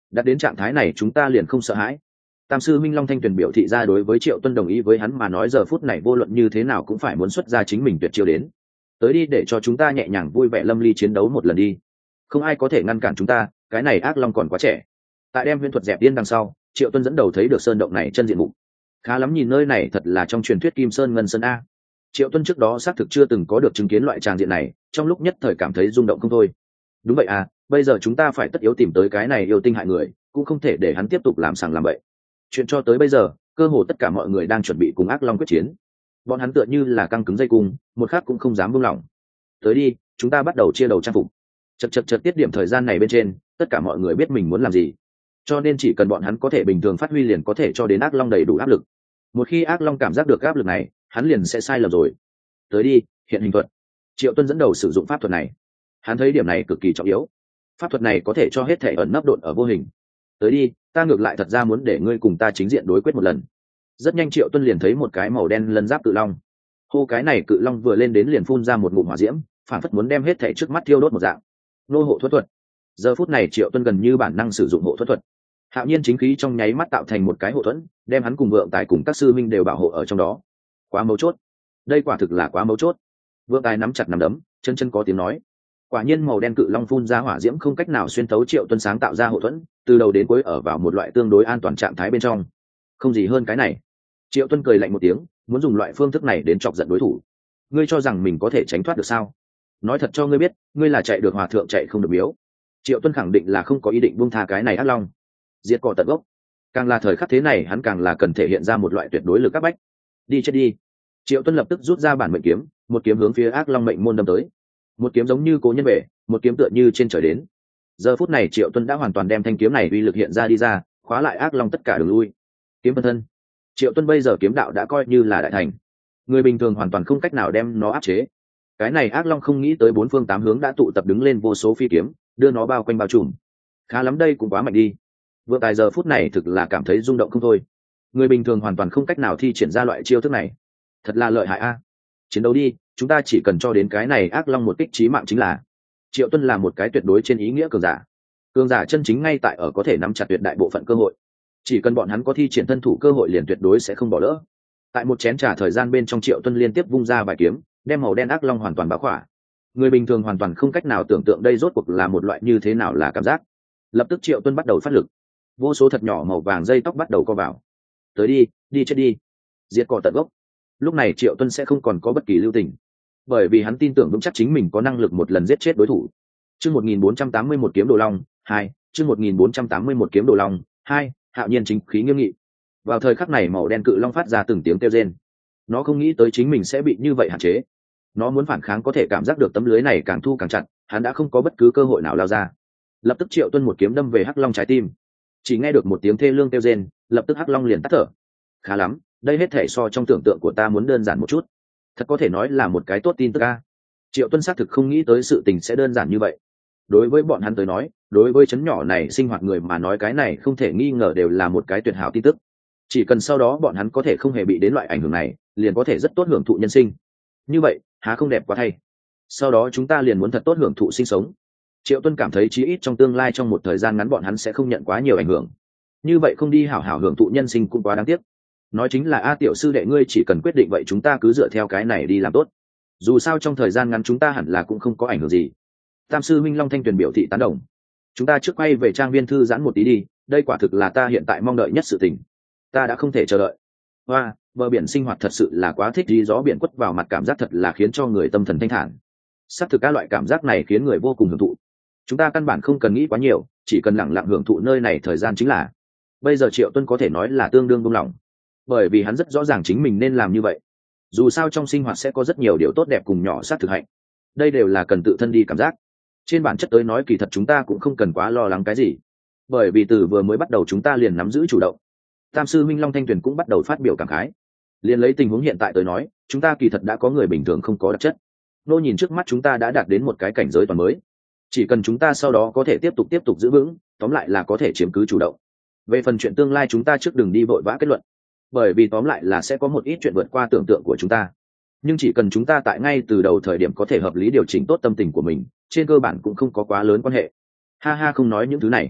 Đặt đến trạng thái này chúng ta liền không sợ hãi. Tam sư minh Long Thanh Tuyền biểu thị ra đối với Triệu Tuân đồng ý với hắn mà nói giờ phút này vô luận như thế nào cũng phải muốn xuất ra chính mình tuyệt chiêu đến. Tới đi để cho chúng ta nhẹ nhàng vui vẻ lâm ly chiến đấu một lần đi. Không ai có thể ngăn cản chúng ta, cái này ác long còn quá trẻ. Tại đem huyễn thuật dẹp điên đằng sau, Triệu Tuân dẫn đầu thấy được sơn động này chân diện mục. Khá lắm, nhìn nơi này thật là trong truyền thuyết Kim Sơn Ngân Sơn a. Triệu Tuân trước đó xác thực chưa từng có được chứng kiến loại tràng diện này, trong lúc nhất thời cảm thấy rung động không thôi. Đúng vậy à, bây giờ chúng ta phải tất yếu tìm tới cái này yêu tinh hại người, cũng không thể để hắn tiếp tục làm sằng làm bậy. Chuyện cho tới bây giờ, cơ hồ tất cả mọi người đang chuẩn bị cùng ác long quyết chiến. Bọn hắn tựa như là căng cứng dây cung, một khắc cũng không dám buông lỏng. Tới đi, chúng ta bắt đầu chia đầu trang phục. Chật tiết điểm thời gian này bên trên, tất cả mọi người biết mình muốn làm gì, cho nên chỉ cần bọn hắn có thể bình thường phát huy liền có thể cho đến ác long đầy đủ áp lực. Một khi ác long cảm giác được áp lực này, hắn liền sẽ sai lầm rồi. Tới đi, hiện hình thuật. Triệu Tuân dẫn đầu sử dụng pháp thuật này. Hắn thấy điểm này cực kỳ trọng yếu. Pháp thuật này có thể cho hết thể ẩn nấp độn ở vô hình. Tới đi, ta ngược lại thật ra muốn để ngươi cùng ta chính diện đối quyết một lần. Rất nhanh Triệu Tuân liền thấy một cái màu đen lân giáp cự long. Hô, cái này cự long vừa lên đến liền phun ra một ngụm hỏa diễm, phản phất muốn đem hết thể trước mắt thiêu đốt một dạng. Nô hộ thuật thuật. Giờ phút này Triệu Tuân gần như bản năng sử dụng hộ thuật thuật. Hạo nhiên chính khí trong nháy mắt tạo thành một cái hộ thuẫn, đem hắn cùng Vượng Tài cùng các sư minh đều bảo hộ ở trong đó. Quá mấu chốt, đây quả thực là quá mấu chốt. Vượng Tài nắm chặt nắm đấm, chân chân có tiếng nói. Quả nhiên màu đen cự long phun ra hỏa diễm không cách nào xuyên thấu Triệu Tuân sáng tạo ra hộ thuẫn, từ đầu đến cuối ở vào một loại tương đối an toàn trạng thái bên trong. Không gì hơn cái này. Triệu Tuân cười lạnh một tiếng, muốn dùng loại phương thức này đến chọc giận đối thủ. Ngươi cho rằng mình có thể tránh thoát được sao? Nói thật cho ngươi biết, ngươi là chạy được hòa thượng chạy không được miếu. Triệu Tuân khẳng định là không có ý định buông tha cái này ác long. Diệt cỏ tận gốc. Càng là thời khắc thế này hắn càng là cần thể hiện ra một loại tuyệt đối lực áp bách. Đi chết đi. Triệu Tuân lập tức rút ra bản mệnh kiếm, một kiếm hướng phía ác long mệnh môn đâm tới. Một kiếm giống như cố nhân về, một kiếm tựa như trên trời đến. Giờ phút này Triệu Tuân đã hoàn toàn đem thanh kiếm này uy lực hiện ra đi ra, khóa lại ác long tất cả đường lui. Kiếm phân thân. Triệu Tuân bây giờ kiếm đạo đã coi như là đại thành, người bình thường hoàn toàn không cách nào đem nó áp chế. Cái này ác long không nghĩ tới bốn phương tám hướng đã tụ tập đứng lên vô số phi kiếm, đưa nó bao quanh bao trùm. Khá lắm, đây cũng quá mạnh đi. Vượng Tài giờ phút này thực là cảm thấy rung động không thôi. Người bình thường hoàn toàn không cách nào thi triển ra loại chiêu thức này, thật là lợi hại a. Chiến đấu đi, chúng ta chỉ cần cho đến cái này ác long một kích chí mạng chính là. Triệu Tuân là một cái tuyệt đối trên ý nghĩa cường giả. Cường giả chân chính ngay tại ở có thể nắm chặt tuyệt đại bộ phận cơ hội. Chỉ cần bọn hắn có thi triển thân thủ cơ hội liền tuyệt đối sẽ không bỏ lỡ. Tại một chén trà thời gian bên trong Triệu Tuân liên tiếp vung ra vài kiếm, đem màu đen ác long hoàn toàn bao khỏa. Người bình thường hoàn toàn không cách nào tưởng tượng đây rốt cuộc là một loại như thế nào là cảm giác. Lập tức Triệu Tuân bắt đầu phát lực, vô số thật nhỏ màu vàng dây tóc bắt đầu co vào. Tới đi, đi chết đi, diệt cỏ tận gốc. Lúc này Triệu Tuân sẽ không còn có bất kỳ lưu tình, bởi vì hắn tin tưởng vững chắc chính mình có năng lực một lần giết chết đối thủ. Chương 1481 kiếm đồ long 2, chương 1481 kiếm đồ long 2, Hạo nhiên chính khí nghiêm nghị. Vào thời khắc này màu đen cự long phát ra từng tiếng kêu rên. Nó không nghĩ tới chính mình sẽ bị như vậy hạn chế. Nó muốn phản kháng có thể cảm giác được tấm lưới này càng thu càng chặt, hắn đã không có bất cứ cơ hội nào lao ra. Lập tức Triệu Tuân một kiếm đâm về hắc long trái tim. Chỉ nghe được một tiếng thê lương kêu rên, lập tức hắc long liền tắt thở. Khá lắm, đây hết thể so trong tưởng tượng của ta muốn đơn giản một chút. Thật có thể nói là một cái tốt tin tức a. Triệu Tuân xác thực không nghĩ tới sự tình sẽ đơn giản như vậy. Đối với bọn hắn tới nói, đối với chấn nhỏ này sinh hoạt người mà nói cái này không thể nghi ngờ đều là một cái tuyệt hảo tin tức. Chỉ cần sau đó bọn hắn có thể không hề bị đến loại ảnh hưởng này, liền có thể rất tốt hưởng thụ nhân sinh. Như vậy, há không đẹp quá thay. Sau đó chúng ta liền muốn thật tốt hưởng thụ sinh sống. Triệu Tuân cảm thấy chí ít trong tương lai trong một thời gian ngắn bọn hắn sẽ không nhận quá nhiều ảnh hưởng. Như vậy không đi hảo hảo hưởng thụ nhân sinh cũng quá đáng tiếc. Nói chính là tiểu sư đệ ngươi chỉ cần quyết định vậy chúng ta cứ dựa theo cái này đi làm tốt. Dù sao trong thời gian ngắn chúng ta hẳn là cũng không có ảnh hưởng gì. Tam sư Minh Long Thanh Tuyền biểu thị tán đồng. Chúng ta trước quay về trang viên thư giãn một tí đi, đây quả thực là ta hiện tại mong đợi nhất sự tình. Ta đã không thể chờ đợi. Hoa, bờ biển sinh hoạt thật sự là quá thích đi, gió biển quất vào mặt cảm giác thật là khiến cho người tâm thần thanh thản. Xác thực các loại cảm giác này khiến người vô cùng hưởng thụ. Chúng ta căn bản không cần nghĩ quá nhiều, chỉ cần lặng lặng hưởng thụ nơi này thời gian chính là. Bây giờ Triệu Tuân có thể nói là tương đương buông lỏng, bởi vì hắn rất rõ ràng chính mình nên làm như vậy. Dù sao trong sinh hoạt sẽ có rất nhiều điều tốt đẹp cùng nhỏ sát thực hạnh, đây đều là cần tự thân đi cảm giác. Trên bản chất tới nói kỳ thật chúng ta cũng không cần quá lo lắng cái gì, bởi vì từ vừa mới bắt đầu chúng ta liền nắm giữ chủ động. Tam sư Minh Long Thanh Tuyền cũng bắt đầu phát biểu cảm khái. Liền lấy tình huống hiện tại tới nói, chúng ta kỳ thật đã có người bình thường không có đặc chất. Nô nhìn trước mắt chúng ta đã đạt đến một cái cảnh giới toàn mới. Chỉ cần chúng ta sau đó có thể tiếp tục giữ vững, tóm lại là có thể chiếm cứ chủ động. Về phần chuyện tương lai chúng ta trước đừng đi vội vã kết luận, bởi vì tóm lại là sẽ có một ít chuyện vượt qua tưởng tượng của chúng ta. Nhưng chỉ cần chúng ta tại ngay từ đầu thời điểm có thể hợp lý điều chỉnh tốt tâm tình của mình, trên cơ bản cũng không có quá lớn quan hệ. Ha ha, không nói những thứ này.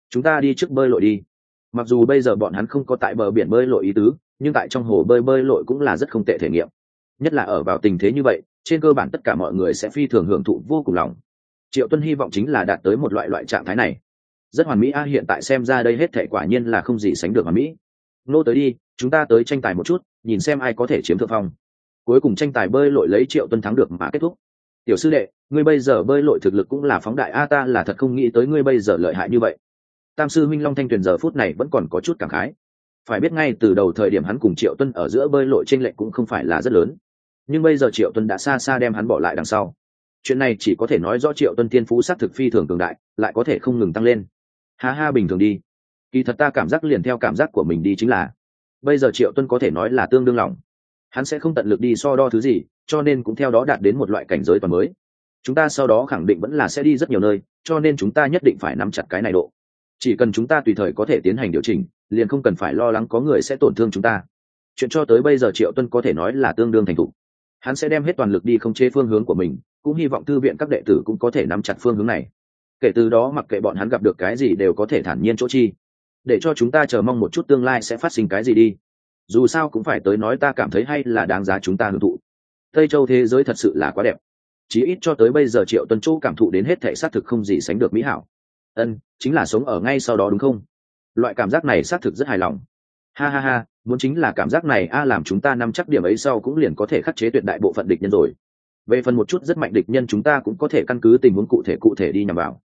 chúng ta đi trước bơi lội đi. Mặc dù bây giờ bọn hắn không có tại bờ biển bơi lội ý tứ, nhưng tại trong hồ bơi lội cũng là rất không tệ thể nghiệm, nhất là ở vào tình thế như vậy, trên cơ bản tất cả mọi người sẽ phi thường hưởng thụ vô cùng lòng. Triệu Tuân hy vọng chính là đạt tới một loại trạng thái này. Rất hoàn mỹ a, hiện tại xem ra đây hết thể quả nhiên là không gì sánh được hoàn mỹ. Nô tới đi, chúng ta tới tranh tài một chút, nhìn xem ai có thể chiếm thượng phong. Cuối cùng tranh tài bơi lội lấy Triệu Tuân thắng được mà kết thúc. Tiểu sư đệ, ngươi bây giờ bơi lội thực lực cũng là phóng đại a, ta là thật không nghĩ tới ngươi bây giờ lợi hại như vậy. Tam sư minh Long Thanh Tuyền giờ phút này vẫn còn có chút cảm khái. Phải biết ngay từ đầu thời điểm hắn cùng Triệu Tuân ở giữa bơi lội chênh lệch cũng không phải là rất lớn, nhưng bây giờ Triệu Tuân đã xa xa đem hắn bỏ lại đằng sau. Chuyện này chỉ có thể nói rõ Triệu Tuân thiên phú xác thực phi thường cường đại, lại có thể không ngừng tăng lên. Ha ha, bình thường đi. Kỳ thật ta cảm giác liền theo cảm giác của mình đi chính là. Bây giờ Triệu Tuân có thể nói là tương đương lòng. Hắn sẽ không tận lực đi so đo thứ gì, cho nên cũng theo đó đạt đến một loại cảnh giới toàn mới. Chúng ta sau đó khẳng định vẫn là sẽ đi rất nhiều nơi, cho nên chúng ta nhất định phải nắm chặt cái này độ. Chỉ cần chúng ta tùy thời có thể tiến hành điều chỉnh, liền không cần phải lo lắng có người sẽ tổn thương chúng ta. Chuyện cho tới bây giờ Triệu Tuân có thể nói là tương đương thành thục. Hắn sẽ đem hết toàn lực đi khống chế phương hướng của mình, cũng hy vọng thư viện các đệ tử cũng có thể nắm chặt phương hướng này. Kể từ đó mặc kệ bọn hắn gặp được cái gì đều có thể thản nhiên chỗ chi. Để cho chúng ta chờ mong một chút tương lai sẽ phát sinh cái gì đi. Dù sao cũng phải tới nói ta cảm thấy hay là đáng giá chúng ta hưởng thụ. Tây Châu thế giới thật sự là quá đẹp. Chí ít cho tới bây giờ Triệu Tuân Châu cảm thụ đến hết thể xác thực không gì sánh được mỹ hảo. Chính là sống ở ngay sau đó đúng không? Loại cảm giác này xác thực rất hài lòng. Ha ha ha, muốn chính là cảm giác này làm chúng ta nắm chắc điểm ấy sau cũng liền có thể khắc chế tuyệt đại bộ phận địch nhân rồi. Về phần một chút rất mạnh địch nhân chúng ta cũng có thể căn cứ tình huống cụ thể đi nhằm vào.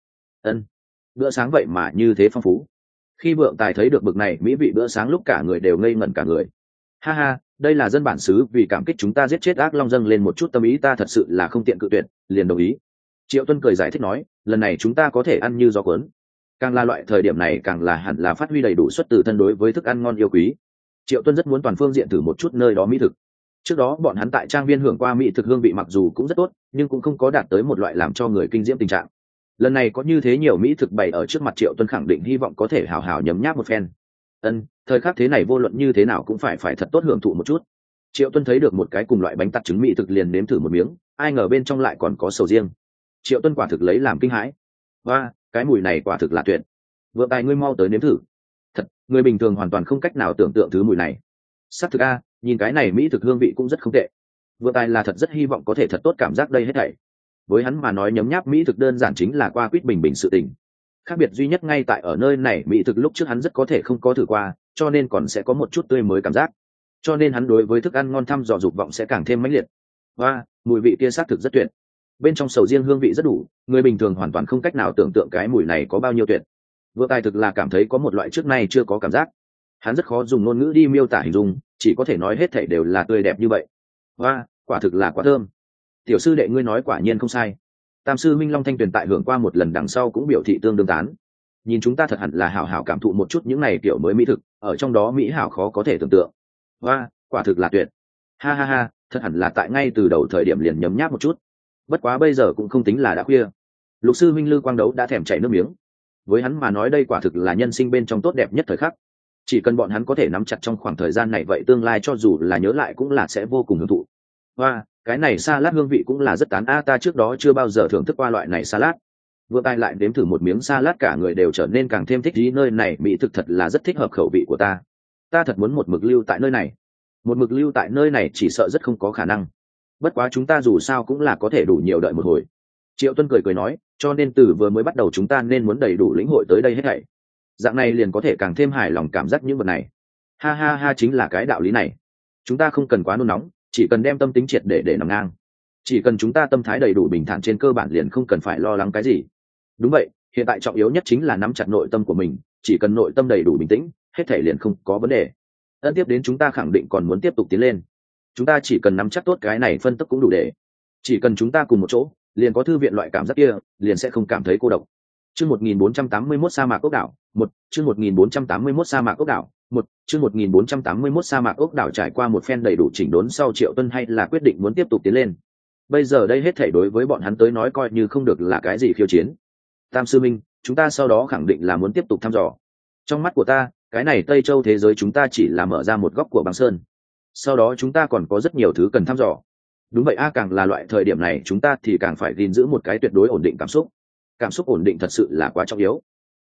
Bữa sáng vậy mà như thế phong phú. Khi Vượng Tài thấy được bực này mỹ vị bữa sáng lúc cả người đều ngây ngẩn cả người. Ha ha, đây là dân bản xứ vì cảm kích chúng ta giết chết ác long dâng lên một chút tâm ý, ta thật sự là không tiện cự tuyệt, liền đồng ý. Triệu Tuân cười giải thích nói, lần này chúng ta có thể ăn như gió cuốn. Càng là loại thời điểm này càng là hẳn là phát huy đầy đủ xuất từ thân đối với thức ăn ngon yêu quý. Triệu Tuân rất muốn toàn phương diện thử một chút nơi đó mỹ thực. Trước đó bọn hắn tại trang viên hưởng qua mỹ thực hương vị mặc dù cũng rất tốt, nhưng cũng không có đạt tới một loại làm cho người kinh diễm tình trạng. Lần này có như thế nhiều mỹ thực bày ở trước mặt Triệu Tuân khẳng định hy vọng có thể hào hào nhấm nháp một phen. Thời khắc thế này vô luận như thế nào cũng phải thật tốt hưởng thụ một chút. Triệu Tuân thấy được một cái cùng loại bánh tart trứng mỹ thực liền nếm thử một miếng, ai ngờ bên trong lại còn có sầu riêng. Triệu Tuân quả thực lấy làm kinh hãi. Và cái mùi này quả thực là tuyệt. Vượng Tài ngươi mau tới nếm thử. Thật, người bình thường hoàn toàn không cách nào tưởng tượng thứ mùi này. Sắc thực a, nhìn cái này mỹ thực hương vị cũng rất không tệ. Vượng Tài là thật rất hy vọng có thể thật tốt cảm giác đây hết thảy. Với hắn mà nói nhấm nháp mỹ thực đơn giản chính là qua quýt bình bình sự tình. Khác biệt duy nhất ngay tại ở nơi này mỹ thực lúc trước hắn rất có thể không có thử qua, cho nên còn sẽ có một chút tươi mới cảm giác. Cho nên hắn đối với thức ăn ngon thăm dò dục vọng sẽ càng thêm mãnh liệt. Và mùi vị kia xác thực rất tuyệt. Bên trong sầu riêng hương vị rất đủ, người bình thường hoàn toàn không cách nào tưởng tượng cái mùi này có bao nhiêu tuyệt. Vượng Tài thực là cảm thấy có một loại trước nay chưa có cảm giác. Hắn rất khó dùng ngôn ngữ đi miêu tả hình dung, chỉ có thể nói hết thảy đều là tươi đẹp như vậy. Và quả thực là quá thơm. Tiểu sư đệ ngươi nói quả nhiên không sai. Tam sư minh Long Thanh Tuyền tại hưởng qua một lần đằng sau cũng biểu thị tương đương tán. Nhìn chúng ta thật hẳn là hảo hảo cảm thụ một chút những này kiểu mới mỹ thực, ở trong đó mỹ hảo khó có thể tưởng tượng. Và quả thực là tuyệt. Ha ha ha, thật hẳn là tại ngay từ đầu thời điểm liền nhấm nháp một chút. Bất quá bây giờ cũng không tính là đã khuya. Lục sư minh Lư Quang Đấu đã thèm chảy nước miếng. Với hắn mà nói đây quả thực là nhân sinh bên trong tốt đẹp nhất thời khắc. Chỉ cần bọn hắn có thể nắm chặt trong khoảng thời gian này vậy tương lai cho dù là nhớ lại cũng là sẽ vô cùng hưởng thụ. Và cái này salad hương vị cũng là rất tán ta trước đó chưa bao giờ thưởng thức qua loại này salad. Vừa tay lại đếm thử một miếng salad cả người đều trở nên càng thêm thích ý, nơi này mỹ thực thật là rất thích hợp khẩu vị của ta. Ta thật muốn một mực lưu tại nơi này. Một mực lưu tại nơi này chỉ sợ rất không có khả năng. Bất quá chúng ta dù sao cũng là có thể đủ nhiều đợi một hồi. Triệu Tuân cười nói, cho nên từ vừa mới bắt đầu chúng ta nên muốn đầy đủ lĩnh hội tới đây hết thảy. Dạng này liền có thể càng thêm hài lòng cảm giác những vật này. Ha ha ha, chính là cái đạo lý này. Chúng ta không cần quá nôn nóng, chỉ cần đem tâm tính triệt để nằm ngang. Chỉ cần chúng ta tâm thái đầy đủ bình thản trên cơ bản liền không cần phải lo lắng cái gì. Đúng vậy, hiện tại trọng yếu nhất chính là nắm chặt nội tâm của mình, chỉ cần nội tâm đầy đủ bình tĩnh, hết thảy liền không có vấn đề. Tiếp đến chúng ta khẳng định còn muốn tiếp tục tiến lên. Chúng ta chỉ cần nắm chắc tốt cái này phân tích cũng đủ để. Chỉ cần chúng ta cùng một chỗ, liền có thư viện loại cảm giác kia, liền sẽ không cảm thấy cô độc. Chương 1481 sa mạc ốc đảo, 1, chương 1481 sa mạc ốc đảo, 1, chương 1481 sa mạc ốc đảo. Trải qua một phen đầy đủ chỉnh đốn sau, Triệu Tuân hay là quyết định muốn tiếp tục tiến lên. Bây giờ đây hết thảy đối với bọn hắn tới nói coi như không được là cái gì khiêu chiến. Tam sư minh, chúng ta sau đó khẳng định là muốn tiếp tục thăm dò. Trong mắt của ta, cái này Tây Châu thế giới chúng ta chỉ là mở ra một góc của băng sơn. Sau đó chúng ta còn có rất nhiều thứ cần thăm dò. Đúng vậy càng là loại thời điểm này chúng ta thì càng phải gìn giữ một cái tuyệt đối ổn định cảm xúc. Cảm xúc ổn định thật sự là quá trọng yếu.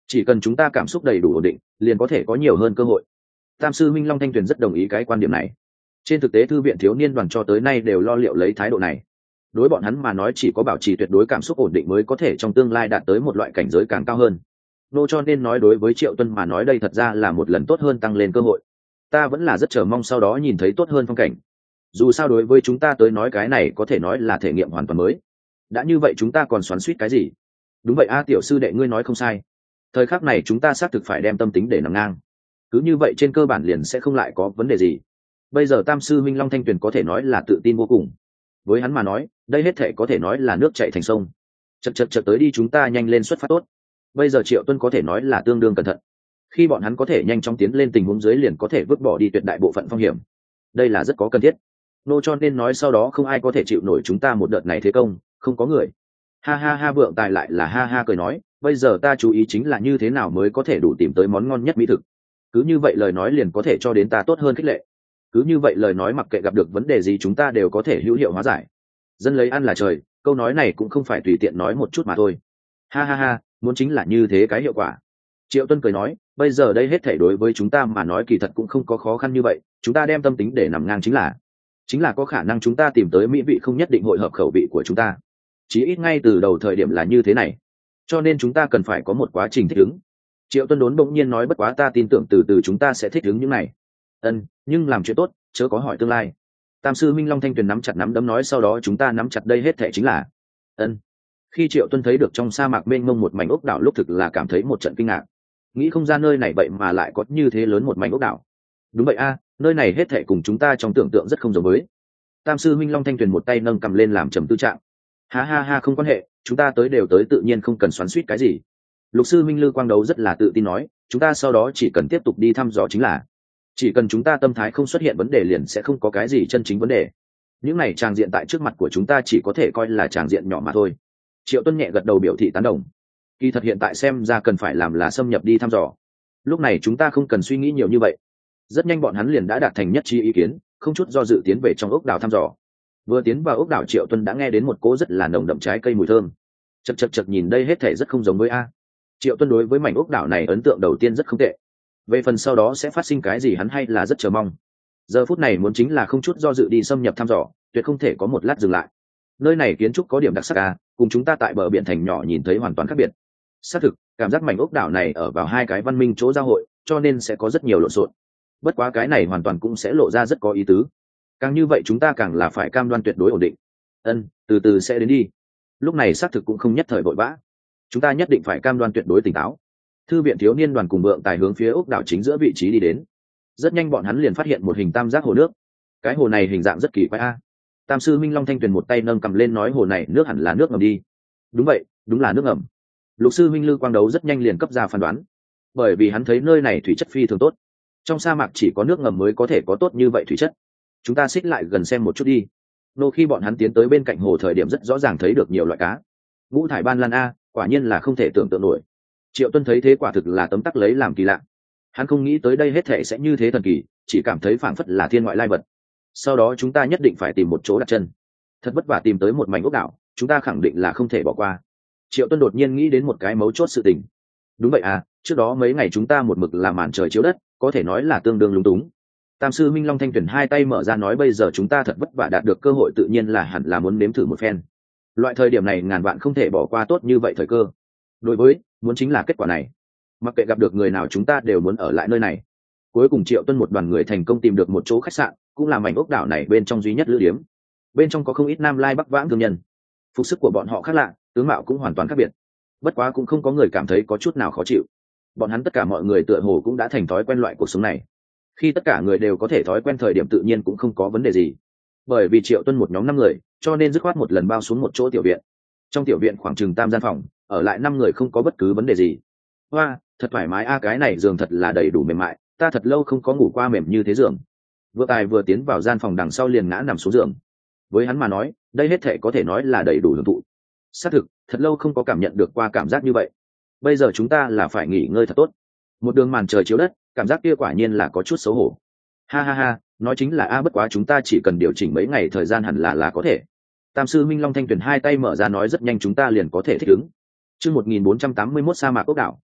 chỉ cần chúng ta cảm xúc đầy đủ ổn định liền có thể có nhiều hơn cơ hội. Tam sư minh Long Thanh Tuyền rất đồng ý cái quan điểm này. Trên thực tế thư viện thiếu niên đoàn cho tới nay đều lo liệu lấy thái độ này. Đối bọn hắn mà nói chỉ có bảo trì tuyệt đối cảm xúc ổn định mới có thể trong tương lai đạt tới một loại cảnh giới càng cao hơn. Nô cho nên nói đối với Triệu Tuân mà nói đây thật ra là một lần tốt hơn tăng lên cơ hội. Ta vẫn là rất chờ mong sau đó nhìn thấy tốt hơn phong cảnh. Dù sao đối với chúng ta tới nói cái này có thể nói là thể nghiệm hoàn toàn mới. Đã như vậy chúng ta còn xoắn xuýt cái gì? Đúng vậy a, tiểu sư đệ ngươi nói không sai. Thời khắc này chúng ta xác thực phải đem tâm tính để nằm ngang. Cứ như vậy trên cơ bản liền sẽ không lại có vấn đề gì. Bây giờ Tam sư minh Long Thanh Tuyền có thể nói là tự tin vô cùng. Với hắn mà nói, đây hết thể có thể nói là nước chảy thành sông. Chật tới đi chúng ta nhanh lên xuất phát tốt. Bây giờ Triệu Tuân có thể nói là tương đương cẩn thận. Khi bọn hắn có thể nhanh chóng tiến lên tình huống dưới liền có thể vứt bỏ đi tuyệt đại bộ phận phong hiểm. Đây là rất có cần thiết. Nô cho nên nói sau đó không ai có thể chịu nổi chúng ta một đợt này thế công, không có người. Ha ha ha, Vượng Tài lại là ha ha cười nói, bây giờ ta chú ý chính là như thế nào mới có thể đủ tìm tới món ngon nhất mỹ thực. Cứ như vậy lời nói liền có thể cho đến ta tốt hơn khích lệ. Cứ như vậy lời nói mặc kệ gặp được vấn đề gì chúng ta đều có thể hữu hiệu hóa giải. Dân lấy ăn là trời, câu nói này cũng không phải tùy tiện nói một chút mà thôi. Ha ha ha, muốn chính là như thế cái hiệu quả. Triệu Tuân cười nói, bây giờ đây hết thảy đối với chúng ta mà nói kỳ thật cũng không có khó khăn như vậy, chúng ta đem tâm tính để nằm ngang chính là có khả năng chúng ta tìm tới mỹ vị không nhất định hội hợp khẩu vị của chúng ta. Chí ít ngay từ đầu thời điểm là như thế này. Cho nên chúng ta cần phải có một quá trình thích ứng. Triệu Tuân đốn bỗng nhiên nói bất quá ta tin tưởng từ từ chúng ta sẽ thích ứng những này. Nhưng làm chuyện tốt, chớ có hỏi tương lai. Tam sư minh Long Thanh Tuyền nắm chặt nắm đấm nói sau đó chúng ta nắm chặt đây hết thảy chính là. Khi Triệu Tuân thấy được trong sa mạc mênh mông một mảnh ốc đảo lúc thực là cảm thấy một trận kinh ngạc. Nghĩ không ra nơi này vậy mà lại có như thế lớn một mảnh ốc đảo. Đúng vậy a, nơi này hết thảy cùng chúng ta trong tưởng tượng rất không giống với. Tam sư minh Long Thanh Tuyền một tay nâng cầm lên làm trầm tư trạng. Ha ha ha, không quan hệ, chúng ta tới đều tới tự nhiên không cần xoắn xuýt cái gì. Lục sư minh Lư Quang Đấu rất là tự tin nói, chúng ta sau đó chỉ cần tiếp tục đi thăm dò chính là. Chỉ cần chúng ta tâm thái không xuất hiện vấn đề liền sẽ không có cái gì chân chính vấn đề. Những này tràng diện tại trước mặt của chúng ta chỉ có thể coi là tràng diện nhỏ mà thôi. Triệu Tuân nhẹ gật đầu biểu thị tán đồng. Kỳ thật hiện tại xem ra cần phải làm là xâm nhập đi thăm dò. Lúc này chúng ta không cần suy nghĩ nhiều như vậy. Rất nhanh bọn hắn liền đã đạt thành nhất trí ý kiến, không chút do dự tiến về trong ốc đảo thăm dò. Vừa tiến vào ốc đảo Triệu Tuân đã nghe đến một cỗ rất là nồng đậm trái cây mùi thơm. Chật nhìn đây hết thể rất không giống với a. Triệu Tuân đối với mảnh ốc đảo này ấn tượng đầu tiên rất không tệ. Về phần sau đó sẽ phát sinh cái gì hắn hay là rất chờ mong. Giờ phút này muốn chính là không chút do dự đi xâm nhập thăm dò, tuyệt không thể có một lát dừng lại. Nơi này kiến trúc có điểm đặc sắc a, cùng chúng ta tại bờ biển thành nhỏ nhìn thấy hoàn toàn khác biệt. Xác thực, cảm giác mảnh ốc đảo này ở vào hai cái văn minh chỗ giao hội, cho nên sẽ có rất nhiều lộn xộn. Bất quá cái này hoàn toàn cũng sẽ lộ ra rất có ý tứ. Càng như vậy chúng ta càng là phải cam đoan tuyệt đối ổn định. Từ từ sẽ đến đi. Lúc này xác thực cũng không nhất thời vội vã. Chúng ta nhất định phải cam đoan tuyệt đối tỉnh táo. Thư viện thiếu niên đoàn cùng Vượng Tài hướng phía ốc đảo chính giữa vị trí đi đến. Rất nhanh bọn hắn liền phát hiện một hình tam giác hồ nước. Cái hồ này hình dạng rất kỳ quái a. Tam sư minh Long Thanh Tuyền một tay nâng cầm lên nói hồ này nước hẳn là nước ngầm đi. Đúng vậy, đúng là nước ngầm. Lục sư minh Lư Quang Đấu rất nhanh liền cấp ra phán đoán. Bởi vì hắn thấy nơi này thủy chất phi thường tốt. Trong sa mạc chỉ có nước ngầm mới có thể có tốt như vậy thủy chất. Chúng ta xích lại gần xem một chút đi. Khi bọn hắn tiến tới bên cạnh hồ thời điểm rất rõ ràng thấy được nhiều loại cá. Ngũ thải ban lan a, quả nhiên là không thể tưởng tượng nổi. Triệu Tuân thấy thế quả thực là tấm tắc lấy làm kỳ lạ. Hắn không nghĩ tới đây hết thể sẽ như thế thần kỳ, chỉ cảm thấy phảng phất là thiên ngoại lai vật. Sau đó chúng ta nhất định phải tìm một chỗ đặt chân. Thật vất vả tìm tới một mảnh ốc đảo, chúng ta khẳng định là không thể bỏ qua. Triệu Tuân đột nhiên nghĩ đến một cái mấu chốt sự tình. Đúng vậy à, trước đó mấy ngày chúng ta một mực làm màn trời chiếu đất, có thể nói là tương đương lúng túng. Tam sư minh Long Thanh Tuyền hai tay mở ra nói bây giờ chúng ta thật vất vả đạt được cơ hội tự nhiên là hẳn là muốn nếm thử một phen. Loại thời điểm này ngàn vạn không thể bỏ qua tốt như vậy thời cơ. Đối với muốn chính là kết quả này. Mặc kệ gặp được người nào chúng ta đều muốn ở lại nơi này. Cuối cùng Triệu Tuân một đoàn người thành công tìm được một chỗ khách sạn, cũng là mảnh ốc đảo này bên trong duy nhất lữ điếm. Bên trong có không ít Nam Lai Bắc Vãng thương nhân. Phục sức của bọn họ khác lạ, tướng mạo cũng hoàn toàn khác biệt. Bất quá cũng không có người cảm thấy có chút nào khó chịu. Bọn hắn tất cả mọi người tựa hồ cũng đã thành thói quen loại cuộc sống này. Khi tất cả người đều có thể thói quen thời điểm tự nhiên cũng không có vấn đề gì. Bởi vì Triệu Tuân một nhóm 5 người, cho nên dứt khoát một lần bao xuống một chỗ tiểu viện. Trong tiểu viện khoảng chừng 3 gian phòng, ở lại 5 người không có bất cứ vấn đề gì. Hoa, thật thoải mái a, cái này giường thật là đầy đủ mềm mại, ta thật lâu không có ngủ qua mềm như thế giường. Vượng Tài vừa tiến vào gian phòng đằng sau liền ngã nằm xuống giường. Với hắn mà nói, đây hết thể có thể nói là đầy đủ hưởng thụ. Xác thực, thật lâu không có cảm nhận được qua cảm giác như vậy. Bây giờ chúng ta là phải nghỉ ngơi thật tốt. Một đường màn trời chiếu đất, cảm giác kia quả nhiên là có chút xấu hổ. Ha ha ha, nói chính là bất quá chúng ta chỉ cần điều chỉnh mấy ngày thời gian hẳn là có thể. Tam sư minh Long Thanh Tuyền hai tay mở ra nói rất nhanh chúng ta liền có thể thích ứng. Chương 1481 sa mạc ốc đảo 2,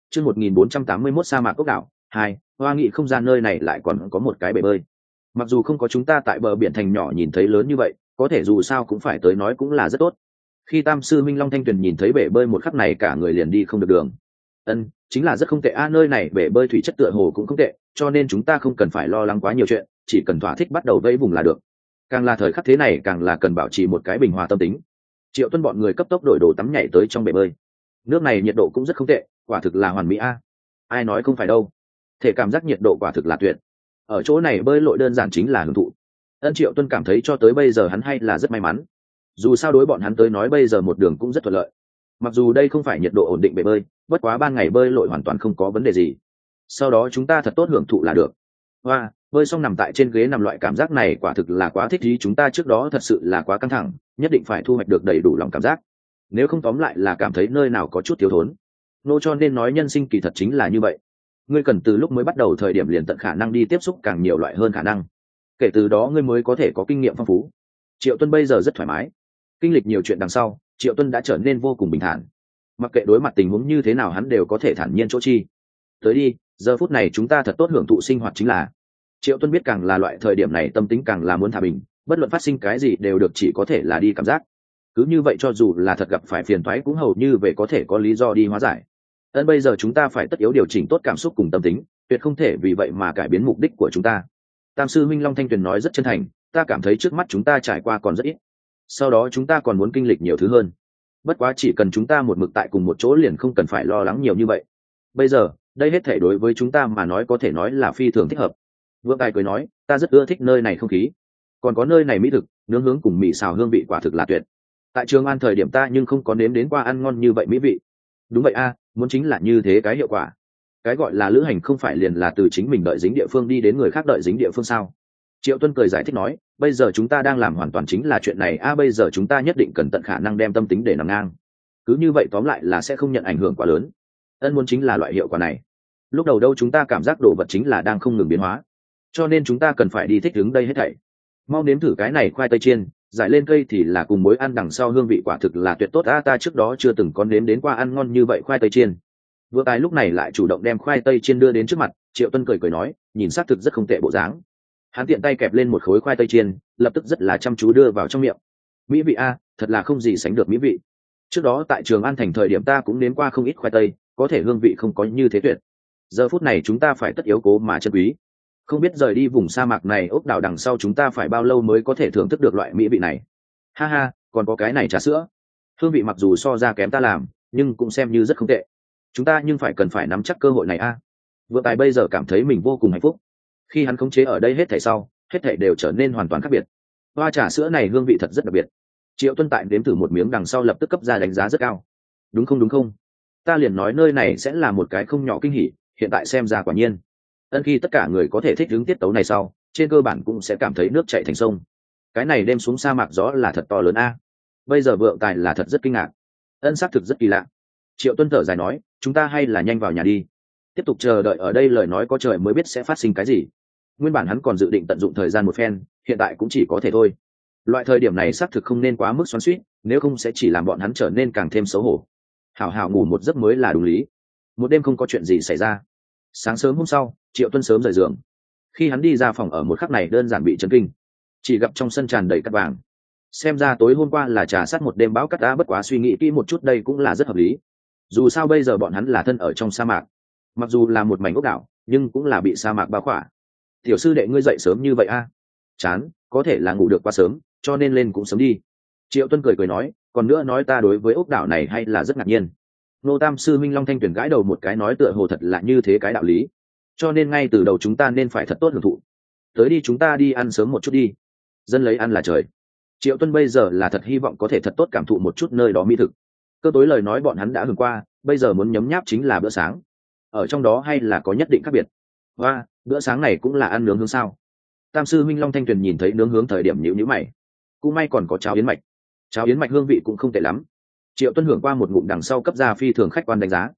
chương 1481 sa mạc ốc đảo 2, hoa nghị không gian nơi này lại còn có một cái bể bơi. Mặc dù không có chúng ta tại bờ biển thành nhỏ nhìn thấy lớn như vậy, có thể dù sao cũng phải tới nói cũng là rất tốt. Khi Tam sư Minh Long Thanh Tuyền nhìn thấy bể bơi một khắc này cả người liền đi không được đường. Chính là rất không tệ a, nơi này bể bơi thủy chất tựa hồ cũng không tệ, cho nên chúng ta không cần phải lo lắng quá nhiều chuyện, chỉ cần thỏa thích bắt đầu vẫy vùng là được. Càng là thời khắc thế này càng là cần bảo trì một cái bình hòa tâm tính. Triệu Tuân bọn người cấp tốc đổi đồ tắm nhảy tới trong bể bơi. Nước này nhiệt độ cũng rất không tệ, quả thực là hoàn mỹ a. Ai nói không phải đâu, thể cảm giác nhiệt độ quả thực là tuyệt. Ở chỗ này bơi lội đơn giản chính là hưởng thụ. Triệu Tuân cảm thấy cho tới bây giờ hắn hay là rất may mắn. Dù sao đối bọn hắn tới nói bây giờ một đường cũng rất thuận lợi. Mặc dù đây không phải nhiệt độ ổn định bể bơi, bất quá ban ngày bơi lội hoàn toàn không có vấn đề gì. Sau đó chúng ta thật tốt hưởng thụ là được. Hoa, bơi xong nằm tại trên ghế nằm, loại cảm giác này quả thực là quá thích ý, chúng ta trước đó thật sự là quá căng thẳng, nhất định phải thu hoạch được đầy đủ lòng cảm giác. Nếu không tóm lại là cảm thấy nơi nào có chút thiếu thốn. Nô cho nên nói nhân sinh kỳ thật chính là như vậy. Ngươi cần từ lúc mới bắt đầu thời điểm liền tận khả năng đi tiếp xúc càng nhiều loại hơn khả năng. Kể từ đó ngươi mới có thể có kinh nghiệm phong phú. Triệu Tuân bây giờ rất thoải mái. Kinh lịch nhiều chuyện đằng sau, Triệu Tuân đã trở nên vô cùng bình thản. Mặc kệ đối mặt tình huống như thế nào hắn đều có thể thản nhiên chỗ chi. Tới đi, giờ phút này chúng ta thật tốt hưởng thụ sinh hoạt chính là. Triệu Tuân biết càng là loại thời điểm này tâm tính càng là muốn thả bình, bất luận phát sinh cái gì đều được chỉ có thể là đi cảm giác. Cứ như vậy cho dù là thật gặp phải phiền toái cũng hầu như về có thể có lý do đi hóa giải. Bây giờ chúng ta phải tất yếu điều chỉnh tốt cảm xúc cùng tâm tính, tuyệt không thể vì vậy mà cải biến mục đích của chúng ta. Tam sư Minh Long Thanh Tuyền nói rất chân thành, ta cảm thấy trước mắt chúng ta trải qua còn rất ít. Sau đó chúng ta còn muốn kinh lịch nhiều thứ hơn. Bất quá chỉ cần chúng ta một mực tại cùng một chỗ liền không cần phải lo lắng nhiều như vậy. Bây giờ, đây hết thể đối với chúng ta mà nói có thể nói là phi thường thích hợp. Vương Tài cười nói, ta rất ưa thích nơi này không khí. Còn có nơi này mỹ thực, nướng hướng cùng mì xào hương vị quả thực là tuyệt. Tại Trường An thời điểm ta nhưng không có nếm đến qua ăn ngon như vậy mỹ vị. Đúng vậy a, muốn chính là như thế cái hiệu quả. Cái gọi là lữ hành không phải liền là từ chính mình đợi dính địa phương đi đến người khác đợi dính địa phương sao? Triệu Tuân cười giải thích nói, bây giờ chúng ta đang làm hoàn toàn chính là chuyện này a, bây giờ chúng ta nhất định cần tận khả năng đem tâm tính để nằm ngang. Cứ như vậy tóm lại là sẽ không nhận ảnh hưởng quá lớn. Muốn chính là loại hiệu quả này. Lúc đầu đâu chúng ta cảm giác đồ vật chính là đang không ngừng biến hóa, cho nên chúng ta cần phải đi thích ứng đây hết thảy. Mau nếm thử cái này khoai tây chiên, giải lên cây thì là cùng muối ăn đằng sau hương vị quả thực là tuyệt tốt a, ta trước đó chưa từng có nếm đến qua ăn ngon như vậy khoai tây chiên. Vừa Tài lúc này lại chủ động đem khoai tây chiên đưa đến trước mặt, Triệu Tuân cười cười nói, nhìn xác thực rất không tệ bộ dáng. Hắn tiện tay kẹp lên một khối khoai tây chiên, lập tức rất là chăm chú đưa vào trong miệng. Mỹ vị a, thật là không gì sánh được mỹ vị. Trước đó tại Trường An thành thời điểm ta cũng nếm qua không ít khoai tây, có thể hương vị không có như thế tuyệt. Giờ phút này chúng ta phải tất yếu cố mà trân quý. Không biết rời đi vùng sa mạc này ốc đảo đằng sau chúng ta phải bao lâu mới có thể thưởng thức được loại mỹ vị này. Ha ha, còn có cái này trà sữa. Hương vị mặc dù so ra kém ta làm, nhưng cũng xem như rất không tệ. Chúng ta nhưng phải cần phải nắm chắc cơ hội này a. Vừa Tài bây giờ cảm thấy mình vô cùng hạnh phúc. Khi hắn khống chế ở đây hết thảy sau, hết thảy đều trở nên hoàn toàn khác biệt. Hoa trà sữa này hương vị thật rất đặc biệt. Triệu Tuân tại nếm thử một miếng đằng sau lập tức cấp ra đánh giá rất cao. Đúng không? Ta liền nói nơi này sẽ là một cái không nhỏ kinh hỉ, hiện tại xem ra quả nhiên. Khi tất cả người có thể thích ứng tiết tấu này sau, trên cơ bản cũng sẽ cảm thấy nước chảy thành sông. Cái này đem xuống sa mạc gió là thật to lớn a. Bây giờ Vượng Tài là thật rất kinh ngạc. Xác thực rất kỳ lạ. Triệu Tuân thở dài nói, chúng ta hay là nhanh vào nhà đi. Tiếp tục chờ đợi ở đây lời nói có trời mới biết sẽ phát sinh cái gì. Nguyên bản hắn còn dự định tận dụng thời gian một phen, hiện tại cũng chỉ có thể thôi. Loại thời điểm này xác thực không nên quá mức xoắn xuýt, nếu không sẽ chỉ làm bọn hắn trở nên càng thêm xấu hổ. Hảo hảo ngủ một giấc mới là đúng lý. Một đêm không có chuyện gì xảy ra. Sáng sớm hôm sau, Triệu Tuân sớm rời giường. Khi hắn đi ra phòng ở một khắc này đơn giản bị chấn kinh. Chỉ gặp trong sân tràn đầy cát vàng. Xem ra tối hôm qua là trà sát một đêm bão cát, đã bất quá suy nghĩ kỹ một chút đây cũng là rất hợp lý. Dù sao bây giờ bọn hắn là thân ở trong sa mạc, mặc dù là một mảnh ốc đảo nhưng cũng là bị sa mạc bao khỏa. Tiểu sư đệ ngươi dậy sớm như vậy a? Chán, có thể là ngủ được quá sớm cho nên lên cũng sớm đi. Triệu Tuân cười nói, còn nữa nói ta đối với ốc đảo này hay là rất ngạc nhiên. Nô Tam sư Minh Long Thanh Tuyền gãi đầu một cái nói tựa hồ thật là như thế cái đạo lý, cho nên ngay từ đầu chúng ta nên phải thật tốt hưởng thụ. Tới đi chúng ta đi ăn sớm một chút đi, dân lấy ăn là trời. Triệu Tuân bây giờ là thật hy vọng có thể thật tốt cảm thụ một chút nơi đó mỹ thực. Cơ tối lời nói bọn hắn đã hưởng qua, bây giờ muốn nhấm nháp chính là bữa sáng, ở trong đó hay là có nhất định khác biệt. Và bữa sáng này cũng là ăn nướng hướng sao? Tam sư Minh Long Thanh Tuyền nhìn thấy nướng hướng thời điểm nhíu mày. Cũng may còn có cháo yến mạch. Cháo yến mạch hương vị cũng không tệ lắm. Triệu Tuân hưởng qua một ngụm đằng sau cấp ra phi thường khách quan đánh giá.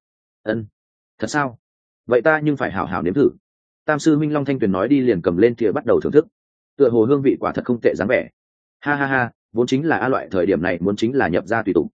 Thật sao? Vậy ta nhưng phải hảo hảo nếm thử. Tam sư Minh Long Thanh Tuyền nói đi liền cầm lên thìa bắt đầu thưởng thức. Tựa hồ hương vị quả thật không tệ dáng vẻ. Ha ha ha, vốn chính là a loại thời điểm này muốn chính là nhập ra tùy tục.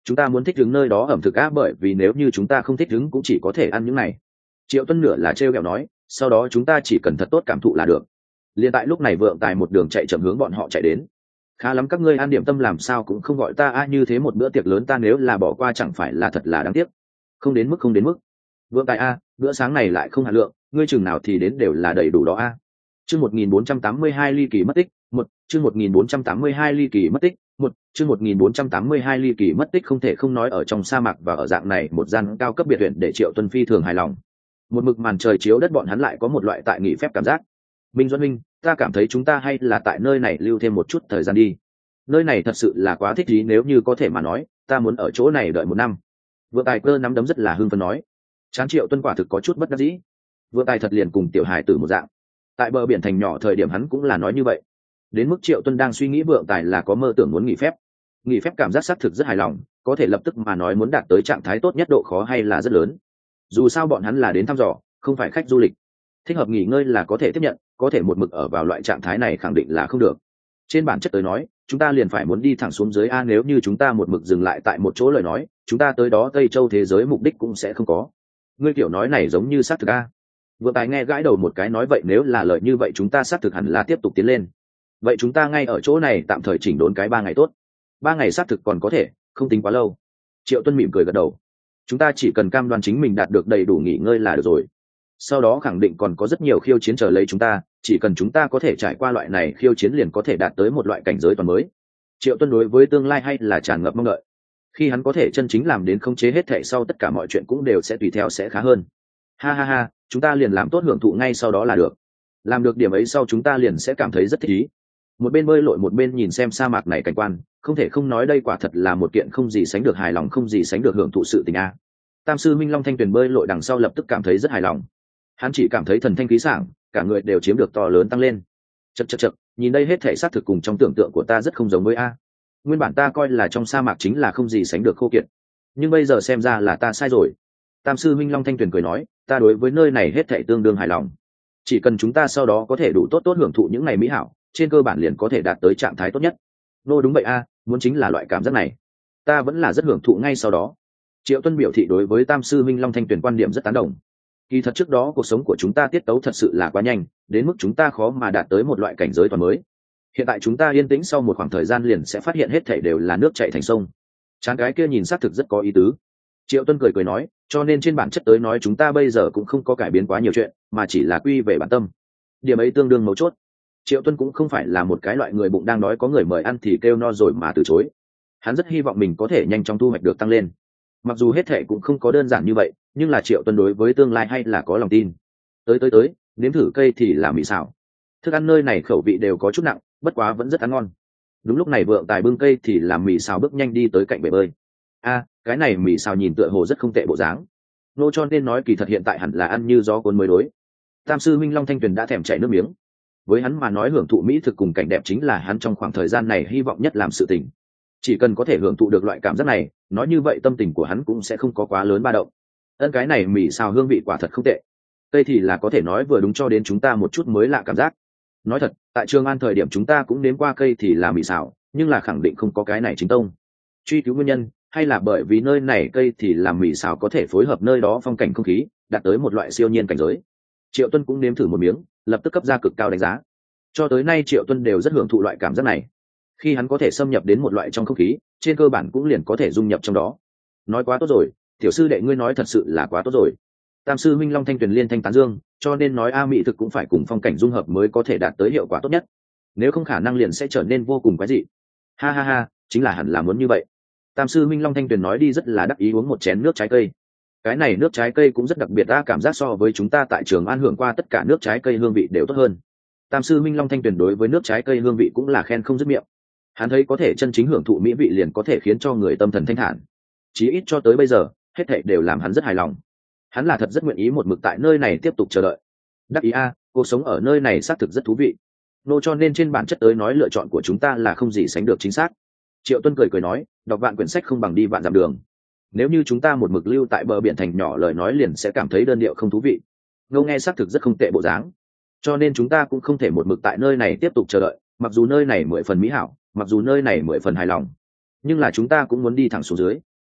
chúng ta muốn thích ứng nơi đó ẩm thực á, bởi vì nếu như chúng ta không thích ứng cũng chỉ có thể ăn những này. Triệu Tuân nửa là trêu ghẹo nói, sau đó chúng ta chỉ cần thật tốt cảm thụ là được. Liên tại lúc này Vượng Tài một đường chạy chậm hướng bọn họ chạy đến. Khá lắm, các ngươi ăn điểm tâm làm sao cũng không gọi ta a, như thế một bữa tiệc lớn ta nếu là bỏ qua chẳng phải là thật là đáng tiếc. Không đến mức, không đến mức. Vượng Tài a, bữa sáng này lại không hạt lượng, ngươi chừng nào thì đến đều là đầy đủ đó a. Chương 1482 ly kỳ mất tích, một chương 1482 ly kỳ mất tích, một chương 1482 ly kỳ mất tích. Không thể không nói ở trong sa mạc và ở dạng này một gian cao cấp biệt viện để Triệu Tuân phi thường hài lòng. Một mực màn trời chiếu đất, bọn hắn lại có một loại tại nghỉ phép cảm giác. Minh Duẫn Minh, ta cảm thấy chúng ta hay là tại nơi này lưu thêm một chút thời gian đi. Nơi này thật sự là quá thích ý, nếu như có thể mà nói, ta muốn ở chỗ này đợi 1 năm. Vượng Tài cơ nắm đấm rất là hưng phấn nói. Chán Triệu Tuân quả thực có chút bất đắc dĩ. Vượng Tài thật liền cùng tiểu hài tử một dạng. Tại bờ biển thành nhỏ thời điểm hắn cũng là nói như vậy. Đến mức Triệu Tuân đang suy nghĩ Vượng Tài là có mơ tưởng muốn nghỉ phép. Nghỉ phép cảm giác xác thực rất hài lòng, có thể lập tức mà nói muốn đạt tới trạng thái tốt nhất độ khó hay là rất lớn. Dù sao bọn hắn là đến thăm dò, không phải khách du lịch. Thích hợp nghỉ ngơi là có thể tiếp nhận, có thể một mực ở vào loại trạng thái này khẳng định là không được. Trên bản chất tới nói, chúng ta liền phải muốn đi thẳng xuống dưới a, nếu như chúng ta một mực dừng lại tại một chỗ lời nói, chúng ta tới đó Tây Châu thế giới mục đích cũng sẽ không có. Ngươi kiểu nói này giống như xác thực a. Vừa Tài nghe gãi đầu một cái nói, vậy nếu là lời như vậy chúng ta xác thực hẳn là tiếp tục tiến lên. Vậy chúng ta ngay ở chỗ này tạm thời chỉnh đốn cái 3 ngày tốt. 3 ngày xác thực còn có thể, không tính quá lâu. Triệu Tuân mỉm cười gật đầu. Chúng ta chỉ cần cam đoan chính mình đạt được đầy đủ nghỉ ngơi là được rồi. Sau đó khẳng định còn có rất nhiều khiêu chiến chờ lấy chúng ta, chỉ cần chúng ta có thể trải qua loại này khiêu chiến liền có thể đạt tới một loại cảnh giới toàn mới. Triệu Tuân đối với tương lai hay là tràn ngập mong đợi. Khi hắn có thể chân chính làm đến khống chế hết thảy sau, tất cả mọi chuyện cũng đều sẽ tùy theo sẽ khá hơn. Ha ha ha, chúng ta liền làm tốt hưởng thụ ngay sau đó là được. Làm được điểm ấy sau chúng ta liền sẽ cảm thấy rất thích ý. Một bên bơi lội một bên nhìn xem sa mạc này cảnh quan, không thể không nói đây quả thật là một kiện không gì sánh được hài lòng, không gì sánh được hưởng thụ sự tình a. Tam sư Minh Long Thanh Tuyền bơi lội đằng sau lập tức cảm thấy rất hài lòng. Hắn chỉ cảm thấy thần thanh khí sảng, cả người đều chiếm được to lớn tăng lên. Chậc, nhìn đây hết thể xác thực cùng trong tưởng tượng của ta rất không giống với a. Nguyên bản ta coi là trong sa mạc chính là không gì sánh được khô kiệt, nhưng bây giờ xem ra là ta sai rồi. Tam sư Minh Long Thanh Tuyền cười nói, ta đối với nơi này hết thảy tương đương hài lòng. Chỉ cần chúng ta sau đó có thể đủ tốt tốt hưởng thụ những ngày mỹ hảo, trên cơ bản liền có thể đạt tới trạng thái tốt nhất. Nô đúng vậy a, muốn chính là loại cảm giác này. Ta vẫn là rất hưởng thụ ngay sau đó. Triệu Tuân biểu thị đối với Tam sư Minh Long Thanh Tuyền quan điểm rất tán đồng. Kỳ thật trước đó cuộc sống của chúng ta tiết tấu thật sự là quá nhanh, đến mức chúng ta khó mà đạt tới một loại cảnh giới toàn mới. Hiện tại chúng ta yên tĩnh, sau một khoảng thời gian liền sẽ phát hiện hết thảy đều là nước chảy thành sông. Chán gái kia nhìn xác thực rất có ý tứ. Triệu Tuân cười nói, cho nên trên bản chất tới nói chúng ta bây giờ cũng không có cải biến quá nhiều chuyện, mà chỉ là quy về bản tâm. Điểm ấy tương đương mấu chốt. Triệu Tuân cũng không phải là một cái loại người bụng đang đói có người mời ăn thì kêu no rồi mà từ chối. Hắn rất hy vọng mình có thể nhanh chóng thu hoạch được tăng lên. Mặc dù hết thảy cũng không có đơn giản như vậy, nhưng là Triệu Tuân đối với tương lai hay là có lòng tin. Tới, nếm thử cây thì là mì xào. Thức ăn nơi này khẩu vị đều có chút nặng, bất quá vẫn rất ăn ngon. Đúng lúc này Vượng Tài bưng cây thì làm mì xào bước nhanh đi tới cạnh bể bơi. A, cái này mì xào nhìn tựa hồ rất không tệ bộ dáng. Nô cho nên nói kỳ thật hiện tại hẳn là ăn như gió cuốn mới đối. Tam sư Minh Long Thanh Tuyền đã thèm chảy nước miếng. Với hắn mà nói hưởng thụ mỹ thực cùng cảnh đẹp chính là hắn trong khoảng thời gian này hy vọng nhất làm sự tình. Chỉ cần có thể hưởng thụ được loại cảm giác này, nói như vậy tâm tình của hắn cũng sẽ không có quá lớn ba động. Cái này mì xào hương vị quả thật không tệ. Cây thì là có thể nói vừa đúng cho đến chúng ta một chút mới lạ cảm giác. Nói thật, tại Trường An thời điểm chúng ta cũng nếm qua cây thì là mì xào, nhưng là khẳng định không có cái này chính tông. Truy cứu nguyên nhân, hay là bởi vì nơi này cây thì làm mì xào có thể phối hợp nơi đó phong cảnh không khí, đạt tới một loại siêu nhiên cảnh giới. Triệu Tuân cũng nếm thử một miếng, lập tức cấp ra cực cao đánh giá. Cho tới nay Triệu Tuân đều rất hưởng thụ loại cảm giác này. Khi hắn có thể xâm nhập đến một loại trong không khí, trên cơ bản cũng liền có thể dung nhập trong đó. Nói quá tốt rồi, tiểu sư đệ ngươi nói thật sự là quá tốt rồi. Tam sư Minh Long Thanh Tuyền liên thanh tán dương, cho nên nói mỹ thực cũng phải cùng phong cảnh dung hợp mới có thể đạt tới hiệu quả tốt nhất. Nếu không khả năng liền sẽ trở nên vô cùng quái dị. Ha ha ha, chính là hẳn là muốn như vậy. Tam sư Minh Long Thanh Tuyền nói đi rất là đắc ý uống một chén nước trái cây. Cái này nước trái cây cũng rất đặc biệt, cảm giác so với chúng ta tại Trường An hưởng qua tất cả nước trái cây hương vị đều tốt hơn. Tam sư Minh Long Thanh Tuyền đối với nước trái cây hương vị cũng là khen không dứt miệng. Hắn thấy có thể chân chính hưởng thụ mỹ vị liền có thể khiến cho người tâm thần thanh thản. Chí ít cho tới bây giờ, hết thảy đều làm hắn rất hài lòng. Hắn là thật rất nguyện ý một mực tại nơi này tiếp tục chờ đợi. Đắc ý cuộc sống ở nơi này xác thực rất thú vị. Nô cho nên trên bản chất tới nói lựa chọn của chúng ta là không gì sánh được chính xác. Triệu Tuân cười nói, đọc vạn quyển sách không bằng đi vạn dặm đường. Nếu như chúng ta một mực lưu tại bờ biển thành nhỏ lời nói liền sẽ cảm thấy đơn điệu không thú vị. Ngô nghe xác thực rất không tệ bộ dáng. Cho nên chúng ta cũng không thể một mực tại nơi này tiếp tục chờ đợi, mặc dù nơi này 10 phần mỹ hảo, mặc dù nơi này 10 phần hài lòng, nhưng là chúng ta cũng muốn đi thẳng xuống dưới.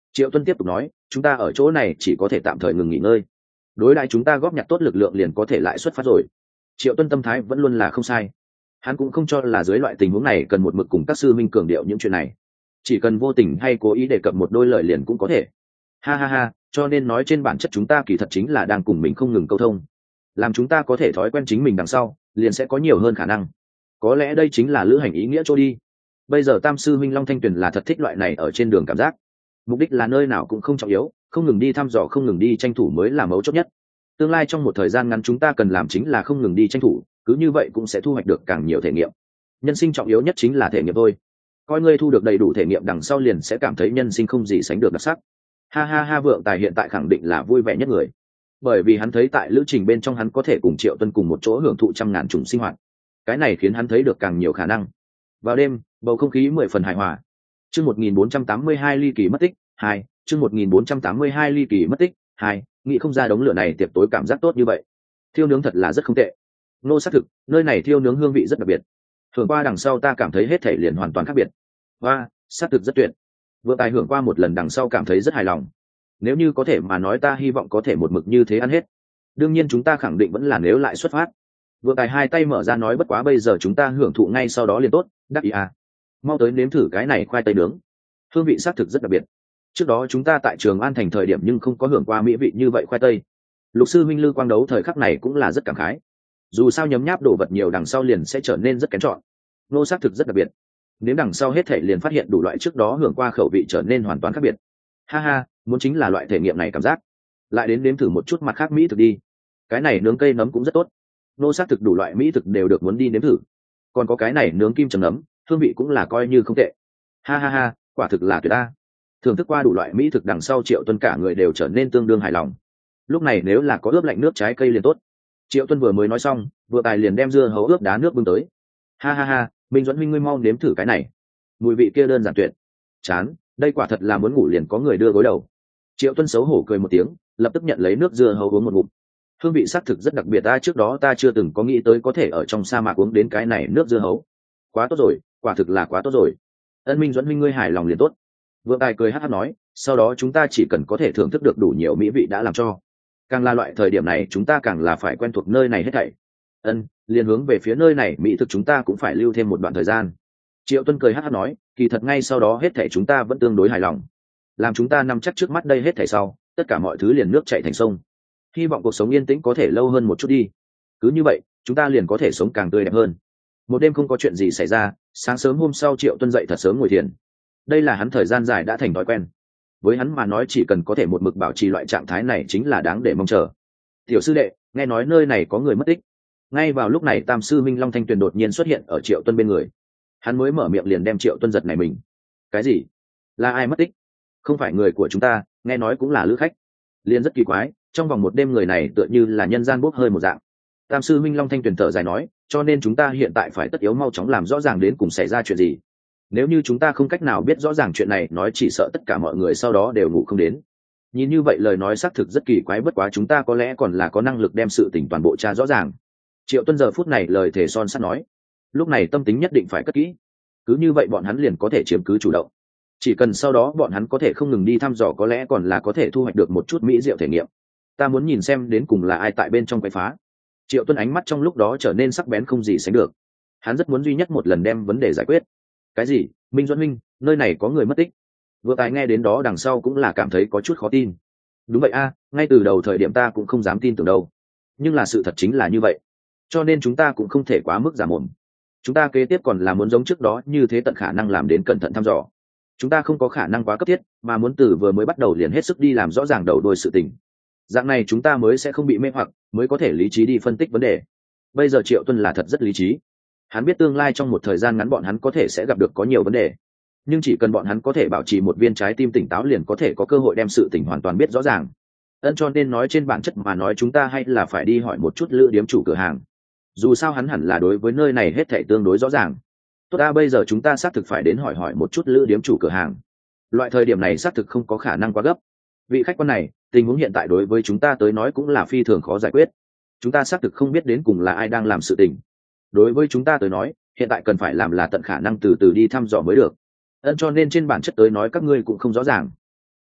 Triệu Tuân tiếp tục nói, chúng ta ở chỗ này chỉ có thể tạm thời ngừng nghỉ ngơi, đối đãi chúng ta góp nhặt tốt lực lượng liền có thể lại xuất phát rồi. Triệu Tuân tâm thái vẫn luôn là không sai, hắn cũng không cho là dưới loại tình huống này cần một mực cùng các sư minh cường điệu những chuyện này, chỉ cần vô tình hay cố ý đề cập một đôi lời liền cũng có thể. Ha ha ha, cho nên nói trên bản chất chúng ta kỳ thật chính là đang cùng mình không ngừng câu thông, làm chúng ta có thể thói quen chính mình đằng sau liền sẽ có nhiều hơn khả năng. Có lẽ đây chính là lữ hành ý nghĩa chỗ đi. Bây giờ tam sư minh Long Thanh Tuyền là thật thích loại này ở trên đường cảm giác, mục đích là nơi nào cũng không trọng yếu, không ngừng đi thăm dò, không ngừng đi tranh thủ mới là mấu chốt nhất. Tương lai trong một thời gian ngắn chúng ta cần làm chính là không ngừng đi tranh thủ, cứ như vậy cũng sẽ thu hoạch được càng nhiều thể nghiệm. Nhân sinh trọng yếu nhất chính là thể nghiệm thôi, coi ngươi thu được đầy đủ thể nghiệm đằng sau liền sẽ cảm thấy nhân sinh không gì sánh được đặc sắc. Ha ha ha, Vượng Tài hiện tại khẳng định là vui vẻ nhất người, bởi vì hắn thấy tại lữ trình bên trong hắn có thể cùng Triệu Tuân cùng một chỗ hưởng thụ trăm ngàn chủng sinh hoạt, cái này khiến hắn thấy được càng nhiều khả năng. Vào đêm, bầu không khí 10 phần hài hòa. Chương 1482 ly kỳ mất tích 2, chương 1482 ly kỳ mất tích 2, nghĩ không ra đống lửa này tiệc tối cảm giác tốt như vậy. Thiêu nướng thật là rất không tệ. Nô xác thực, nơi này thiêu nướng hương vị rất đặc biệt. Hưởng qua đằng sau ta cảm thấy hết thảy liền hoàn toàn khác biệt. Và, xác thực rất tuyệt. Vượng Tài hưởng qua một lần đằng sau cảm thấy rất hài lòng. Nếu như có thể mà nói ta hy vọng có thể một mực như thế ăn hết. Đương nhiên chúng ta khẳng định vẫn là nếu lại xuất phát. Vượng Tài hai tay mở ra nói bất quá bây giờ chúng ta hưởng thụ ngay sau đó liền tốt, đắc ý à. Mau tới nếm thử cái này khoai tây nướng. Hương vị xác thực rất đặc biệt. Trước đó chúng ta tại Trường An thành thời điểm nhưng không có hưởng qua mỹ vị như vậy khoai tây. Lục sư huynh Lư Quang Đấu thời khắc này cũng là rất cảm khái. Dù sao nhấm nháp đồ vật nhiều đằng sau liền sẽ trở nên rất kén chọn. Nô xác thực rất đặc biệt. Nếu đằng sau hết thể liền phát hiện đủ loại trước đó hưởng qua khẩu vị trở nên hoàn toàn khác biệt. Ha ha, muốn chính là loại thể nghiệm này cảm giác. Lại đến nếm thử một chút mặt khác mỹ thực đi. Cái này nướng cây nấm cũng rất tốt. Nô xác thực đủ loại mỹ thực đều được muốn đi nếm thử. Còn có cái này nướng kim chấm nấm, hương vị cũng là coi như không tệ. Ha ha ha, quả thực là tuyệt ta. Thưởng thức qua đủ loại mỹ thực đằng sau Triệu Tuân cả người đều trở nên tương đương hài lòng. Lúc này nếu là có ướp lạnh nước trái cây liền tốt. Triệu Tuân vừa mới nói xong, vừa Tài liền đem dưa hấu ướp đá nước bưng tới. Ha ha ha, Minh Duẫn huynh ngươi mau nếm thử cái này, mùi vị kia đơn giản tuyệt. Chán, đây quả thật là muốn ngủ liền có người đưa gối đầu. Triệu Tuân xấu hổ cười một tiếng, lập tức nhận lấy nước dưa hấu uống một ngụm. Hương vị xác thực rất đặc biệt, trước đó ta chưa từng có nghĩ tới có thể ở trong sa mạc uống đến cái này nước dưa hấu. Quá tốt rồi, quả thực là quá tốt rồi. Ân Minh Duẫn huynh ngươi hài lòng liền tốt. Vượng Tài cười hắc hắc nói, sau đó chúng ta chỉ cần có thể thưởng thức được đủ nhiều mỹ vị đã làm cho. Càng là loại thời điểm này chúng ta càng là phải quen thuộc nơi này hết thảy. Liền hướng về phía nơi này mỹ thực chúng ta cũng phải lưu thêm một đoạn thời gian. Triệu Tuân cười hắc hắc nói, kỳ thật ngay sau đó hết thảy chúng ta vẫn tương đối hài lòng. Làm chúng ta nắm chắc trước mắt đây hết thảy sau, tất cả mọi thứ liền nước chảy thành sông. Hy vọng cuộc sống yên tĩnh có thể lâu hơn một chút đi. Cứ như vậy, chúng ta liền có thể sống càng tươi đẹp hơn. Một đêm không có chuyện gì xảy ra, sáng sớm hôm sau Triệu Tuân dậy thật sớm ngồi thiền. Đây là hắn thời gian dài đã thành thói quen. Với hắn mà nói chỉ cần có thể một mực bảo trì loại trạng thái này chính là đáng để mong chờ. Tiểu sư đệ, nghe nói nơi này có người mất tích. Ngay vào lúc này tam sư minh Long Thanh Tuyền đột nhiên xuất hiện ở Triệu Tuân bên người. Hắn mới mở miệng liền đem Triệu Tuân giật này mình. Cái gì? Là ai mất tích? Không phải người của chúng ta, nghe nói cũng là lữ khách. Liên rất kỳ quái, trong vòng một đêm người này tựa như là nhân gian bốc hơi một dạng. Tam sư minh Long Thanh Tuyền thở dài nói, cho nên chúng ta hiện tại phải tất yếu mau chóng làm rõ ràng đến cùng xảy ra chuyện gì. Nếu như chúng ta không cách nào biết rõ ràng chuyện này, nói chỉ sợ tất cả mọi người sau đó đều ngủ không đến. Nhìn như vậy lời nói xác thực rất kỳ quái, bất quá chúng ta có lẽ còn là có năng lực đem sự tình toàn bộ tra rõ ràng. Triệu Tuân giờ phút này lời thề son sắt nói, lúc này tâm tính nhất định phải cất kỹ. Cứ như vậy bọn hắn liền có thể chiếm cứ chủ động. Chỉ cần sau đó bọn hắn có thể không ngừng đi thăm dò, có lẽ còn là có thể thu hoạch được một chút mỹ diệu thể nghiệm. Ta muốn nhìn xem đến cùng là ai tại bên trong quậy phá. Triệu Tuân ánh mắt trong lúc đó trở nên sắc bén không gì sánh được. Hắn rất muốn duy nhất một lần đem vấn đề giải quyết. Cái gì? Minh Duẫn minh, nơi này có người mất tích. Vừa Tài nghe đến đó đằng sau cũng là cảm thấy có chút khó tin. Đúng vậy a, ngay từ đầu thời điểm ta cũng không dám tin tưởng đâu. Nhưng là sự thật chính là như vậy. Cho nên chúng ta cũng không thể quá mức giả mồm. Chúng ta kế tiếp còn là muốn giống trước đó như thế tận khả năng làm đến cẩn thận thăm dò. Chúng ta không có khả năng quá cấp thiết, mà muốn từ vừa mới bắt đầu liền hết sức đi làm rõ ràng đầu đuôi sự tình. Dạng này chúng ta mới sẽ không bị mê hoặc, mới có thể lý trí đi phân tích vấn đề. Bây giờ Triệu Tuân là thật rất lý trí. Hắn biết tương lai trong một thời gian ngắn bọn hắn có thể sẽ gặp được có nhiều vấn đề, nhưng chỉ cần bọn hắn có thể bảo trì một viên trái tim tỉnh táo liền có thể có cơ hội đem sự tình hoàn toàn biết rõ ràng. Cho nên nói trên bản chất mà nói chúng ta hay là phải đi hỏi một chút lữ điếm chủ cửa hàng. Dù sao hắn hẳn là đối với nơi này hết thảy tương đối rõ ràng. Tốt ta, bây giờ chúng ta xác thực phải đến hỏi một chút lữ điếm chủ cửa hàng. Loại thời điểm này xác thực không có khả năng quá gấp. Vị khách quan này, tình huống hiện tại đối với chúng ta tới nói cũng là phi thường khó giải quyết. Chúng ta xác thực không biết đến cùng là ai đang làm sự tình. Đối với chúng ta tới nói, hiện tại cần phải làm là tận khả năng từ từ đi thăm dò mới được. Cho nên trên bản chất tới nói các ngươi cũng không rõ ràng.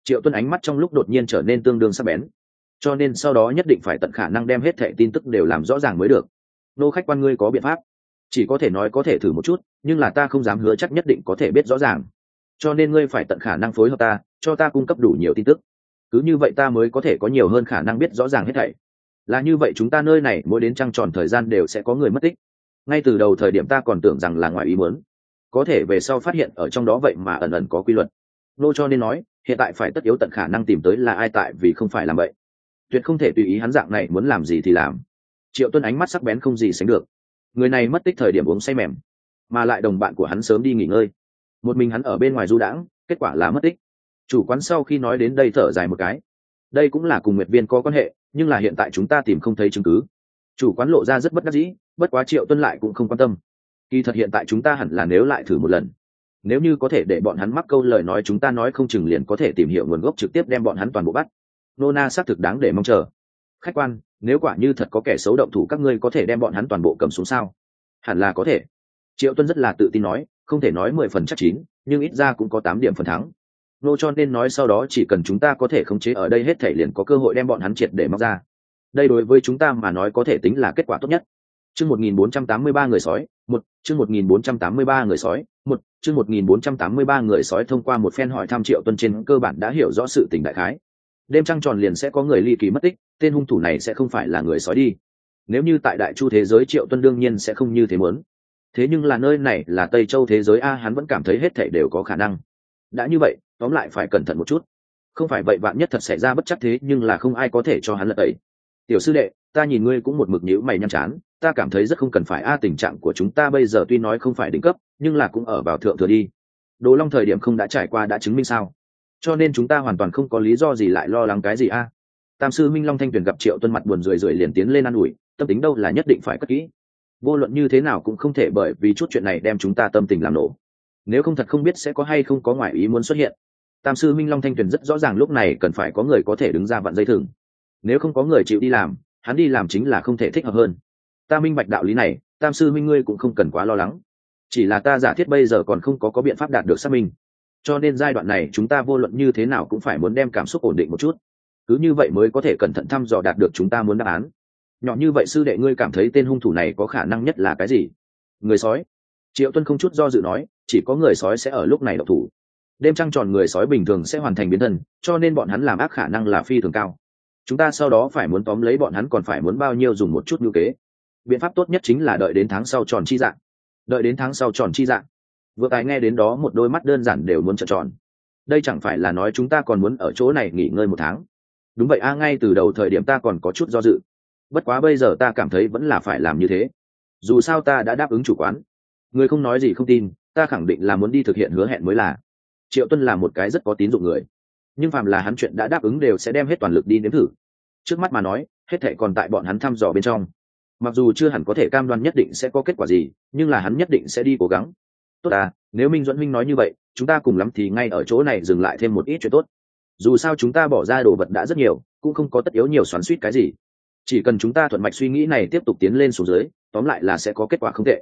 Triệu Tuân ánh mắt trong lúc đột nhiên trở nên tương đương sắc bén, cho nên sau đó nhất định phải tận khả năng đem hết thẻ tin tức đều làm rõ ràng mới được. Nô khách quan, ngươi có biện pháp? Chỉ có thể nói có thể thử một chút, nhưng là ta không dám hứa chắc nhất định có thể biết rõ ràng, cho nên ngươi phải tận khả năng phối hợp ta, cho ta cung cấp đủ nhiều tin tức, cứ như vậy ta mới có thể có nhiều hơn khả năng biết rõ ràng hết thảy. Là như vậy chúng ta nơi này mỗi đến trăng tròn thời gian đều sẽ có người mất tích. Ngay từ đầu thời điểm ta còn tưởng rằng là ngoài ý muốn, có thể về sau phát hiện ở trong đó vậy mà ẩn ẩn có quy luật. Nô cho nên nói hiện tại phải tất yếu tận khả năng tìm tới là ai, tại vì không phải làm vậy tuyệt không thể tùy ý hắn dạng này muốn làm gì thì làm. Triệu Tuân ánh mắt sắc bén không gì sánh được. Người này mất tích thời điểm uống say mềm, mà lại đồng bạn của hắn sớm đi nghỉ ngơi, một mình hắn ở bên ngoài du đãng, kết quả là mất tích. Chủ quán sau khi nói đến đây thở dài một cái. Đây cũng là cùng Nguyệt Viên có quan hệ, nhưng là hiện tại chúng ta tìm không thấy chứng cứ. Chủ quán lộ ra rất bất đắc dĩ, bất quá Triệu Tuân lại cũng không quan tâm. Kỳ thật hiện tại chúng ta hẳn là nếu lại thử một lần, nếu như có thể để bọn hắn mắc câu lời nói chúng ta nói không chừng liền có thể tìm hiểu nguồn gốc, trực tiếp đem bọn hắn toàn bộ bắt. Nona xác thực đáng để mong chờ. Khách quan, nếu quả như thật có kẻ xấu động thủ, các ngươi có thể đem bọn hắn toàn bộ cầm xuống sao? Hẳn là có thể. Triệu Tuân rất là tự tin nói, không thể nói 10% chắc chín, nhưng ít ra cũng có 8 điểm phần thắng. Nô cho nên nói sau đó chỉ cần chúng ta có thể khống chế ở đây hết thảy liền có cơ hội đem bọn hắn triệt để móc ra. Đây đối với chúng ta mà nói có thể tính là kết quả tốt nhất. Chương 1483 người sói, chương 1483 người sói, chương 1483 người sói. Thông qua một phen hỏi thăm, Triệu Tuân trên cơ bản đã hiểu rõ sự tình đại khái. Đêm trăng tròn liền sẽ có người ly kỳ mất tích, tên hung thủ này sẽ không phải là người sói đi. Nếu như tại đại chu thế giới, Triệu Tuân đương nhiên sẽ không như thế muốn. Thế nhưng là nơi này là Tây Châu thế giới a, hắn vẫn cảm thấy hết thảy đều có khả năng. Đã như vậy, tóm lại phải cẩn thận một chút. Không phải vậy vạn nhất thật xảy ra bất chắc thế nhưng là không ai có thể cho hắn lật tẩy. Tiểu sư đệ, ta nhìn ngươi cũng một mực nhíu mày nhăn chán, ta cảm thấy rất không cần phải tình trạng của chúng ta bây giờ tuy nói không phải đỉnh cấp, nhưng là cũng ở vào thượng thừa đi. Đồ Long thời điểm không đã trải qua đã chứng minh sao? Cho nên chúng ta hoàn toàn không có lý do gì lại lo lắng cái gì a. Tam sư Minh Long Thanh Tuyền gặp Triệu Tuân mặt buồn rười rượi liền tiến lên an ủi, tâm tính đâu là nhất định phải cất kỹ. Vô luận như thế nào cũng không thể bởi vì chút chuyện này đem chúng ta tâm tình làm nổ. Nếu không thật không biết sẽ có hay không có ngoại ý muốn xuất hiện. Tam sư Minh Long Thanh Tuyền rất rõ ràng lúc này cần phải có người có thể đứng ra vặn dây thừng. Nếu không có người chịu đi làm, hắn đi làm chính là không thể thích hợp hơn. Ta minh bạch đạo lý này, Tam sư Minh ngươi cũng không cần quá lo lắng. Chỉ là ta giả thiết bây giờ còn không có biện pháp đạt được xác minh. Cho nên giai đoạn này chúng ta vô luận như thế nào cũng phải muốn đem cảm xúc ổn định một chút. Cứ như vậy mới có thể cẩn thận thăm dò đạt được chúng ta muốn đáp án. Nhỏ như vậy sư đệ ngươi cảm thấy tên hung thủ này có khả năng nhất là cái gì? Người sói. Triệu Tuân không chút do dự nói, chỉ có người sói sẽ ở lúc này động thủ. Đêm trăng tròn người sói bình thường sẽ hoàn thành biến thân, cho nên bọn hắn làm ác khả năng là phi thường cao. Chúng ta sau đó phải muốn tóm lấy bọn hắn còn phải muốn bao nhiêu dùng một chút nhu kế. Biện pháp tốt nhất chính là đợi đến tháng sau tròn chi dạng. Đợi đến tháng sau tròn chi dạng. Vừa tài nghe đến đó một đôi mắt đơn giản đều muốn trợn tròn. Đây chẳng phải là nói chúng ta còn muốn ở chỗ này nghỉ ngơi một tháng? Đúng vậy a, ngay từ đầu thời điểm ta còn có chút do dự. Bất quá bây giờ ta cảm thấy vẫn là phải làm như thế. Dù sao ta đã đáp ứng chủ quán. Người không nói gì không tin, ta khẳng định là muốn đi thực hiện hứa hẹn mới là. Triệu Tuân là một cái rất có tín dụng người, nhưng phàm là hắn chuyện đã đáp ứng đều sẽ đem hết toàn lực đi nếm thử. Trước mắt mà nói, hết thảy còn tại bọn hắn thăm dò bên trong. Mặc dù chưa hẳn có thể cam đoan nhất định sẽ có kết quả gì, nhưng là hắn nhất định sẽ đi cố gắng. Tốt à, nếu Minh Duẫn Minh nói như vậy, chúng ta cùng lắm thì ngay ở chỗ này dừng lại thêm một ít chuyện tốt. Dù sao chúng ta bỏ ra đồ vật đã rất nhiều, cũng không có tất yếu nhiều xoắn xuýt cái gì. Chỉ cần chúng ta thuận mạch suy nghĩ này tiếp tục tiến lên xuống dưới, tóm lại là sẽ có kết quả không tệ.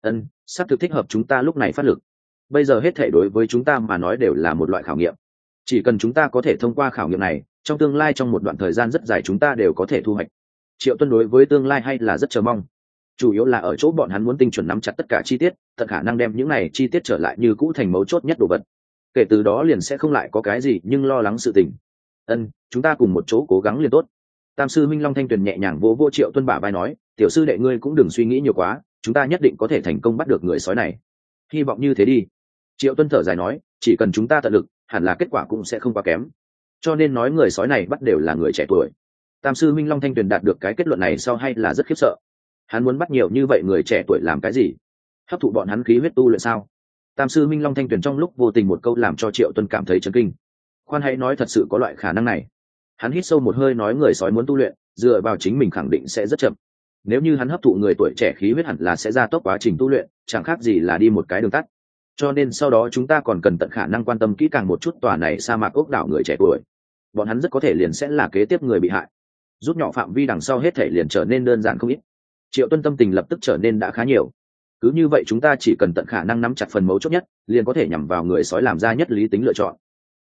Sắp thực thích hợp chúng ta lúc này phát lực. Bây giờ hết thảy đối với chúng ta mà nói đều là một loại khảo nghiệm. Chỉ cần chúng ta có thể thông qua khảo nghiệm này, trong tương lai trong một đoạn thời gian rất dài chúng ta đều có thể thu hoạch. Triệu Tuân đối với tương lai hay là rất chờ mong. Chủ yếu là ở chỗ bọn hắn muốn tinh chuẩn nắm chặt tất cả chi tiết, tận khả năng đem những này chi tiết trở lại như cũ thành mấu chốt nhất đồ vật. Kể từ đó liền sẽ không lại có cái gì nhưng lo lắng sự tình. Chúng ta cùng một chỗ cố gắng liền tốt. Tam sư Minh Long Thanh Tuyền nhẹ nhàng vỗ vỗ Triệu Tuân bả vai nói, tiểu sư đệ ngươi cũng đừng suy nghĩ nhiều quá, chúng ta nhất định có thể thành công bắt được người sói này. Hy vọng như thế đi. Triệu Tuân thở dài nói, chỉ cần chúng ta tận lực, hẳn là kết quả cũng sẽ không quá kém. Cho nên nói người sói này bắt đều là người trẻ tuổi. Tam sư Minh Long Thanh Tuyền đạt được cái kết luận này sau hay là rất khiếp sợ. Hắn muốn bắt nhiều như vậy người trẻ tuổi làm cái gì? Hấp thụ bọn hắn khí huyết tu luyện sao? Tam sư Minh Long Thanh Tuyền trong lúc vô tình một câu làm cho Triệu Tuân cảm thấy chấn kinh. Khoan hãy nói thật sự có loại khả năng này. Hắn hít sâu một hơi nói người sói muốn tu luyện, dựa vào chính mình khẳng định sẽ rất chậm. Nếu như hắn hấp thụ người tuổi trẻ khí huyết hẳn là sẽ gia tốc quá trình tu luyện, chẳng khác gì là đi một cái đường tắt. Cho nên sau đó chúng ta còn cần tận khả năng quan tâm kỹ càng một chút tòa này sa mạc ốc đảo người trẻ tuổi. Bọn hắn rất có thể liền sẽ là kế tiếp người bị hại. Rút nhỏ phạm vi đằng sau hết thể liền trở nên đơn giản không ít. Triệu Tuân tâm tình lập tức trở nên đã khá nhiều. Cứ như vậy chúng ta chỉ cần tận khả năng nắm chặt phần mấu chốt nhất, liền có thể nhắm vào người sói làm ra nhất lý tính lựa chọn.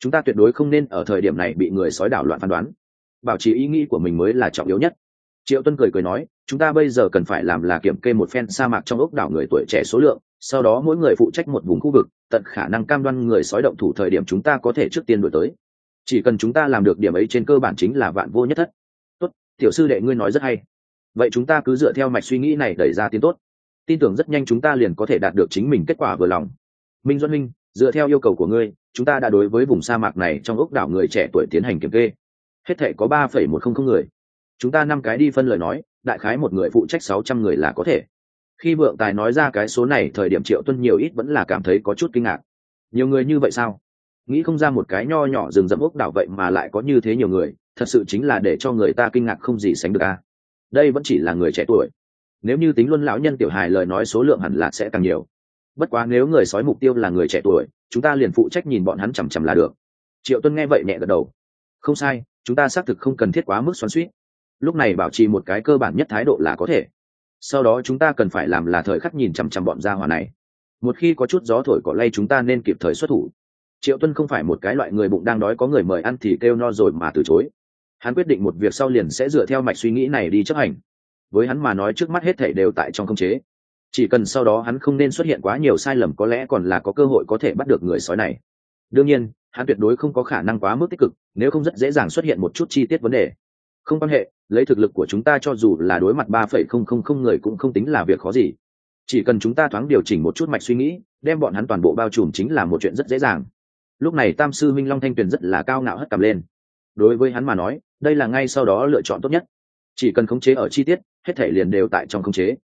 chúng ta tuyệt đối không nên ở thời điểm này bị người sói đảo loạn phán đoán, bảo trì ý nghĩ của mình mới là trọng yếu nhất. Triệu Tuân cười nói, chúng ta bây giờ cần phải làm là kiểm kê một phen sa mạc trong ốc đảo người tuổi trẻ số lượng, sau đó mỗi người phụ trách một vùng khu vực, tận khả năng cam đoan người sói động thủ thời điểm chúng ta có thể trước tiên đuổi tới. Chỉ cần chúng ta làm được điểm ấy trên cơ bản chính là vạn vô nhất thất. Tốt, tiểu sư đệ ngươi nói rất hay. Vậy chúng ta cứ dựa theo mạch suy nghĩ này đẩy ra tiến tốt. Tin tưởng rất nhanh chúng ta liền có thể đạt được chính mình kết quả vừa lòng. Minh Duẫn Minh, dựa theo yêu cầu của ngươi, chúng ta đã đối với vùng sa mạc này trong ốc đảo người trẻ tuổi tiến hành kiểm kê. Hết thể có 3,100 người. Chúng ta 5 cái đi phân lời nói, đại khái một người phụ trách 600 người là có thể. Khi Vượng Tài nói ra cái số này thời điểm Triệu Tuân nhiều ít vẫn là cảm thấy có chút kinh ngạc. Nhiều người như vậy sao? Nghĩ không ra một cái nho nhỏ rừng rậm ốc đảo vậy mà lại có như thế nhiều người, thật sự chính là để cho người ta kinh ngạc không gì sánh được a. Đây vẫn chỉ là người trẻ tuổi. Nếu như tính luôn lão nhân tiểu hài lời nói số lượng hẳn là sẽ càng nhiều. Bất quá nếu người sói mục tiêu là người trẻ tuổi, chúng ta liền phụ trách nhìn bọn hắn chằm chằm là được. Triệu Tuân nghe vậy nhẹ gật đầu. Không sai, chúng ta xác thực không cần thiết quá mức xoắn xuýt. Lúc này bảo trì một cái cơ bản nhất thái độ là có thể. Sau đó chúng ta cần phải làm là thời khắc nhìn chằm chằm bọn gia hỏa này. Một khi có chút gió thổi cỏ lay chúng ta nên kịp thời xuất thủ. Triệu Tuân không phải một cái loại người bụng đang đói có người mời ăn thì kêu no rồi mà từ chối. Hắn quyết định một việc sau liền sẽ dựa theo mạch suy nghĩ này đi chấp hành. Với hắn mà nói trước mắt hết thảy đều tại trong khống chế. Chỉ cần sau đó hắn không nên xuất hiện quá nhiều sai lầm có lẽ còn là có cơ hội có thể bắt được người sói này. Đương nhiên, hắn tuyệt đối không có khả năng quá mức tích cực, nếu không rất dễ dàng xuất hiện một chút chi tiết vấn đề. Không quan hệ, lấy thực lực của chúng ta cho dù là đối mặt 3,000 người cũng không tính là việc khó gì. Chỉ cần chúng ta thoáng điều chỉnh một chút mạch suy nghĩ, đem bọn hắn toàn bộ bao trùm chính là một chuyện rất dễ dàng. Lúc này Tam sư Minh Long Thanh Tuyền rất là cao ngạo hất cằm lên. Đối với hắn mà nói, đây là ngay sau đó lựa chọn tốt nhất. Chỉ cần khống chế ở chi tiết, hết thảy liền đều tại trong khống chế.